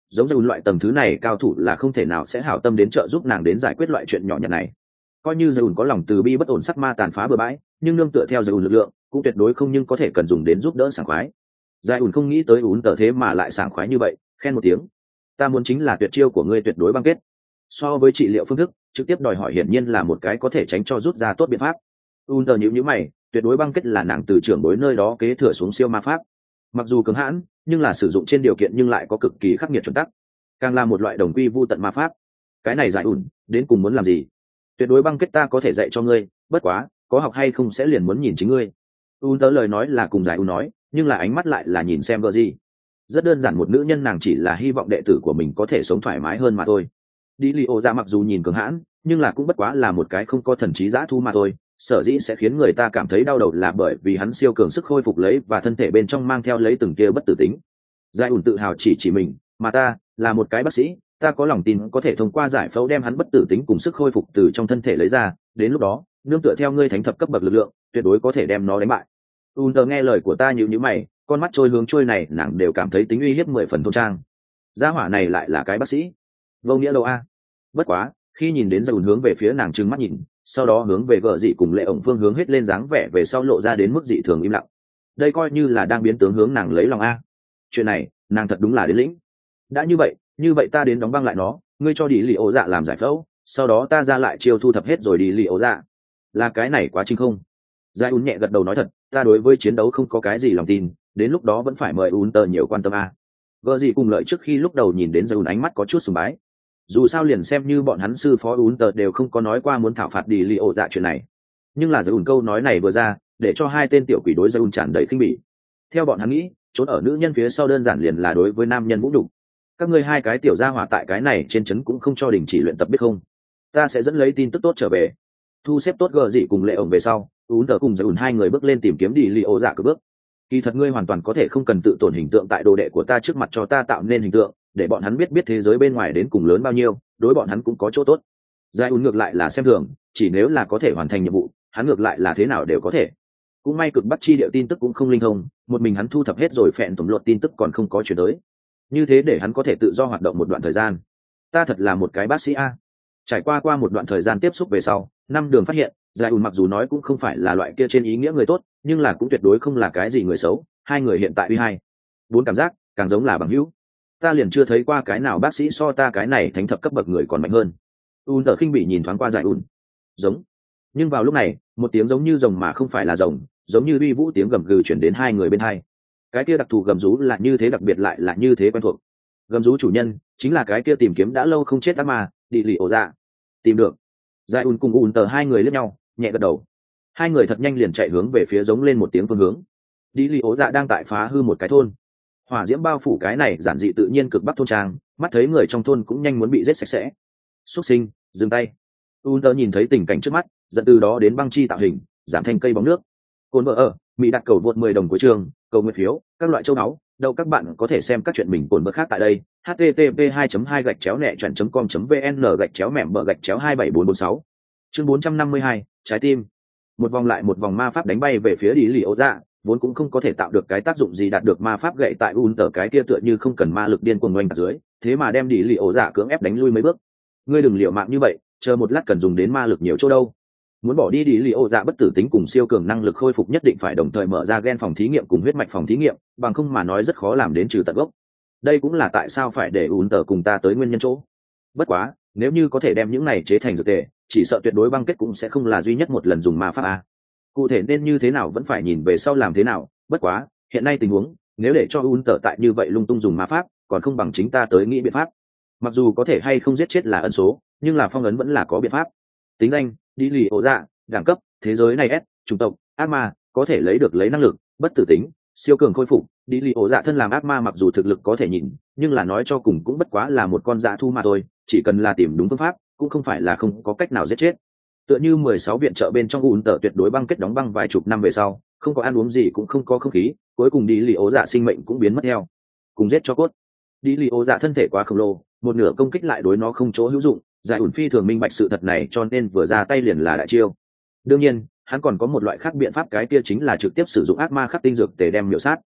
Speaker 1: giống như loại tầng thứ này cao thủ là không thể nào sẽ hảo tâm đến trợ giúp nàng đến giải quyết loại chuyện nhỏ nhặt này. Coi như Dùn có lòng từ bi bất ổn sắc ma tàn phá bừa bãi, nhưng nương tựa theo Dùn lực lượng cũng tuyệt đối không nhưng có thể cần dùng đến giúp đỡ sảng khoái. Giải ủn không nghĩ tới ủn tờ thế mà lại sảng khoái như vậy, khen một tiếng. Ta muốn chính là tuyệt chiêu của ngươi tuyệt đối băng kết. So với trị liệu phương thức, trực tiếp đòi hỏi hiển nhiên là một cái có thể tránh cho rút ra tốt biện pháp. ủn tờ nhíu nhíu mày, tuyệt đối băng kết là nàng từ trưởng bối nơi đó kế thừa xuống siêu ma pháp. Mặc dù cứng hãn, nhưng là sử dụng trên điều kiện nhưng lại có cực kỳ khắc nghiệt chuẩn tắc, càng là một loại đồng quy vu tận ma pháp. Cái này giải ủn, đến cùng muốn làm gì? Tuyệt đối băng kết ta có thể dạy cho ngươi, bất quá, có học hay không sẽ liền muốn nhìn chính ngươi. ủn tờ lời nói là cùng giải ủn nói, nhưng là ánh mắt lại là nhìn xem vợ gì. Rất đơn giản, một nữ nhân nàng chỉ là hy vọng đệ tử của mình có thể sống thoải mái hơn mà thôi. Đi li ô ra mặc dù nhìn cường hãn, nhưng là cũng bất quá là một cái không có thần trí dã thu mà thôi. Sở dĩ sẽ khiến người ta cảm thấy đau đầu là bởi vì hắn siêu cường sức khôi phục lấy và thân thể bên trong mang theo lấy từng kia bất tử tính. Giải ủn tự hào chỉ chỉ mình, mà ta là một cái bác sĩ, ta có lòng tin có thể thông qua giải phẫu đem hắn bất tử tính cùng sức khôi phục từ trong thân thể lấy ra, đến lúc đó nương tựa theo ngươi thánh thập cấp bậc lực lượng tuyệt đối có thể đem nó đánh bại. Un tờ nghe lời của ta nhíu nhíu mày, con mắt trôi hướng trôi này nàng đều cảm thấy tính uy hiếp mười phần thôn trang. Gia hỏa này lại là cái bác sĩ, vô nghĩa đâu a. Bất quá khi nhìn đến Dùn hướng về phía nàng trừng mắt nhìn, sau đó hướng về gợ dị cùng lệ ổng phương hướng hết lên dáng vẻ về sau lộ ra đến mức dị thường im lặng. Đây coi như là đang biến tướng hướng nàng lấy lòng a. Chuyện này nàng thật đúng là đến lĩnh. Đã như vậy như vậy ta đến đóng băng lại nó, ngươi cho đi lì ổ dạ làm giải phẫu, sau đó ta ra lại chiêu thu thập hết rồi đi lì ổ dạ. Là cái này quá trình không? Giải ún nhẹ gật đầu nói thật, ta đối với chiến đấu không có cái gì lòng tin, đến lúc đó vẫn phải mời ún tờ nhiều quan tâm a. Gợ gì cùng lợi trước khi lúc đầu nhìn đến Giải ún ánh mắt có chút sùng bái. Dù sao liền xem như bọn hắn sư phó ún tờ đều không có nói qua muốn thảo phạt đi lì ổ dạ chuyện này, nhưng là Giải ún câu nói này vừa ra, để cho hai tên tiểu quỷ đối Giải ún tràn đầy khinh bỉ. Theo bọn hắn nghĩ, trốn ở nữ nhân phía sau đơn giản liền là đối với nam nhân vũ nhục. Các ngươi hai cái tiểu gia hỏa tại cái này trên trấn cũng không cho đình chỉ luyện tập biết không? Ta sẽ dẫn lấy tin tức tốt trở về. Thu xếp tốt gờ dị cùng lệ ổng về sau, ún tờ cùng Giải ún hai người bước lên tìm kiếm đi li ô dạ cử bước. Kỳ thật ngươi hoàn toàn có thể không cần tự tổn hình tượng tại đồ đệ của ta trước mặt cho ta tạo nên hình tượng, để bọn hắn biết biết thế giới bên ngoài đến cùng lớn bao nhiêu, đối bọn hắn cũng có chỗ tốt. Giải ún ngược lại là xem thường, chỉ nếu là có thể hoàn thành nhiệm vụ, hắn ngược lại là thế nào đều có thể. Cũng may cực bắc chi điệu tin tức cũng không linh thông, một mình hắn thu thập hết rồi phẹn tổm luật tin tức còn không có chuyển tới, như thế để hắn có thể tự do hoạt động một đoạn thời gian. Ta thật là một cái bác sĩ a. Trải qua qua một đoạn thời gian tiếp xúc về sau, năm đường phát hiện Giải ùn mặc dù nói cũng không phải là loại kia trên ý nghĩa người tốt, nhưng là cũng tuyệt đối không là cái gì người xấu. Hai người hiện tại uy hai bốn cảm giác càng giống là bằng hữu. Ta liền chưa thấy qua cái nào bác sĩ so ta cái này thánh thập cấp bậc người còn mạnh hơn. Un tờ khinh bị nhìn thoáng qua Giải ùn, giống. Nhưng vào lúc này một tiếng giống như rồng mà không phải là rồng, giống như uy vũ tiếng gầm gừ chuyển đến hai người bên hai. Cái kia đặc thù gầm rú là như thế đặc biệt lại là như thế quen thuộc. Gầm rú chủ nhân chính là cái kia tìm kiếm đã lâu không chết ác ma đi lì ổ dạ. Tìm được. Giải ùn cùng ùn tờ hai người liếc nhau nhẹ gật đầu. Hai người thật nhanh liền chạy hướng về phía giống lên một tiếng phương hướng. Đi lì ổ dạ đang tại phá hư một cái thôn, hỏa diễm bao phủ cái này giản dị tự nhiên cực bắc thôn trang, mắt thấy người trong thôn cũng nhanh muốn bị giết sạch sẽ. Xuất sinh, dừng tay. ùn tờ nhìn thấy tình cảnh trước mắt, dẫn từ đó đến băng chi tạo hình giảm thành cây bóng nước. Cồn vợ ở mỹ đặt cầu vượt mười đồng cuối trường, cầu nguyện phiếu, các loại châu náu. Đâu các bạn có thể xem các chuyện mình cồn vợ khác tại đây. h t t p hai hai gạch chéo nẹ chọn com vn gạch chéo mẻm bờ gạch chéo hai bảy bốn bốn sáu. Chương bốn trăm năm mươi hai, trái tim. Một vòng lại một vòng ma pháp đánh bay về phía đi lì ổ dạ, vốn cũng không có thể tạo được cái tác dụng gì đạt được ma pháp gậy tại un tờ cái kia tựa như không cần ma lực điên cuồng oanh dưới, thế mà đem đi lì ổ dạ cưỡng ép đánh lui mấy bước. Ngươi đừng liều mạng như vậy, chờ một lát cần dùng đến ma lực nhiều chỗ đâu. Muốn bỏ đi đi lì ổ dạ bất tử tính cùng siêu cường năng lực khôi phục nhất định phải đồng thời mở ra gen phòng thí nghiệm cùng huyết mạch phòng thí nghiệm, bằng không mà nói rất khó làm đến trừ tận gốc. Đây cũng là tại sao phải để ùn tờ cùng ta tới nguyên nhân chỗ. Bất quá nếu như có thể đem những này chế thành dược tề, chỉ sợ tuyệt đối băng kết cũng sẽ không là duy nhất một lần dùng ma pháp a. Cụ thể nên như thế nào vẫn phải nhìn về sau làm thế nào. Bất quá hiện nay tình huống, nếu để cho ùn tờ tại như vậy lung tung dùng ma pháp, còn không bằng chính ta tới nghĩ biện pháp. Mặc dù có thể hay không giết chết là ẩn số, nhưng là phong ấn vẫn là có biện pháp. Tính danh đi lì ổ dạ, đẳng cấp thế giới này S, chủng tộc ác ma, có thể lấy được lấy năng lực bất tử tính, siêu cường khôi phục. Đi lì ổ dạ thân làm ác ma mặc dù thực lực có thể nhìn, nhưng là nói cho cùng cũng bất quá là một con dã thu mà thôi, chỉ cần là tìm đúng phương pháp cũng không phải là không có cách nào giết chết. Tựa như mười sáu viện trợ bên trong ùn tờ tuyệt đối băng kết đóng băng vài chục năm về sau, không có ăn uống gì cũng không có không khí, cuối cùng đi lì ổ dạ sinh mệnh cũng biến mất theo, cùng giết cho cốt. Đi lì ổ dạ thân thể quá khổng lồ, một nửa công kích lại đối nó không chỗ hữu dụng. Giải ủn phi thường minh bạch sự thật này cho nên vừa ra tay liền là đại chiêu. Đương nhiên hắn còn có một loại khác biện pháp, cái kia chính là trực tiếp sử dụng ác ma khắc tinh dược để đem miểu sát.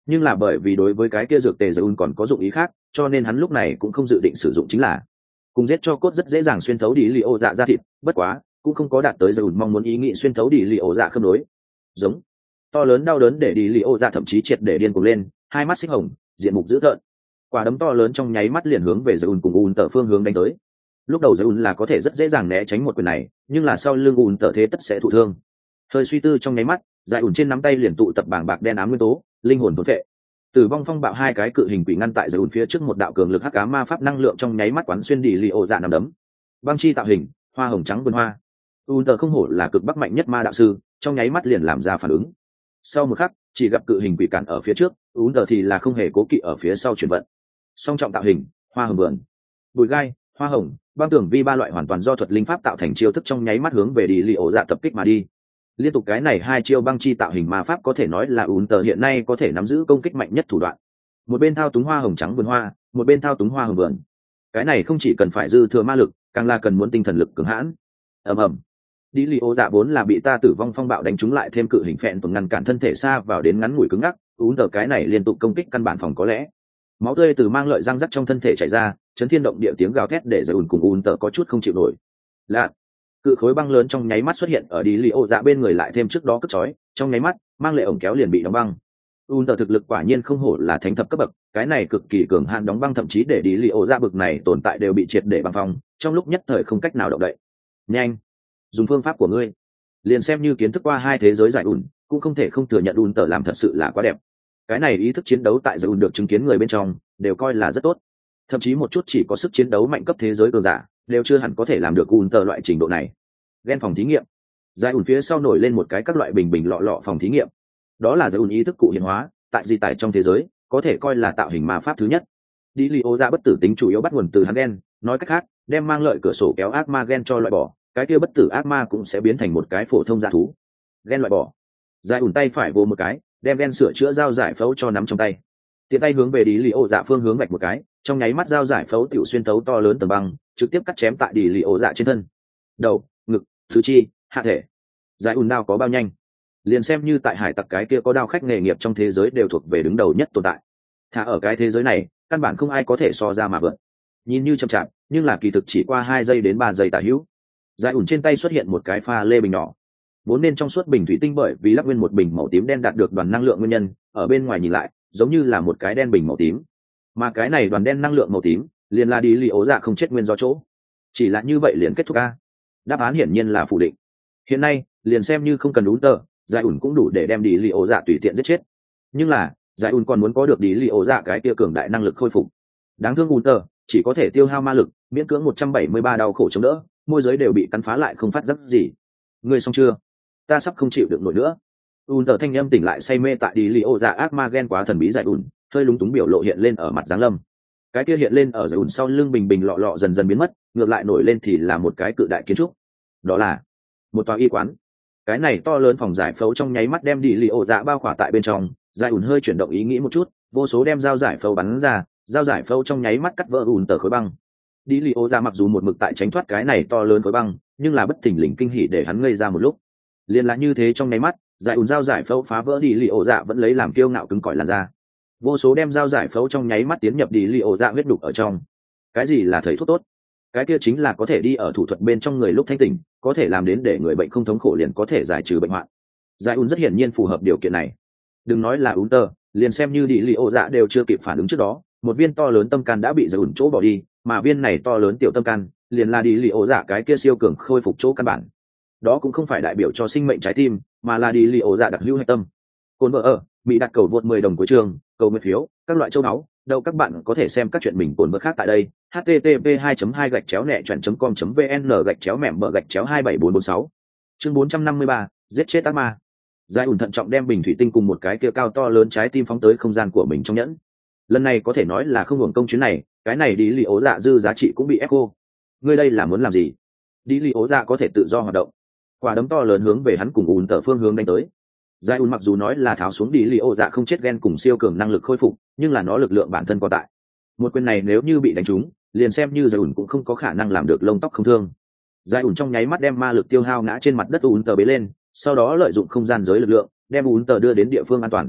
Speaker 1: nhưng là bởi vì đối với cái kia dược tề Zeun còn có dụng ý khác, cho nên hắn lúc này cũng không dự định sử dụng chính là cùng giết cho cốt rất dễ dàng xuyên thấu đi li ô dạ ra thịt, bất quá cũng không có đạt tới Zeun mong muốn ý nghĩ xuyên thấu đi li ô dạ khớp nối. Giống to lớn đau đớn để đi li ô dạ thậm chí triệt để điên cuồng lên, hai mắt xích hồng, diện mục dữ tợn, quả đấm to lớn trong nháy mắt liền hướng về Zeun cùng Un tờ phương hướng đánh tới. Lúc đầu Zeun là có thể rất dễ dàng né tránh một quyền này, nhưng là sau lưng Un tờ thế tất sẽ thụ thương. Hơi suy tư trong nháy mắt, Giải ủn trên nắm tay liền tụ tập bảng bạc đen ám nguyên tố, linh hồn thôn phệ. Tử vong phong bạo hai cái cự hình quỷ ngăn tại Giải ủn phía trước một đạo cường lực hắc ám ma pháp năng lượng trong nháy mắt quán xuyên đi li ô dạ nằm đấm. Băng chi tạo hình, hoa hồng trắng vườn hoa. Un tờ không hổ là cực bắc mạnh nhất ma đạo sư, trong nháy mắt liền làm ra phản ứng. Sau một khắc, chỉ gặp cự hình quỷ cản ở phía trước, Un tờ thì là không hề cố kỵ ở phía sau chuyển vận. Song trọng tạo hình, hoa hồng vườn, bụi gai, hoa hồng, băng tưởng vi ba loại hoàn toàn do thuật linh pháp tạo thành chiêu thức trong nháy mắt hướng về đi li ô dạ tập kích mà đi. Liên tục cái này hai chiêu băng chi tạo hình ma pháp có thể nói là Un tờ hiện nay có thể nắm giữ công kích mạnh nhất thủ đoạn. Một bên thao túng hoa hồng trắng vườn hoa, một bên thao túng hoa hồng vườn. Cái này không chỉ cần phải dư thừa ma lực, càng là cần muốn tinh thần lực cường hãn. Ầm ầm. Đi li ô dạ vốn là bị ta tử vong phong bạo đánh trúng lại thêm cự hình phèn tuần ngăn cản thân thể xa vào đến ngắn ngủi cứng ngắc, Un tờ cái này liên tục công kích căn bản phòng có lẽ. Máu tươi từ mang lợi răng rắc trong thân thể chảy ra, chấn thiên động địa tiếng gào thét để Giải ủn cùng Un tờ có chút không chịu nổi. Lạ. Cự khối băng lớn trong nháy mắt xuất hiện ở đi li ô dạ bên người lại thêm trước đó cất chói, trong nháy mắt mang lệ ổng kéo liền bị đóng băng. Un tờ thực lực quả nhiên không hổ là thánh thập cấp bậc, cái này cực kỳ cường hạn đóng băng thậm chí để đi li ô dạ bực này tồn tại đều bị triệt để băng phong, trong lúc nhất thời không cách nào động đậy. Nhanh, dùng phương pháp của ngươi. Liền xem như kiến thức qua hai thế giới Giải ủn, cũng không thể không thừa nhận Un tờ làm thật sự là quá đẹp. Cái này ý thức chiến đấu tại Giải ủn được chứng kiến người bên trong đều coi là rất tốt, thậm chí một chút chỉ có sức chiến đấu mạnh cấp thế giới cường giả đều chưa hẳn có thể làm được Un tờ loại trình độ này. Gen phòng thí nghiệm. Giải ủn phía sau nổi lên một cái các loại bình bình lọ lọ phòng thí nghiệm. Đó là Giải ủn ý thức cụ hiện hóa, tại di tải trong thế giới, có thể coi là tạo hình ma pháp thứ nhất. Đi li ô dạ bất tử tính chủ yếu bắt nguồn từ hắn gen, nói cách khác, đem mang lợi cửa sổ kéo ác ma gen cho loại bỏ, cái kia bất tử ác ma cũng sẽ biến thành một cái phổ thông dã thú. Gen loại bỏ. Giải ủn tay phải vô một cái, đem gen sửa chữa dao giải phẫu cho nắm trong tay. Tiện tay hướng về đi li ô dạ phương hướng vạch một cái, trong nháy mắt dao giải phẫu tiểu xuyên tấu to lớn tầng băng, trực tiếp cắt chém tại đi li ô dạ trên thân. Đầu, ngực, tứ chi, hạ thể. Giải ủn đao có bao nhanh? Liền xem như tại hải tặc cái kia có đao khách nghề nghiệp trong thế giới đều thuộc về đứng đầu nhất tồn tại. Thả ở cái thế giới này, căn bản không ai có thể so ra mà vượt. Nhìn như chậm chạp, nhưng là kỳ thực chỉ qua hai giây đến ba giây tả hữu. Giải ủn trên tay xuất hiện một cái pha lê bình nhỏ. Vốn nên trong suốt bình thủy tinh bởi vì lắp nguyên một bình màu tím đen đạt được đoàn năng lượng nguyên nhân, ở bên ngoài nhìn lại, giống như là một cái đen bình màu tím. Mà cái này đoàn đen năng lượng màu tím, liền là đi li ố dạ không chết nguyên do chỗ. Chỉ là như vậy liền kết thúc a. Đáp án hiển nhiên là phủ định. Hiện nay, liền xem như không cần Un tờ, Giải ủn cũng đủ để đem đi li ố dạ tùy tiện giết chết. Nhưng là, Giải ủn còn muốn có được đi li ố dạ cái kia cường đại năng lực khôi phục. Đáng thương Un tờ, chỉ có thể tiêu hao ma lực, miễn cưỡng một trăm bảy mươi ba đau khổ chống đỡ, môi giới đều bị cắn phá lại không phát giác gì. Ngươi xong chưa? Ta sắp không chịu được nổi nữa. Un tờ thanh âm tỉnh lại say mê tại đi li ố dạ ác ma ghen quá thần bí Giải ủn, hơi lúng túng biểu lộ hiện lên ở mặt Giáng Lâm. Cái kia hiện lên ở Giải ủn sau lưng bình bình lọ lọ dần dần biến mất, ngược lại nổi lên thì là một cái cự đại kiến trúc. Đó là một tòa y quán. Cái này to lớn phòng giải phẫu trong nháy mắt đem đi li ổ dạ bao khỏa tại bên trong. Giải ủn hơi chuyển động ý nghĩ một chút, vô số đem dao giải phẫu bắn ra, dao giải phẫu trong nháy mắt cắt vỡ ùn tờ khối băng. Đi li ổ dạ mặc dù một mực tại tránh thoát cái này to lớn khối băng, nhưng là bất thình lình kinh hỉ để hắn ngây ra một lúc. Liên là như thế trong nháy mắt, giải ủn dao giải phẫu phá vỡ đi li ổ dạ vẫn lấy làm kiêu ngạo cứng cỏi làn da. Vô số đem dao giải phẫu trong nháy mắt tiến nhập đi li ổ dạ huyết đục ở trong. Cái gì là thầy thuốc tốt? Cái kia chính là có thể đi ở thủ thuật bên trong người lúc thanh tỉnh, có thể làm đến để người bệnh không thống khổ liền có thể giải trừ bệnh hoạn. Giải ùn rất hiển nhiên phù hợp điều kiện này. Đừng nói là ún tờ, liền xem như đi li ô dạ đều chưa kịp phản ứng trước đó, một viên to lớn tâm can đã bị giải ùn chỗ bỏ đi, mà viên này to lớn tiểu tâm can liền là đi li ô dạ cái kia siêu cường khôi phục chỗ căn bản. Đó cũng không phải đại biểu cho sinh mệnh trái tim, mà là đi li ô dạ đặc hữu hạch tâm. Cồn vợ ở bị đặt cầu vượt mười đồng cuối trường, cầu nguyện phiếu, các loại châu náu. Đâu các bạn có thể xem các chuyện mình cồn vợ khác tại đây. h t t p hai hai gạch chéo nẹ chọn com vn gạch chéo mẻm bờ gạch chéo hai bảy bốn bốn sáu. Chương bốn trăm năm mươi ba, giết chết ác ma. Giải ủn thận trọng đem bình thủy tinh cùng một cái kia cao to lớn trái tim phóng tới không gian của mình trong nhẫn. Lần này có thể nói là không hưởng công chuyến này, cái này đi li ố dạ dư giá trị cũng bị ép cô. Ngươi đây là muốn làm gì? Đi li ố dạ có thể tự do hoạt động. Quả đấm to lớn hướng về hắn cùng ùn tờ phương hướng đánh tới. Giải ùn mặc dù nói là tháo xuống đi li ố dạ không chết gen cùng siêu cường năng lực khôi phục, nhưng là nó lực lượng bản thân còn tại. Một quyền này nếu như bị đánh trúng, liền xem như Giải ùn cũng không có khả năng làm được lông tóc không thương. Giải ùn trong nháy mắt đem ma lực tiêu hao ngã trên mặt đất ùn tờ bế lên, sau đó lợi dụng không gian giới lực lượng, đem ùn tờ đưa đến địa phương an toàn.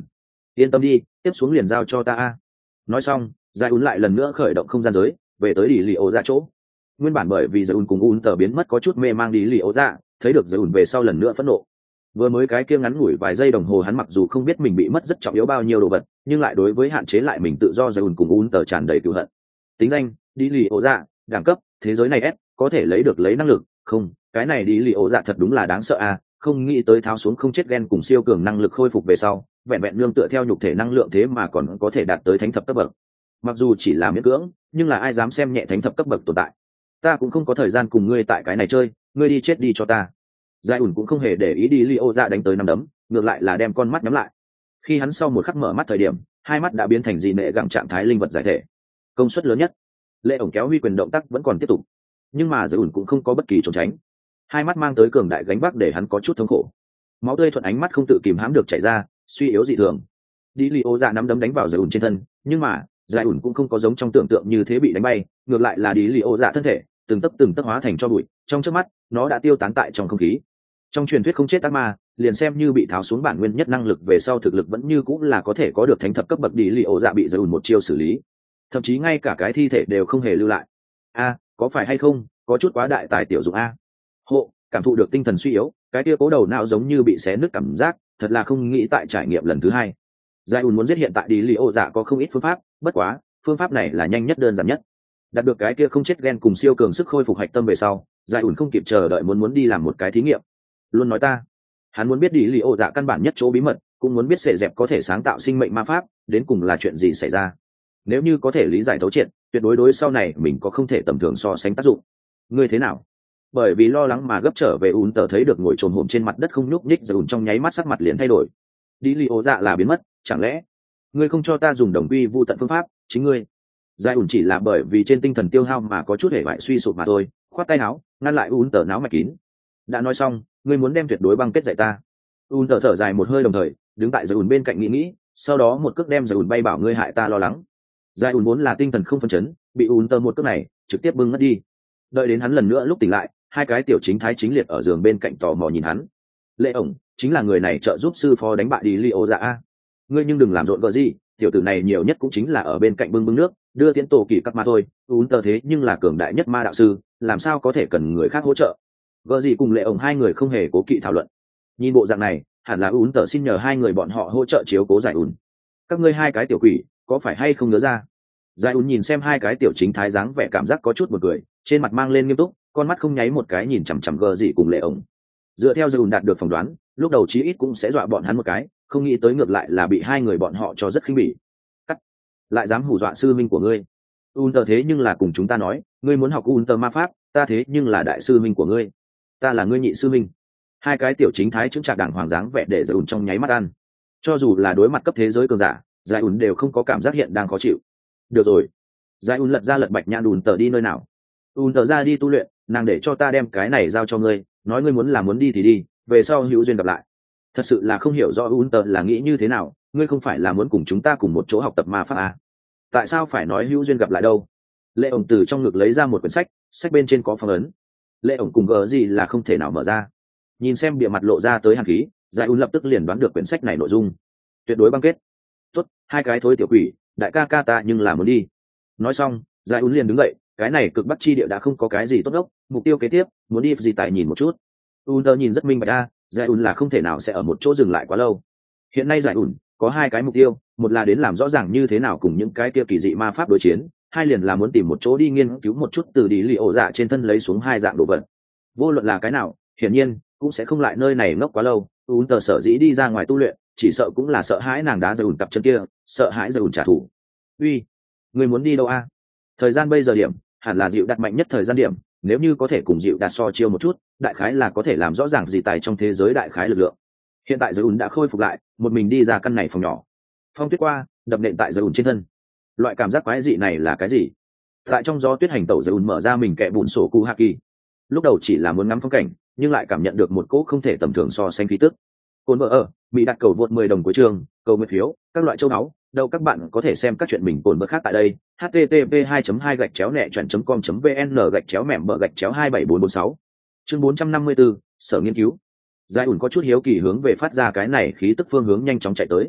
Speaker 1: yên tâm đi, tiếp xuống liền giao cho ta a. Nói xong giải ún lại lần nữa khởi động không gian giới về tới đi lì ổ dạ chỗ. Nguyên bản bởi vì giải ún cùng ún tờ biến mất có chút mê mang đi lì ổ dạ, thấy được giải ún về sau lần nữa phẫn nộ. Vừa mới cái kia ngắn ngủi vài giây đồng hồ hắn mặc dù không biết mình bị mất rất trọng yếu bao nhiêu đồ vật, nhưng lại đối với hạn chế lại mình tự do giải ún cùng ún tờ tràn đầy cựu hận. Tính danh đi lì ổ dạ, đẳng cấp thế giới này S, có thể lấy được lấy năng lực không, cái này đi lì ổ dạ thật đúng là đáng sợ a, không nghĩ tới tháo xuống không chết gen cùng siêu cường năng lực khôi phục về sau vẹn vẹn nương tựa theo nhục thể năng lượng thế mà còn có thể đạt tới thánh thập cấp bậc. Mặc dù chỉ là miễn cưỡng, nhưng là ai dám xem nhẹ thánh thập cấp bậc tồn tại. Ta cũng không có thời gian cùng ngươi tại cái này chơi, ngươi đi chết đi cho ta. Giải ủn cũng không hề để ý đi Leo dạ đánh tới năm đấm, ngược lại là đem con mắt nhắm lại. Khi hắn sau một khắc mở mắt thời điểm, hai mắt đã biến thành dị nệ gặng trạng thái linh vật giải thể. Công suất lớn nhất. Lệ ổng kéo huy quyền động tác vẫn còn tiếp tục, nhưng mà Giải ủn cũng không có bất kỳ trốn tránh. Hai mắt mang tới cường đại gánh vác để hắn có chút thống khổ. Máu tươi thuận ánh mắt không tự kìm hãm được chảy ra, suy yếu dị thường. Đi Leo dạ nắm đấm đánh vào Giải ủn trên thân, nhưng mà Giải ủn cũng không có giống trong tưởng tượng như thế bị đánh bay, ngược lại là đi Leo dạ thân thể từng tấc từng tấc hóa thành cho bụi, trong chớp mắt nó đã tiêu tán tại trong không khí. Trong truyền thuyết không chết ác ma, liền xem như bị tháo xuống bản nguyên nhất năng lực về sau thực lực vẫn như cũng là có thể có được thánh thập cấp bậc. Đi Leo dạ bị Giải ủn một chiêu xử lý, thậm chí ngay cả cái thi thể đều không hề lưu lại. A, có phải hay không có chút quá đại tài tiểu dụng a. Hộ cảm thụ được tinh thần suy yếu, cái kia cố đầu não giống như bị xé nứt cảm giác, thật là không nghĩ tại trải nghiệm lần thứ hai. Giải ùn muốn giết hiện tại đi Leo dạ có không ít phương pháp, bất quá phương pháp này là nhanh nhất đơn giản nhất. Đạt được cái kia không chết gen cùng siêu cường sức khôi phục hạch tâm về sau, Giải ùn không kịp chờ đợi muốn muốn đi làm một cái thí nghiệm. Luôn nói ta, hắn muốn biết đi Leo dạ căn bản nhất chỗ bí mật, cũng muốn biết sệ dẹp có thể sáng tạo sinh mệnh ma pháp đến cùng là chuyện gì xảy ra. Nếu như có thể lý giải thấu triệt, tuyệt đối đối sau này mình có không thể tầm thường so sánh tác dụng. Ngươi thế nào? Bởi vì lo lắng mà gấp trở về ún tờ thấy được ngồi trồm hổm trên mặt đất không nhúc nhích, Giải ùn trong nháy mắt sắc mặt liền thay đổi. Đi Leo dạ là biến mất, chẳng lẽ ngươi không cho ta dùng đồng quy vu tận phương pháp? Chính ngươi. Giải ùn chỉ là bởi vì trên tinh thần tiêu hao mà có chút hề bại suy sụp mà thôi, khoát tay áo ngăn lại ún tờ náo mạch kín. Đã nói xong, ngươi muốn đem tuyệt đối băng kết dạy ta. Ún tờ thở dài một hơi đồng thời đứng tại Giải ùn bên cạnh nghĩ nghĩ, sau đó một cước đem Giải ùn bay bảo ngươi hại ta lo lắng. Giải ùn vốn là tinh thần không phân chấn, bị ún tờ một cước này trực tiếp bưng ngất đi. Đợi đến hắn lần nữa lúc tỉnh lại, hai cái tiểu chính thái chính liệt ở giường bên cạnh tò mò nhìn hắn. Lệ ổng chính là người này trợ giúp sư phó đánh bại đi Leo dạ a. Ngươi nhưng đừng làm rộn vợ gì, tiểu tử này nhiều nhất cũng chính là ở bên cạnh bưng bưng nước đưa tiễn tổ kỳ các ma thôi. Ún tờ thế nhưng là cường đại nhất ma đạo sư, làm sao có thể cần người khác hỗ trợ. Vợ gì cùng Lệ ổng hai người không hề cố kỵ thảo luận. Nhìn bộ dạng này hẳn là ún tờ xin nhờ hai người bọn họ hỗ trợ chiếu cố Giải ùn. Các ngươi hai cái tiểu quỷ có phải hay không nhớ ra? Giải ùn nhìn xem hai cái tiểu chính thái dáng vẻ cảm giác có chút một cười, trên mặt mang lên nghiêm túc, con mắt không nháy một cái nhìn chằm chằm gờ gì cùng Lệ ổng. Dựa theo Giải ùn đạt được phỏng đoán, lúc đầu chí ít cũng sẽ dọa bọn hắn một cái, không nghĩ tới ngược lại là bị hai người bọn họ cho rất khinh bỉ. Cắt, lại dám hù dọa sư minh của ngươi. Un tờ thế nhưng là cùng chúng ta nói, ngươi muốn học un tờ ma pháp, ta thế nhưng là đại sư minh của ngươi, ta là ngươi nhị sư minh. Hai cái tiểu chính thái chứng trạc đảng hoàng dáng vẻ để Giải ùn trong nháy mắt ăn. Cho dù là đối mặt cấp thế giới cường giả, Giải ùn đều không có cảm giác hiện đang khó chịu. Được rồi, Giải ùn lật ra lật bạch nhãn Un tờ đi nơi nào? Un tờ ra đi tu luyện, nàng để cho ta đem cái này giao cho ngươi, nói ngươi muốn là muốn đi thì đi, về sau hữu duyên gặp lại. Thật sự là không hiểu rõ Un tờ là nghĩ như thế nào, ngươi không phải là muốn cùng chúng ta cùng một chỗ học tập ma pháp à? Tại sao phải nói hữu duyên gặp lại đâu? Lệ ổng từ trong ngực lấy ra một quyển sách, sách bên trên có phong ấn. Lệ ổng cùng gờ gì là không thể nào mở ra. Nhìn xem bìa mặt lộ ra tới hàn khí, Giải ùn lập tức liền đoán được quyển sách này nội dung. Tuyệt đối băng kết. Tốt, hai cái thối tiểu quỷ, đại ca ca ta nhưng là muốn đi. Nói xong, Giải ùn liền đứng dậy, cái này cực bắc chi địa đã không có cái gì tốt ốc, mục tiêu kế tiếp muốn đi gì tại nhìn một chút. Un tờ nhìn rất minh bạch a, Giải ùn là không thể nào sẽ ở một chỗ dừng lại quá lâu. Hiện nay Giải ùn có hai cái mục tiêu, một là đến làm rõ ràng như thế nào cùng những cái kia kỳ dị ma pháp đối chiến, hai liền là muốn tìm một chỗ đi nghiên cứu một chút từ đi Leo dạ trên thân lấy xuống hai dạng đồ vật. Vô luận là cái nào, hiển nhiên cũng sẽ không lại nơi này ngốc quá lâu. Un tờ sở dĩ đi ra ngoài tu luyện, chỉ sợ cũng là sợ hãi nàng đá Giải ùn cặp chân kia, sợ hãi Giải ùn trả thù. Uy, người muốn đi đâu a? Thời gian bây giờ điểm hẳn là dịu đặt mạnh nhất thời gian điểm, nếu như có thể cùng dịu đạt so chiêu một chút, đại khái là có thể làm rõ ràng gì tài trong thế giới đại khái lực lượng. Hiện tại Giải ùn đã khôi phục lại, một mình đi ra căn này phòng nhỏ. Phong tuyết qua đập nện tại Giải ùn trên thân. Loại cảm giác quái dị này là cái gì? Tại trong gió tuyết hành tẩu, Giải ùn mở ra mình kẹ bùn sổ cu haki. Lúc đầu chỉ là muốn ngắm phong cảnh, nhưng lại cảm nhận được một cỗ không thể tầm thường so sánh khí tức. Cồn vợ ở bị đặt cầu vượt mười đồng cuối trường, cầu nguyện phiếu, các loại châu náu. Đâu các bạn có thể xem các chuyện mình cồn vợ khác tại đây. h t t p hai hai gạch chéo nẹ chọn com vn gạch chéo mẻm bờ gạch chéo hai bảy bốn bốn sáu. Chương bốn trăm năm mươi bốn, sở nghiên cứu. Giải ùn có chút hiếu kỳ hướng về phát ra cái này khí tức phương hướng nhanh chóng chạy tới.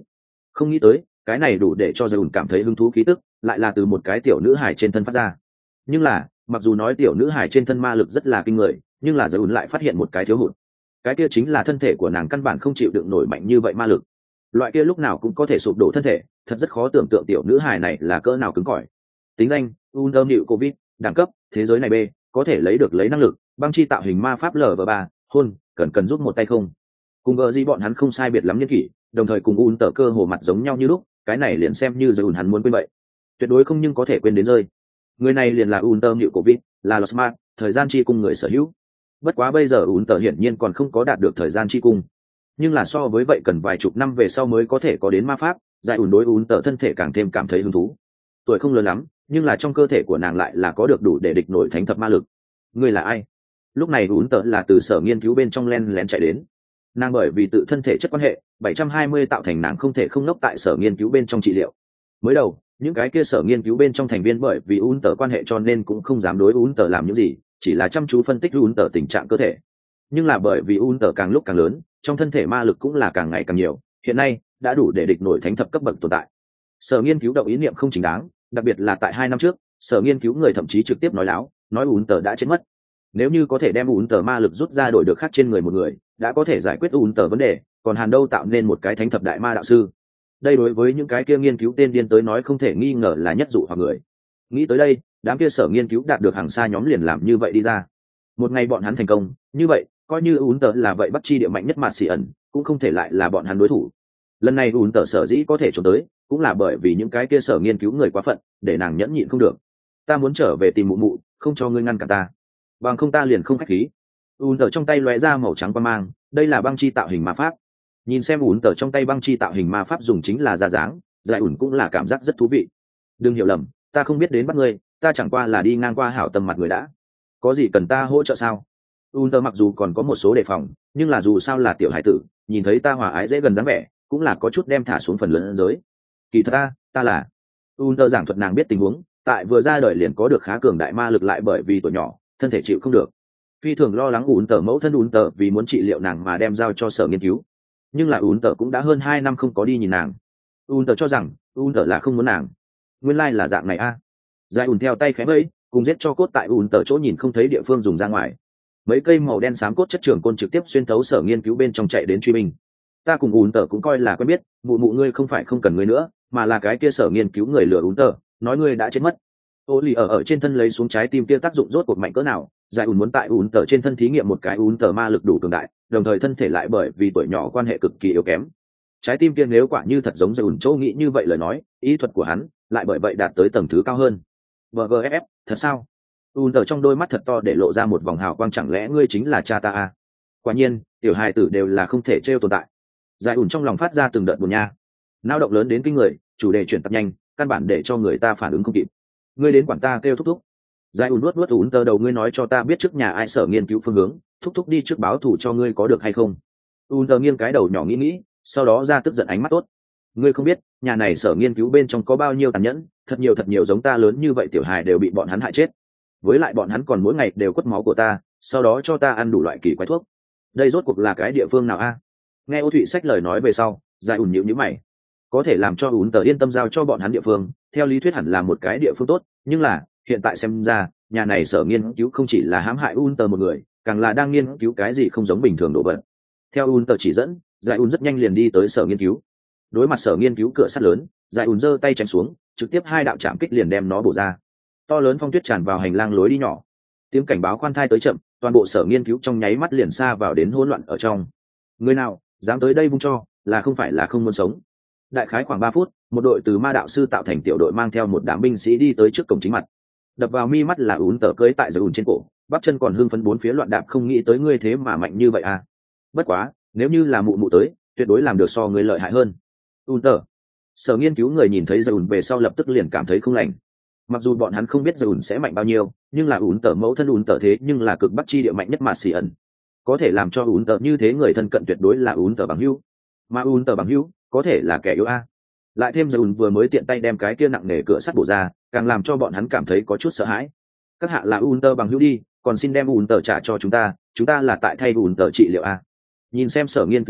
Speaker 1: Không nghĩ tới cái này đủ để cho Dùn cảm thấy hứng thú khí tức lại là từ một cái tiểu nữ hải trên thân phát ra. Nhưng là mặc dù nói tiểu nữ hải trên thân ma lực rất là kinh người, nhưng là Dùn lại phát hiện một cái thiếu hụt. Cái kia chính là thân thể của nàng căn bản không chịu đựng nổi mạnh như vậy ma lực. Loại kia lúc nào cũng có thể sụp đổ thân thể, thật rất khó tưởng tượng tiểu nữ hải này là cỡ nào cứng cỏi. Tính danh Under Nịu Covid, đẳng cấp thế giới này B, có thể lấy được lấy năng lực băng chi tạo hình ma pháp L V ba, hôn cần cần giúp một tay không. Cùng gờ gì bọn hắn không sai biệt lắm nhân kỷ, đồng thời cùng Un tờ cơ hồ mặt giống nhau như lúc, cái này liền xem như Dùn hắn muốn quên vậy, tuyệt đối không nhưng có thể quên đến rơi. Người này liền là Under Nịu Covid, là Losmart, thời gian chi cung người sở hữu. Bất quá bây giờ Un tờ hiển nhiên còn không có đạt được thời gian chi cung, nhưng là so với vậy cần vài chục năm về sau mới có thể có đến ma pháp, giải ủn đối Un tờ thân thể càng thêm cảm thấy hứng thú. Tuổi không lớn lắm, nhưng là trong cơ thể của nàng lại là có được đủ để địch nổi thánh thập ma lực. Người là ai? Lúc này Un tờ là từ sở nghiên cứu bên trong len lén chạy đến. Nàng bởi vì tự thân thể chất quan hệ bảy trăm hai mươi tạo thành nàng không thể không nốc tại sở nghiên cứu bên trong trị liệu. Mới đầu những cái kia sở nghiên cứu bên trong thành viên bởi vì Un tờ quan hệ cho nên cũng không dám đối Un tờ làm những gì, chỉ là chăm chú phân tích Un tờ tình trạng cơ thể. Nhưng là bởi vì Un tờ càng lúc càng lớn, trong thân thể ma lực cũng là càng ngày càng nhiều, hiện nay đã đủ để địch nổi thánh thập cấp bậc tồn tại. Sở nghiên cứu động ý niệm không chính đáng, đặc biệt là tại hai năm trước, sở nghiên cứu người thậm chí trực tiếp nói láo, nói Un tờ đã chết mất. Nếu như có thể đem Un tờ ma lực rút ra đổi được khác trên người một người, đã có thể giải quyết Un tờ vấn đề, còn Hàn đâu tạo nên một cái thánh thập đại ma đạo sư. Đây đối với những cái kia nghiên cứu tên điên tới nói không thể nghi ngờ là nhất dụ hoặc người. Nghĩ tới đây, đám kia sở nghiên cứu đạt được hàng xa nhóm liền làm như vậy đi ra. Một ngày bọn hắn thành công, như vậy coi như Un tờ là vậy bắt chi địa mạnh nhất Mạt Xỉ ẩn, cũng không thể lại là bọn hắn đối thủ. Lần này Un tờ sở dĩ có thể trốn tới, cũng là bởi vì những cái kia sở nghiên cứu người quá phận, để nàng nhẫn nhịn không được. Ta muốn trở về tìm mụ mụ, không cho ngươi ngăn cản ta, bằng không ta liền không khách khí. Un tờ trong tay lóe ra màu trắng quang mang, đây là băng chi tạo hình ma pháp. Nhìn xem Un tờ trong tay băng chi tạo hình ma pháp dùng chính là ra dáng, giải ủn cũng là cảm giác rất thú vị. Đừng hiểu lầm, ta không biết đến bắt ngươi, ta chẳng qua là đi ngang qua hảo tâm mặt người đã. Có gì cần ta hỗ trợ sao? Un tờ mặc dù còn có một số đề phòng, nhưng là dù sao là tiểu hải tử, nhìn thấy ta hòa ái dễ gần dáng vẻ, cũng là có chút đem thả xuống phần lớn giới. Kỳ thật ta, ta là Un tờ giảng thuật nàng biết tình huống, tại vừa ra đời liền có được khá cường đại ma lực, lại bởi vì tuổi nhỏ thân thể chịu không được, phi thường lo lắng Un tờ mẫu thân Un tờ vì muốn trị liệu nàng mà đem giao cho sở nghiên cứu. Nhưng là Un tờ cũng đã hơn hai năm không có đi nhìn nàng. Un tờ cho rằng Un tờ là không muốn nàng, nguyên lai là dạng này a. À. Giải ùn theo tay khẽ vẫy, cùng giết cho cốt tại Un tờ chỗ nhìn không thấy địa phương dùng ra ngoài. Mấy cây màu đen xám cốt chất trường côn trực tiếp xuyên thấu sở nghiên cứu bên trong chạy đến truy binh. Ta cùng Un tờ cũng coi là quen biết, mụ mụ ngươi không phải không cần ngươi nữa, mà là cái kia sở nghiên cứu người lừa Un tờ, nói ngươi đã chết mất. Ô lì ở ở trên thân lấy xuống trái tim kia tác dụng rốt cuộc mạnh cỡ nào? Giải ùn muốn tại Un tờ trên thân thí nghiệm một cái Un tờ ma lực đủ cường đại, đồng thời thân thể lại bởi vì tuổi nhỏ quan hệ cực kỳ yếu kém. Trái tim kia nếu quả như thật giống Giải ùn chỗ nghĩ như vậy lời nói, ý thuật của hắn lại bởi vậy đạt tới tầng thứ cao hơn. vê giê ép ép, thật sao? Un tờ trong đôi mắt thật to để lộ ra một vòng hào quang, chẳng lẽ ngươi chính là cha ta à? Quả nhiên, tiểu hài tử đều là không thể trêu tồn tại. Giải ùn trong lòng phát ra từng đợt buồn nha. Nao động lớn đến kinh người, chủ đề chuyển tập nhanh, căn bản để cho người ta phản ứng không kịp. Ngươi đến quản ta kêu thúc thúc. Giải ùn nuốt nuốt Un tờ đầu, ngươi nói cho ta biết trước nhà ai sở nghiên cứu phương hướng, thúc thúc đi trước báo thù cho ngươi có được hay không? Un tờ nghiêng cái đầu nhỏ nghĩ nghĩ, sau đó ra tức giận ánh mắt tốt. Ngươi không biết, nhà này sở nghiên cứu bên trong có bao nhiêu tàn nhẫn, thật nhiều thật nhiều giống ta lớn như vậy tiểu hài đều bị bọn hắn hại chết. Với lại bọn hắn còn mỗi ngày đều quất máu của ta, sau đó cho ta ăn đủ loại kỳ quái thuốc. Đây rốt cuộc là cái địa phương nào a? Nghe Ô Thụy Sách lời nói về sau, Giải ùn nhíu nhíu mày. Có thể làm cho Un tờ yên tâm giao cho bọn hắn địa phương, theo lý thuyết hẳn là một cái địa phương tốt, nhưng là hiện tại xem ra, nhà này sở nghiên cứu không chỉ là hãm hại Un tờ một người, càng là đang nghiên cứu cái gì không giống bình thường đồ vật. Theo Un tờ chỉ dẫn, Giải ùn rất nhanh liền đi tới sở nghiên cứu. Đối mặt sở nghiên cứu cửa sắt lớn, Giải ùn giơ tay chém xuống, trực tiếp hai đạo chạm kích liền đem nó bổ ra. To lớn phong tuyết tràn vào hành lang lối đi nhỏ. Tiếng cảnh báo khoan thai tới chậm, toàn bộ sở nghiên cứu trong nháy mắt liền xa vào đến hỗn loạn ở trong. Người nào dám tới đây vung cho, là không phải là không muốn sống. Đại khái khoảng ba phút, một đội từ ma đạo sư tạo thành tiểu đội mang theo một đám binh sĩ đi tới trước cổng chính mặt. Đập vào mi mắt là Un tờ cưỡi tại Giải ùn trên cổ, bắp chân còn hưng phấn bốn phía loạn đạp, không nghĩ tới ngươi thế mà mạnh như vậy à. Bất quá, nếu như là mụ mụ tới, tuyệt đối làm được so ngươi lợi hại hơn. Un tờ. Sở nghiên cứu người nhìn thấy Giải ùn về sau lập tức liền cảm thấy không lành. Mặc dù bọn hắn không biết Giải ùn sẽ mạnh bao nhiêu, nhưng là Un tờ mẫu thân Un tờ thế nhưng là cực bắc chi địa mạnh nhất Mạt Xỉ ẩn. Có thể làm cho Un tờ như thế người thân cận tuyệt đối là Un tờ bằng hữu. Mà Un tờ bằng hữu có thể là kẻ yếu a. Lại thêm Giải ùn vừa mới tiện tay đem cái kia nặng nề cửa sắt bổ ra, càng làm cho bọn hắn cảm thấy có chút sợ hãi. Các hạ là Un tờ bằng hữu đi, còn xin đem Un tờ trả cho chúng ta, chúng ta là tại thay Un tờ trị liệu a. Nhìn xem sở nghiên cứu người,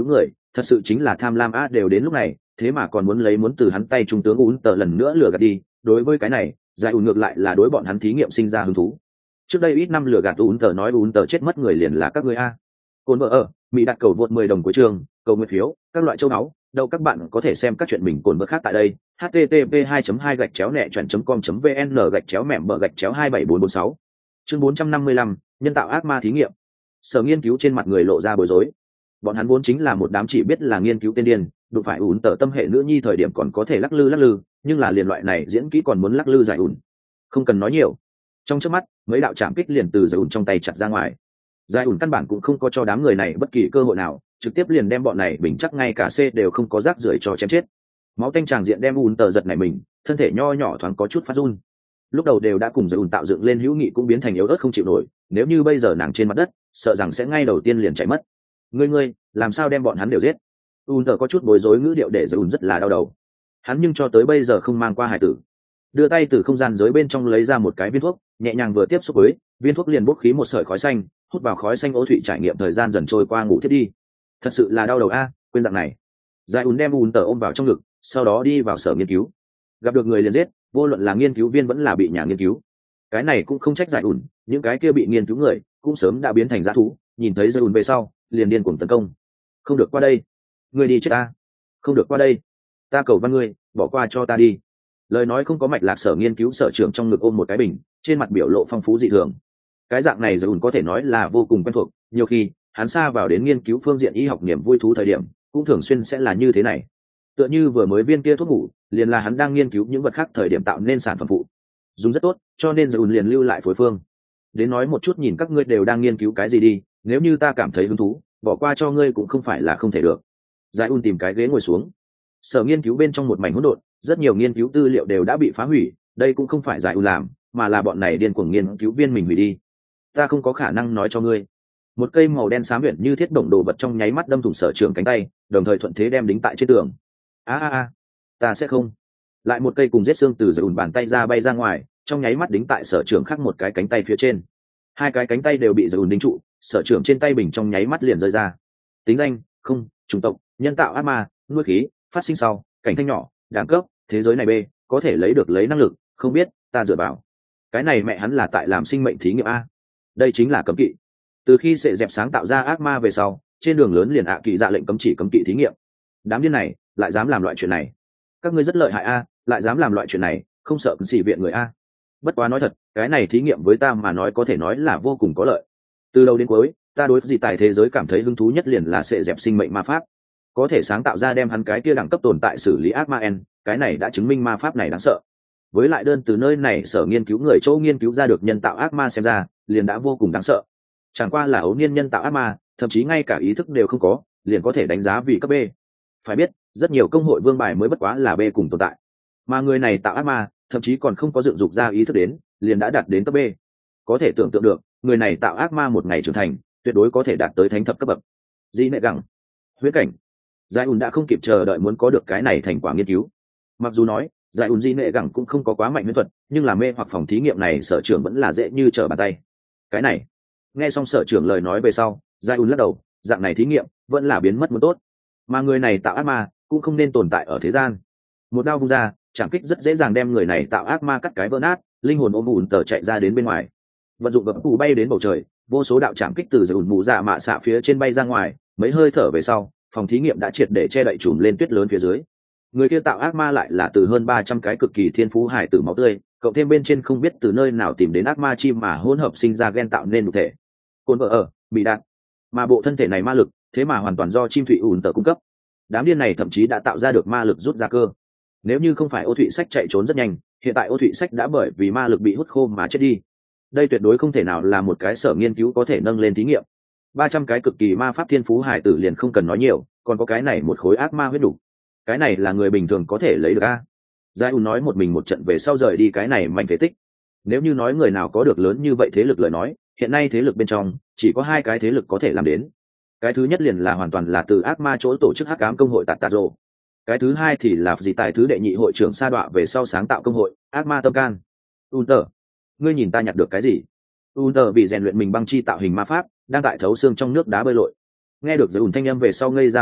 Speaker 1: thật sự chính là tham lam á, đều đến lúc này thế mà còn muốn lấy muốn từ hắn tay trung tướng ún tờ lần nữa lừa gạt đi. Đối với cái này giải ùn ngược lại là đối bọn hắn thí nghiệm sinh ra hứng thú. Trước đây ít năm lừa gạt ún tờ nói ún tờ chết mất người liền là các ngươi a. Cồn vợ ở mỹ đặt cầu vượt mười đồng của trường, cầu nguyện phiếu, các loại châu náu đâu các bạn có thể xem các chuyện mình cồn vợ khác tại đây. H T T P hai hai gạch chéo nẹ chuẩn com vn gạch chéo mẻm bờ gạch chéo hai bảy bốn bốn sáu. Chương bốn trăm năm mươi lăm, nhân tạo ác ma thí nghiệm. Sở nghiên cứu trên mặt người lộ ra bối rối. Bọn hắn vốn chính là một đám chỉ biết là nghiên cứu tiên điên, đụng phải ủn tờ tâm hệ nữ nhi thời điểm còn có thể lắc lư lắc lư, nhưng là liền loại này diễn kỹ còn muốn lắc lư giải ủn. Không cần nói nhiều. Trong chớp mắt, mấy đạo chạm kích liền từ giải ủn trong tay chặt ra ngoài. Giải ủn căn bản cũng không có cho đám người này bất kỳ cơ hội nào, trực tiếp liền đem bọn này bình chắc ngay cả C đều không có rác rưởi cho chém chết. Máu tanh tràng diện đem ủn tờ giật này mình, thân thể nho nhỏ thoáng có chút phát run. Lúc đầu đều đã cùng giải ủn tạo dựng lên hữu nghị cũng biến thành yếu ớt không chịu nổi, nếu như bây giờ nàng trên mặt đất, sợ rằng sẽ ngay đầu tiên liền chạy mất. Ngươi ngươi, làm sao đem bọn hắn đều giết? ủn tờ có chút bối rối ngữ điệu để giải ủn rất là đau đầu. Hắn nhưng cho tới bây giờ không mang qua hài tử. Đưa tay từ không gian giới bên trong lấy ra một cái viên thuốc, nhẹ nhàng vừa tiếp xúc với viên thuốc liền bốc khí một sợi khói xanh, hút vào khói xanh. Ô Thụy trải nghiệm thời gian dần trôi qua ngủ thiết đi. Thật sự là đau đầu a, quên dạng này. Giải ủn đem ủn tờ ôm vào trong ngực, sau đó đi vào sở nghiên cứu. Gặp được người liền giết, vô luận là nghiên cứu viên vẫn là bị nhà nghiên cứu. Cái này cũng không trách giải ủn, những cái kia bị nghiên cứu người cũng sớm đã biến thành dã thú, nhìn thấy giải ủn về sau liền điên cuồng tấn công. Không được qua đây, ngươi đi chết ta. Không được qua đây, ta cầu văn ngươi bỏ qua cho ta đi. Lời nói không có mạch lạc, sở nghiên cứu sở trưởng trong ngực ôm một cái bình, trên mặt biểu lộ phong phú dị thường. Cái dạng này giải ủn có thể nói là vô cùng quen thuộc, nhiều khi hắn xa vào đến nghiên cứu phương diện y học niềm vui thú thời điểm cũng thường xuyên sẽ là như thế này. Tựa như vừa mới viên kia thuốc ngủ liền là hắn đang nghiên cứu những vật khác thời điểm tạo nên sản phẩm phụ, dùng rất tốt, cho nên giải ủn liền lưu lại phối phương. Đến nói một chút nhìn các ngươi đều đang nghiên cứu cái gì đi, nếu như ta cảm thấy hứng thú bỏ qua cho ngươi cũng không phải là không thể được. Giải ủn tìm cái ghế ngồi xuống. Sở nghiên cứu bên trong một mảnh hỗn độn, rất nhiều nghiên cứu tư liệu đều đã bị phá hủy, đây cũng không phải giải ủn làm, mà là bọn này điên cuồng nghiên cứu viên mình hủy đi. Ta không có khả năng nói cho ngươi. Một cây màu đen xám biển như thiết động đồ vật trong nháy mắt đâm thủng sở trường cánh tay, đồng thời thuận thế đem đính tại trên tường. A a a, ta sẽ không. Lại một cây cùng giết xương từ giải ủn bàn tay ra bay ra ngoài, trong nháy mắt đính tại sở trường khác một cái cánh tay phía trên. Hai cái cánh tay đều bị giải ủn đính trụ, sở trường trên tay bình trong nháy mắt liền rơi ra. Tính danh: không, chủng tộc: nhân tạo ác ma, nuôi khí, phát sinh sau, cảnh thanh nhỏ, đẳng cấp: thế giới này B, có thể lấy được lấy năng lực, không biết, ta dựa vào. Cái này mẹ hắn là tại làm sinh mệnh thí nghiệm a. Đây chính là cấm kỵ. Từ khi Sệ Dẹp sáng tạo ra ác ma về sau, trên đường lớn liền ạ kỳ dạ lệnh cấm chỉ cấm kỵ thí nghiệm. Đám điên này lại dám làm loại chuyện này. Các ngươi rất lợi hại a, lại dám làm loại chuyện này, không sợ xỉ viện người a. Bất quá nói thật, cái này thí nghiệm với ta mà nói có thể nói là vô cùng có lợi. Từ đầu đến cuối, ta đối với gì tại thế giới cảm thấy hứng thú nhất liền là Sệ Dẹp sinh mệnh ma pháp. Có thể sáng tạo ra đem hắn cái kia đẳng cấp tồn tại xử lý ác ma en, cái này đã chứng minh ma pháp này đáng sợ. Với lại đơn từ nơi này sở nghiên cứu người chỗ nghiên cứu ra được nhân tạo ác ma xem ra liền đã vô cùng đáng sợ. Chẳng qua là ấu niên nhân tạo ác ma, thậm chí ngay cả ý thức đều không có, liền có thể đánh giá vì cấp B. Phải biết, rất nhiều công hội vương bài mới bất quá là B cùng tồn tại, mà người này tạo ác ma, thậm chí còn không có dựng dục ra ý thức đến, liền đã đạt đến cấp B. Có thể tưởng tượng được, người này tạo ác ma một ngày trưởng thành, tuyệt đối có thể đạt tới thánh thập cấp bậc. Di nệ gẳng, huyết cảnh. Giải ùn đã không kịp chờ đợi muốn có được cái này thành quả nghiên cứu. Mặc dù nói giải ùn di nệ gẳng cũng không có quá mạnh huyễn thuật, nhưng là mê hoặc phòng thí nghiệm này sở trưởng vẫn là dễ như trở bàn tay. Cái này, nghe xong sở trưởng lời nói về sau, giải ùn lắc đầu, dạng này thí nghiệm vẫn là biến mất muốn tốt, mà người này tạo ác ma cũng không nên tồn tại ở thế gian. Một đao vung ra, chạm kích rất dễ dàng đem người này tạo ác ma cắt cái vỡ nát, linh hồn ôm ùn tờ chạy ra đến bên ngoài, vận dụng gập cụ bay đến bầu trời, vô số đạo chạm kích từ giải ùn mù dạ mạ xạ phía trên bay ra ngoài, mấy hơi thở về sau, phòng thí nghiệm đã triệt để che đậy trùm lên tuyết lớn phía dưới. Người kia tạo ác ma lại là từ hơn ba trăm cái cực kỳ thiên phú hải tử máu tươi, cộng thêm bên trên không biết từ nơi nào tìm đến ác ma chim mà hỗn hợp sinh ra gen tạo nên nhục thể. Cồn vợ ở bị đạn, mà bộ thân thể này ma lực thế mà hoàn toàn do chim thủy ùn tờ cung cấp. Đám điên này thậm chí đã tạo ra được ma lực rút ra cơ. Nếu như không phải Ô Thụy Sách chạy trốn rất nhanh, hiện tại Ô Thụy Sách đã bởi vì ma lực bị hút khô mà chết đi. Đây tuyệt đối không thể nào là một cái sở nghiên cứu có thể nâng lên thí nghiệm. Ba trăm cái cực kỳ ma pháp thiên phú hải tử liền không cần nói nhiều, còn có cái này một khối ác ma huyết đủ. Cái này là người bình thường có thể lấy được a. Giải ùn nói một mình một trận về sau rời đi cái này mạnh phế tích. Nếu như nói người nào có được lớn như vậy thế lực lời nói, hiện nay thế lực bên trong chỉ có hai cái thế lực có thể làm đến. Cái thứ nhất liền là hoàn toàn là từ ác ma chỗ tổ chức hắc ám công hội Tạt Tạt Rồ. Cái thứ hai thì là gì tài thứ đệ nhị hội trưởng sa đọa về sau sáng tạo công hội ác ma tâm can. Unter, ngươi nhìn ta nhặt được cái gì? Unter vì rèn luyện mình băng chi tạo hình ma pháp, đang tại thấu xương trong nước đá bơi lội. Nghe được giới ùn thanh âm về sau ngây ra một lúc,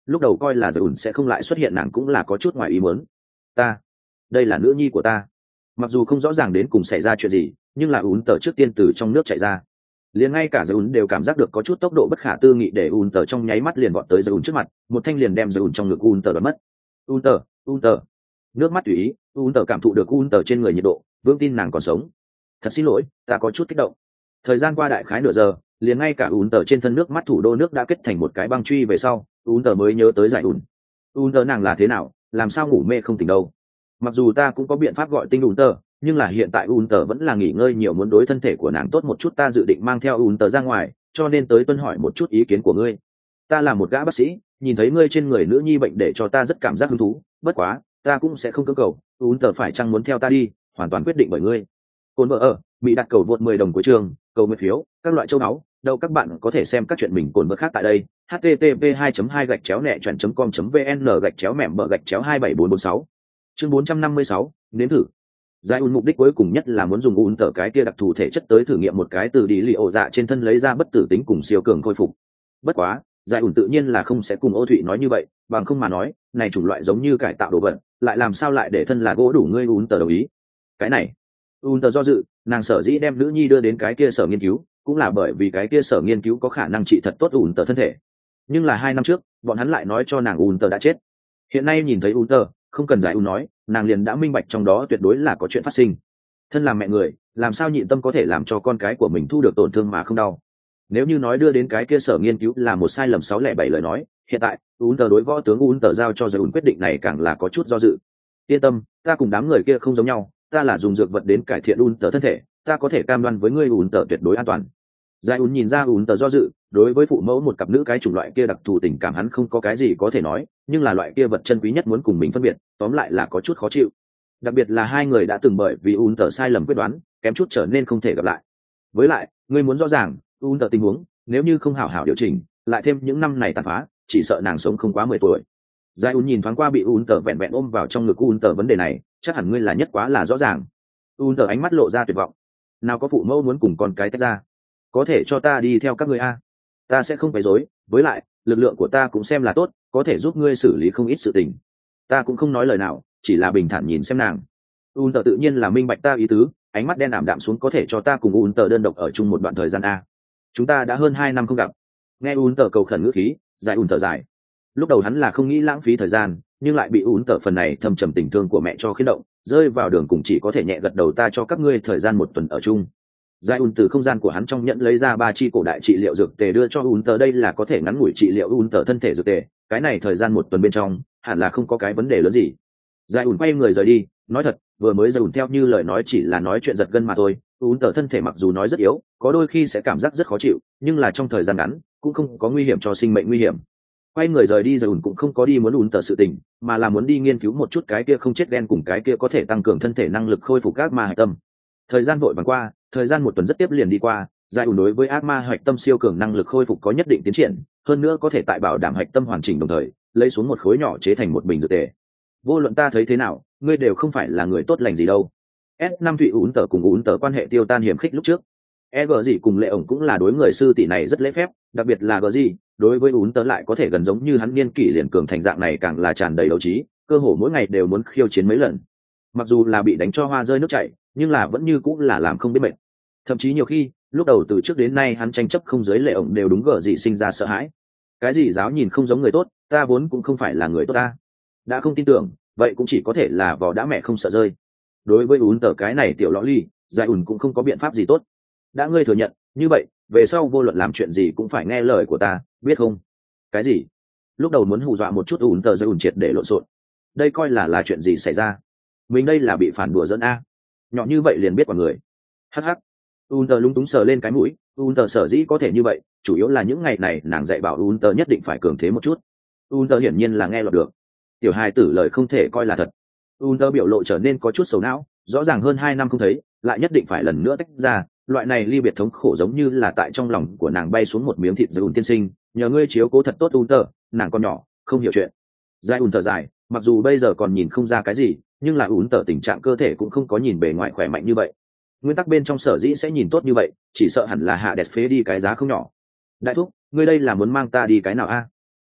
Speaker 1: lúc đầu coi là giải ủn sẽ không lại xuất hiện nàng cũng là có chút ngoài ý muốn. Ta, đây là nữ nhi của ta. Mặc dù không rõ ràng đến cùng xảy ra chuyện gì, nhưng là ún tờ trước tiên từ trong nước chạy ra. Liền ngay cả giải ún đều cảm giác được có chút tốc độ bất khả tư nghị, để ún tờ trong nháy mắt liền vọt tới giải ún trước mặt, một thanh liền đem giải ún trong ngực ún tờ đoạt mất. ún tờ ún tờ nước mắt tùy ý, ún tờ cảm thụ được ún tờ trên người nhiệt độ, vững tin nàng còn sống. Thật xin lỗi, ta có chút kích động. Thời gian qua đại khái nửa giờ, liền ngay cả ún tờ trên thân nước mắt thủ đô nước đã kết thành một cái băng truy về sau, ún tờ mới nhớ tới giải ún. ún tờ nàng là thế nào, làm sao ngủ mê không tỉnh đâu. Mặc dù ta cũng có biện pháp gọi tinh ún tờ, nhưng là hiện tại ún tờ vẫn là nghỉ ngơi nhiều, muốn đối thân thể của nàng tốt một chút, ta dự định mang theo ún tờ ra ngoài, cho nên tới tuân hỏi một chút ý kiến của ngươi. Ta là một gã bác sĩ, nhìn thấy ngươi trên người nữ nhi bệnh để cho ta rất cảm giác hứng thú, bất quá ta cũng sẽ không cưỡng cầu, ún tờ phải chăng muốn theo ta đi, hoàn toàn quyết định bởi ngươi. Cồn vợ ở bị đặt cầu vượt mười đồng cuối trường, cầu nguyện phiếu, các loại châu náu, đâu các bạn có thể xem các chuyện mình cồn vợ khác tại đây. h t t p hai hai gạch chéo nẹ chọn com vn gạch chéo mẹm bờ gạch chéo hai bảy bốn bốn sáu. Chương bốn trăm năm mươi sáu, nếm thử. Giải ùn mục đích cuối cùng nhất là muốn dùng ùn tờ cái kia đặc thù thể chất tới thử nghiệm một cái từ đi lì ổ dạ trên thân lấy ra bất tử tính cùng siêu cường khôi phục. Bất quá, giải ùn tự nhiên là không sẽ cùng Ô Thụy nói như vậy, bằng không mà nói, này chủng loại giống như cải tạo đồ vật, lại làm sao lại để thân là gỗ đủ ngươi ùn tờ đồng ý. Cái này, ùn tờ do dự, nàng sở dĩ đem nữ nhi đưa đến cái kia sở nghiên cứu, cũng là bởi vì cái kia sở nghiên cứu có khả năng trị thật tốt ùn tờ thân thể. Nhưng là hai năm trước, bọn hắn lại nói cho nàng ùn tờ đã chết. Hiện nay nhìn thấy ùn tờ, không cần giải ùn nói, nàng liền đã minh bạch trong đó tuyệt đối là có chuyện phát sinh. Thân làm mẹ người, làm sao nhịn tâm có thể làm cho con cái của mình thu được tổn thương mà không đau. Nếu như nói đưa đến cái kia sở nghiên cứu là một sai lầm sáu lẻ bảy lời nói, hiện tại ùn tờ đối võ tướng ùn tờ giao cho giải ùn quyết định này càng là có chút do dự. Yên tâm, ta cùng đám người kia không giống nhau, ta là dùng dược vật đến cải thiện ùn tờ thân thể, ta có thể cam đoan với ngươi ùn tờ tuyệt đối an toàn. Giải ùn nhìn ra ùn tờ do dự, đối với phụ mẫu một cặp nữ cái chủng loại kia đặc thù tình cảm hắn không có cái gì có thể nói, nhưng là loại kia vật chân quý nhất muốn cùng mình phân biệt, tóm lại là có chút khó chịu. Đặc biệt là hai người đã từng bởi vì ùn tờ sai lầm quyết đoán, kém chút trở nên không thể gặp lại. Với lại, ngươi muốn rõ ràng, ùn tờ tình huống, nếu như không hảo hảo điều chỉnh, lại thêm những năm này tàn phá, chỉ sợ nàng sống không quá mười tuổi. Giải ùn nhìn thoáng qua bị ùn tờ vẹn vẹn ôm vào trong ngực ùn tờ vấn đề này, chắc hẳn ngươi là nhất quá là rõ ràng. ùn tờ ánh mắt lộ ra tuyệt vọng. Nào có phụ mẫu muốn cùng con cái tách ra, có thể cho ta đi theo các ngươi a, ta sẽ không phải dối, với lại lực lượng của ta cũng xem là tốt, có thể giúp ngươi xử lý không ít sự tình. Ta cũng không nói lời nào, chỉ là bình thản nhìn xem nàng. Un tờ tự nhiên là minh bạch ta ý tứ, ánh mắt đen ảm đạm xuống, có thể cho ta cùng Un tờ đơn độc ở chung một đoạn thời gian a. Chúng ta đã hơn hai năm không gặp. Nghe Un tờ cầu khẩn ngữ khí, dài Un tờ dài. Lúc đầu hắn là không nghĩ lãng phí thời gian, nhưng lại bị Un tờ phần này thâm trầm tình thương của mẹ cho khiến động, rơi vào đường cùng chỉ có thể nhẹ gật đầu, ta cho các ngươi thời gian một tuần ở chung. Giải ùn từ không gian của hắn trong nhận lấy ra ba chi cổ đại trị liệu dược tề đưa cho ùn tờ, đây là có thể ngắn ngủi trị liệu ùn tờ thân thể dược tề, cái này thời gian một tuần bên trong hẳn là không có cái vấn đề lớn gì. Giải ùn quay người rời đi, nói thật, vừa mới giải ùn theo như lời nói chỉ là nói chuyện giật gân mà thôi. Ùn tờ thân thể mặc dù nói rất yếu, có đôi khi sẽ cảm giác rất khó chịu, nhưng là trong thời gian ngắn cũng không có nguy hiểm cho sinh mệnh nguy hiểm. Quay người rời đi, giải ùn cũng không có đi muốn ùn tờ sự tình, mà là muốn đi nghiên cứu một chút cái kia không chết đen cùng cái kia có thể tăng cường thân thể năng lực khôi phục các ma hạch tâm. Thời gian vội vàng qua, thời gian một tuần rất tiếp liền đi qua. Giải ùn đối với ác ma hạch tâm siêu cường năng lực khôi phục có nhất định tiến triển, hơn nữa có thể tại bảo đảm hạch tâm hoàn chỉnh đồng thời lấy xuống một khối nhỏ chế thành một bình dược tề. Vô luận ta thấy thế nào, ngươi đều không phải là người tốt lành gì đâu. S năm Thụy ún tờ cùng ún tờ quan hệ tiêu tan hiểm khích lúc trước. E G gì cùng Lệ ổng cũng là đối người sư tỷ này rất lễ phép, đặc biệt là G gì, đối với ún tờ lại có thể gần giống như hắn niên kỷ liền cường thành dạng này càng là tràn đầy đấu trí, cơ hồ mỗi ngày đều muốn khiêu chiến mấy lần. Mặc dù là bị đánh cho hoa rơi nước chảy, nhưng là vẫn như cũng là làm không biết mệt. Thậm chí nhiều khi, lúc đầu từ trước đến nay hắn tranh chấp không giới Lệ ổng đều đúng G gì sinh ra sợ hãi. Cái gì giáo nhìn không giống người tốt, ta vốn cũng không phải là người tốt ta. Đã không tin tưởng, vậy cũng chỉ có thể là vò đã mẹ không sợ rơi. Đối với ún tờ cái này tiểu lõ ly, Giải ùn cũng không có biện pháp gì tốt. Đã ngươi thừa nhận như vậy, về sau vô luận làm chuyện gì cũng phải nghe lời của ta, biết không? Cái gì? Lúc đầu muốn hù dọa một chút ún tờ Giải ùn triệt để lộn xộn. Đây coi là là chuyện gì xảy ra? Mình đây là bị phản đùa dẫn a. Nhỏ như vậy liền biết quả người. Hắc hắc. ún tờ lúng túng sờ lên cái mũi. ún tờ sở dĩ có thể như vậy, chủ yếu là những ngày này nàng dạy bảo ún tờ nhất định phải cường thế một chút. ún tờ hiển nhiên là nghe lọt được. Tiểu hài tử lời không thể coi là thật. ún tờ biểu lộ trở nên có chút sầu não, rõ ràng hơn hai năm không thấy, lại nhất định phải lần nữa tách ra. Loại này ly biệt thống khổ giống như là tại trong lòng của nàng bay xuống một miếng thịt. Giải ùn tiên sinh, nhờ ngươi chiếu cố thật tốt ún tờ, nàng còn nhỏ không hiểu chuyện. Giải ùn thở dài, mặc dù bây giờ còn nhìn không ra cái gì, nhưng là ún tờ tình trạng cơ thể cũng không có nhìn bề ngoài khỏe mạnh như vậy. Nguyên tắc bên trong sở dĩ sẽ nhìn tốt như vậy, chỉ sợ hẳn là hạ đẹp phế đi cái giá không nhỏ. Đại thúc, ngươi đây là muốn mang ta đi cái nào a?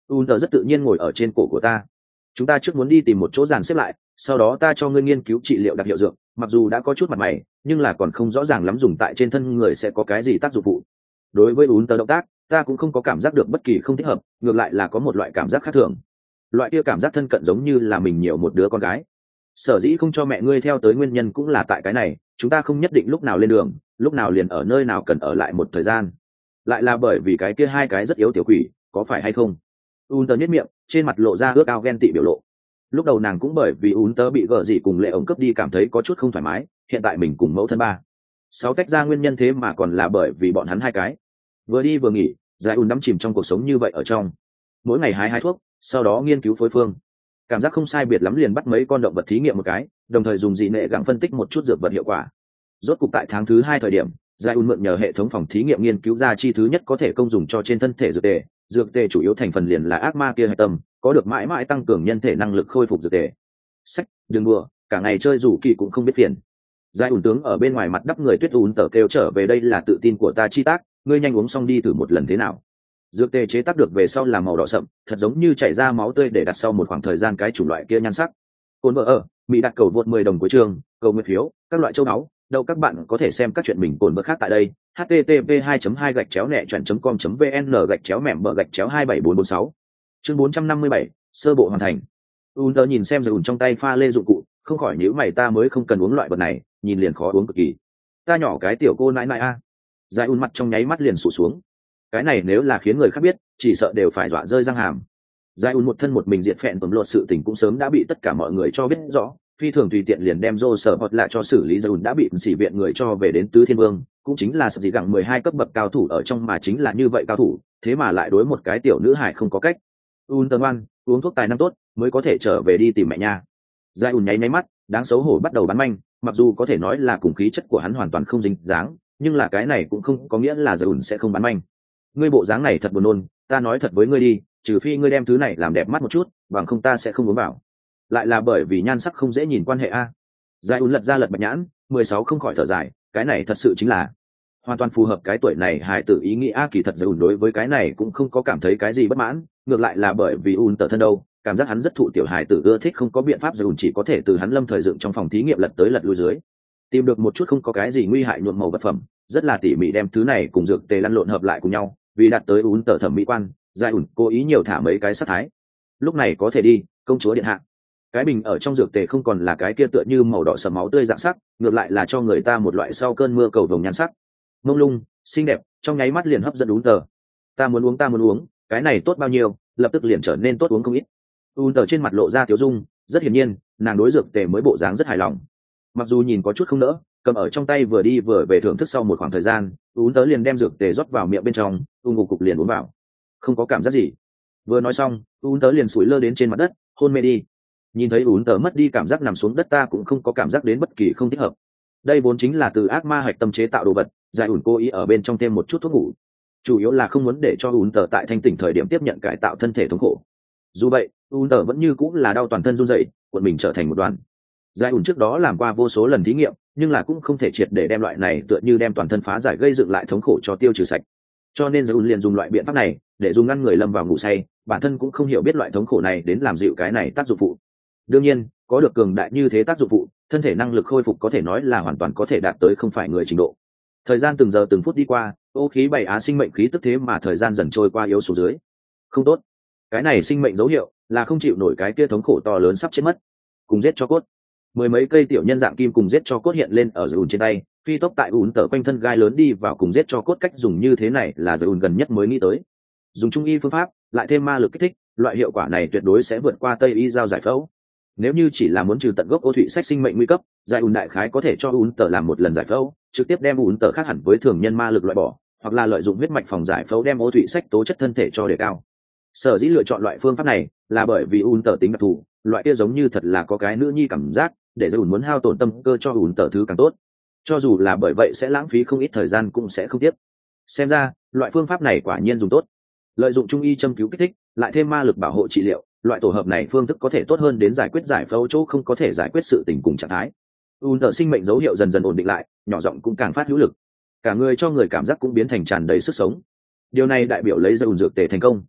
Speaker 1: un tờ rất tự nhiên ngồi ở trên cổ của ta. Chúng ta trước muốn đi tìm một chỗ dàn xếp lại, sau đó ta cho ngươi nghiên cứu trị liệu đặc hiệu dược, mặc dù đã có chút mặt mày nhưng là còn không rõ ràng lắm dùng tại trên thân người sẽ có cái gì tác dụng phụ. Đối với un tờ động tác ta cũng không có cảm giác được bất kỳ không thích hợp, ngược lại là có một loại cảm giác khác thường. Loại kia cảm giác thân cận giống như là mình nhiều một đứa con gái. Sở dĩ không cho mẹ ngươi theo tới nguyên nhân cũng là tại cái này, chúng ta không nhất định lúc nào lên đường, lúc nào liền ở nơi nào cần ở lại một thời gian. Lại là bởi vì cái kia hai cái rất yếu tiểu quỷ, có phải hay không? Un tờ nhếch miệng, trên mặt lộ ra ước ao ghen tị biểu lộ. Lúc đầu nàng cũng bởi vì Un tờ bị gở gì cùng lệ ổng cướp đi cảm thấy có chút không thoải mái, hiện tại mình cùng mẫu thân ba sáu tách ra nguyên nhân thế mà còn là bởi vì bọn hắn hai cái vừa đi vừa nghỉ, giải Un đắm chìm trong cuộc sống như vậy ở trong, mỗi ngày hái hái thuốc, sau đó nghiên cứu phối phương, cảm giác không sai biệt lắm liền bắt mấy con động vật thí nghiệm một cái, đồng thời dùng dị nệ gặng phân tích một chút dược vật hiệu quả. Rốt cục tại tháng thứ hai thời điểm, giải Un mượn nhờ hệ thống phòng thí nghiệm nghiên cứu ra chi thứ nhất có thể công dùng cho trên thân thể dược tề. Dược tề chủ yếu thành phần liền là ác ma kia hạch tâm, có được mãi mãi tăng cường nhân thể năng lực khôi phục dược tề. Sách, đừng đùa, cả ngày chơi rủ kỳ cũng không biết phiền. Giải ủn tướng ở bên ngoài mặt đắp người tuyết ún tờ kêu trở về, đây là tự tin của ta chi tác, ngươi nhanh uống xong đi thử một lần thế nào. Dược tề chế tác được về sau là màu đỏ sậm, thật giống như chảy ra máu tươi để đặt sau một khoảng thời gian cái chủng loại kia nhan sắc. Cồn vợ ở, Mỹ đặt cầu vượt mười đồng của trường, cầu nguyện phiếu, các loại châu áo, đâu các bạn có thể xem các chuyện mình cồn vợ khác tại đây. h t t p hai hai gạch chéo nẹ chọn com vn gạch chéo mẻm bờ gạch chéo hai bảy bốn bốn sáu. Chương bốn trăm năm mươi bảy, sơ bộ hoàn thành. Unter nhìn xem rồi ủn trong tay pha lê dụng cụ, không khỏi nhíu mày, ta mới không cần uống loại vật này, nhìn liền khó uống cực kỳ. Ta nhỏ cái tiểu cô nãi nãi a. Giải un mặt trong nháy mắt liền sụt xuống. Cái này nếu là khiến người khác biết, chỉ sợ đều phải dọa rơi răng hàm. Giải un một thân một mình diệt phèn tầm lột sự tình cũng sớm đã bị tất cả mọi người cho biết rõ, phi thường tùy tiện liền đem Rô sở hoặc lại cho xử lý. Giải un đã bị sĩ viện người cho về đến tứ thiên vương, cũng chính là gì gặng mười hai cấp bậc cao thủ ở trong, mà chính là như vậy cao thủ, thế mà lại đối một cái tiểu nữ hài không có cách. Un ngoan, uống thuốc tài năm tốt mới có thể trở về đi tìm mẹ nha. Giải un nháy nháy mắt, đáng xấu hổ bắt đầu bắn manh, mặc dù có thể nói là cùng khí chất của hắn hoàn toàn không dính dáng, nhưng là cái này cũng không có nghĩa là Giải un sẽ không bắn manh. Ngươi bộ dáng này thật buồn nôn, ta nói thật với ngươi đi, trừ phi ngươi đem thứ này làm đẹp mắt một chút, bằng không ta sẽ không uống vào. Lại là bởi vì nhan sắc không dễ nhìn quan hệ a. Giải un lật ra lật bạch nhãn, mười sáu không khỏi thở dài, cái này thật sự chính là hoàn toàn phù hợp cái tuổi này hài tử ý nghĩ a. Kỳ thật Giải un đối với cái này cũng không có cảm thấy cái gì bất mãn, ngược lại là bởi vì un tở thân đâu, cảm giác hắn rất thụ tiểu hài tử ưa thích, không có biện pháp. Giải un chỉ có thể từ hắn lâm thời dựng trong phòng thí nghiệm lật tới lật lui dưới, tìm được một chút không có cái gì nguy hại nhuộm màu vật phẩm, rất là tỉ mỉ đem thứ này cùng dược tề lăn lộn hợp lại cùng nhau, vì đạt tới un tở thẩm mỹ quan. Giải un cố ý nhiều thả mấy cái sắc thái. Lúc này có thể đi, công chúa điện hạ. Cái bình ở trong dược tề không còn là cái kia tựa như màu đỏ sẫm máu tươi dạng sắc, ngược lại là cho người ta một loại sau cơn mưa cầu vồng nhan sắc, mông lung xinh đẹp, trong nháy mắt liền hấp dẫn un tở. Ta muốn uống, ta muốn uống, cái này tốt bao nhiêu, lập tức liền trở nên tốt uống không ít. Un tở trên mặt lộ ra tiếu dung, rất hiển nhiên nàng đối dược tề mới bộ dáng rất hài lòng. Mặc dù nhìn có chút không nỡ, cầm ở trong tay vừa đi vừa về thưởng thức, sau một khoảng thời gian Un tở liền đem dược tề rót vào miệng bên trong, u ngục cục liền uống vào, không có cảm giác gì. Vừa nói xong Un tở liền sủi lơ đến trên mặt đất, hôn mê đi. Nhìn thấy Un tở mất đi cảm giác nằm xuống đất, ta cũng không có cảm giác đến bất kỳ không thích hợp. Đây vốn chính là từ ác ma hạch tâm chế tạo đồ vật, Giải ủn cố ý ở bên trong thêm một chút thuốc ngủ, chủ yếu là không muốn để cho Un tở tại thanh tỉnh thời điểm tiếp nhận cải tạo thân thể thống khổ. Dù vậy Un tở vẫn như cũng là đau toàn thân run rẩy, cuộn mình trở thành một đoàn. Giải ủn trước đó làm qua vô số lần thí nghiệm, nhưng là cũng không thể triệt để đem loại này tựa như đem toàn thân phá giải gây dựng lại thống khổ cho tiêu trừ sạch, cho nên Giải ủn liền dùng loại biện pháp này để dùng ngăn người lâm vào ngủ say, bản thân cũng không hiểu biết loại thống khổ này đến làm dịu cái này tác dụng phụ. Đương nhiên có được cường đại như thế tác dụng phụ, thân thể năng lực khôi phục có thể nói là hoàn toàn có thể đạt tới không phải người trình độ. Thời gian từng giờ từng phút đi qua, ô khí bảy á sinh mệnh khí tức thế mà thời gian dần trôi qua yếu xuống dưới. Không tốt, cái này sinh mệnh dấu hiệu là không chịu nổi cái kia thống khổ to lớn sắp chết mất. Cùng giết cho cốt. Mười mấy cây tiểu nhân dạng kim cùng giết cho cốt hiện lên ở Giải ủn trên tay, phi tốc tại ủn tở quanh thân gai lớn đi vào. Cùng giết cho cốt cách dùng như thế này là Giải ủn gần nhất mới nghĩ tới. Dùng trung y phương pháp lại thêm ma lực kích thích, loại hiệu quả này tuyệt đối sẽ vượt qua tây y giao giải phẫu. Nếu như chỉ là muốn trừ tận gốc ô thụy sách sinh mệnh nguy cấp, Giải ủn đại khái có thể cho ủn tở làm một lần giải phẫu, trực tiếp đem ủn tở khác hẳn với thường nhân ma lực loại bỏ, hoặc là lợi dụng huyết mạch phòng giải phẫu đem ô thụy sách tố chất thân thể cho đề cao. Sở dĩ lựa chọn loại phương pháp này là bởi vì ủn tở tính đặc thù, loại kia giống như thật là có cái nữ nhi cảm giác, để Giải ủn muốn hao tổn tâm cơ cho ủn tở thứ càng tốt, cho dù là bởi vậy sẽ lãng phí không ít thời gian cũng sẽ không tiếc. Xem ra loại phương pháp này quả nhiên dùng tốt, lợi dụng trung y châm cứu kích thích lại thêm ma lực bảo hộ trị liệu, loại tổ hợp này phương thức có thể tốt hơn đến giải quyết giải phẫu chỗ không có thể giải quyết sự tình cùng trạng thái. Un tở sinh mệnh dấu hiệu dần dần ổn định lại, nhỏ giọng cũng càng phát hữu lực, cả người cho người cảm giác cũng biến thành tràn đầy sức sống. Điều này đại biểu lấy Giải ủn dược tề thành công.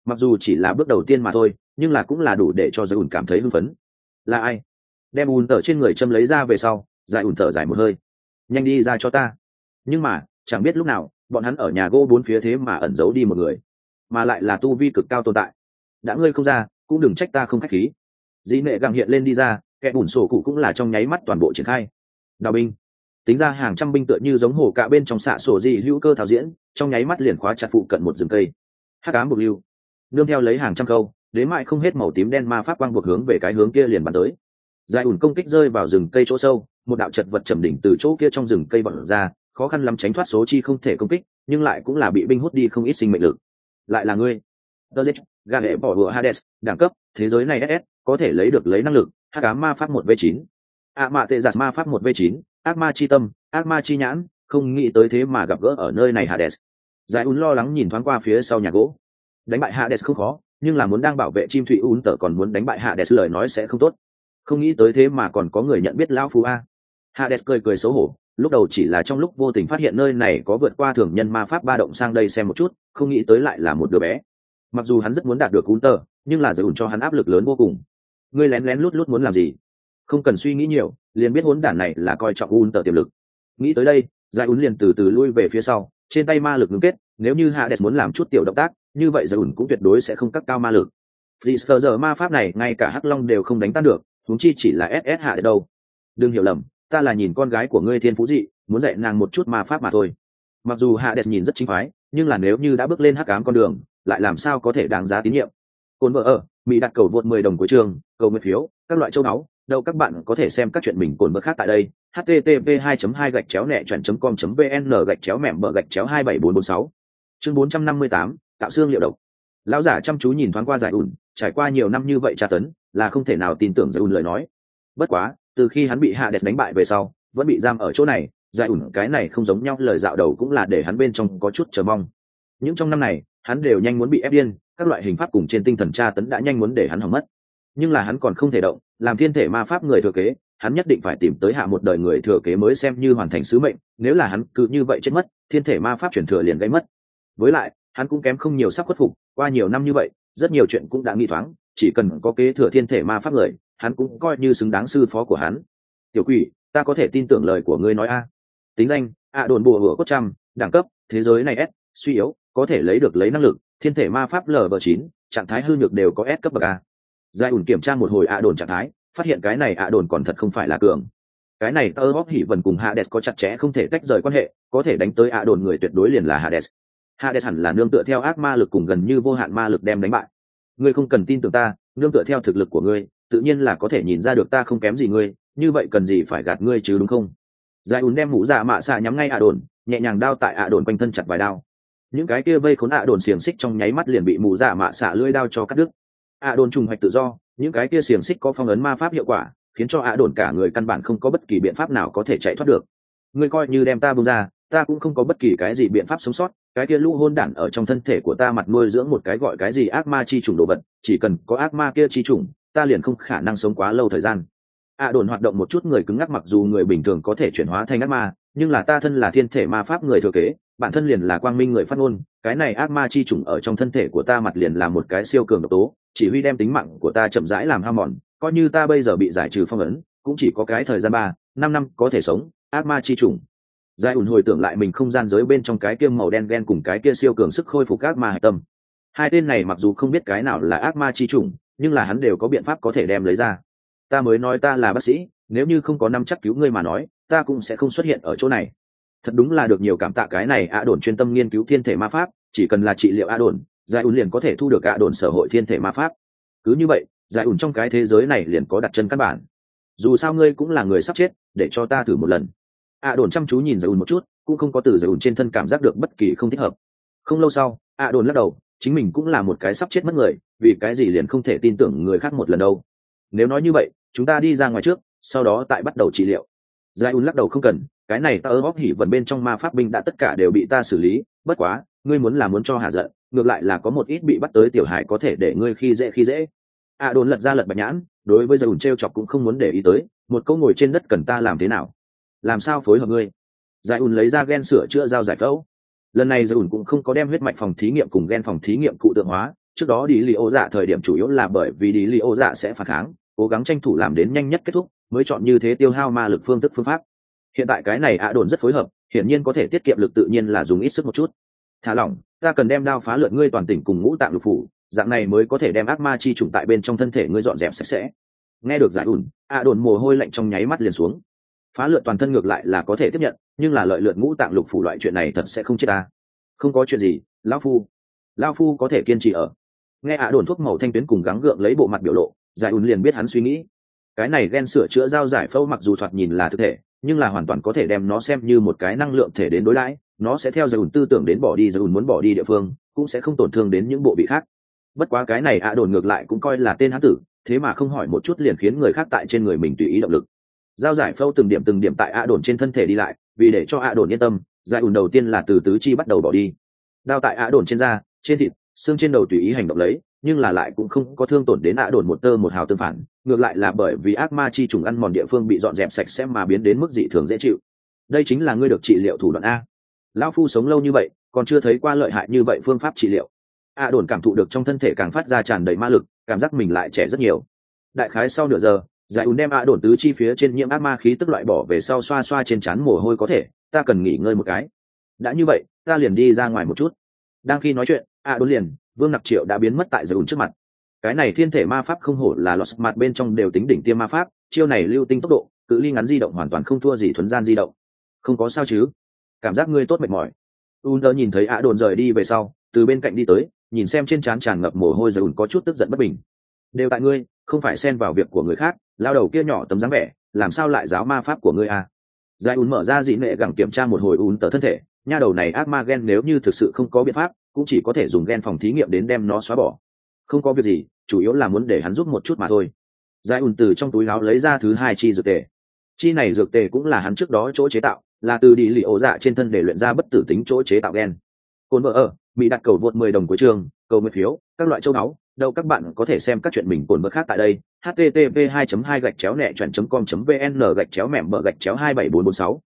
Speaker 1: mặc dù chỉ là bước đầu tiên mà thôi nhưng là cũng là đủ để cho giải ủn cảm thấy hưng phấn. Là ai? Đem ùn tở trên người châm lấy ra về sau, giải ủn thở dài một hơi. Nhanh đi ra cho ta. Nhưng mà chẳng biết lúc nào bọn hắn ở nhà gỗ bốn phía thế mà ẩn giấu đi một người, mà lại là tu vi cực cao tồn tại. Đã ngươi không ra cũng đừng trách ta không khách khí. Dĩ nệ gặng hiện lên đi ra, kẻ bùn sổ cụ cũng là trong nháy mắt toàn bộ triển khai. Đào binh, tính ra hàng trăm binh tựa như giống hổ cả bên trong xạ sổ dị hữu cơ thảo diễn, trong nháy mắt liền khóa chặt phụ cận một rừng cây. Hắc ám buộc lưu, nương theo lấy hàng trăm câu đến mãi không hết màu tím đen ma pháp quang buộc hướng về cái hướng kia liền bắn tới. Giải ủn công kích rơi vào rừng cây chỗ sâu, một đạo chật vật trầm đỉnh từ chỗ kia trong rừng cây bật ra, khó khăn lắm tránh thoát số chi không thể công kích, nhưng lại cũng là bị binh hút đi không ít sinh mệnh lực. Lại là ngươi, Dodge, gà hệ bỏ đùa Hades, đẳng cấp thế giới này ét ét, có thể lấy được lấy năng lực hắc ám ma pháp một v chín, ạ mạ tệ giạt ma pháp một v chín, ác ma chi tâm, ác ma chi nhãn, không nghĩ tới thế mà gặp gỡ ở nơi này Hades. Giải ủn lo lắng nhìn thoáng qua phía sau nhà gỗ. Đánh bại Hades không khó, nhưng là muốn đang bảo vệ chim thủy ún tở còn muốn đánh bại Hades lời nói sẽ không tốt. Không nghĩ tới thế mà còn có người nhận biết lão phú a. Hades cười cười xấu hổ, lúc đầu chỉ là trong lúc vô tình phát hiện nơi này có vượt qua thường nhân ma pháp ba động sang đây xem một chút, không nghĩ tới lại là một đứa bé. Mặc dù hắn rất muốn đạt được ún tở, nhưng là giải ủn cho hắn áp lực lớn vô cùng. Ngươi lén lén lút lút muốn làm gì? Không cần suy nghĩ nhiều, liền biết hỗn đản này là coi trọng ún tở tiềm lực. Nghĩ tới đây, giải ủn liền từ từ lui về phía sau, trên tay ma lực ngưng kết, nếu như Hades muốn làm chút tiểu động tác, như vậy giải ủn cũng tuyệt đối sẽ không cắt cao ma lực. Freezer giờ ma pháp này ngay cả hắc long đều không đánh tan được, huống chi chỉ là ét ét hạ đâu. Đừng hiểu lầm, ta là nhìn con gái của ngươi thiên phú dị, muốn dạy nàng một chút ma pháp mà thôi. Mặc dù Hades nhìn rất chính phái, nhưng là nếu như đã bước lên hắc ám con đường, lại làm sao có thể đáng giá tín nhiệm. Côn vợ ở, Mỹ đặt cầu vượt mười đồng của trường, cầu nguyện phiếu, các loại châu náu, đâu các bạn có thể xem các chuyện mình cồn vợ khác tại đây. h t t p hai hai gạch chéo nẹ chọn com vn gạch chéo mẻm bờ gạch chéo hai bảy bốn bốn sáu. Chương bốn trăm năm mươi tám, tạo xương liệu độc. Lão giả chăm chú nhìn thoáng qua giải ủn, trải qua nhiều năm như vậy tra tấn, là không thể nào tin tưởng giải ủn lời nói. Bất quá, từ khi hắn bị Hades đánh bại về sau, vẫn bị giam ở chỗ này, giải ủn cái này không giống nhau lời dạo đầu cũng là để hắn bên trong có chút chờ mong. Những trong năm này, hắn đều nhanh muốn bị ép điên, các loại hình pháp cùng trên tinh thần tra tấn đã nhanh muốn để hắn hỏng mất. Nhưng là hắn còn không thể động, làm thiên thể ma pháp người thừa kế, hắn nhất định phải tìm tới hạ một đời người thừa kế mới xem như hoàn thành sứ mệnh, nếu là hắn cứ như vậy chết mất, thiên thể ma pháp chuyển thừa liền gãy mất. Với lại, hắn cũng kém không nhiều sắp khuất phục, qua nhiều năm như vậy, rất nhiều chuyện cũng đã nghi thoáng, chỉ cần có kế thừa thiên thể ma pháp người, hắn cũng coi như xứng đáng sư phó của hắn. Tiểu quỷ, ta có thể tin tưởng lời của ngươi nói a. Tính danh, ạ đồn bùa hửa cốt trăm, đẳng cấp, thế giới này S, suy yếu, có thể lấy được lấy năng lực, thiên thể ma pháp L V chín, trạng thái hư nhược đều có S cấp bậc A. Giải ủn kiểm tra một hồi ạ đồn trạng thái, phát hiện cái này ạ đồn còn thật không phải là cường. Cái này tơ bóp hỉ vần cùng Hades có chặt chẽ không thể tách rời quan hệ, có thể đánh tới ạ đồn người tuyệt đối liền là Hades. Hades hẳn là nương tựa theo ác ma lực cùng gần như vô hạn ma lực đem đánh bại. Ngươi không cần tin tưởng ta, nương tựa theo thực lực của ngươi, tự nhiên là có thể nhìn ra được ta không kém gì ngươi, như vậy cần gì phải gạt ngươi chứ đúng không? Giải ủn đem mũ dạ mạ xạ nhắm ngay ạ đồn, nhẹ nhàng đao tại ạ đồn quanh thân chặt vài đao. Những cái kia vây khốn ạ đồn xiềng xích trong nháy mắt liền bị mũ dạ mạ xạ lưỡi đao cho cắt đứt. ạ đồn trùng hoạch tự do, những cái kia xiềng xích có phong ấn ma pháp hiệu quả, khiến cho ạ đồn cả người căn bản không có bất kỳ biện pháp nào có thể chạy thoát được. Ngươi coi như đem ta buông ra, ta cũng không có bất kỳ cái gì biện pháp sống sót, cái kia lũ hôn đản ở trong thân thể của ta mặt nuôi dưỡng một cái gọi cái gì ác ma chi trùng đồ vật, chỉ cần có ác ma kia chi trùng, ta liền không khả năng sống quá lâu thời gian. ạ đồn hoạt động một chút người cứng ngắc, mặc dù người bình thường có thể chuyển hóa thành ác ma, nhưng là ta thân là thiên thể ma pháp người thừa kế, bản thân liền là quang minh người phát ngôn, cái này ác ma chi trùng ở trong thân thể của ta mặt liền là một cái siêu cường độc tố, chỉ huy đem tính mạng của ta chậm rãi làm hao mòn, coi như ta bây giờ bị giải trừ phong ấn, cũng chỉ có cái thời gian ba, năm năm có thể sống. Ác ma chi trùng. Giải ủn hồi tưởng lại mình không gian giới bên trong cái kia màu đen đen cùng cái kia siêu cường sức khôi phục ác ma hải tâm. Hai tên này mặc dù không biết cái nào là ác ma chi trùng, nhưng là hắn đều có biện pháp có thể đem lấy ra. Ta mới nói ta là bác sĩ, nếu như không có năm chắc cứu ngươi mà nói, ta cũng sẽ không xuất hiện ở chỗ này. Thật đúng là được nhiều cảm tạ cái này ạ đồn chuyên tâm nghiên cứu thiên thể ma pháp, chỉ cần là trị liệu ạ đồn, giải ủn liền có thể thu được ạ đồn sở hội thiên thể ma pháp. Cứ như vậy, giải ủn trong cái thế giới này liền có đặt chân căn bản. Dù sao ngươi cũng là người sắp chết, để cho ta thử một lần. ạ đồn chăm chú nhìn giải ủn một chút, cũng không có từ giải ủn trên thân cảm giác được bất kỳ không thích hợp. Không lâu sau, ạ đồn lắc đầu, chính mình cũng là một cái sắp chết mất người, vì cái gì liền không thể tin tưởng người khác một lần đâu. Nếu nói như vậy, chúng ta đi ra ngoài trước, sau đó tại bắt đầu trị liệu. Giải ủn lắc đầu, không cần, cái này ta ơ bóp hỉ vần bên trong ma pháp binh đã tất cả đều bị ta xử lý, bất quá, ngươi muốn là muốn cho hạ giận, ngược lại là có một ít bị bắt tới tiểu hải có thể để ngươi khi dễ khi dễ. ạ đồn lật ra lật bạch nhãn, đối với giải ủn trêu chọc cũng không muốn để ý tới, một câu ngồi trên đất cần ta làm thế nào, làm sao phối hợp ngươi. Giải ủn lấy ra gen sửa chữa dao giải phẫu. Lần này giải ủn cũng không có đem huyết mạch phòng thí nghiệm cùng gen phòng thí nghiệm cụ tượng hóa, trước đó đi li ô dạ thời điểm chủ yếu là bởi vì đi li ô dạ sẽ phản kháng, cố gắng tranh thủ làm đến nhanh nhất kết thúc mới chọn như thế tiêu hao ma lực phương thức phương pháp. Hiện tại cái này ạ đồn rất phối hợp, hiển nhiên có thể tiết kiệm lực, tự nhiên là dùng ít sức một chút. Thả lỏng, ta cần đem đao phá lượn ngươi toàn tỉnh cùng ngũ tạng lục phủ, dạng này mới có thể đem ác ma chi trùng tại bên trong thân thể ngươi dọn dẹp sạch sẽ. Nghe được giải ủn, ạ đồn mồ hôi lạnh trong nháy mắt liền xuống. Phá lượn toàn thân ngược lại là có thể tiếp nhận, nhưng là lợi lượn ngũ tạng lục phủ loại chuyện này thật sẽ không chết ta. Không có chuyện gì, lão phu lão phu có thể kiên trì ở. Nghe ạ đồn thuốc màu thanh tuyến cùng gắng gượng lấy bộ mặt biểu lộ, giải ủn liền biết hắn suy nghĩ. Cái này gen sửa chữa dao giải phẫu mặc dù thoạt nhìn là thực thể, nhưng là hoàn toàn có thể đem nó xem như một cái năng lượng thể đến đối đãi, nó sẽ theo giải ủn tư tưởng đến bỏ đi giải ủn muốn bỏ đi địa phương, cũng sẽ không tổn thương đến những bộ vị khác. Bất quá cái này ạ đồn ngược lại cũng coi là tên hán tử, thế mà không hỏi một chút liền khiến người khác tại trên người mình tùy ý động lực. Dao giải phẫu từng điểm từng điểm tại ạ đồn trên thân thể đi lại, vì để cho ạ đồn yên tâm, giải ủn đầu tiên là từ tứ chi bắt đầu bỏ đi. Đao tại ạ đồn trên da, trên thịt, xương trên đầu tùy ý hành động lấy, nhưng là lại cũng không có thương tổn đến ạ đồn một tơ một hào, tương phản, ngược lại là bởi vì ác ma chi trùng ăn mòn địa phương bị dọn dẹp sạch sẽ mà biến đến mức dị thường dễ chịu. Đây chính là ngươi được trị liệu thủ đoạn a. Lão phu sống lâu như vậy, còn chưa thấy qua lợi hại như vậy phương pháp trị liệu. ạ đồn cảm thụ được trong thân thể càng phát ra tràn đầy ma lực, cảm giác mình lại trẻ rất nhiều. Đại khái sau nửa giờ, giải ùn đem ạ đồn tứ chi phía trên nhiễm ác ma khí tức loại bỏ về sau, xoa xoa trên trán mồ hôi, có thể, ta cần nghỉ ngơi một cái. Đã như vậy, ta liền đi ra ngoài một chút. Đang khi nói chuyện, ạ đồn liền, Vương Nặc Triệu đã biến mất tại giải ùn trước mặt. Cái này thiên thể ma pháp không hổ là lọt mặt bên trong đều tính đỉnh tiêm ma pháp, chiêu này lưu tinh tốc độ, cự ly ngắn di động hoàn toàn không thua gì thuấn gian di động. Không có sao chứ? Cảm giác ngươi tốt mệt mỏi. Under nhìn thấy ạ đồn rời đi về sau, từ bên cạnh đi tới, nhìn xem trên trán tràn ngập mồ hôi giải ùn có chút tức giận bất bình. Đều tại ngươi, không phải xen vào việc của người khác, lao đầu kia nhỏ tấm dáng vẻ, làm sao lại giáo ma pháp của ngươi à? Giải ùn mở ra dị nệ gẳng kiểm tra một hồi ùn tờ thân thể, nha đầu này ác ma gen nếu như thực sự không có biện pháp, cũng chỉ có thể dùng gen phòng thí nghiệm đến đem nó xóa bỏ. Không có việc gì, chủ yếu là muốn để hắn giúp một chút mà thôi. Giải ùn từ trong túi áo lấy ra thứ hai chi dược tề. Chi này dược tề cũng là hắn trước đó chỗ chế tạo, là từ đi lì ổ dạ trên thân để luyện ra bất tử tính chỗ chế tạo gen. Cồn vợ ở, bị đặt cầu vượt mười đồng của trường, cầu nguyện phiếu, các loại châu báu, đâu các bạn có thể xem các chuyện mình cồn vợ khác tại đây. h t t p hai hai gạch chéo nẹ chọn com vn gạch chéo mẻm bờ gạch chéo hai bảy bốn bốn sáu